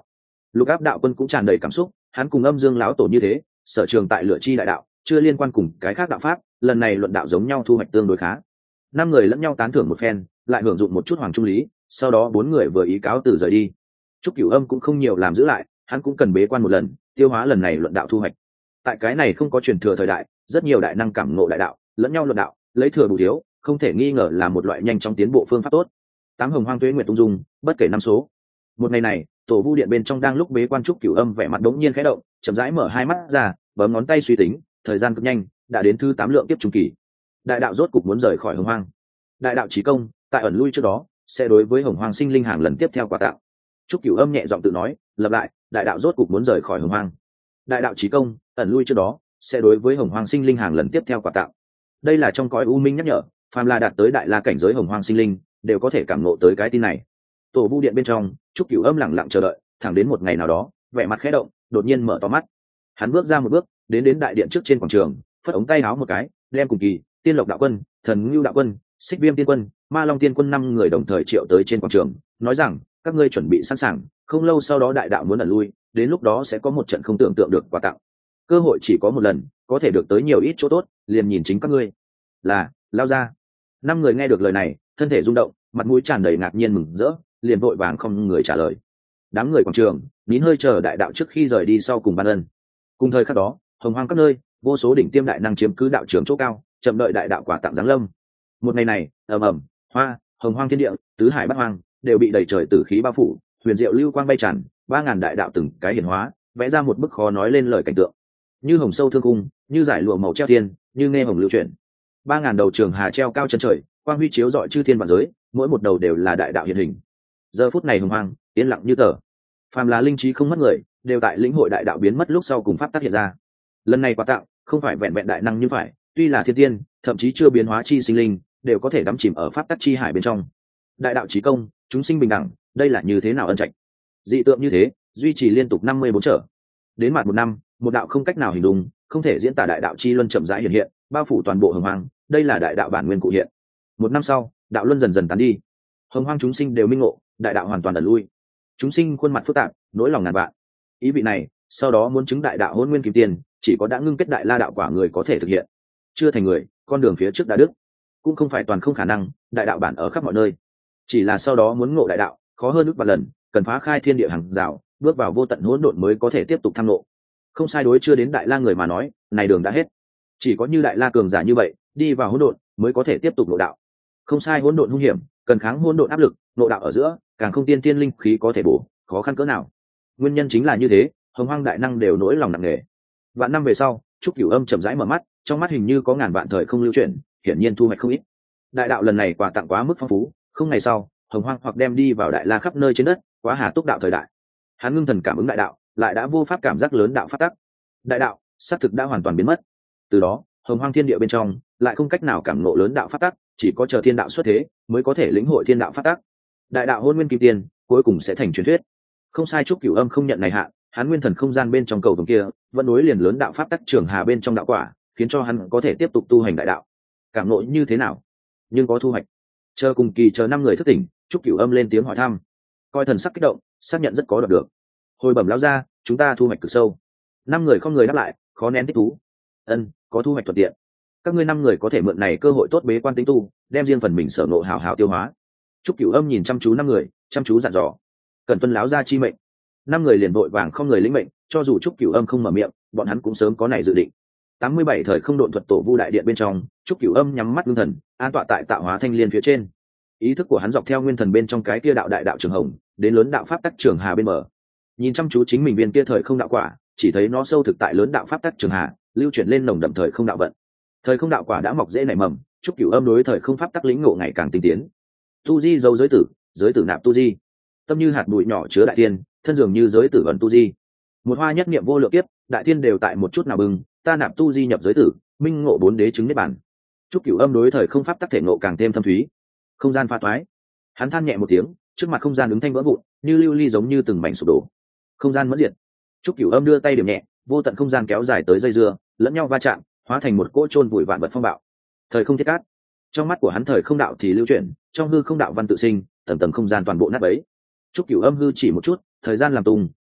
Speaker 1: Lục Áp đạo quân cũng tràn đầy cảm xúc, hắn cùng Âm Dương lão tổ như thế, sở trường tại lựa chi đại đạo, chưa liên quan cùng cái khác đạo pháp, lần này luận đạo giống nhau thu hoạch tương đối khá. Năm người lẫn nhau tán thưởng một phen, lại hưởng dụng một chút hoàng trung lý, sau đó bốn người vừa ý cáo từ rời đi. Trúc Cửu Âm cũng không nhiều làm giữ lại, hắn cũng cần bế quan một lần, tiêu hóa lần này luận đạo thu hoạch. Tại cái này không có truyền thừa thời đại, rất nhiều đại năng cảm ngộ đại đạo, lẫn nhau luận đạo, lấy thừa bù thiếu, không thể nghi ngờ là một loại nhanh chóng tiến bộ phương pháp tốt. Tám hồng hoang tuế nguyệt tung dung, bất kể năm số. Một ngày này, tổ vu điện bên trong đang lúc bế quan Trúc Cửu Âm vẻ mặt đống nhiên khẽ động, chậm rãi mở hai mắt ra, bấm ngón tay suy tính, thời gian cực nhanh, đã đến thứ 8 lượng kiếp trung kỳ. Đại đạo rốt cục muốn rời khỏi hồng hoang. Đại đạo chí công, tại ẩn lui trước đó, sẽ đối với hồng hoang sinh linh hàng lần tiếp theo quả tạo. Trúc Cửu Âm nhẹ giọng tự nói, lặp lại, đại đạo rốt cục muốn rời khỏi hồng hoang. Đại đạo chí công, ẩn lui trước đó, sẽ đối với hồng hoang sinh linh hàng lần tiếp theo quả tạo. Đây là trong cõi u minh nhắc nhở, phàm là đạt tới đại la cảnh giới hồng hoang sinh linh, đều có thể cảm ngộ tới cái tin này. Tổ vu điện bên trong, Trúc Cửu Âm lặng lặng chờ đợi, thẳng đến một ngày nào đó, vẻ mặt khẽ động, đột nhiên mở to mắt. Hắn bước ra một bước, đến đại điện trước trên quảng trường, phất ống tay áo một cái, đem cùng kỳ, Tiên Lộc đạo quân, Thần Ngưu đạo quân, Xích Viêm tiên quân, Ma Long tiên quân 5 người đồng thời triệu tới trên quảng trường, nói rằng các ngươi chuẩn bị sẵn sàng, không lâu sau đó đại đạo muốn ẩn lui, đến lúc đó sẽ có một trận không tưởng tượng được quà tặng. Cơ hội chỉ có một lần, có thể được tới nhiều ít chỗ tốt, liền nhìn chính các ngươi. Là, lao ra. 5 người nghe được lời này, thân thể rung động, mặt mũi tràn đầy ngạc nhiên mừng rỡ, liền vội vàng không người trả lời. Đám người quảng trường nín hơi chờ đại đạo trước khi rời đi sau cùng ban ân. Cùng thời khắc đó, hồng hoang các nơi, vô số đỉnh tiêm đại năng chiếm cứ đạo trường chỗ cao, chậm đợi đại đạo quả tặng giáng lâm. Một ngày này, ầm ầm, hoa, hồng hoang thiên địa, tứ hải bát hoang đều bị đầy trời tử khí bao phủ, huyền diệu lưu quang bay tràn, 3000 đại đạo từng cái hiển hóa, vẽ ra một bức khó nói lên lời cảnh tượng. Như hồng sâu thương cung, như giải lụa màu treo thiên, như nghe hồng lưu chuyển. 3000 đầu trường hà treo cao chân trời, quang huy chiếu rọi chư thiên vạn giới, mỗi một đầu đều là đại đạo hiện hình. Giờ phút này hồng hoang, yên lặng như tờ. Phàm là linh trí không mất người, đều tại lĩnh hội đại đạo biến mất lúc sau cùng pháp tác hiện ra. Lần này quà tặng, không phải vẹn vẹn đại năng như phải, tuy là thiên tiên, thậm chí chưa biến hóa chi sinh linh, đều có thể đắm chìm ở pháp tắc chi hải bên trong. Đại đạo chí công, chúng sinh bình đẳng, đây là như thế nào ân trạch. Dị tượng như thế, duy trì liên tục 54 trở. Đến mặt một năm, một đạo không cách nào hình dung, không thể diễn tả đại đạo chi luân chậm rãi hiện hiện, bao phủ toàn bộ hồng hoang, đây là đại đạo bản nguyên cụ hiện. Một năm sau, đạo luân dần dần tán đi. Hồng hoang chúng sinh đều minh ngộ, đại đạo hoàn toàn ẩn lui. Chúng sinh khuôn mặt phức tạp, nỗi lòng ngàn vạn. Ý vị này, sau đó muốn chứng đại đạo hôn nguyên kim tiền, chỉ có đã ngưng kết đại la đạo quả người có thể thực hiện. Chưa thành người, con đường phía trước đã đứt. Cũng không phải toàn không khả năng, đại đạo bản ở khắp mọi nơi. Chỉ là sau đó muốn ngộ đại đạo, khó hơn ước vạn lần, cần phá khai thiên địa hàng rào, bước vào vô tận hỗn độn mới có thể tiếp tục tham ngộ. Không sai, đối chưa đến đại la người mà nói, này đường đã hết. Chỉ có như đại la cường giả như vậy, đi vào hỗn độn mới có thể tiếp tục ngộ đạo. Không sai, hỗn độn hung hiểm, cần kháng hỗn độn áp lực, ngộ đạo ở giữa, càng không tiên tiên linh khí có thể bổ, khó khăn cỡ nào. Nguyên nhân chính là như thế, hồng hoang đại năng đều nỗi lòng nặng nề. Vạn năm về sau, Trúc Cửu Âm chậm rãi mở mắt, trong mắt hình như có ngàn vạn thời không lưu chuyển, hiển nhiên thu hoạch không ít. Đại đạo lần này quà tặng quá mức phong phú, không ngày sau, hồng hoang hoặc đem đi vào đại la khắp nơi trên đất, quá hà túc đạo thời đại. Hắn ngưng thần cảm ứng đại đạo, lại đã vô pháp cảm giác lớn đạo phát tắc. Đại đạo, xác thực đã hoàn toàn biến mất. Từ đó, hồng hoang thiên địa bên trong, lại không cách nào cảm ngộ lớn đạo phát tắc, chỉ có chờ thiên đạo xuất thế, mới có thể lĩnh hội thiên đạo phát tắc. Đại đạo hôn nguyên kim tiền, cuối cùng sẽ thành truyền thuyết. Không sai, Trúc Cửu Âm không nhận này hạ, hắn nguyên thần không gian bên trong cầu vồng kia, vẫn nối liền lớn đạo pháp tắc trường hà bên trong đạo quả, khiến cho hắn có thể tiếp tục tu hành đại đạo. Cảm ngộ như thế nào? Nhưng có thu hoạch. Chờ cùng kỳ chờ 5 người thức tỉnh, Trúc Cửu Âm lên tiếng hỏi thăm. Coi thần sắc kích động, xác nhận rất có đoạt được. Hồi bẩm lão gia, chúng ta thu hoạch cực sâu. 5 người không người đáp lại, khó nén thích thú. Ân, có thu hoạch thuận tiện. Các ngươi 5 người có thể mượn này cơ hội tốt bế quan tính tu, đem riêng phần mình sở ngộ hảo hảo tiêu hóa. Trúc Cửu Âm nhìn chăm chú 5 người, chăm chú dặn dò. Cần tuân lão gia chi mệnh. 5 người liền vội vàng không người lĩnh mệnh, cho dù Trúc Cửu Âm không mở miệng, bọn hắn cũng sớm có này dự định. 87 thời không độn thuật tổ vu đại điện bên trong, Trúc Cửu Âm nhắm mắt ngưng thần, an tọa tại tạo hóa thanh liên phía trên. Ý thức của hắn dọc theo nguyên thần bên trong cái kia đạo đại đạo trường hồng, đến lớn đạo pháp tắc trường hà bên bờ. Nhìn chăm chú chính mình viên kia thời không đạo quả, chỉ thấy nó sâu thực tại lớn đạo pháp tắc trường hà, lưu chuyển lên nồng đậm thời không đạo vận. Thời không đạo quả đã mọc rễ nảy mầm, Trúc Cửu Âm đối thời không pháp tắc lĩnh ngộ ngày càng tinh tiến. Tu di dấu giới tử nạp tu di. Tâm như hạt bụi nhỏ chứa đại thiên, thân dường như giới tử ẩn tu di. Một hoa nhất niệm vô lượng kiếp, đại thiên đều tại một chút nào bừng, ta nạp tu di nhập giới tử, minh ngộ 4 đế chứng niết bàn. Trúc Cửu Âm đối thời không pháp tắc thể ngộ càng thêm thâm thúy. Không gian pha toái, hắn than nhẹ một tiếng, trước mặt không gian ứng thanh vỡ vụn, như lưu ly giống như từng mảnh sụp đổ. Không gian mất diệt. Trúc Cửu Âm đưa tay điểm nhẹ, vô tận không gian kéo dài tới dây dưa, lẫn nhau va chạm, hóa thành một cỗ chôn vùi vạn vật phong bạo. Thời không thiết cát. Trong mắt của hắn thời không đạo thì lưu chuyển, trong hư không đạo văn tự sinh, tầng tầng không gian toàn bộ nát bấy. Trúc Cửu Âm hư chỉ một chút, thời gian làm tung,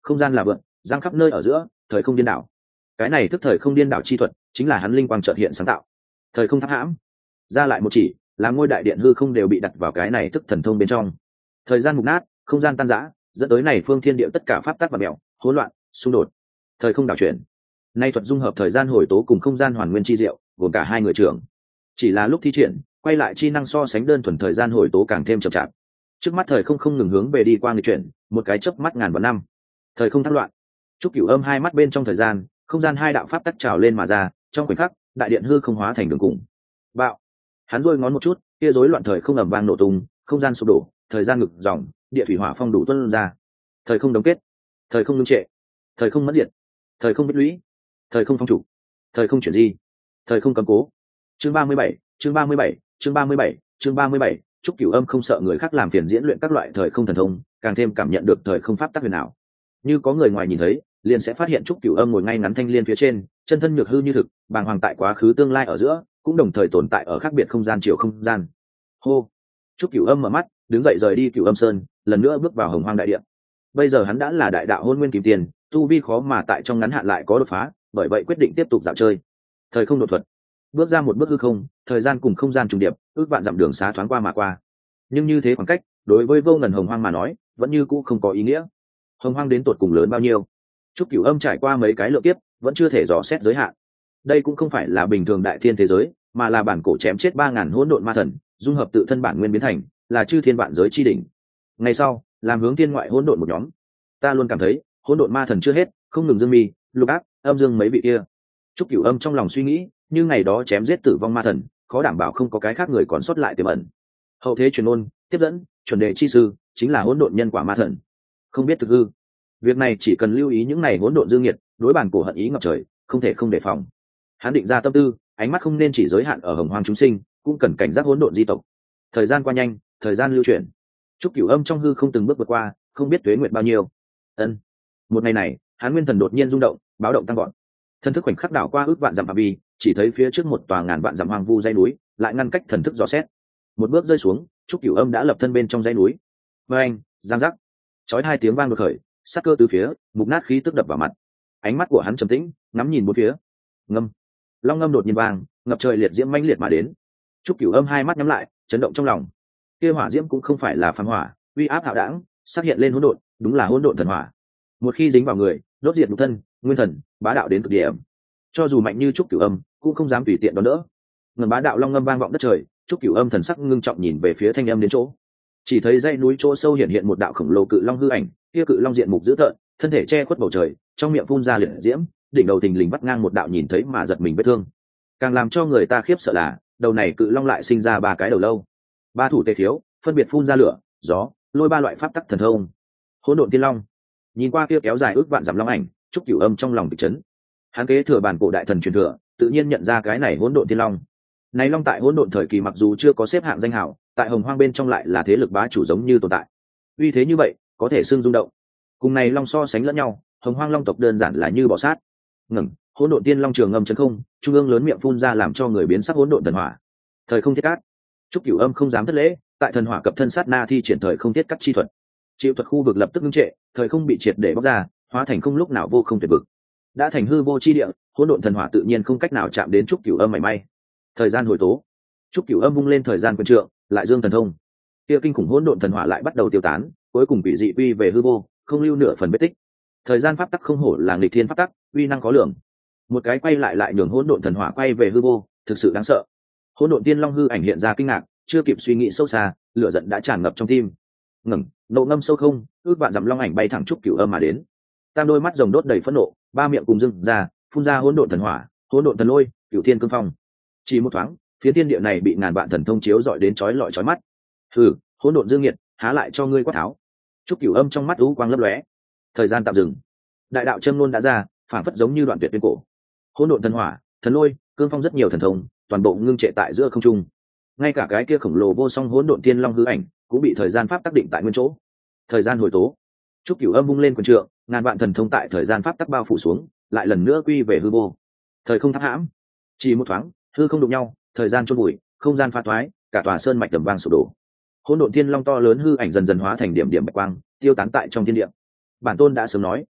Speaker 1: không gian là vượn, giang khắp nơi ở giữa, thời không điên đảo. Cái này tức thời không điên đảo chi thuật, chính là hắn linh quang chợt hiện sáng tạo. Thời không tháp hãm, ra lại một chỉ, làm ngôi đại điện hư không đều bị đặt vào cái này tức thần thông bên trong. Thời gian mục nát, không gian tan rã, dẫn tới này phương thiên địa tất cả pháp tắc và mèo, hỗn loạn, xung đột. Thời không đảo chuyển. Nay thuật dung hợp thời gian hồi tố cùng không gian hoàn nguyên chi diệu, gồm cả hai người trưởng. Chỉ là lúc thi triển, quay lại chi năng so sánh đơn thuần thời gian hồi tố càng thêm chậm chạp. Trước mắt thời không không ngừng hướng về đi qua nghịch chuyển, một cái chớp mắt ngàn vạn năm. Thời không thác loạn. Trúc Cửu Âm hai mắt bên trong thời gian, không gian hai đạo pháp tắc trào lên mà ra, trong khoảnh khắc, đại điện hư không hóa thành đường cùng. Bạo. Hắn rôi ngón một chút, kia rối loạn thời không ầm vang nổ tung, không gian sụp đổ, thời gian ngực dòng, địa thủy hỏa phong đủ tuôn ra. Thời không đóng kết, thời không ngưng trệ, thời không mất diệt, thời không biết lũy, thời không phong chủ, thời không chuyển di, thời không cầm cố. Chương 37, chương 37, chương 37, chương 37, Trúc Cửu Âm không sợ người khác làm phiền diễn luyện các loại thời không thần thông, càng thêm cảm nhận được thời không pháp tắc huyền ảo. Như có người ngoài nhìn thấy, liền sẽ phát hiện Trúc Cửu Âm ngồi ngay ngắn thanh liên phía trên, chân thân nhược hư như thực, bàng hoàng tại quá khứ tương lai ở giữa, cũng đồng thời tồn tại ở khác biệt không gian chiều không gian. Hô. Trúc Cửu Âm mở mắt, đứng dậy rời đi Cửu Âm Sơn, lần nữa bước vào Hồng Hoang đại điện. Bây giờ hắn đã là đại đạo hôn nguyên kim tiền, tu vi khó mà tại trong ngắn hạn lại có đột phá, bởi vậy quyết định tiếp tục dạo chơi. Thời không đột thuật. Bước ra một bước hư không, thời gian cùng không gian trùng điệp, ước vạn dặm đường xá thoáng qua mà qua. Nhưng như thế khoảng cách, đối với vô ngần Hồng Hoang mà nói, vẫn như cũ không có ý nghĩa. Hồng Hoang đến tột cùng lớn bao nhiêu? Trúc Cửu Âm trải qua mấy cái lượng kiếp, vẫn chưa thể dò xét giới hạn. Đây cũng không phải là bình thường đại thiên thế giới, mà là bản cổ chém chết 3000 hỗn độn ma thần, dung hợp tự thân bản nguyên biến thành, là chư thiên vạn giới chi đỉnh. Ngày sau, làm hướng thiên ngoại hỗn độn một nhóm. Ta luôn cảm thấy, hỗn độn ma thần chưa hết, không ngừng dương mi, lục áp, âm dương mấy vị kia. Trúc Cửu Âm trong lòng suy nghĩ, như ngày đó chém giết tử vong ma thần, khó đảm bảo không có cái khác người còn sót lại tiềm ẩn. Hậu thế truyền ôn, tiếp dẫn, chuẩn đề chi sư, chính là hỗn độn nhân quả ma thần. Không biết thực hư. Việc này chỉ cần lưu ý những này hỗn độn dương nhiệt, đối bản cổ hận ý ngập trời, không thể không đề phòng. Hắn định ra tâm tư, ánh mắt không nên chỉ giới hạn ở Hồng Hoang chúng sinh, cũng cần cảnh giác hỗn độn di tộc. Thời gian qua nhanh, thời gian lưu chuyển. Trúc Cửu Âm trong hư không từng bước vượt qua, không biết tuế nguyệt bao nhiêu. Ân. Một ngày này, hắn nguyên thần đột nhiên rung động, báo động tăng vọt. Thần thức khoảnh khắc đảo qua ước vạn dặm phạm vi, chỉ thấy phía trước một tòa ngàn vạn dặm hoang vu dãy núi, lại ngăn cách thần thức dò xét. Một bước rơi xuống, Trúc Cửu Âm đã lập thân bên trong dãy núi. Oeng, giang giác. Chói hai tiếng vang đột khởi, sát cơ từ phía, mục nát khí tức đập vào mặt. Ánh mắt của hắn trầm tĩnh, ngắm nhìn bốn phía. Ngâm. Long ngâm đột nhiên vang, ngập trời liệt diễm mãnh liệt mà đến. Trúc Cửu Âm hai mắt nhắm lại, chấn động trong lòng. Kia hỏa diễm cũng không phải là phàm hỏa, uy áp hạo đảng, xuất hiện lên hỗn độn, đúng là hỗn độn thần hỏa. Một khi dính vào người, đốt diệt nhục thân, nguyên thần, bá đạo đến cực điểm. Cho dù mạnh như Trúc Cửu Âm, cũng không dám tùy tiện đón đỡ. Ngân bá đạo long ngâm vang vọng đất trời, Trúc Cửu Âm thần sắc ngưng trọng nhìn về phía thanh âm đến chỗ. Chỉ thấy dãy núi chỗ sâu hiện một đạo khổng lồ cự long hư ảnh, kia cự long diện mục dữ tợn, thân thể che khuất bầu trời, trong miệng phun ra liệt diễm, đỉnh đầu thình lình vắt ngang một đạo nhìn thấy mà giật mình vết thương. Càng làm cho người ta khiếp sợ là, đầu này cự long lại sinh ra ba cái đầu lâu. Ba thủ tề khiếu, phân biệt phun ra lửa, gió, lôi ba loại pháp tắc thần thông. Hỗn độn tiên long. Nhìn qua kia kéo dài ước vạn dặm long ảnh, Trúc Cửu Âm trong lòng bị chấn. Hắn kế thừa bản cổ đại thần truyền thừa, tự nhiên nhận ra cái này hỗn độn tiên long. Này long tại hỗn độn thời kỳ mặc dù chưa có xếp hạng danh hào, tại Hồng Hoang bên trong lại là thế lực bá chủ giống như tồn tại. Uy thế như vậy, có thể xưng rung động. Cùng này long so sánh lẫn nhau, Hồng Hoang long tộc đơn giản là như bọ sát. Ngẩng, hỗn độn tiên long trường âm chấn không, trung ương lớn miệng phun ra làm cho người biến sắc hỗn độn thần hỏa. Thời không thiết cát. Trúc Cửu Âm không dám thất lễ, tại thần hỏa cập thân sát na thi triển thời không thiết cắt chi thuật. Chịu thuật khu vực lập tức ngưng trệ, thời không bị triệt để bóc ra, hóa thành không lúc nào vô không tuyệt vực. Đã thành hư vô chi địa, hỗn độn thần hỏa tự nhiên không cách nào chạm đến Trúc Cửu Âm mảy may. Thời gian hồi tố. Trúc Cửu Âm vung lên thời gian quyền trượng, lại dương thần thông. Kia kinh khủng hỗn độn thần hỏa lại bắt đầu tiêu tán, cuối cùng bị dị quy về hư vô, không lưu nửa phần vết tích. Thời gian pháp tắc không hổ là nghịch thiên pháp tắc, uy năng khó lường. Một cái quay lại nhường hỗn độn thần hỏa quay về hư vô, thực sự đáng sợ. Hỗn độn tiên long hư ảnh hiện ra kinh ngạc, chưa kịp suy nghĩ sâu xa, lửa giận đã tràn ngập trong tim. Ngẩng, nộ ngâm sâu không, ước vạn dặm long ảnh bay thẳng Trúc Cửu Âm mà đến. Tam đôi mắt rồng đốt đầy phẫn nộ, ba miệng cùng dưng ra, phun ra hỗn độn thần hỏa, hỗn độn thần lôi, cửu thiên cương phong. Chỉ một thoáng, phía thiên địa này bị ngàn vạn thần thông chiếu dọi đến chói lọi chói mắt. Hừ, hỗn độn dương nhiệt, há lại cho ngươi quát tháo. Trúc Cửu Âm trong mắt u quang lấp lóe. Thời gian tạm dừng. Đại đạo châm luôn đã ra, phản phất giống như đoạn tuyệt tuyên cổ. Hỗn độn thần hỏa, thần lôi, cương phong rất nhiều thần thông, toàn bộ ngưng trệ tại giữa không trung. Ngay cả cái kia khổng lồ vô song hỗn độn tiên long hư ảnh cũng bị thời gian pháp tác định tại nguyên chỗ. Thời gian hồi tố. Trúc Cửu Âm vung lên quyền trượng, ngàn vạn thần thông tại thời gian pháp tắc bao phủ xuống, lại lần nữa quy về hư vô. Thời không tháp hãm. Chỉ một thoáng, hư không đụng nhau, thời gian chôn bụi, không gian pha thoái, cả tòa sơn mạch đầm vang sụp đổ. Hỗn độn tiên long to lớn hư ảnh dần dần hóa thành điểm điểm bạch quang, tiêu tán tại trong thiên địa. Bản tôn đã sớm nói,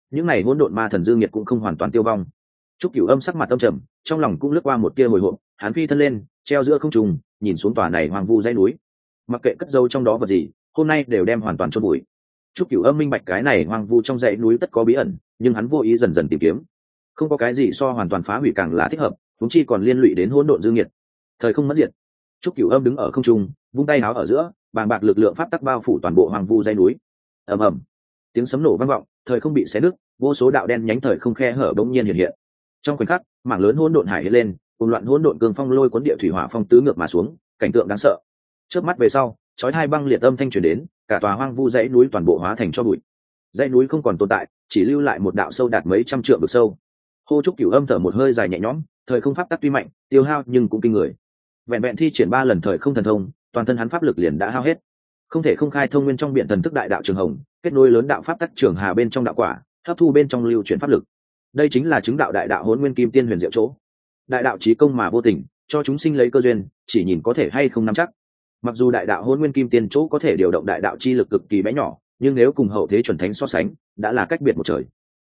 Speaker 1: những này hỗn độn ma thần dương nhiệt cũng không hoàn toàn tiêu vong. Trúc Cửu Âm sắc mặt âm trầm, trong lòng cũng lướt qua một tia hồi hộp, hắn phi thân lên, treo giữa không trung, nhìn xuống tòa này hoang vu dãy núi. Mặc kệ cất dấu trong đó vật gì, hôm nay đều đem hoàn toàn chôn bụi. Trúc Cửu Âm minh bạch cái này hoang vu trong dãy núi tất có bí ẩn, nhưng hắn vô ý dần dần tìm kiếm. Không có cái gì so hoàn toàn phá hủy càng là thích hợp, huống chi còn liên lụy đến hỗn độn dương nhiệt. Thời không mất diệt. Trúc Cửu Âm đứng ở không trung, vung tay áo ở giữa, bàng bạc lực lượng pháp tắc bao phủ toàn bộ hoang vu dãy núi. Ầm ầm, tiếng sấm nổ vang vọng, thời không bị xé nứt, vô số đạo đen nhánh thời không khe hở bỗng nhiên hiện hiện. Trong khoảnh khắc, mảng lớn hỗn độn hải hiện lên, cùng loạn hỗn độn cương phong lôi cuốn địa thủy hỏa phong tứ ngược mà xuống, cảnh tượng đáng sợ. Chớp mắt về sau, chói hai băng liệt âm thanh truyền đến, cả tòa hoang vu dãy núi toàn bộ hóa thành tro bụi. Dãy núi không còn tồn tại, chỉ lưu lại một đạo sâu đạt mấy trăm trượng vực sâu. Hô Trúc Cửu Âm thở một hơi dài nhẹ nhõm, thời không pháp tắc tuy mạnh, tiêu hao nhưng cũng kinh người. Vẹn vẹn thi triển 3 lần thời không thần thông, toàn thân hắn pháp lực liền đã hao hết. Không thể không khai thông nguyên trong biển thần thức đại đạo trường hồng, kết nối lớn đạo pháp tắc trường hà bên trong đạo quả, hấp thu bên trong lưu chuyển pháp lực. Đây chính là chứng đạo đại đạo hỗn nguyên kim tiên huyền diệu chỗ. Đại đạo chí công mà vô tình, cho chúng sinh lấy cơ duyên, chỉ nhìn có thể hay không nắm chắc. Mặc dù đại đạo hỗn nguyên kim tiên chỗ có thể điều động đại đạo chi lực cực kỳ bé nhỏ, nhưng nếu cùng hậu thế chuẩn thánh so sánh, đã là cách biệt một trời.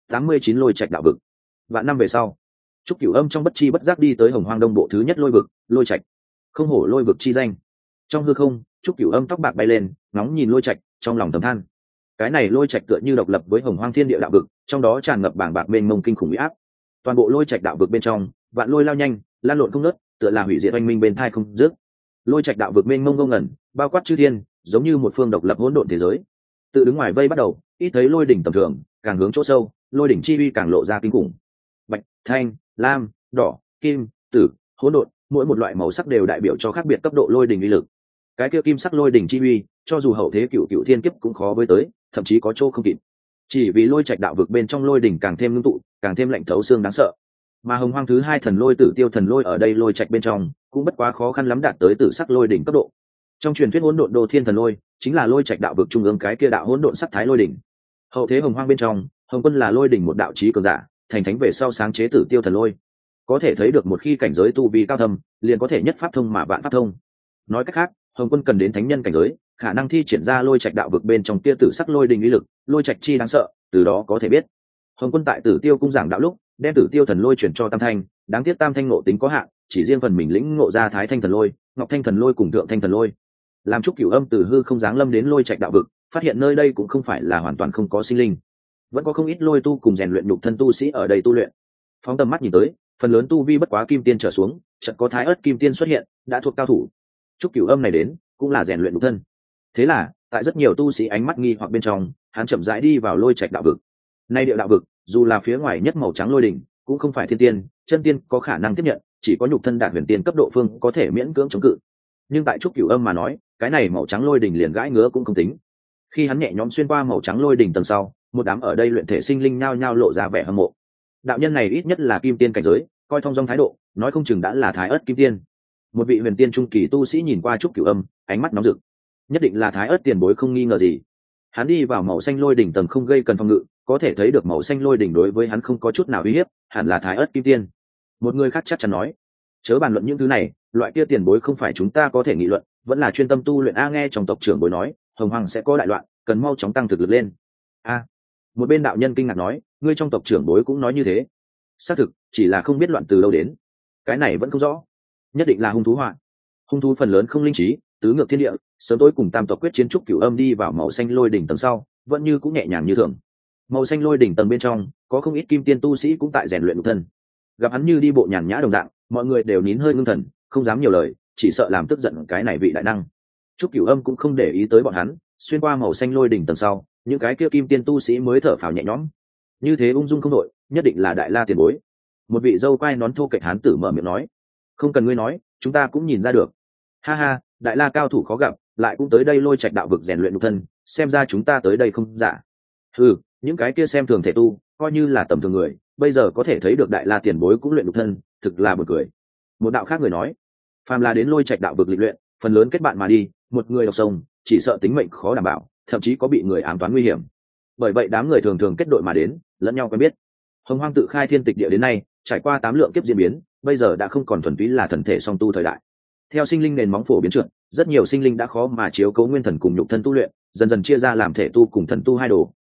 Speaker 1: 89 lôi trạch đạo vực. Vạn năm về sau, Trúc Cửu Âm trong bất chi bất giác đi tới Hồng Hoang Đông bộ thứ nhất lôi vực, lôi trạch. Không hổ lôi vực chi danh. Trong hư không, Trúc Cửu Âm tóc bạc bay lên, ngóng nhìn lôi trạch, trong lòng thầm than. Cái này lôi trạch tựa như độc lập với Hồng Hoang Thiên Địa đạo vực, trong đó tràn ngập bảng bạc mênh mông kinh khủng uy áp. Toàn bộ lôi trạch đạo vực bên trong, vạn lôi lao nhanh, lan lộn không ngớt, tựa là hủy diệt oanh minh bên thai không dứt. Lôi trạch đạo vực mênh mông ngông ngẩn, bao quát chư thiên, giống như một phương độc lập hỗn độn thế giới. Tự đứng ngoài vây bắt đầu, ít thấy lôi đỉnh tầm thường, càng hướng chỗ sâu, lôi đỉnh chi uy càng lộ ra kinh khủng. Bạch, thanh, lam, đỏ, kim, tử, hỗn độn, mỗi một loại màu sắc đều đại biểu cho khác biệt cấp độ lôi đỉnh uy lực. Cái kia kim sắc lôi đỉnh chi uy, cho dù hậu thế cựu cựu thiên kiếp cũng khó với tới, thậm chí có chỗ không kịp. Chỉ vì lôi trạch đạo vực bên trong lôi đỉnh càng thêm ngưng tụ, càng thêm lạnh thấu xương đáng sợ. Mà Hồng Hoang thứ hai thần lôi Tử Tiêu thần lôi ở đây lôi trạch bên trong, cũng bất quá khó khăn lắm đạt tới tử sắc lôi đỉnh cấp độ. Trong truyền thuyết hỗn độn đô thiên thần lôi, chính là lôi trạch đạo vực trung ương cái kia đạo hỗn độn sắc thái lôi đỉnh. Hậu thế Hồng Hoang bên trong, Hồng Quân là lôi đỉnh một đạo chí cường giả, thành thánh về sau sáng chế Tử Tiêu thần lôi. Có thể thấy được một khi cảnh giới tu vi cao thâm, liền có thể nhất pháp thông mà vạn pháp thông. Nói cách khác, Hồng Quân cần đến thánh nhân cảnh giới, khả năng thi triển ra lôi trạch đạo vực bên trong tia tử sắc lôi đỉnh uy lực, lôi trạch chi đáng sợ, từ đó có thể biết. Hồng Quân tại Tử Tiêu cung giảng đạo lúc, đem Tử Tiêu thần lôi chuyển cho Tam Thanh, đáng tiếc Tam Thanh ngộ tính có hạn, chỉ riêng phần mình lĩnh ngộ ra Thái Thanh thần lôi, Ngọc Thanh thần lôi cùng Thượng Thanh thần lôi. Làm Trúc Cửu Âm từ hư không giáng lâm đến lôi trạch đạo vực, phát hiện nơi đây cũng không phải là hoàn toàn không có sinh linh, vẫn có không ít lôi tu cùng rèn luyện nhục thân tu sĩ ở đây tu luyện. Phóng tầm mắt nhìn tới, phần lớn tu vi bất quá kim tiên trở xuống, chợt có Thái Ức kim tiên xuất hiện, đã thuộc cao thủ. Trúc Cửu Âm này đến, cũng là rèn luyện nhục thân. Thế là, tại rất nhiều tu sĩ ánh mắt nghi hoặc bên trong, hắn chậm rãi đi vào lôi trạch đạo vực. Nay địa đạo vực, dù là phía ngoài nhất màu trắng lôi đỉnh, cũng không phải thiên tiên, chân tiên có khả năng tiếp nhận, chỉ có nhục thân đạt huyền tiên cấp độ phương có thể miễn cưỡng chống cự. Nhưng tại Trúc Cửu Âm mà nói, cái này màu trắng lôi đỉnh liền gãi ngứa cũng không tính. Khi hắn nhẹ nhõm xuyên qua màu trắng lôi đỉnh tầng sau, một đám ở đây luyện thể sinh linh nhao nhao lộ ra vẻ hâm mộ. Đạo nhân này ít nhất là kim tiên cảnh giới, coi thông dong thái độ, nói không chừng đã là Thái Ức kim tiên. Một vị huyền tiên trung kỳ tu sĩ nhìn qua Trúc Cửu Âm, ánh mắt nóng rực. Nhất định là Thái Ức tiền bối không nghi ngờ gì. Hắn đi vào màu xanh lôi đỉnh tầng không gây cần phòng ngự, có thể thấy được màu xanh lôi đỉnh đối với hắn không có chút nào uy hiếp, hẳn là Thái Ức kim tiên. Một người khác chắc chắn nói, chớ bàn luận những thứ này, loại kia tiền bối không phải chúng ta có thể nghị luận, vẫn là chuyên tâm tu luyện. A, nghe trong tộc trưởng bối nói, Hồng Hoàng sẽ có đại loạn, cần mau chóng tăng thực lực lên. A, một bên đạo nhân kinh ngạc nói, ngươi trong tộc trưởng bối cũng nói như thế. Xác thực, chỉ là không biết loạn từ đâu đến, cái này vẫn không rõ. Nhất định là hung thú họa. Hung thú phần lớn không linh trí, tứ ngược thiên địa, sớm tối cùng tam tộc quyết chiến. Trúc Cửu Âm đi vào màu xanh lôi đỉnh tầng sau, vẫn như cũng nhẹ nhàng như thường. Màu xanh lôi đỉnh tầng bên trong, có không ít kim tiên tu sĩ cũng tại rèn luyện nhục thân. Gặp hắn như đi bộ nhàn nhã đồng dạng, mọi người đều nín hơi ngưng thần, không dám nhiều lời, chỉ sợ làm tức giận cái này vị đại năng. Trúc Cửu Âm cũng không để ý tới bọn hắn, xuyên qua màu xanh lôi đỉnh tầng sau, những cái kia kim tiên tu sĩ mới thở phào nhẹ nhõm. Như thế ung dung không đội, nhất định là đại la tiền bối. Một vị dâu quai nón thô kệch hán tử mở miệng nói, không cần ngươi nói, chúng ta cũng nhìn ra được. Ha ha, đại la cao thủ khó gặp, lại cũng tới đây lôi trạch đạo vực rèn luyện nhục thân, xem ra chúng ta tới đây không giả. Ừ, những cái kia xem thường thể tu, coi như là tầm thường người, bây giờ có thể thấy được đại la tiền bối cũng luyện nhục thân, thực là buồn cười. Một đạo khác người nói, phàm là đến lôi trạch đạo vực lịch luyện, phần lớn kết bạn mà đi, một người độc sông, chỉ sợ tính mệnh khó đảm bảo, thậm chí có bị người ám toán nguy hiểm. Bởi vậy đám người thường thường kết đội mà đến, lẫn nhau quen biết. Hồng Hoang tự khai thiên tịch địa đến nay, trải qua 8 lượng kiếp diễn biến, bây giờ đã không còn thuần túy là thần thể song tu thời đại. Theo sinh linh nền móng phổ biến trượt, rất nhiều sinh linh đã khó mà chiếu cấu nguyên thần cùng nhục thân tu luyện, dần dần chia ra làm thể tu cùng thần tu hai đồ,